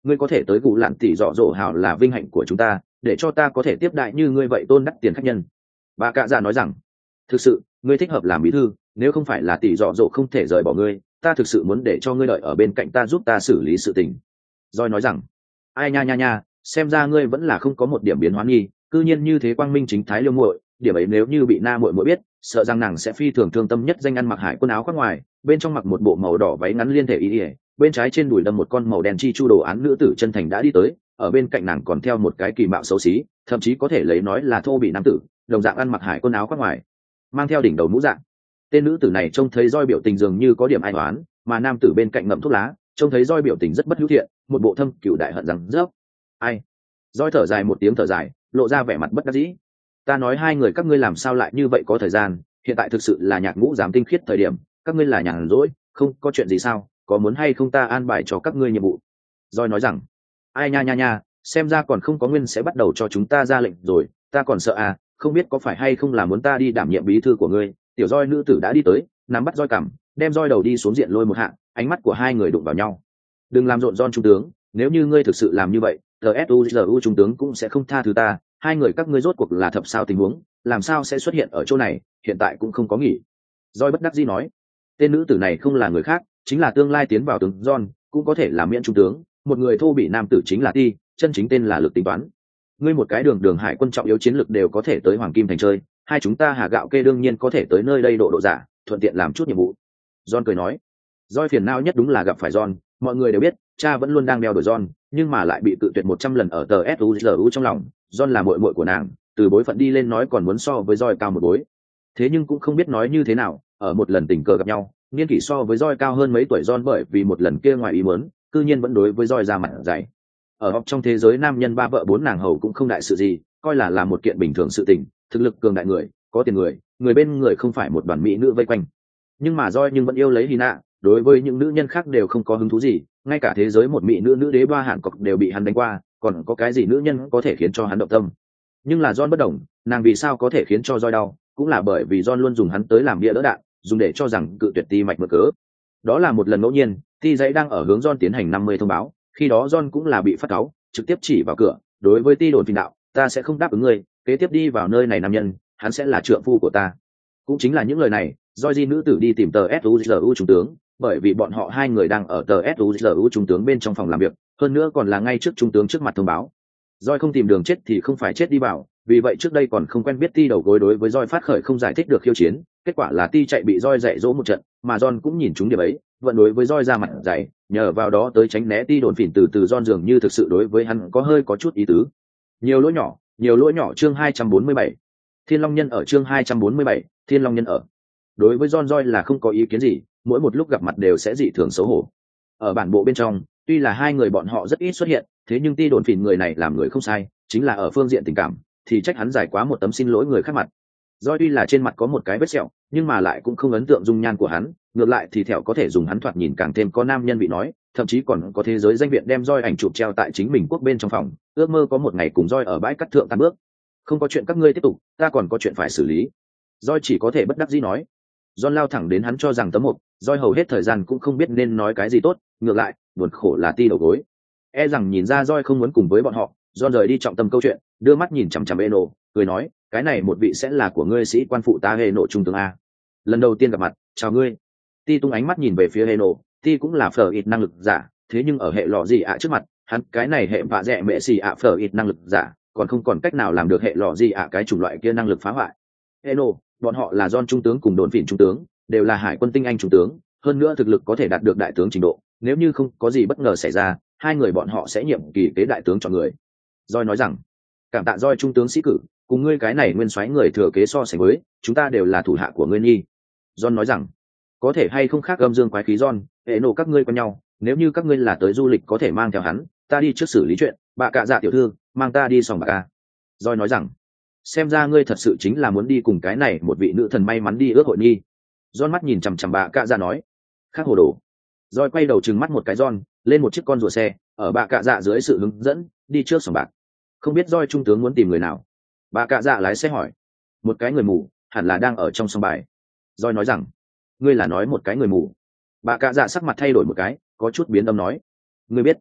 ngươi có thể tới gù lạn tỷ dọ dỗ hào là vinh hạnh của chúng ta, để cho ta có thể tiếp đại như ngươi vậy tôn đắc tiền khách nhân. Bà cạ dạ nói rằng, thực sự ngươi thích hợp làm bí thư, nếu không phải là tỷ dọ dỗ không thể rời bỏ ngươi, ta thực sự muốn để cho ngươi đợi ở bên cạnh ta giúp ta xử lý sự tình. Rồi nói rằng, ai nha nha nha, xem ra ngươi vẫn là không có một điểm biến hóa nghi, cư nhiên như thế quang minh chính thái liêu muội, điểm ấy nếu như bị na muội muội biết, sợ rằng nàng sẽ phi thường thương tâm nhất danh ăn mặc hải quần áo khoác ngoài, bên trong mặc một bộ màu đỏ váy ngắn liên thể y ỉa, bên trái trên đùi đâm một con màu đen chi chu đồ án nữ tử chân thành đã đi tới, ở bên cạnh nàng còn theo một cái kỳ mạo xấu xí, thậm chí có thể lấy nói là thô bị nam tử, đồng dạng ăn mặc hải quần áo khoác ngoài, mang theo đỉnh đầu mũ dạng. Tên nữ tử này trông thấy roi biểu tình dường như có điểm ai oán, mà nam tử bên cạnh ngậm thuốc lá trông thấy roi biểu tình rất bất hữu thiện, một bộ thâm cửu đại hận rằng rớp. Ai? Roi thở dài một tiếng thở dài, lộ ra vẻ mặt bất đắc dĩ. Ta nói hai người các ngươi làm sao lại như vậy có thời gian, hiện tại thực sự là nhạc ngũ giám tinh khiết thời điểm, các ngươi là nhàn rỗi, không có chuyện gì sao, có muốn hay không ta an bài cho các ngươi nhiệm vụ. Roi nói rằng, ai nha nha nha, xem ra còn không có nguyên sẽ bắt đầu cho chúng ta ra lệnh rồi, ta còn sợ à, không biết có phải hay không là muốn ta đi đảm nhiệm bí thư của ngươi. Tiểu Roi nữ tử đã đi tới, nắm bắt roi cằm, đem roi đầu đi xuống diện lôi một hạ, ánh mắt của hai người đụng vào nhau. Đừng làm rộn Ron trung tướng, nếu như ngươi thực sự làm như vậy, tsuzu trung tướng cũng sẽ không tha thứ ta. Hai người các ngươi rốt cuộc là thập sao tình huống, làm sao sẽ xuất hiện ở chỗ này, hiện tại cũng không có nghỉ. Roi bất đắc dĩ nói, tên nữ tử này không là người khác, chính là tương lai tiến vào tướng John, cũng có thể là miễn trung tướng, một người thô bị nam tử chính là Ti, chân chính tên là Lực tính toán. Ngươi một cái đường đường hải quân trọng yếu chiến lược đều có thể tới Hoàng Kim thành chơi, hai chúng ta Hà Gạo Kê đương nhiên có thể tới nơi đây độ độ giả, thuận tiện làm chút nhiệm vụ. John cười nói, Roi phiền não nhất đúng là gặp phải John, mọi người đều biết, cha vẫn luôn đang đeo đuổi John, nhưng mà lại bị cự tuyệt một trăm lần ở tờ suzu trong lòng. John là muội muội của nàng, từ bối phận đi lên nói còn muốn so với Roi cao một bối. Thế nhưng cũng không biết nói như thế nào, ở một lần tình cờ gặp nhau, niên kỷ so với Roi cao hơn mấy tuổi John bởi vì một lần kia ngoài ý muốn, cư nhiên vẫn đối với Roi ra mặt dày. Ở học trong thế giới nam nhân ba vợ bốn nàng hầu cũng không đại sự gì, coi là là một kiện bình thường sự tình, thực lực cường đại người, có tiền người, người bên người không phải một đoàn mỹ nữ vây quanh. Nhưng mà Roi nhưng vẫn yêu lấy Hina, đối với những nữ nhân khác đều không có hứng thú gì, ngay cả thế giới một mỹ nữ nữ đế ba hàn cọc đều bị hắn đánh qua, còn có cái gì nữ nhân có thể khiến cho hắn động tâm. Nhưng là John bất đồng, nàng vì sao có thể khiến cho Roi đau, cũng là bởi vì John luôn dùng hắn tới làm bia đỡ đạn, dùng để cho rằng cự tuyệt Ti mạch mở cớ. Đó là một lần ngẫu nhiên, Ti dãy đang ở hướng John tiến hành năm mươi thông báo, khi đó John cũng là bị phát cáu, trực tiếp chỉ vào cửa, đối với Ti đồn phình đạo, ta sẽ không đáp ứng ngươi, kế tiếp đi vào nơi này nam nhân, hắn sẽ là trượng phu của ta. Cũng chính là những lời này, Roi di nữ tử đi tìm tờ suzu trung tướng, bởi vì bọn họ hai người đang ở tờ suzu trung tướng bên trong phòng làm việc, hơn nữa còn là ngay trước trung tướng trước mặt thông báo. Roi không tìm đường chết thì không phải chết đi vào, vì vậy trước đây còn không quen biết Ti đầu gối đối với Roi phát khởi không giải thích được khiêu chiến, kết quả là Ti chạy bị Roi dạy dỗ một trận, mà John cũng nhìn chúng điểm ấy, vẫn đối với Roi ra mặt dày, nhờ vào đó tới tránh né Ti đồn phỉn từ từ John dường như thực sự đối với hắn có hơi có chút ý tứ. Nhiều lỗi nhỏ, nhiều lỗi nhỏ chương hai trăm bốn mươi bảy. Thiên Long Nhân ở chương hai trăm bốn mươi bảy, Thiên Long Nhân ở. Đối với John Roi là không có ý kiến gì, mỗi một lúc gặp mặt đều sẽ dị thường xấu hổ. Ở bản bộ bên trong, tuy là hai người bọn họ rất ít xuất hiện, thế nhưng Ti đồn phỉn người này làm người không sai, chính là ở phương diện tình cảm, thì trách hắn giải quá một tấm xin lỗi người khác mặt. Roi tuy là trên mặt có một cái vết sẹo, nhưng mà lại cũng không ấn tượng dung nhan của hắn, ngược lại thì thẹo có thể dùng hắn thoạt nhìn càng thêm có nam nhân vị nói, thậm chí còn có thế giới danh viện đem Roi ảnh chụp treo tại chính mình quốc bên trong phòng, ước mơ có một ngày cùng Roi ở bãi cắt thượng tan bước. Không có chuyện các ngươi tiếp tục, ta còn có chuyện phải xử lý. Roi chỉ có thể bất đắc dĩ nói. John lao thẳng đến hắn cho rằng tấm mục, Roi hầu hết thời gian cũng không biết nên nói cái gì tốt, ngược lại, buồn khổ là Ti đầu gối. E rằng nhìn ra Roi không muốn cùng với bọn họ, John rời đi trọng tâm câu chuyện, đưa mắt nhìn chằm chằm Eno, cười nói, cái này một vị sẽ là của ngươi sĩ quan phụ tá Eno trung tướng a. Lần đầu tiên gặp mặt, chào ngươi. Ti tung ánh mắt nhìn về phía Eno, Ti cũng là phở ít năng lực giả, thế nhưng ở hệ lọ gì ạ trước mặt, hắn cái này hệ vạ rẻ mẹ xì ạ phở ít năng lực giả, còn không còn cách nào làm được hệ lọ gì ạ cái chủng loại kia năng lực phá hoại. Eno, bọn họ là John trung tướng cùng đồn phỉn trung tướng, đều là hải quân tinh anh trung tướng, hơn nữa thực lực có thể đạt được đại tướng trình độ, nếu như không có gì bất ngờ xảy ra, hai người bọn họ sẽ nhiệm kỳ kế đại tướng chọn người. Roi nói rằng, cảm tạ Roi trung tướng sĩ cử, cùng ngươi cái này nguyên soái người thừa kế so sánh với, chúng ta đều là thủ hạ của ngươi nhi. John nói rằng, có thể hay không khác âm dương quái khí John, hệ nổ các ngươi quen nhau, nếu như các ngươi là tới du lịch có thể mang theo hắn, ta đi trước xử lý chuyện, bà cạ dạ tiểu thư, mang ta đi sòng bạc a. Roi nói rằng, xem ra ngươi thật sự chính là muốn đi cùng cái này một vị nữ thần may mắn đi ước hội nhi. John mắt nhìn chằm chằm bà cạ dạ nói, khác hồ đồ. Roi quay đầu trừng mắt một cái John, lên một chiếc con rùa xe, ở bà cạ dạ dưới sự hướng dẫn, đi trước sòng bạc. Không biết Roi trung tướng muốn tìm người nào? Bà cạ dạ lái xe hỏi. Một cái người mù, hẳn là đang ở trong sòng bài. Roi nói rằng, ngươi là nói một cái người mù. Bà cạ dạ sắc mặt thay đổi một cái, có chút biến âm nói, ngươi biết.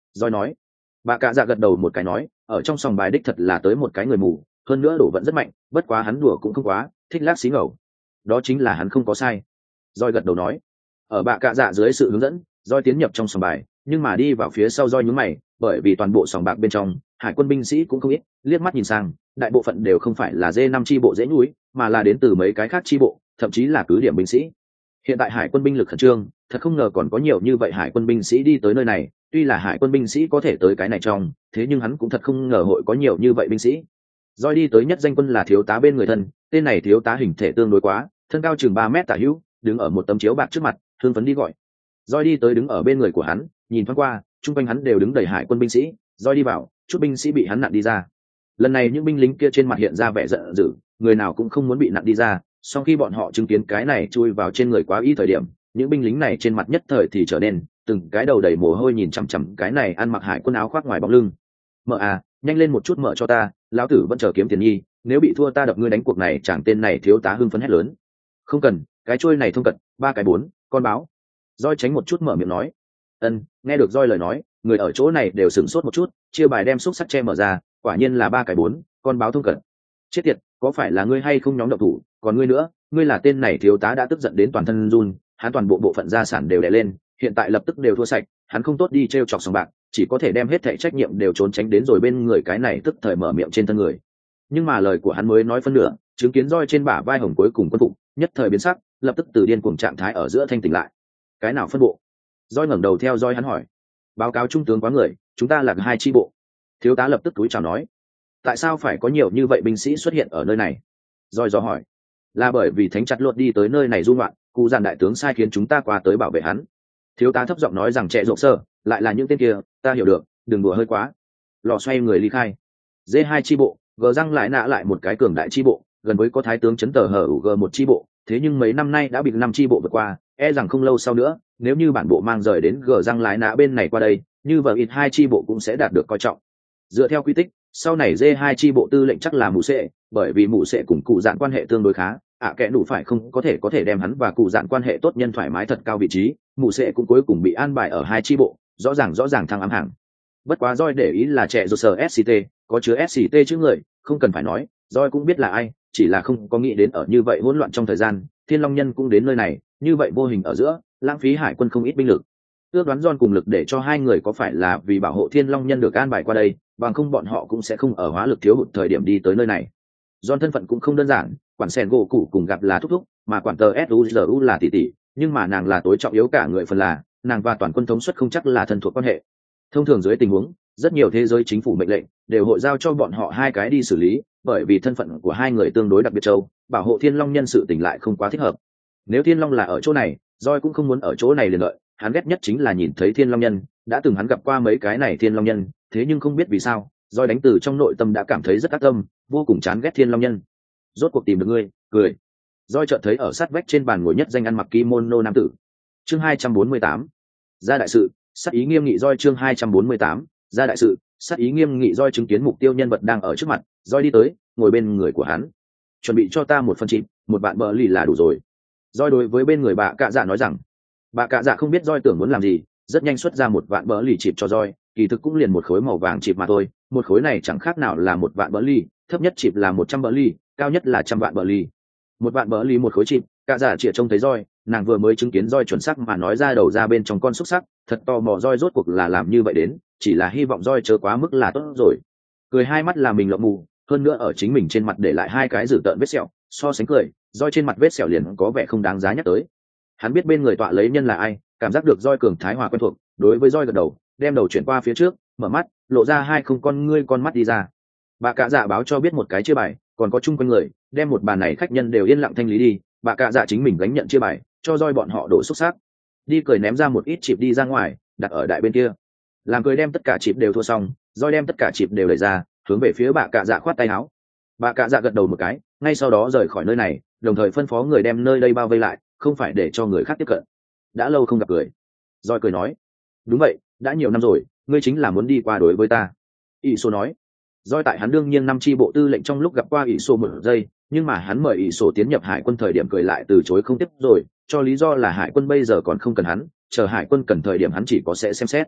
Rồi nói. Bà cạ dạ gật đầu một cái nói, ở trong sòng bài đích thật là tới một cái người mù, hơn nữa đổ vẫn rất mạnh, bất quá hắn đùa cũng không quá, thích lác xí ngầu. Đó chính là hắn không có sai. Rồi gật đầu nói. Ở bà cạ dạ dưới sự hướng dẫn, Rồi tiến nhập trong sòng bài, nhưng mà đi vào phía sau Rồi nhướng mày, bởi vì toàn bộ sòng bạc bên trong, hải quân binh sĩ cũng không ít, liếc mắt nhìn sang, đại bộ phận đều không phải là D năm chi bộ dễ núi, mà là đến từ mấy cái khác chi bộ, thậm chí là cứ điểm binh sĩ. Hiện tại hải quân binh lực khẩn trương, thật không ngờ còn có nhiều như vậy hải quân binh sĩ đi tới nơi này, tuy là hải quân binh sĩ có thể tới cái này trong, thế nhưng hắn cũng thật không ngờ hội có nhiều như vậy binh sĩ. Rồi đi tới nhất danh quân là thiếu tá bên người thân, tên này thiếu tá hình thể tương đối quá, thân cao chừng ba mét tả hữu, đứng ở một tấm chiếu bạc trước mặt, hưng phấn đi gọi. Rồi đi tới đứng ở bên người của hắn, nhìn thoáng qua, chung quanh hắn đều đứng đầy hải quân binh sĩ, Rồi đi vào, chút binh sĩ bị hắn nặn đi ra. Lần này những binh lính kia trên mặt hiện ra vẻ giận dữ, người nào cũng không muốn bị nặn đi ra, sau khi bọn họ chứng kiến cái này chui vào trên người quá ít thời điểm, những binh lính này trên mặt nhất thời thì trở nên từng cái đầu đầy mồ hôi nhìn chằm chằm cái này ăn mặc hải quân áo khoác ngoài bóng lưng. Mở à, nhanh lên một chút mở cho ta, lão tử vẫn chờ kiếm tiền nhi, nếu bị thua ta đập ngươi đánh cuộc này. Chẳng tên này thiếu tá hưng phấn hét lớn. Không cần, cái trôi này thông cật, ba cái bốn, con báo. Roi tránh một chút mở miệng nói. Ân, nghe được Roi lời nói, người ở chỗ này đều sửng sốt một chút, chia bài đem xúc sắc che mở ra, quả nhiên là ba cái bốn, con báo thông cật. Chết tiệt, có phải là ngươi hay không nhóm độc thủ, còn ngươi nữa, ngươi là tên này thiếu tá đã tức giận đến toàn thân run, hắn toàn bộ bộ phận gia sản đều đè lên, hiện tại lập tức đều thua sạch, hắn không tốt đi trêu chọc sòng bạc, chỉ có thể đem hết thảy trách nhiệm đều trốn tránh đến rồi bên người cái này tức thời mở miệng trên thân người. Nhưng mà lời của hắn mới nói phân nửa, chứng kiến Roi trên bả vai hồng cuối cùng quân phục, nhất thời biến sắc, lập tức từ điên cuồng trạng thái ở giữa thanh tỉnh lại. Cái nào phân bộ? Roi ngẩng đầu theo Roi hắn hỏi. Báo cáo trung tướng quá người, chúng ta là hai chi bộ. Thiếu tá lập tức túi chào nói. Tại sao phải có nhiều như vậy binh sĩ xuất hiện ở nơi này? Roi do hỏi. Là bởi vì thánh chặt luật đi tới nơi này du ngoạn, cụ giàn đại tướng sai khiến chúng ta qua tới bảo vệ hắn. Thiếu tá thấp giọng nói rằng trẻ rộng sơ, lại là những tên kia, ta hiểu được, đừng đùa hơi quá. Lò xoay người ly khai. D hai chi bộ, gờ răng lại nã lại một cái cường đại chi bộ, gần với có thái tướng chấn tờ hở g một chi bộ, thế nhưng mấy năm nay đã bị năm chi bộ vượt qua, e rằng không lâu sau nữa, nếu như bản bộ mang rời đến gờ răng lại nã bên này qua đây, như vợ ít hai chi bộ cũng sẽ đạt được coi trọng. Dựa theo quy tích, sau này D hai chi bộ tư lệnh chắc là mụ sệ, bởi vì mụ sệ cùng cụ dạn quan hệ tương đối khá, ạ à, kẻ đủ phải không có thể có thể đem hắn và cụ dạn quan hệ tốt nhân thoải mái thật cao vị trí, mụ sệ cũng cuối cùng bị an bài ở hai chi bộ, rõ ràng rõ ràng thăng ám hàng. Bất quá Roi để ý là trẻ rột sờ ét xê tê, có chứa ét xê tê chứ người, không cần phải nói, Roi cũng biết là ai, chỉ là không có nghĩ đến ở như vậy hỗn loạn trong thời gian, Thiên Long Nhân cũng đến nơi này, như vậy vô hình ở giữa, lãng phí hải quân không ít binh lực. Ước đoán John cùng lực để cho hai người có phải là vì bảo hộ Thiên Long Nhân được an bài qua đây, bằng không bọn họ cũng sẽ không ở hóa lực thiếu hụt thời điểm đi tới nơi này. John thân phận cũng không đơn giản, quản sen gỗ cụ cùng gặp là thúc thúc, mà quản tờ suzu là tỷ tỷ, nhưng mà nàng là tối trọng yếu cả người phần là, nàng và toàn quân thống suất không chắc là thân thuộc quan hệ. Thông thường dưới tình huống, rất nhiều thế giới chính phủ mệnh lệnh đều hội giao cho bọn họ hai cái đi xử lý, bởi vì thân phận của hai người tương đối đặc biệt châu, bảo hộ Thiên Long Nhân sự tình lại không quá thích hợp. Nếu Thiên Long là ở chỗ này, Joy cũng không muốn ở chỗ này liền lợi, hắn ghét nhất chính là nhìn thấy Thiên Long Nhân, đã từng hắn gặp qua mấy cái này Thiên Long Nhân, thế nhưng không biết vì sao, Joy đánh từ trong nội tâm đã cảm thấy rất ác tâm, vô cùng chán ghét Thiên Long Nhân. Rốt cuộc tìm được ngươi, cười. Joy chợt thấy ở sát vách trên bàn ngồi nhất danh ăn mặc kimono nam tử. Chương hai trăm bốn mươi tám, ra đại sự, sát ý nghiêm nghị. Joy chương hai trăm bốn mươi tám, ra đại sự, sát ý nghiêm nghị. Joy chứng kiến mục tiêu nhân vật đang ở trước mặt, Joy đi tới, ngồi bên người của hắn. Chuẩn bị cho ta một phần chìm, một bạn bờ lì là đủ rồi. Joy đối với bên người bà cạ dạ nói rằng, bà cạ dạ không biết Joy tưởng muốn làm gì, rất nhanh xuất ra một vạn bờ lì chìm cho Joy, kỳ thực cũng liền một khối màu vàng chìm mà thôi, một khối này chẳng khác nào là một vạn bờ lì, thấp nhất chìm là một trăm bờ lì, cao nhất là trăm vạn bờ lì. Một vạn bờ lì một khối chìm, cạ dạ chĩa trông thấy Joy, nàng vừa mới chứng kiến Joy chuẩn xác mà nói ra đầu ra bên trong con xúc sắc, thật tò mò Joy rốt cuộc là làm như vậy đến, chỉ là hy vọng Joy chớ quá mức là tốt rồi. Cười hai mắt là mình lộng mù, hơn nữa ở chính mình trên mặt để lại hai cái dữ tợn vết sẹo, so sánh cười, Joy trên mặt vết sẹo liền có vẻ không đáng giá nhắc tới. Hắn biết bên người tọa lấy nhân là ai, cảm giác được Joy cường thái hòa quen thuộc, đối với Joy gật đầu, đem đầu chuyển qua phía trước, mở mắt, lộ ra hai không con ngươi con mắt đi ra. Bà cạ dạ báo cho biết một cái chia bài, còn có chung quanh người, đem một bàn này khách nhân đều yên lặng thanh lý đi, bà cạ dạ chính mình gánh nhận chia bài, cho Joy bọn họ đổ xúc xác. Đi cười ném ra một ít chịp đi ra ngoài, đặt ở đại bên kia. Làm cười đem tất cả chịp đều thua xong, Joy đem tất cả chịp đều đẩy ra, hướng về phía bà cạ dạ khoát tay áo. Bà cạ dạ gật đầu một cái, ngay sau đó rời khỏi nơi này, đồng thời phân phó người đem nơi đây bao vây lại, không phải để cho người khác tiếp cận. Đã lâu không gặp cười. Joy cười nói, đúng vậy, đã nhiều năm rồi, ngươi chính là muốn đi qua đối với ta. Ỷ Sô nói, Joy tại hắn đương nhiên năm chi bộ tư lệnh trong lúc gặp qua Ỷ Sô một giây, nhưng mà hắn mời Ỷ Sô tiến nhập hải quân thời điểm cười lại từ chối không tiếp rồi, cho lý do là hải quân bây giờ còn không cần hắn, chờ hải quân cần thời điểm hắn chỉ có sẽ xem xét.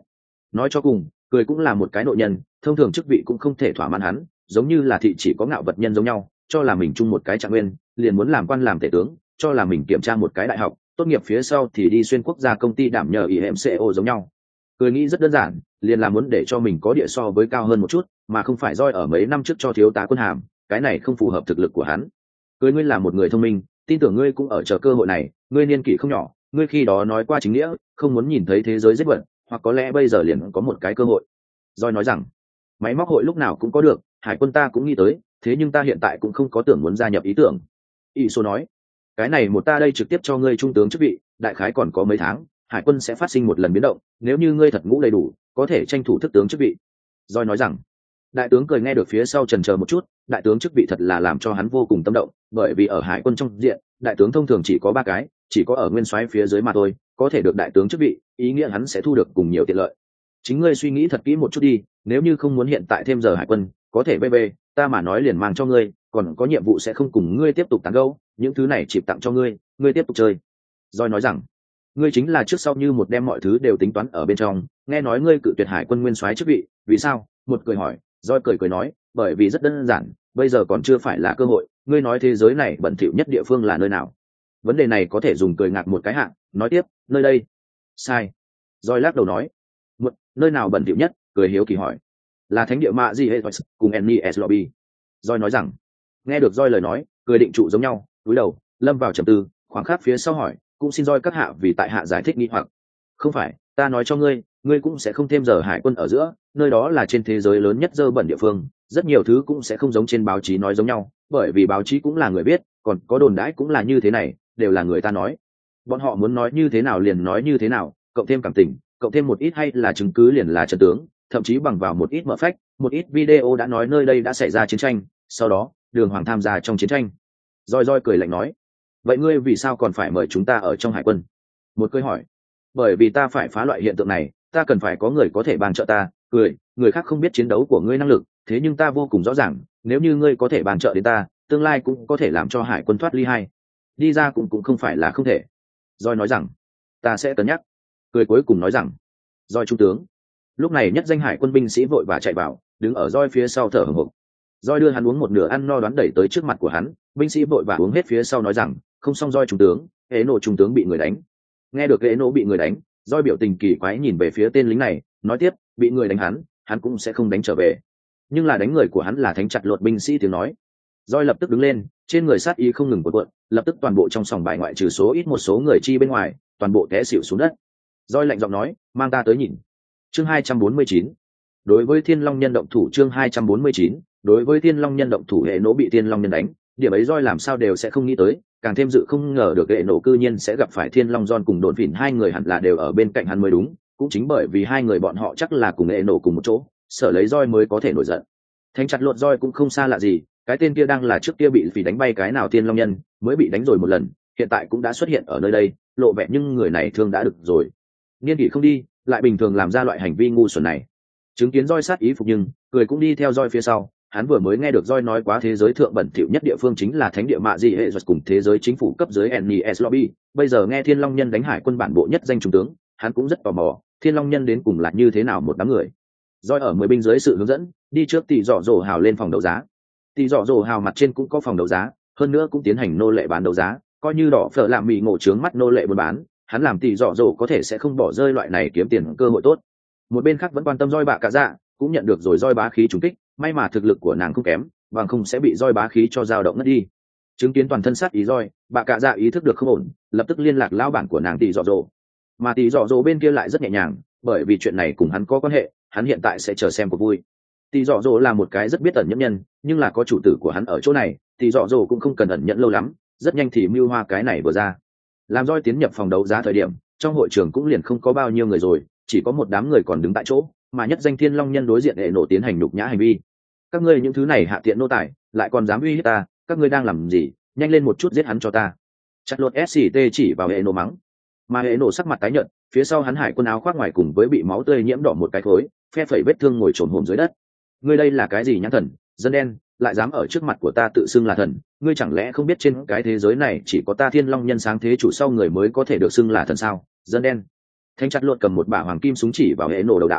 Nói cho cùng, cười cũng là một cái nội nhân, thông thường chức vị cũng không thể thỏa mãn hắn, giống như là thị chỉ có ngạo vật nhân giống nhau, cho là mình chung một cái trạng nguyên, liền muốn làm quan làm tể tướng, cho là mình kiểm tra một cái đại học, tốt nghiệp phía sau thì đi xuyên quốc gia công ty đảm nhờ i em xê o giống nhau. Cười nghĩ rất đơn giản, liền là muốn để cho mình có địa so với cao hơn một chút, mà không phải roi ở mấy năm trước cho thiếu tá quân hàm, cái này không phù hợp thực lực của hắn. Cười ngươi là một người thông minh, tin tưởng ngươi cũng ở chờ cơ hội này, ngươi niên kỷ không nhỏ, ngươi khi đó nói qua chính nghĩa, không muốn nhìn thấy thế giới giết vật, hoặc có lẽ bây giờ liền có một cái cơ hội. Roi nói rằng, máy móc hội lúc nào cũng có được, hải quân ta cũng nghĩ tới, thế nhưng ta hiện tại cũng không có tưởng muốn gia nhập ý tưởng. Y số nói, cái này một ta đây trực tiếp cho ngươi trung tướng chức vị, đại khái còn có mấy tháng, hải quân sẽ phát sinh một lần biến động, nếu như ngươi thật ngũ đầy đủ, có thể tranh thủ thức tướng chức vị. Roi nói rằng, đại tướng cười nghe được phía sau chần chờ một chút, đại tướng chức vị thật là làm cho hắn vô cùng tâm động, bởi vì ở hải quân trong diện, đại tướng thông thường chỉ có ba cái, chỉ có ở nguyên soái phía dưới mà thôi, có thể được đại tướng chức vị, ý nghĩa hắn sẽ thu được cùng nhiều tiện lợi. Chính ngươi suy nghĩ thật kỹ một chút đi, nếu như không muốn hiện tại thêm giờ hải quân, có thể bê bê, ta mà nói liền mang cho ngươi, còn có nhiệm vụ sẽ không cùng ngươi tiếp tục tán gẫu, những thứ này chỉ tặng cho ngươi, ngươi tiếp tục chơi. Rồi nói rằng, ngươi chính là trước sau như một đem mọi thứ đều tính toán ở bên trong, nghe nói ngươi cự tuyệt hải quân nguyên soái chức vị, vì sao? Một cười hỏi, Rồi cười cười nói, bởi vì rất đơn giản, bây giờ còn chưa phải là cơ hội, ngươi nói thế giới này bẩn thỉu nhất địa phương là nơi nào? Vấn đề này có thể dùng cười ngạc một cái hạng, nói tiếp, nơi đây. Sai. Rồi lắc đầu nói, một, nơi nào bẩn thỉu nhất? Cười hiếu kỳ hỏi, là thánh địa mạ gì hệ cùng Ennis Lobby. Rồi nói rằng, nghe được Rồi lời nói, cười định trụ giống nhau, cúi đầu, lâm vào trầm tư, khoảng khắc phía sau hỏi, cũng xin Rồi các hạ vì tại hạ giải thích nghi hoặc. Không phải, ta nói cho ngươi, ngươi cũng sẽ không thêm giờ hải quân ở giữa, nơi đó là trên thế giới lớn nhất dơ bẩn địa phương, rất nhiều thứ cũng sẽ không giống trên báo chí nói giống nhau, bởi vì báo chí cũng là người biết, còn có đồn đãi cũng là như thế này, đều là người ta nói. Bọn họ muốn nói như thế nào liền nói như thế nào, cộng thêm cảm tình, cộng thêm một ít hay là chứng cứ liền là chân tướng, thậm chí bằng vào một ít mở phách, một ít video đã nói nơi đây đã xảy ra chiến tranh, sau đó, Đường Hoàng tham gia trong chiến tranh. Rồi Rồi cười lạnh nói, vậy ngươi vì sao còn phải mời chúng ta ở trong hải quân? Một câu hỏi, bởi vì ta phải phá loại hiện tượng này, ta cần phải có người có thể bàn trợ ta. Cười, người khác không biết chiến đấu của ngươi năng lực, thế nhưng ta vô cùng rõ ràng, nếu như ngươi có thể bàn trợ đến ta, tương lai cũng có thể làm cho hải quân thoát ly hai đi ra cũng cũng không phải là không thể. Rồi nói rằng, ta sẽ cân nhắc. Cười cuối cùng nói rằng, Rồi trung tướng. Lúc này nhất danh hải quân binh sĩ vội và chạy vào, đứng ở Rồi phía sau thở hổn hộc. Rồi đưa hắn uống một nửa ăn no đoán đẩy tới trước mặt của hắn, binh sĩ vội và uống hết phía sau nói rằng, không xong Rồi trung tướng, hệ nổ trung tướng bị người đánh. Nghe được hệ nổ bị người đánh, Rồi biểu tình kỳ quái nhìn về phía tên lính này, nói tiếp, bị người đánh hắn, hắn cũng sẽ không đánh trở về. Nhưng là đánh người của hắn là thánh chặt lột binh sĩ tiếng nói. Rồi lập tức đứng lên, trên người sát ý không ngừng cuộn cuộn, lập tức toàn bộ trong sòng bài ngoại trừ số ít một số người chi bên ngoài, toàn bộ té xỉu xuống đất. Rồi lạnh giọng nói, mang ta tới nhìn. Chương hai trăm bốn mươi chín. Đối với Thiên Long nhân động thủ chương hai trăm bốn mươi chín, đối với Thiên Long nhân động thủ hệ nổ bị Thiên Long nhân đánh, điểm ấy Rồi làm sao đều sẽ không nghĩ tới, càng thêm dự không ngờ được hệ nổ cư nhiên sẽ gặp phải Thiên Long John cùng Đồn Phỉn hai người hẳn là đều ở bên cạnh hắn mới đúng, cũng chính bởi vì hai người bọn họ chắc là cùng hệ nổ cùng một chỗ, sợ lấy Rồi mới có thể nổi giận. Thánh chặt lột Rồi cũng không xa lạ gì, cái tên kia đang là trước kia bị phỉ đánh bay cái nào Thiên Long nhân, mới bị đánh rồi một lần, hiện tại cũng đã xuất hiện ở nơi đây, lộ vẻ nhưng người này thương đã được rồi. Niên kỷ không đi, lại bình thường làm ra loại hành vi ngu xuẩn này. Chứng kiến Rồi sát ý phục nhưng, cười cũng đi theo Rồi phía sau, hắn vừa mới nghe được Rồi nói quá thế giới thượng bẩn thỉu nhất địa phương chính là thánh địa mạ gì hệ cùng thế giới chính phủ cấp dưới Ennis Lobby, bây giờ nghe Thiên Long nhân đánh hải quân bản bộ nhất danh trung tướng, hắn cũng rất tò mò, Thiên Long nhân đến cùng là như thế nào một đám người. Rồi ở mười binh dưới sự hướng dẫn, đi trước tỷ dọ dỗ hào lên phòng đấu giá. Tỷ dọ dỗ hào mặt trên cũng có phòng đấu giá, hơn nữa cũng tiến hành nô lệ bán đấu giá, coi như đỏ phở làm mì ngộ trướng mắt nô lệ buôn bán, hắn làm tỷ dọ dỗ có thể sẽ không bỏ rơi loại này kiếm tiền cơ hội tốt. Một bên khác vẫn quan tâm Rồi bạ cả dạ, cũng nhận được rồi Rồi bá khí trúng kích, may mà thực lực của nàng không kém, bằng không sẽ bị Rồi bá khí cho dao động ngất đi. Chứng kiến toàn thân sát ý Rồi, bạ cả dạ ý thức được không ổn, lập tức liên lạc lão bản của nàng tỷ dọ dỗ. Mà tỷ dọ dỗ bên kia lại rất nhẹ nhàng, bởi vì chuyện này cùng hắn có quan hệ, hắn hiện tại sẽ chờ xem cuộc vui. Tỷ dọ dỗ là một cái rất biết ẩn nhẫn nhân, nhưng là có chủ tử của hắn ở chỗ này, tỷ dọ dỗ cũng không cần ẩn nhẫn lâu lắm, rất nhanh thì mưu hoa cái này vừa ra. Làm Rồi tiến nhập phòng đấu giá thời điểm, trong hội trường cũng liền không có bao nhiêu người rồi, chỉ có một đám người còn đứng tại chỗ, mà nhất danh Thiên Long nhân đối diện hệ nổ tiến hành nhục nhã hành vi. Các ngươi những thứ này hạ tiện nô tài, lại còn dám uy hiếp ta, các ngươi đang làm gì? Nhanh lên một chút giết hắn cho ta. Chặt lột ét xê tê chỉ vào hệ nổ mắng, mà hệ nổ sắc mặt tái nhợt, phía sau hắn hải quân áo khoác ngoài cùng với bị máu tươi nhiễm đỏ một cái khối, phe phẩy vết thương ngồi trồn hổm dưới đất. Ngươi đây là cái gì nhãn thần, dân đen, lại dám ở trước mặt của ta tự xưng là thần, ngươi chẳng lẽ không biết trên cái thế giới này chỉ có ta Thiên Long nhân sáng thế chủ sau người mới có thể được xưng là thần sao? Dân đen. Thanh chặt luột cầm một bả hoàng kim súng chỉ vào hệ nổ đầu đạo,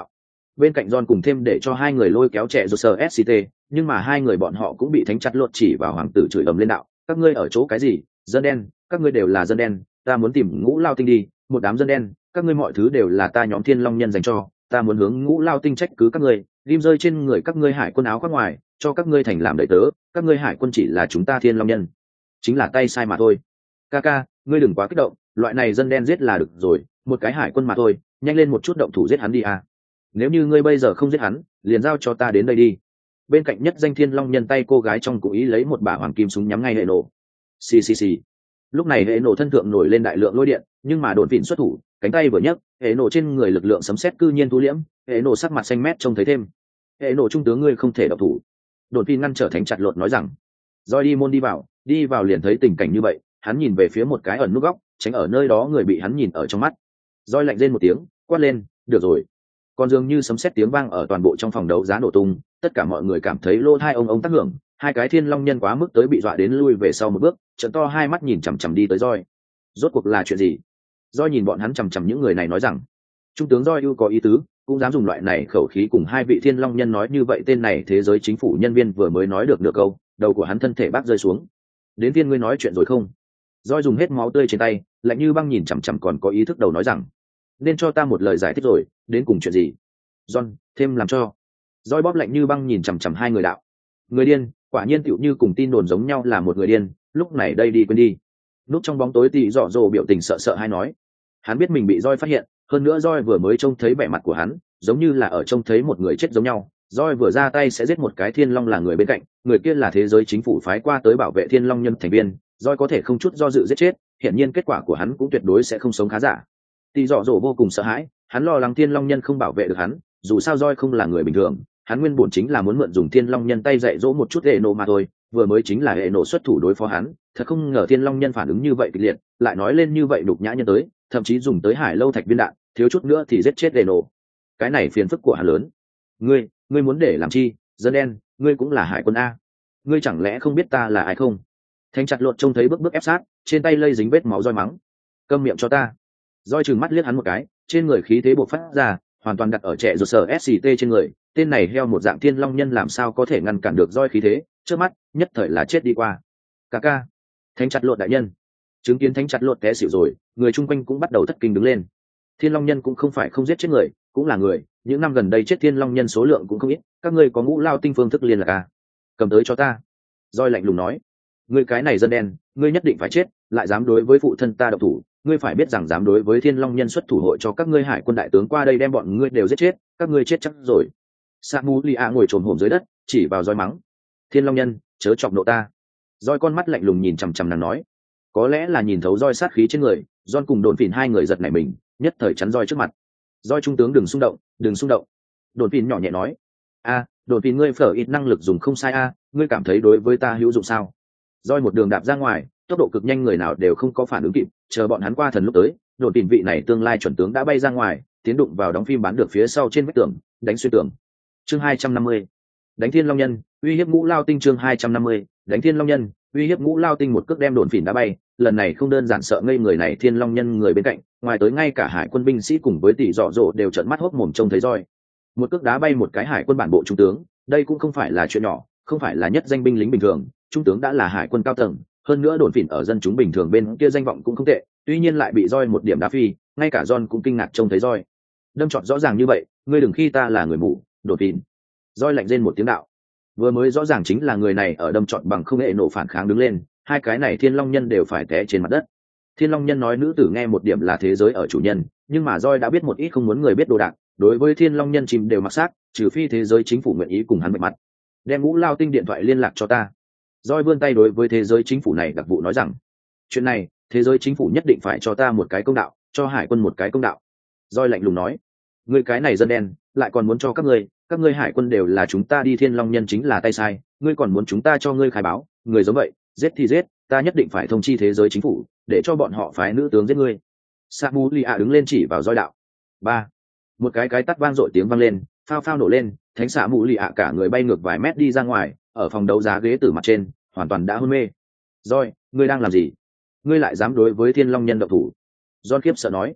Bên cạnh John cùng thêm để cho hai người lôi kéo trẻ rột ét xê tê, nhưng mà hai người bọn họ cũng bị thánh chặt lột chỉ vào hoàng tử chửi ầm lên đạo, các ngươi ở chỗ cái gì, dân đen, các ngươi đều là dân đen, ta muốn tìm Ngũ Lao Tinh đi, một đám dân đen, các ngươi mọi thứ đều là ta nhóm Thiên Long nhân dành cho, ta muốn hướng Ngũ Lao Tinh trách cứ các ngươi, ghim rơi trên người các ngươi hải quân áo khoác ngoài, cho các ngươi thành làm đầy tớ, các ngươi hải quân chỉ là chúng ta Thiên Long nhân, chính là tay sai mà thôi. Ca ca, ngươi đừng quá kích động, loại này dân đen giết là được rồi, một cái hải quân mà thôi, nhanh lên một chút động thủ giết hắn đi à. Nếu như ngươi bây giờ không giết hắn, liền giao cho ta đến đây đi. Bên cạnh nhất danh Thiên Long nhân tay cô gái trong cố ý lấy một bả hoàng kim súng nhắm ngay hệ nổ. Xì xì xì. Lúc này hệ nổ thân thượng nổi lên đại lượng lôi điện, nhưng mà đồn phỉn xuất thủ, cánh tay vừa nhấc, hệ nổ trên người lực lượng sấm sét cư nhiên thu liễm, hệ nổ sắc mặt xanh mét trông thấy thêm. Hệ nổ trung tướng ngươi không thể động thủ. Đồn phỉn ngăn trở thánh chặt lột nói rằng. Rồi đi môn đi vào, đi vào liền thấy tình cảnh như vậy, hắn nhìn về phía một cái ẩn nút góc, tránh ở nơi đó người bị hắn nhìn ở trong mắt. Rồi lạnh rên một tiếng, quát lên, được rồi. Còn dường như sấm sét tiếng vang ở toàn bộ trong phòng đấu giá nổ tung, tất cả mọi người cảm thấy lô hai ông ông tác hưởng, hai cái Thiên Long nhân quá mức tới bị dọa đến lui về sau một bước, trợn to hai mắt nhìn chằm chằm đi tới Roi. Rốt cuộc là chuyện gì? Roi nhìn bọn hắn chằm chằm những người này nói rằng, trung tướng Roi ưu có ý tứ, cũng dám dùng loại này khẩu khí cùng hai vị Thiên Long nhân nói như vậy, tên này thế giới chính phủ nhân viên vừa mới nói được nửa câu, đầu của hắn thân thể bác rơi xuống. Đến viên ngươi nói chuyện rồi không? Roi dùng hết máu tươi trên tay, lạnh như băng nhìn chằm chằm còn có ý thức đầu nói rằng, nên cho ta một lời giải thích rồi, đến cùng chuyện gì? John, thêm làm cho. Roi bóp lạnh như băng nhìn chằm chằm hai người đạo. Người điên, quả nhiên tựu như cùng tin đồn giống nhau là một người điên, lúc này đây đi quên đi. Núp trong bóng tối tỉ dọ dồ biểu tình sợ sợ hay nói. Hắn biết mình bị Roi phát hiện, hơn nữa Roi vừa mới trông thấy vẻ mặt của hắn, giống như là ở trông thấy một người chết giống nhau. Roi vừa ra tay sẽ giết một cái Thiên Long là người bên cạnh, người kia là thế giới chính phủ phái qua tới bảo vệ Thiên Long nhân thành viên, Roi có thể không chút do dự giết chết, hiện nhiên kết quả của hắn cũng tuyệt đối sẽ không sống khá giả. Tỉ dọ dồ vô cùng sợ hãi, hắn lo lắng Thiên Long nhân không bảo vệ được hắn, dù sao Roi không là người bình thường, hắn nguyên bổn chính là muốn mượn dùng Thiên Long nhân tay dạy dỗ một chút hệ nổ mà thôi, vừa mới chính là hệ nổ xuất thủ đối phó hắn, thật không ngờ Thiên Long nhân phản ứng như vậy kịch liệt, lại nói lên như vậy đục nhã nhân tới, thậm chí dùng tới hải lâu thạch viên đạn, thiếu chút nữa thì giết chết hệ nổ. Cái này phiền phức của hắn lớn. Ngươi, ngươi muốn để làm chi? Dân đen, ngươi cũng là hải quân a? Ngươi chẳng lẽ không biết ta là ai không? Thanh chặt lột trông thấy bước bước ép sát, trên tay lây dính vết máu Roi mắng. Câm miệng cho ta. Roi trừng mắt liếc hắn một cái, trên người khí thế bộc phát ra, hoàn toàn đặt ở trẻ rụt sở ét xê tê trên người, tên này heo một dạng Thiên Long nhân làm sao có thể ngăn cản được Roi khí thế, trước mắt nhất thời là chết đi qua. Ca ca, thánh chặt lột đại nhân. Chứng kiến thánh chặt lột té xỉu rồi, người chung quanh cũng bắt đầu thất kinh đứng lên. Thiên Long nhân cũng không phải không giết chết người, cũng là người, những năm gần đây chết Thiên Long nhân số lượng cũng không ít, các ngươi có Ngũ Lao Tinh phương thức liên lạc à? Cầm tới cho ta. Roi lạnh lùng nói, ngươi cái này dân đen, ngươi nhất định phải chết, lại dám đối với phụ thân ta độc thủ, ngươi phải biết rằng dám đối với Thiên Long nhân xuất thủ hội cho các ngươi hải quân đại tướng qua đây đem bọn ngươi đều giết chết, các ngươi chết chắc rồi. Samulia ngồi trồm hổm dưới đất, chỉ vào Roi mắng, Thiên Long nhân, chớ chọc nộ ta. Roi con mắt lạnh lùng nhìn chằm chằm nàng nói, có lẽ là nhìn thấu Roi sát khí trên người, John cùng Đồn Phìn hai người giật nảy mình, nhất thời chắn Roi trước mặt. Roi trung tướng đừng xung động, đừng xung động. Đồn Phìn nhỏ nhẹ nói, a, Đồn Phìn ngươi phở ít năng lực dùng không sai a, ngươi cảm thấy đối với ta hữu dụng sao? Roi một đường đạp ra ngoài, tốc độ cực nhanh, người nào đều không có phản ứng kịp, chờ bọn hắn qua thần lúc tới, Đồn Phìn vị này tương lai chuẩn tướng đã bay ra ngoài, tiến đụng vào đóng phim bán được phía sau trên vách tường, đánh xuyên tường. Chương hai trăm năm mươi, đánh Thiên Long nhân, uy hiếp Ngũ Lao Tinh. Chương hai trăm năm mươi, đánh Thiên Long nhân, uy hiếp Ngũ Lao Tinh. Một cước đem Đồn Phìn đã bay, lần này không đơn giản sợ ngây người này Thiên Long nhân người bên cạnh, ngoài tới ngay cả hải quân binh sĩ cùng với tỷ dọ dỗ đều trợn mắt hốc mồm trông thấy Roi. Một cước đá bay một cái hải quân bản bộ trung tướng, đây cũng không phải là chuyện nhỏ, không phải là nhất danh binh lính bình thường, trung tướng đã là hải quân cao tầng, hơn nữa Đồn Phìn ở dân chúng bình thường bên kia danh vọng cũng không tệ, tuy nhiên lại bị Roi một điểm đá phi, ngay cả John cũng kinh ngạc trông thấy Roi. Đâm trọn rõ ràng như vậy, ngươi đừng khi ta là người mù, Đồn Phìn. Roi lạnh rên một tiếng đạo, vừa mới rõ ràng chính là người này ở đâm trọn bằng không hệ nổ phản kháng đứng lên, hai cái này Thiên Long nhân đều phải té trên mặt đất. Thiên Long nhân nói nữ tử nghe một điểm là thế giới ở chủ nhân, nhưng mà Roi đã biết một ít không muốn người biết đồ đạc, đối với Thiên Long nhân chìm đều mặc xác, trừ phi thế giới chính phủ nguyện ý cùng hắn bạch mặt. Đem Ngũ Lao Tinh điện thoại liên lạc cho ta. Roi vươn tay đối với thế giới chính phủ này đặc vụ nói rằng, chuyện này thế giới chính phủ nhất định phải cho ta một cái công đạo, cho hải quân một cái công đạo. Roi lạnh lùng nói, ngươi cái này dân đen, lại còn muốn cho các ngươi, các ngươi hải quân đều là chúng ta đi Thiên Long nhân chính là tay sai, ngươi còn muốn chúng ta cho ngươi khai báo, người giống vậy, giết thì giết, ta nhất định phải thông chi thế giới chính phủ, để cho bọn họ phái nữ tướng giết ngươi. Samulia đứng lên chỉ vào Roi đạo. Ba, một cái cái tắt vang dội tiếng vang lên, phao phao nổ lên, thánh Samulia cả người bay ngược vài mét đi ra ngoài, ở phòng đấu giá ghế tử mặt trên, hoàn toàn đã hôn mê. Roi, ngươi đang làm gì? Ngươi lại dám đối với Thiên Long nhân động thủ? John khiếp sợ nói.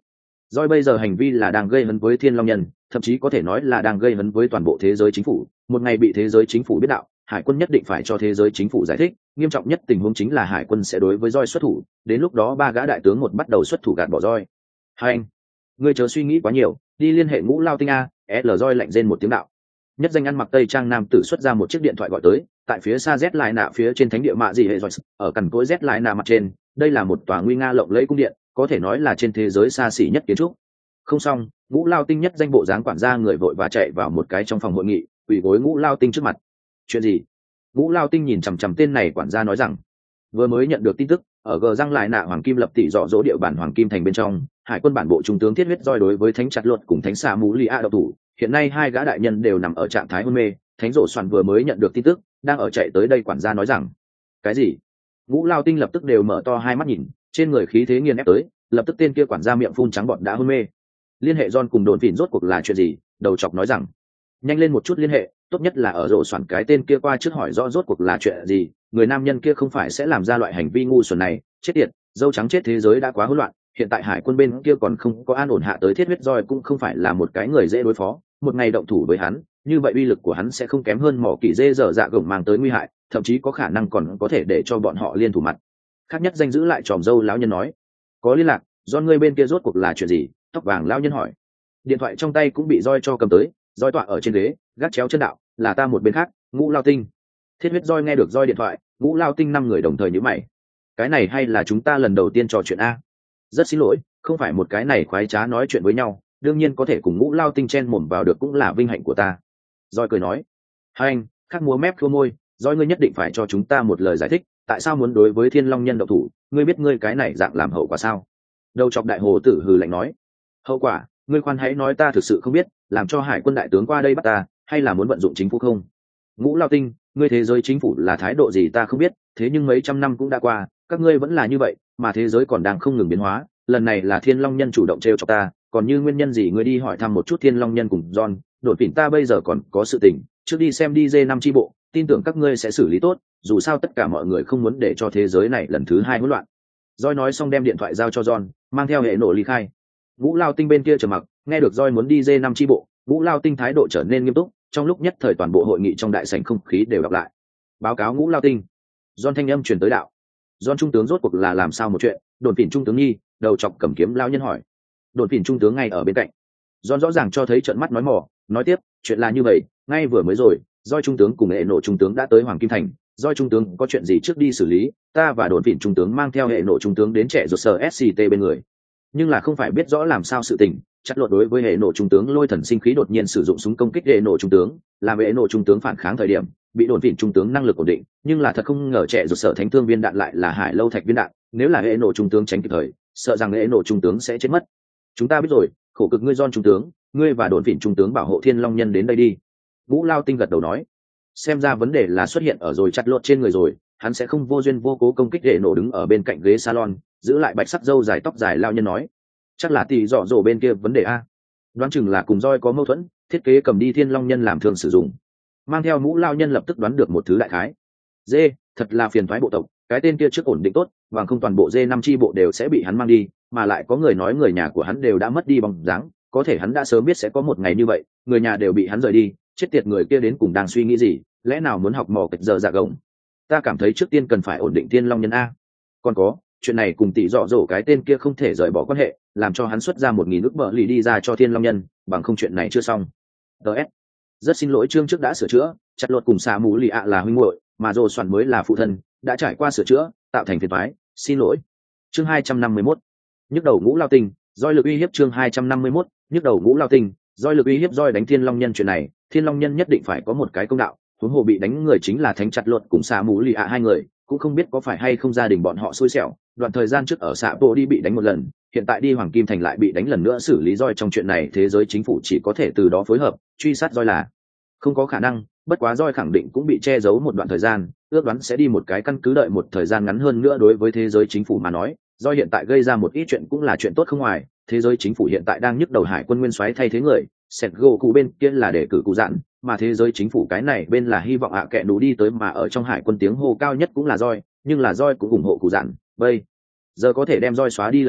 Doi bây giờ hành vi là đang gây hấn với Thiên Long Nhân, thậm chí có thể nói là đang gây hấn với toàn bộ thế giới chính phủ. Một ngày bị thế giới chính phủ biết đạo, hải quân nhất định phải cho thế giới chính phủ giải thích. Nghiêm trọng nhất tình huống chính là hải quân sẽ đối với Doi xuất thủ, đến lúc đó ba gã đại tướng một bắt đầu xuất thủ gạt bỏ Doi. Hai anh, ngươi chớ suy nghĩ quá nhiều, đi liên hệ Ngũ Lao Tinh a. L Doi lạnh rên một tiếng đạo. Nhất danh ăn mặc tây trang nam tử xuất ra một chiếc điện thoại gọi tới, tại phía xa Z lại nạ phía trên thánh địa mạ gì hệ rồi, ở cằn cối Z lại nạ mặt trên, đây là một tòa nguy nga lộng lẫy cung điện, có thể nói là trên thế giới xa xỉ nhất kiến trúc. Không xong, Ngũ Lao Tinh nhất danh bộ dáng quản gia người vội và chạy vào một cái trong phòng hội nghị, quỳ gối Ngũ Lao Tinh trước mặt. Chuyện gì? Ngũ Lao Tinh nhìn chằm chằm tên này quản gia nói rằng, vừa mới nhận được tin tức, ở gờ răng lại nạ hoàng kim lập tỷ dọ dỗ địa bản hoàng kim thành bên trong, hải quân bản bộ trung tướng thiết huyết roi đối với thánh chặt luật cùng thánh xà mũ lì a độc thủ. Hiện nay hai gã đại nhân đều nằm ở trạng thái hôn mê. Thánh rổ soàn vừa mới nhận được tin tức, đang ở chạy tới đây. Quản gia nói rằng, cái gì? Ngũ Lao Tinh lập tức đều mở to hai mắt nhìn, trên người khí thế nghiền ép tới, lập tức tên kia quản gia miệng phun trắng bọt đã hôn mê. Liên hệ John cùng đồn phỉn rốt cuộc là chuyện gì? Đầu chọc nói rằng, nhanh lên một chút liên hệ, tốt nhất là ở rổ soàn cái tên kia qua trước hỏi rõ rốt cuộc là chuyện gì. Người nam nhân kia không phải sẽ làm ra loại hành vi ngu xuẩn này. Chết tiệt, dâu trắng chết, thế giới đã quá hỗn loạn, hiện tại hải quân bên kia còn không có an ổn hạ tới. Thiết huyết roi cũng không phải là một cái người dễ đối phó, một ngày động thủ với hắn, như vậy uy lực của hắn sẽ không kém hơn mỏ kỳ dê dở dạ gồng mang tới nguy hại, thậm chí có khả năng còn có thể để cho bọn họ liên thủ mặt. Khác nhất danh giữ lại tròm dâu lão nhân nói, có liên lạc, do ngươi bên kia rốt cuộc là chuyện gì? Tóc vàng lão nhân hỏi. Điện thoại trong tay cũng bị roi cho cầm tới, roi tọa ở trên ghế, gác chéo chân đạo, là ta một bên khác, Ngũ Lao Tinh. Thiết huyết roi nghe được roi điện thoại, Ngũ Lao Tinh năm người đồng thời nhíu mày. Cái này hay là chúng ta lần đầu tiên trò chuyện a? Rất xin lỗi, không phải một cái này khoái trá nói chuyện với nhau, đương nhiên có thể cùng Ngũ Lao Tinh chen mồm vào được cũng là vinh hạnh của ta. Roi cười nói, hai anh, khắc múa mép khô môi, Roi ngươi nhất định phải cho chúng ta một lời giải thích, tại sao muốn đối với Thiên Long Nhân động thủ, ngươi biết ngươi cái này dạng làm hậu quả sao? Đầu chọc đại hồ tử hừ lạnh nói, hậu quả, ngươi khoan hãy nói, ta thực sự không biết, làm cho hải quân đại tướng qua đây bắt ta, hay là muốn vận dụng chính phủ không? Ngũ Lao Tinh, ngươi thế giới chính phủ là thái độ gì ta không biết, thế nhưng mấy trăm năm cũng đã qua, các ngươi vẫn là như vậy, mà thế giới còn đang không ngừng biến hóa, lần này là Thiên Long Nhân chủ động trêu chọc ta, còn như nguyên nhân gì ngươi đi hỏi thăm một chút Thiên Long Nhân cùng John, đội phỉn ta bây giờ còn có sự tình, trước đi xem đi dê năm chi bộ, tin tưởng các ngươi sẽ xử lý tốt, dù sao tất cả mọi người không muốn để cho thế giới này lần thứ hai hỗn loạn. Roi nói xong đem điện thoại giao cho John, mang theo hệ nổ ly khai. Ngũ Lao Tinh bên kia trầm mặc, nghe được Roi muốn đi dê năm chi bộ, Ngũ Lao Tinh thái độ trở nên nghiêm túc, trong lúc nhất thời toàn bộ hội nghị trong đại sảnh không khí đều đọc lại. Báo cáo Ngũ Lao Tinh. John thanh âm truyền tới đạo. John trung tướng rốt cuộc là làm sao một chuyện? Đồn phỉn trung tướng nhi, đầu chọc cầm kiếm lao nhân hỏi. Đồn phỉn trung tướng ngay ở bên cạnh. John rõ ràng cho thấy trợn mắt nói mỏ, nói tiếp, chuyện là như vậy, ngay vừa mới rồi, Roi trung tướng cùng hệ nổ trung tướng đã tới Hoàng Kim Thành, Roi trung tướng có chuyện gì trước đi xử lý, ta và đồn phỉn trung tướng mang theo hệ nổ trung tướng đến trẻ rụt sở ét xê tê bên người. Nhưng là không phải biết rõ làm sao sự tình, chặt lột đối với hệ nổ trung tướng lôi thần sinh khí đột nhiên sử dụng súng công kích hệ nổ trung tướng, làm hệ nổ trung tướng phản kháng thời điểm, bị đồn phỉn trung tướng năng lực ổn định, nhưng là thật không ngờ trẻ rụt sở thánh thương viên đạn lại là hải lâu thạch viên đạn, nếu là hệ nổ trung tướng tránh kịp thời, sợ rằng hệ nổ trung tướng sẽ chết mất. Chúng ta biết rồi, khổ cực ngươi John trung tướng, ngươi và đồn phỉn trung tướng bảo hộ Thiên Long Nhân đến đây đi. Vũ Lao Tinh gật đầu nói, xem ra vấn đề là xuất hiện ở rồi chặt lột trên người rồi, hắn sẽ không vô duyên vô cố công kích hệ nổ đứng ở bên cạnh ghế salon, giữ lại bạch sắc râu dài tóc dài lao nhân nói, chắc là tỷ dọ dỗ bên kia vấn đề a, đoán chừng là cùng Roi có mâu thuẫn, thiết kế cầm đi Thiên Long Nhân làm thường sử dụng. Mang theo mũ lao nhân lập tức đoán được một thứ đại khái. Dê, thật là phiền toái bộ tộc, cái tên kia trước ổn định tốt, và không toàn bộ dê năm chi bộ đều sẽ bị hắn mang đi, mà lại có người nói người nhà của hắn đều đã mất đi bóng dáng, có thể hắn đã sớm biết sẽ có một ngày như vậy, người nhà đều bị hắn rời đi, chết tiệt, người kia đến cùng đang suy nghĩ gì, lẽ nào muốn học mò kịch giờ dạ gồng? Ta cảm thấy trước tiên cần phải ổn định Thiên Long Nhân a. Còn có, chuyện này cùng tỷ dọ dỗ cái tên kia không thể rời bỏ quan hệ, làm cho hắn xuất ra một nghìn nước bờ lì đi ra cho Thiên Long Nhân, bằng không chuyện này chưa xong. ds Rất xin lỗi, chương trước đã sửa chữa, chặt lột cùng xà mũ lì ạ là huynh muội, mà rồ soạn mới là phụ thân, đã trải qua sửa chữa, tạo thành phiền toái, xin lỗi. Chương hai trăm năm mươi mốt, nhức đầu Ngũ Lao Tinh, Roi lực uy hiếp. Chương hai trăm năm mươi mốt, nhức đầu Ngũ Lao Tinh, Roi lực uy hiếp. Roi đánh Thiên Long Nhân chuyện này, Thiên Long Nhân nhất định phải có một cái công đạo, huống hồ bị đánh người chính là thánh chặt lột cùng xà mũ lì ạ hai người, cũng không biết có phải hay không gia đình bọn họ xui xẻo, đoạn thời gian trước ở xạ bộ đi bị đánh một lần, hiện tại đi Hoàng Kim Thành lại bị đánh lần nữa, xử lý Roi trong chuyện này thế giới chính phủ chỉ có thể từ đó phối hợp truy sát Roi là không có khả năng, bất quá Roi khẳng định cũng bị che giấu một đoạn thời gian, ước đoán sẽ đi một cái căn cứ đợi một thời gian ngắn hơn nữa. Đối với thế giới chính phủ mà nói, Roi hiện tại gây ra một ít chuyện cũng là chuyện tốt không ngoài, thế giới chính phủ hiện tại đang nhức đầu hải quân nguyên soái thay thế người, Sẹt gỗ cụ bên kia là để cử cụ dạn, mà thế giới chính phủ cái này bên là hy vọng ạ kệ đủ đi tới, mà ở trong hải quân tiếng hô cao nhất cũng là Roi, nhưng là Roi cũng ủng hộ cụ dạn, bây giờ có thể đem Roi xóa đi lời nói,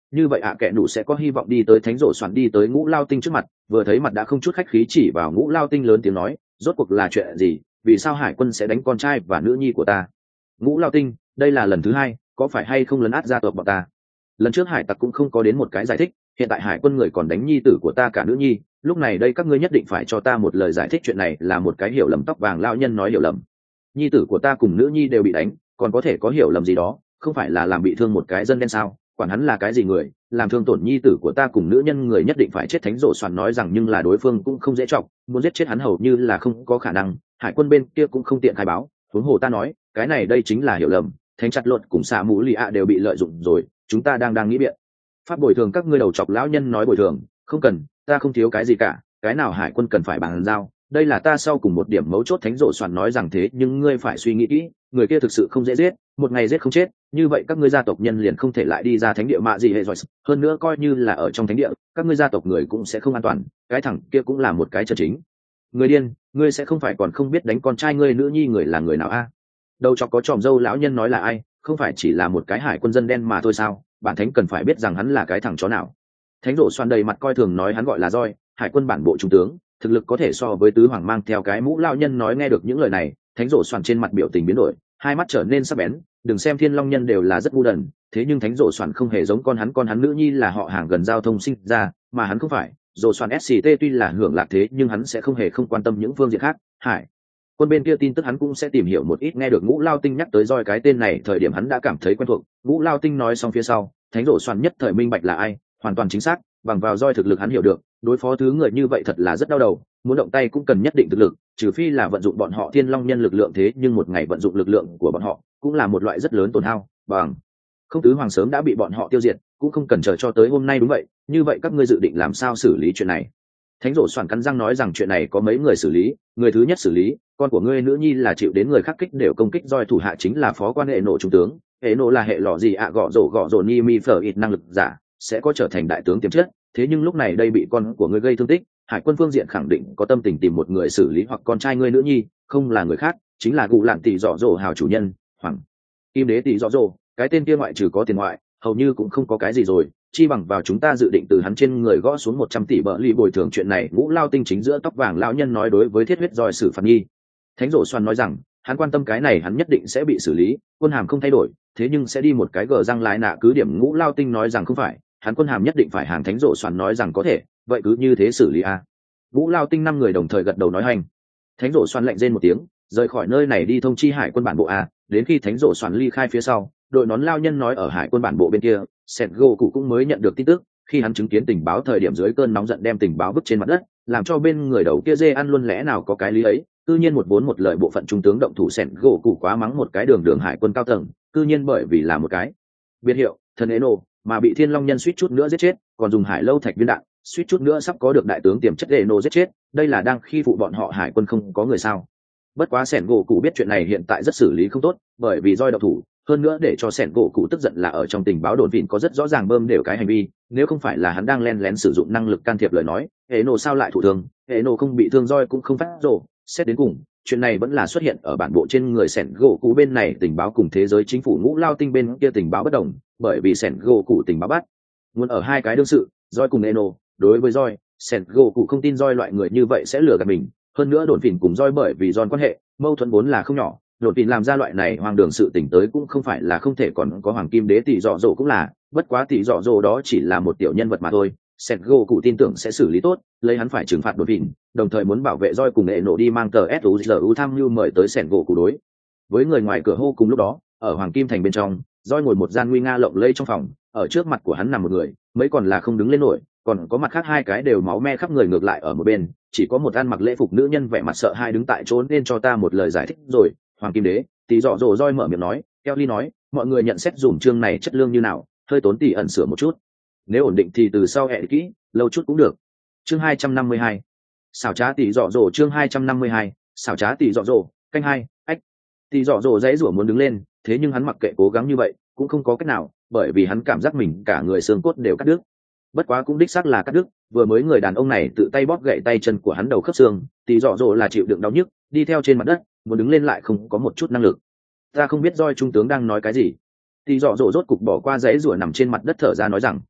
như vậy ạ à kẻ nụ sẽ có hy vọng đi tới thánh rổ soạn đi tới ngũ lao tinh trước mặt, vừa thấy mặt đã không chút khách khí chỉ vào ngũ lao tinh lớn tiếng nói, rốt cuộc là chuyện gì, vì sao hải quân sẽ đánh con trai và nữ nhi của ta? Ngũ lao tinh, đây là lần thứ hai, có phải hay không lấn át gia tộc bọn ta? Lần trước hải tặc cũng không có đến một cái giải thích, hiện tại hải quân người còn đánh nhi tử của ta cả nữ nhi, lúc này đây các ngươi nhất định phải cho ta một lời giải thích, chuyện này là một cái hiểu lầm. Tóc vàng lao nhân nói hiểu lầm? Nhi tử của ta cùng nữ nhi đều bị đánh, còn có thể có hiểu lầm gì đó, không phải là làm bị thương một cái dân đen sao? Quản hắn là cái gì người, làm thương tổn nhi tử của ta cùng nữ nhân người nhất định phải chết. Thánh rổ soạn nói rằng nhưng là đối phương cũng không dễ trọng, muốn giết chết hắn hầu như là không có khả năng, hải quân bên kia cũng không tiện khai báo, huống hồ ta nói cái này đây chính là hiểu lầm, thánh chặt luật cùng xạ mũ lì ạ đều bị lợi dụng rồi, chúng ta đang đang nghĩ biện pháp bồi thường các ngươi. Đầu chọc lão nhân nói bồi thường không cần, ta không thiếu cái gì cả, cái nào hải quân cần phải bàn giao, đây là ta sau cùng một điểm mấu chốt. Thánh rổ soạn nói rằng thế nhưng ngươi phải suy nghĩ kỹ, người kia thực sự không dễ giết, một ngày giết không chết, như vậy các ngươi gia tộc nhân liền không thể lại đi ra thánh địa mạ gì hệ rồi, hơn nữa coi như là ở trong thánh địa các ngươi gia tộc người cũng sẽ không an toàn, cái thằng kia cũng là một cái chân chính người điên, ngươi sẽ không phải còn không biết đánh con trai ngươi nữ nhi người là người nào a? Đầu chọc có tròm dâu lão nhân nói là ai, không phải chỉ là một cái hải quân dân đen mà thôi sao, bản thánh cần phải biết rằng hắn là cái thằng chó nào? Thánh rổ xoan đầy mặt coi thường nói hắn gọi là roi, hải quân bản bộ trung tướng, thực lực có thể so với tứ hoàng mang theo cái mũ. Lão nhân nói nghe được những lời này, thánh rổ xoan trên mặt biểu tình biến đổi, hai mắt trở nên sắc bén, đừng xem thiên long nhân đều là rất ngu đần, thế nhưng thánh rổ xoan không hề giống con hắn, con hắn nữ nhi là họ hàng gần giao thông sinh ra, mà hắn không phải. Rổ xoan ét xê tê tuy là hưởng lạc thế nhưng hắn sẽ không hề không quan tâm những phương diện khác. Hải quân bên kia tin tức hắn cũng sẽ tìm hiểu một ít. Nghe được ngũ lao tinh nhắc tới roi cái tên này thời điểm hắn đã cảm thấy quen thuộc. Ngũ lao tinh nói xong phía sau, thánh rổ xoan nhất thời minh bạch là ai, hoàn toàn chính xác, bằng vào roi thực lực hắn hiểu được đối phó thứ người như vậy thật là rất đau đầu, muốn động tay cũng cần nhất định thực lực, trừ phi là vận dụng bọn họ thiên long nhân lực lượng, thế nhưng một ngày vận dụng lực lượng của bọn họ cũng là một loại rất lớn tổn hao, bằng không tứ hoàng sớm đã bị bọn họ tiêu diệt, cũng không cần chờ cho tới hôm nay. Đúng vậy, như vậy các ngươi dự định làm sao xử lý chuyện này? Thánh rổ xoan cắn răng nói rằng chuyện này có mấy người xử lý, người thứ nhất xử lý con của ngươi nữ nhi là chịu đến người khác kích đều công kích, roi thủ hạ chính là phó quan hệ nộ trung tướng, hệ nộ là hệ lọ gì ạ, gõ rổ gõ rổ ni mi phở ít năng lực giả, sẽ có trở thành đại tướng tiềm chất, thế nhưng lúc này đây bị con của ngươi gây thương tích, hải quân phương diện khẳng định có tâm tình tìm một người xử lý, hoặc con trai ngươi nữ nhi, không là người khác, chính là cụ lạn tỷ dọ dỗ hào chủ nhân hoàng kim đế tỷ dọ dỗ. Cái tên kia ngoại trừ có tiền ngoại hầu như cũng không có cái gì rồi, chi bằng vào chúng ta dự định từ hắn trên người gõ xuống một trăm tỷ bờ ly bồi thường. Chuyện này ngũ lao tinh chính giữa tóc vàng lão nhân nói đối với thiết huyết roi xử phạt nghi. Thánh rổ xoan nói rằng hắn quan tâm cái này, hắn nhất định sẽ bị xử lý, quân hàm không thay đổi, thế nhưng sẽ đi một cái gờ răng lái nạ cứ điểm. Ngũ lao tinh nói rằng không phải, hắn quân hàm nhất định phải hàng. Thánh rổ xoan nói rằng có thể, vậy cứ như thế xử lý a. Ngũ lao tinh năm người đồng thời gật đầu nói hành. Thánh rổ xoan lạnh rên một tiếng, rời khỏi nơi này đi thông chi hải quân bản bộ a. Đến khi thánh rổ xoan ly khai phía sau, đội nón lao nhân nói ở hải quân bản bộ bên kia, sẹt gỗ cụ cũng mới nhận được tin tức, khi hắn chứng kiến tình báo thời điểm dưới cơn nóng giận đem tình báo vứt trên mặt đất, làm cho bên người đầu kia dê ăn luôn, lẽ nào có cái lý ấy, cư nhiên một vốn một lời bộ phận trung tướng động thủ. Sẹt gỗ cụ quá mắng một cái đường đường hải quân cao tầng, cư nhiên bởi vì là một cái biệt hiệu thần eno mà bị thiên long nhân suýt chút nữa giết chết, còn dùng hải lâu thạch viên đạn suýt chút nữa sắp có được đại tướng tiềm chất eno giết chết, đây là đang khi phụ bọn họ hải quân không có người sao? Bất quá sẹn gỗ cụ biết chuyện này hiện tại rất xử lý không tốt, bởi vì roi độc thủ, hơn nữa để cho sẹn gỗ cụ tức giận là ở trong tình báo đồn vịn có rất rõ ràng bơm đều cái hành vi, nếu không phải là hắn đang len lén sử dụng năng lực can thiệp lời nói, hệ nổ sao lại thụ thương, hệ nổ không bị thương roi cũng không phát rồ. Xét đến cùng chuyện này vẫn là xuất hiện ở bản bộ trên người sẹn gỗ cụ bên này tình báo cùng thế giới chính phủ ngũ lao tinh bên kia tình báo bất đồng, bởi vì sẹn gỗ cụ tình báo bắt nguồn ở hai cái đương sự roi cùng eno. Đối với roi, sẹn gỗ cụ không tin roi loại người như vậy sẽ lừa gạt mình, hơn nữa đồn phìn cùng roi bởi vì giòn quan hệ mâu thuẫn vốn là không nhỏ, đồn phìn làm ra loại này hoang đường sự tỉnh tới cũng không phải là không thể, còn có hoàng kim đế tỷ dọ dỗ cũng là, bất quá tỷ dọ dỗ đó chỉ là một tiểu nhân vật mà thôi. Sẹt gỗ cụ tin tưởng sẽ xử lý tốt, lấy hắn phải trừng phạt đồn phìn, đồng thời muốn bảo vệ roi cùng nghệ nổ đi mang tờ suzu tham mưu mời tới sẹt gỗ cụ đối với người ngoài cửa hô. Cùng lúc đó ở hoàng kim thành bên trong, roi ngồi một gian nguy nga lộng lẫy trong phòng, ở trước mặt của hắn nằm một người, mấy còn là không đứng lên nổi, còn có mặt khác hai cái đều máu me khắp người ngược lại ở một bên, chỉ có một ăn mặc lễ phục nữ nhân vẻ mặt sợ hai đứng tại chỗ. Nên cho ta một lời giải thích rồi, hoàng kim đế. Tỷ dọ dỗ roi mở miệng nói. Kelly nói mọi người nhận xét dùm chương này chất lương như nào, hơi tốn tỷ ẩn sửa một chút, nếu ổn định thì từ sau hẹn kỹ lâu chút cũng được. Chương hai trăm năm mươi hai xảo trá tỷ dọ dỗ. Chương hai trăm năm mươi hai xảo trá tỷ dọ dỗ. Canh hai. Ách. Tỷ dọ dỗ dãy rủa muốn đứng lên, thế nhưng hắn mặc kệ cố gắng như vậy cũng không có cách nào, bởi vì hắn cảm giác mình cả người xương cốt đều cắt đứt. Bất quá cũng đích xác là cắt đứt, vừa mới người đàn ông này tự tay bóp gãy tay chân của hắn đầu khớp xương, tỷ dọ dỗ là chịu đựng đau nhức đi theo trên mặt đất, muốn đứng lên lại không có một chút năng lực. Ta không biết roi trung tướng đang nói cái gì. Tỷ dọ dỗ rốt cục bỏ qua dãy rủa nằm trên mặt đất thở ra nói rằng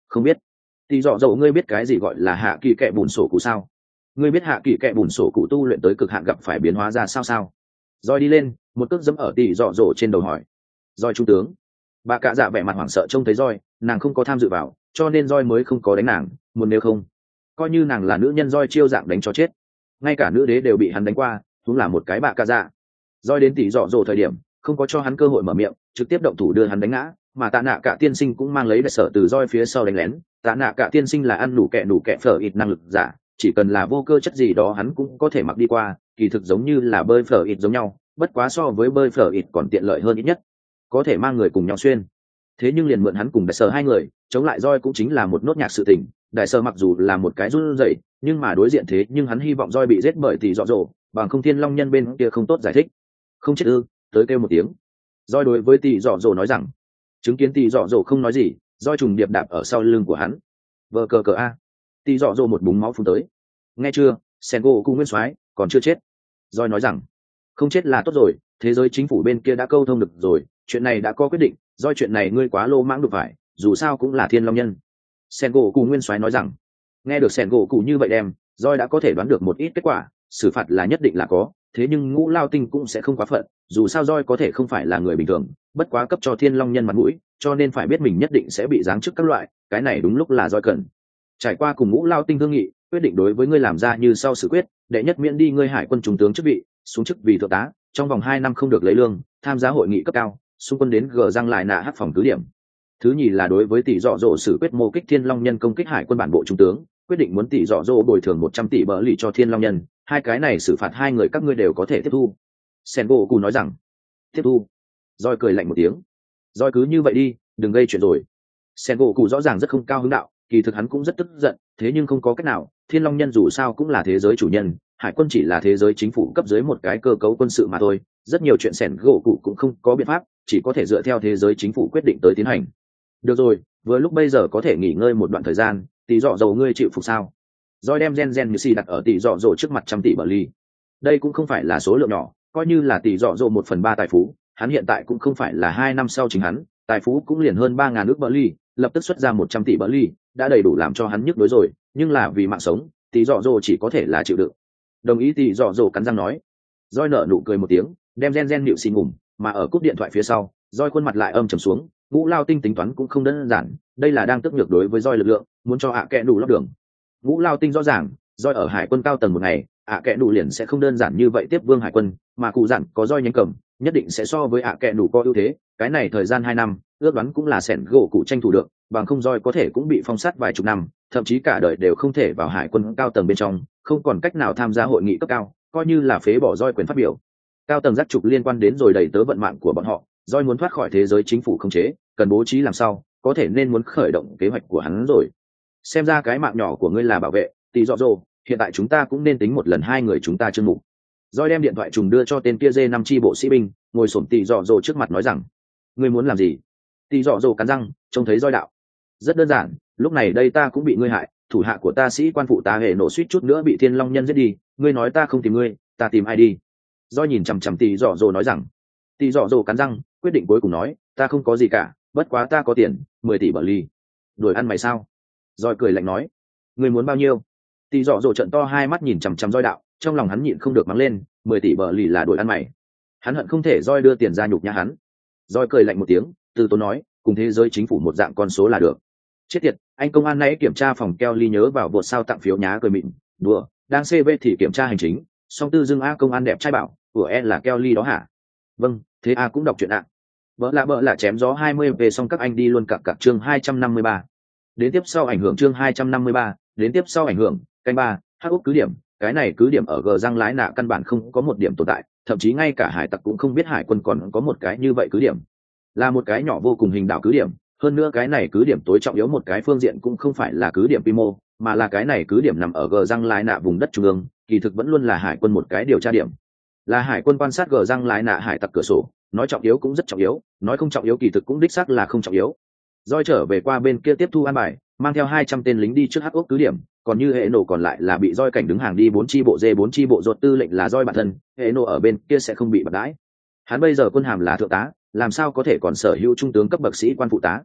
Không biết. Tỷ dọ dầu ngươi biết cái gì gọi là hạ kỳ kệ bùn sổ cụ sao? Ngươi biết hạ kỳ kệ bùn sổ cụ tu luyện tới cực hạn gặp phải biến hóa ra sao sao? Rồi đi lên, một cước dẫm ở tỷ dọ dầu trên đầu hỏi. Rồi trung tướng. Bà cạ dạ vẻ mặt hoảng sợ trông thấy roi, nàng không có tham dự vào, cho nên roi mới không có đánh nàng, muốn nếu không, coi như nàng là nữ nhân roi chiêu dạng đánh cho chết. Ngay cả nữ đế đều bị hắn đánh qua, cũng là một cái bà cạ dạ. Roi đến tỷ dọ dầu thời điểm, không có cho hắn cơ hội mở miệng, trực tiếp động thủ đưa hắn đánh ngã, mà tạ nạ cả tiên sinh cũng mang lấy đại sở từ roi phía sau đánh lén. Tạ nạ cả tiên sinh là ăn đủ kẹ đủ kẹ phở ít năng lực giả, chỉ cần là vô cơ chất gì đó hắn cũng có thể mặc đi qua, kỳ thực giống như là bơi phở ít giống nhau, bất quá so với bơi phở ít còn tiện lợi hơn ít nhất, có thể mang người cùng nhau xuyên. Thế nhưng liền mượn hắn cùng đại sở hai người chống lại roi cũng chính là một nốt nhạc sự tình. Đại sở mặc dù là một cái run rẩy, nhưng mà đối diện thế nhưng hắn hy vọng roi bị giết bởi tỷ dọ dỗ, bằng không thiên long nhân bên kia không tốt giải thích. Không chết ư? Tới kêu một tiếng. Roi đối với tỷ dọ dỗ nói rằng. Chứng kiến tỷ dọ dỗ không nói gì, roi trùng điệp đạp ở sau lưng của hắn. Vờ cờ cờ a. Tỷ dọ dỗ một búng máu phun tới. Nghe chưa, Sengo cung nguyên soái còn chưa chết. Roi nói rằng, không chết là tốt rồi, thế giới chính phủ bên kia đã câu thông được rồi, chuyện này đã có quyết định, do chuyện này ngươi quá lô mãng được phải, dù sao cũng là thiên long nhân. Sengo cung nguyên soái nói rằng. Nghe được Sengo cụ như vậy đem, Roi đã có thể đoán được một ít kết quả, xử phạt là nhất định là có, thế nhưng Ngũ Lao Tinh cũng sẽ không quá phận, dù sao Roi có thể không phải là người bình thường, bất quá cấp cho thiên long nhân mặt mũi, cho nên phải biết mình nhất định sẽ bị giáng chức các loại, cái này đúng lúc là Roi cần. Trải qua cùng Ngũ Lao Tinh thương nghị, quyết định đối với ngươi làm ra như sau xử quyết, đệ nhất miễn đi ngươi hải quân trung tướng chức vị, xuống chức vì thượng tá, trong vòng hai năm không được lấy lương, tham gia hội nghị cấp cao, xung quân đến gờ răng lại nạ hắc phòng cứ điểm. Thứ nhì là đối với tỷ dọ dỗ xử quyết mô kích thiên long nhân công kích hải quân bản bộ trung tướng, quyết định muốn tỷ dọ dỗ bồi thường một trăm tỷ bờ lì cho thiên long nhân, hai cái này xử phạt hai người các ngươi đều có thể tiếp thu. Sengo cụ nói rằng, tiếp thu. Roi cười lạnh một tiếng. Roi cứ như vậy đi, đừng gây chuyện rồi. Sengo cụ rõ ràng rất không cao hứng đạo, kỳ thực hắn cũng rất tức giận, thế nhưng không có cách nào, thiên long nhân dù sao cũng là thế giới chủ nhân, hải quân chỉ là thế giới chính phủ cấp dưới một cái cơ cấu quân sự mà thôi, rất nhiều chuyện Sengo cụ cũng không có biện pháp, chỉ có thể dựa theo thế giới chính phủ quyết định tới tiến hành. Được rồi, vừa lúc bây giờ có thể nghỉ ngơi một đoạn thời gian, tỷ dọ dầu ngươi chịu phục sao? Rồi đem gen gen như xì đặt ở tỷ dọ dầu trước mặt trăm tỷ bờ ly. Đây cũng không phải là số lượng nhỏ, coi như là tỷ dọ dầu một phần ba tài phú, hắn hiện tại cũng không phải là hai năm sau chính hắn, tài phú cũng liền hơn ba ngàn nước bờ ly, lập tức xuất ra một trăm tỷ bờ ly, đã đầy đủ làm cho hắn nhức đối rồi, nhưng là vì mạng sống, tỷ dọ dầu chỉ có thể là chịu đựng. Đồng ý tỷ dọ dầu cắn răng nói. Rồi nở nụ cười một tiếng, đem gen gen nhịu xì ngủm, mà ở cúp điện thoại phía sau, Rồi khuôn mặt lại âm trầm xuống. Ngũ Lao Tinh tính toán cũng không đơn giản, đây là đang tức nhược đối với Roi lực lượng, muốn cho ạ kẽ đủ lót đường. Ngũ Lao Tinh rõ ràng, Roi ở hải quân cao tầng một ngày, ạ kẽ đủ liền sẽ không đơn giản như vậy tiếp vương hải quân, mà cụ dặn có Roi nhánh cầm, nhất định sẽ so với ạ kẽ đủ có ưu thế. Cái này thời gian hai năm, ước đoán cũng là sẻn gỗ cụ tranh thủ được, bằng không Roi có thể cũng bị phong sát vài chục năm, thậm chí cả đời đều không thể vào hải quân cao tầng bên trong, không còn cách nào tham gia hội nghị cấp cao, coi như là phế bỏ Roi quyền phát biểu. Cao tầng giác trục liên quan đến rồi đầy tớ vận mạng của bọn họ. Doi muốn thoát khỏi thế giới chính phủ khống chế, cần bố trí làm sao, có thể nên muốn khởi động kế hoạch của hắn rồi. Xem ra cái mạng nhỏ của ngươi là bảo vệ, tỷ dọ dỗ, hiện tại chúng ta cũng nên tính một lần hai người chúng ta chương mục. Doi đem điện thoại trùng đưa cho tên kia dê năm chi bộ sĩ binh, ngồi xổm tỷ dọ dỗ trước mặt nói rằng, ngươi muốn làm gì? Tỷ dọ dỗ cắn răng, trông thấy Doi đạo. Rất đơn giản, lúc này đây ta cũng bị ngươi hại, thủ hạ của ta sĩ quan phụ tá hệ nổ suýt chút nữa bị thiên long nhân giết đi, ngươi nói ta không tìm ngươi, ta tìm ai đi? Doi nhìn chằm chằm tỷ dọ dỗ nói rằng. Tỷ dọ dỗ cắn răng, quyết định cuối cùng nói, ta không có gì cả, bất quá ta có tiền, mười tỷ bờ ly. Đuổi ăn mày sao? Rồi cười lạnh nói, ngươi muốn bao nhiêu? Tỷ dọ dỗ trận to hai mắt nhìn chằm chằm Roi đạo, trong lòng hắn nhịn không được mắng lên, mười tỷ bờ ly là đuổi ăn mày. Hắn hận không thể Roi đưa tiền ra nhục nhã hắn. Roi cười lạnh một tiếng, từ tốn nói, cùng thế giới chính phủ một dạng con số là được. Chết tiệt, anh công an nãy kiểm tra phòng Kelly nhớ vào bột sao tặng phiếu nhá cười mịn, đùa, đang xê vê thì kiểm tra hành chính, song tư dưng a công an đẹp trai bảo, của em là Kelly đó hả? Vâng, thế a cũng đọc chuyện ạ. Bỡ lạ bỡ lạ chém gió hai mươi về xong các anh đi luôn cặp cặp chương hai trăm năm mươi ba. Đến tiếp sau ảnh hưởng chương hai trăm năm mươi ba, đến tiếp sau ảnh hưởng, canh ba, Hắc Úc cứ điểm, cái này cứ điểm ở gờ răng lái nạ căn bản không có một điểm tồn tại, thậm chí ngay cả hải tặc cũng không biết hải quân còn có một cái như vậy cứ điểm. Là một cái nhỏ vô cùng hình đảo cứ điểm, hơn nữa cái này cứ điểm tối trọng yếu một cái phương diện cũng không phải là cứ điểm quy mô, mà là cái này cứ điểm nằm ở gờ răng lái nạ vùng đất trung ương, kỳ thực vẫn luôn là hải quân một cái điều tra điểm. Là hải quân quan sát gờ răng lái nạ hải tặc cửa sổ, nói trọng yếu cũng rất trọng yếu, nói không trọng yếu kỳ thực cũng đích xác là không trọng yếu. Doi trở về qua bên kia tiếp thu an bài, mang theo hai trăm tên lính đi trước Hắc Ốc cứ điểm, còn như hệ nổ còn lại là bị Doi cảnh đứng hàng đi bốn chi bộ dê bốn chi bộ ruột tư lệnh là Doi bản thân, hệ nổ ở bên kia sẽ không bị bật đãi. Hắn bây giờ quân hàm là thượng tá, làm sao có thể còn sở hữu trung tướng cấp bậc sĩ quan phụ tá.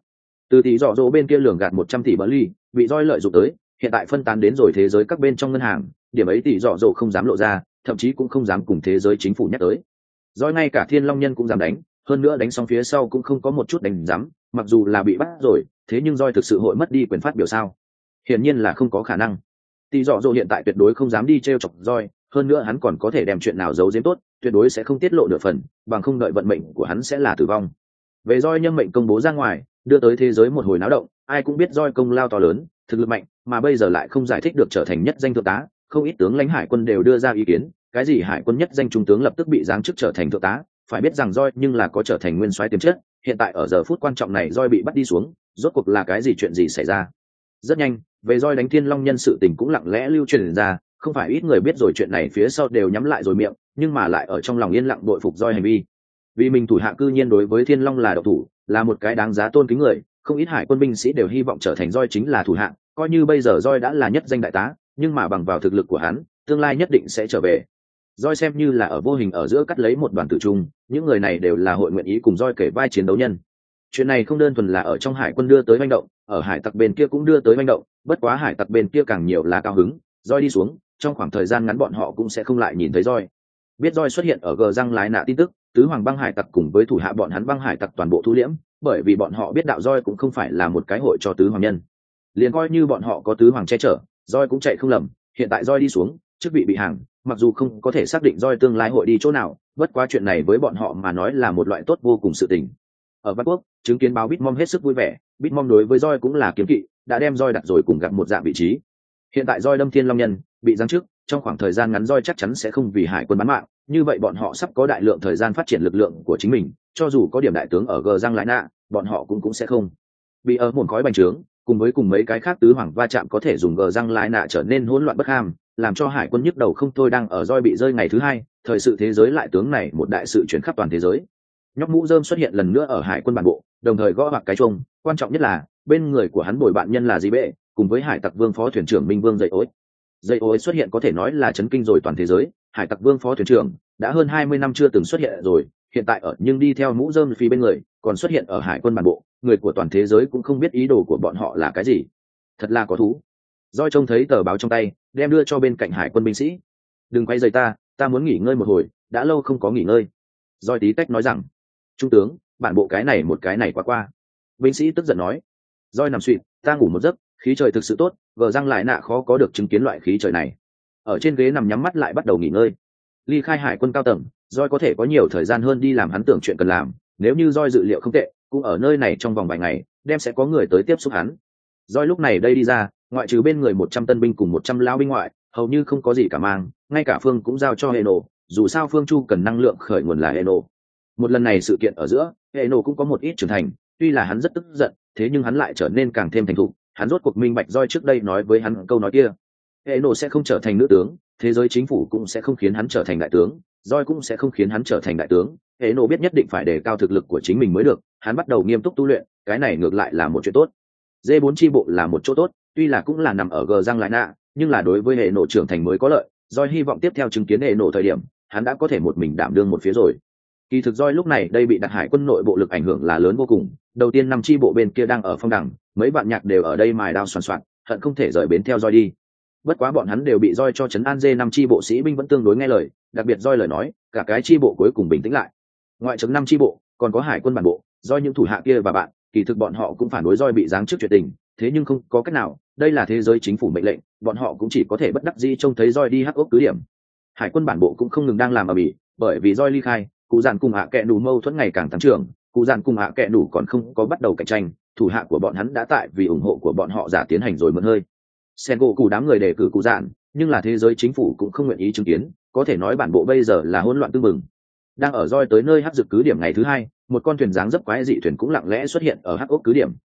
Từ tỷ dọ dỗ bên kia lường gạt một trăm tỷ bờ ly bị roi lợi dụng tới, hiện tại phân tán đến rồi thế giới các bên trong ngân hàng, điểm ấy tỷ dọ dỗ không dám lộ ra, thậm chí cũng không dám cùng thế giới chính phủ nhắc tới. Roi ngay cả Thiên Long Nhân cũng dám đánh, hơn nữa đánh xong phía sau cũng không có một chút đánh dám, mặc dù là bị bắt rồi, thế nhưng roi thực sự hội mất đi quyền phát biểu sao? Hiển nhiên là không có khả năng. Tỷ dọ dỗ hiện tại tuyệt đối không dám đi trêu chọc roi, hơn nữa hắn còn có thể đem chuyện nào giấu giếm tốt, tuyệt đối sẽ không tiết lộ nửa phần, bằng không đợi vận mệnh của hắn sẽ là tử vong. Về roi nhân mệnh công bố ra ngoài, đưa tới thế giới một hồi náo động, ai cũng biết roi công lao to lớn, thực lực mạnh, mà bây giờ lại không giải thích được trở thành nhất danh thượng tá, không ít tướng lãnh hải quân đều đưa ra ý kiến, cái gì hải quân nhất danh trung tướng lập tức bị giáng chức trở thành thượng tá, phải biết rằng roi nhưng là có trở thành nguyên soái tiềm chất, hiện tại ở giờ phút quan trọng này roi bị bắt đi xuống, rốt cuộc là cái gì chuyện gì xảy ra? Rất nhanh, về roi đánh Thiên Long Nhân sự tình cũng lặng lẽ lưu truyền ra, không phải ít người biết rồi chuyện này phía sau đều nhắm lại rồi miệng, nhưng mà lại ở trong lòng yên lặng bội phục roi hành vi. Vì mình thủ hạ cư nhiên đối với Thiên Long là độc thủ, là một cái đáng giá tôn kính người, không ít hải quân binh sĩ đều hy vọng trở thành roi chính là thủ hạ, coi như bây giờ roi đã là nhất danh đại tá, nhưng mà bằng vào thực lực của hắn, tương lai nhất định sẽ trở về. Roi xem như là ở vô hình ở giữa cắt lấy một đoàn tử trung, những người này đều là hội nguyện ý cùng roi kể vai chiến đấu nhân. Chuyện này không đơn thuần là ở trong hải quân đưa tới manh động, ở hải tặc bên kia cũng đưa tới manh động, bất quá hải tặc bên kia càng nhiều là cao hứng, roi đi xuống, trong khoảng thời gian ngắn bọn họ cũng sẽ không lại nhìn thấy roi. Biết roi xuất hiện ở gờ răng lái nạ tin tức, tứ hoàng băng hải tặc cùng với thủ hạ bọn hắn băng hải tặc toàn bộ thu liễm, bởi vì bọn họ biết đạo roi cũng không phải là một cái hội cho tứ hoàng nhân. Liền coi như bọn họ có tứ hoàng che chở, roi cũng chạy không lầm, hiện tại roi đi xuống, chức vị bị hàng, mặc dù không có thể xác định roi tương lai hội đi chỗ nào, bất quá chuyện này với bọn họ mà nói là một loại tốt vô cùng sự tình. Ở Bắc Quốc, chứng kiến báo Bitmom hết sức vui vẻ, Bitmom đối với roi cũng là kiếm kỵ, đã đem roi đặt rồi cùng gặp một dạng vị trí. Hiện tại roi đâm Thiên Long Nhân, bị giáng chức, trong khoảng thời gian ngắn roi chắc chắn sẽ không vì hải quân bán mạng, như vậy bọn họ sắp có đại lượng thời gian phát triển lực lượng của chính mình, cho dù có điểm đại tướng ở gờ răng lại nạ, bọn họ cũng cũng sẽ không bị ở một khói bành trướng, cùng với cùng mấy cái khác tứ hoàng va chạm có thể dùng gờ răng lại nạ trở nên hỗn loạn bất ham, làm cho hải quân nhức đầu không thôi. Đang ở roi bị rơi ngày thứ hai, thời sự thế giới lại tướng này một đại sự chuyển khắp toàn thế giới. Nhóc mũ rơm xuất hiện lần nữa ở hải quân bản bộ, đồng thời gõ hoặc cái chuông, quan trọng nhất là bên người của hắn bồi bạn nhân là gì bệ, cùng với hải tặc vương phó thuyền trưởng Minh Vương dậy ối. Dây ô xuất hiện có thể nói là chấn kinh rồi toàn thế giới, hải tặc vương phó thuyền trưởng đã hơn hai mươi năm chưa từng xuất hiện rồi, hiện tại ở nhưng đi theo mũ rơm phi bên người, còn xuất hiện ở hải quân bản bộ, người của toàn thế giới cũng không biết ý đồ của bọn họ là cái gì. Thật là có thú. Doi trông thấy tờ báo trong tay, đem đưa cho bên cạnh hải quân binh sĩ. Đừng quay rời ta, ta muốn nghỉ ngơi một hồi, đã lâu không có nghỉ ngơi. Doi tí tách nói rằng, trung tướng, bản bộ cái này một cái này quá qua. Binh sĩ tức giận nói. Doi nằm suy, ta ngủ một giấc, khí trời thực sự tốt, gờ răng lại nạ khó có được chứng kiến loại khí trời này. Ở trên ghế nằm nhắm mắt lại bắt đầu nghỉ ngơi. Ly khai hải quân cao tầng, Doi có thể có nhiều thời gian hơn đi làm hắn tưởng chuyện cần làm, nếu như Doi dự liệu không tệ, cũng ở nơi này trong vòng vài ngày, đem sẽ có người tới tiếp xúc hắn. Doi lúc này đây đi ra, ngoại trừ bên người một trăm tân binh cùng một trăm lao binh ngoại, hầu như không có gì cả mang, ngay cả Phương cũng giao cho Eno, dù sao Phương Chu cần năng lượng khởi nguồn là Eno. Một lần này sự kiện ở giữa, Eno cũng có một ít trưởng thành, tuy là hắn rất tức giận, thế nhưng hắn lại trở nên càng thêm thành thục, hắn rốt cuộc minh bạch Doi trước đây nói với hắn câu nói kia. Eno sẽ không trở thành nữ tướng, thế giới chính phủ cũng sẽ không khiến hắn trở thành đại tướng, Doi cũng sẽ không khiến hắn trở thành đại tướng. Eno biết nhất định phải đề cao thực lực của chính mình mới được, hắn bắt đầu nghiêm túc tu luyện, cái này ngược lại là một chuyện tốt. D bốn chi bộ là một chỗ tốt, tuy là cũng là nằm ở gờ răng lại nạ, nhưng là đối với Eno trưởng thành mới có lợi. Doi hy vọng tiếp theo chứng kiến Eno thời điểm, hắn đã có thể một mình đảm đương một phía rồi. Kỳ thực Doi lúc này đây bị đặt hải quân nội bộ lực ảnh hưởng là lớn vô cùng. Đầu tiên năm chi bộ bên kia đang ở phong đẳng, mấy bạn nhạc đều ở đây mài đao soàn soạn, hận không thể rời bến theo Doi đi. Bất quá bọn hắn đều bị Doi cho trấn an. D năm chi bộ sĩ binh vẫn tương đối nghe lời, đặc biệt Doi lời nói, cả cái chi bộ cuối cùng bình tĩnh lại. Ngoại trừ năm chi bộ, còn có hải quân bản bộ, Doi những thủ hạ kia và bạn, kỳ thực bọn họ cũng phản đối Doi bị giáng chức chuyện tình, thế nhưng không có cách nào, đây là thế giới chính phủ mệnh lệnh, bọn họ cũng chỉ có thể bất đắc dĩ trông thấy Doi đi hắc ốc cứ điểm. Hải quân bản bộ cũng không ngừng đang làm ở bỉ, bởi vì Doi ly khai, cụ dàn cùng hạ kệ đủ mâu thuẫn ngày càng tăng trưởng, cụ dàn cùng hạ kệ đủ còn không có bắt đầu cạnh tranh, thủ hạ của bọn hắn đã tại vì ủng hộ của bọn họ giả tiến hành rồi mượn hơi. Sen gỗ cụ đám người đề cử cụ dàn, nhưng là thế giới chính phủ cũng không nguyện ý chứng kiến, có thể nói bản bộ bây giờ là hỗn loạn tương mừng. Đang ở Doi tới nơi hắc dực cứ điểm ngày thứ hai, một con thuyền dáng dấp quái dị thuyền cũng lặng lẽ xuất hiện ở hắc ốc cứ điểm,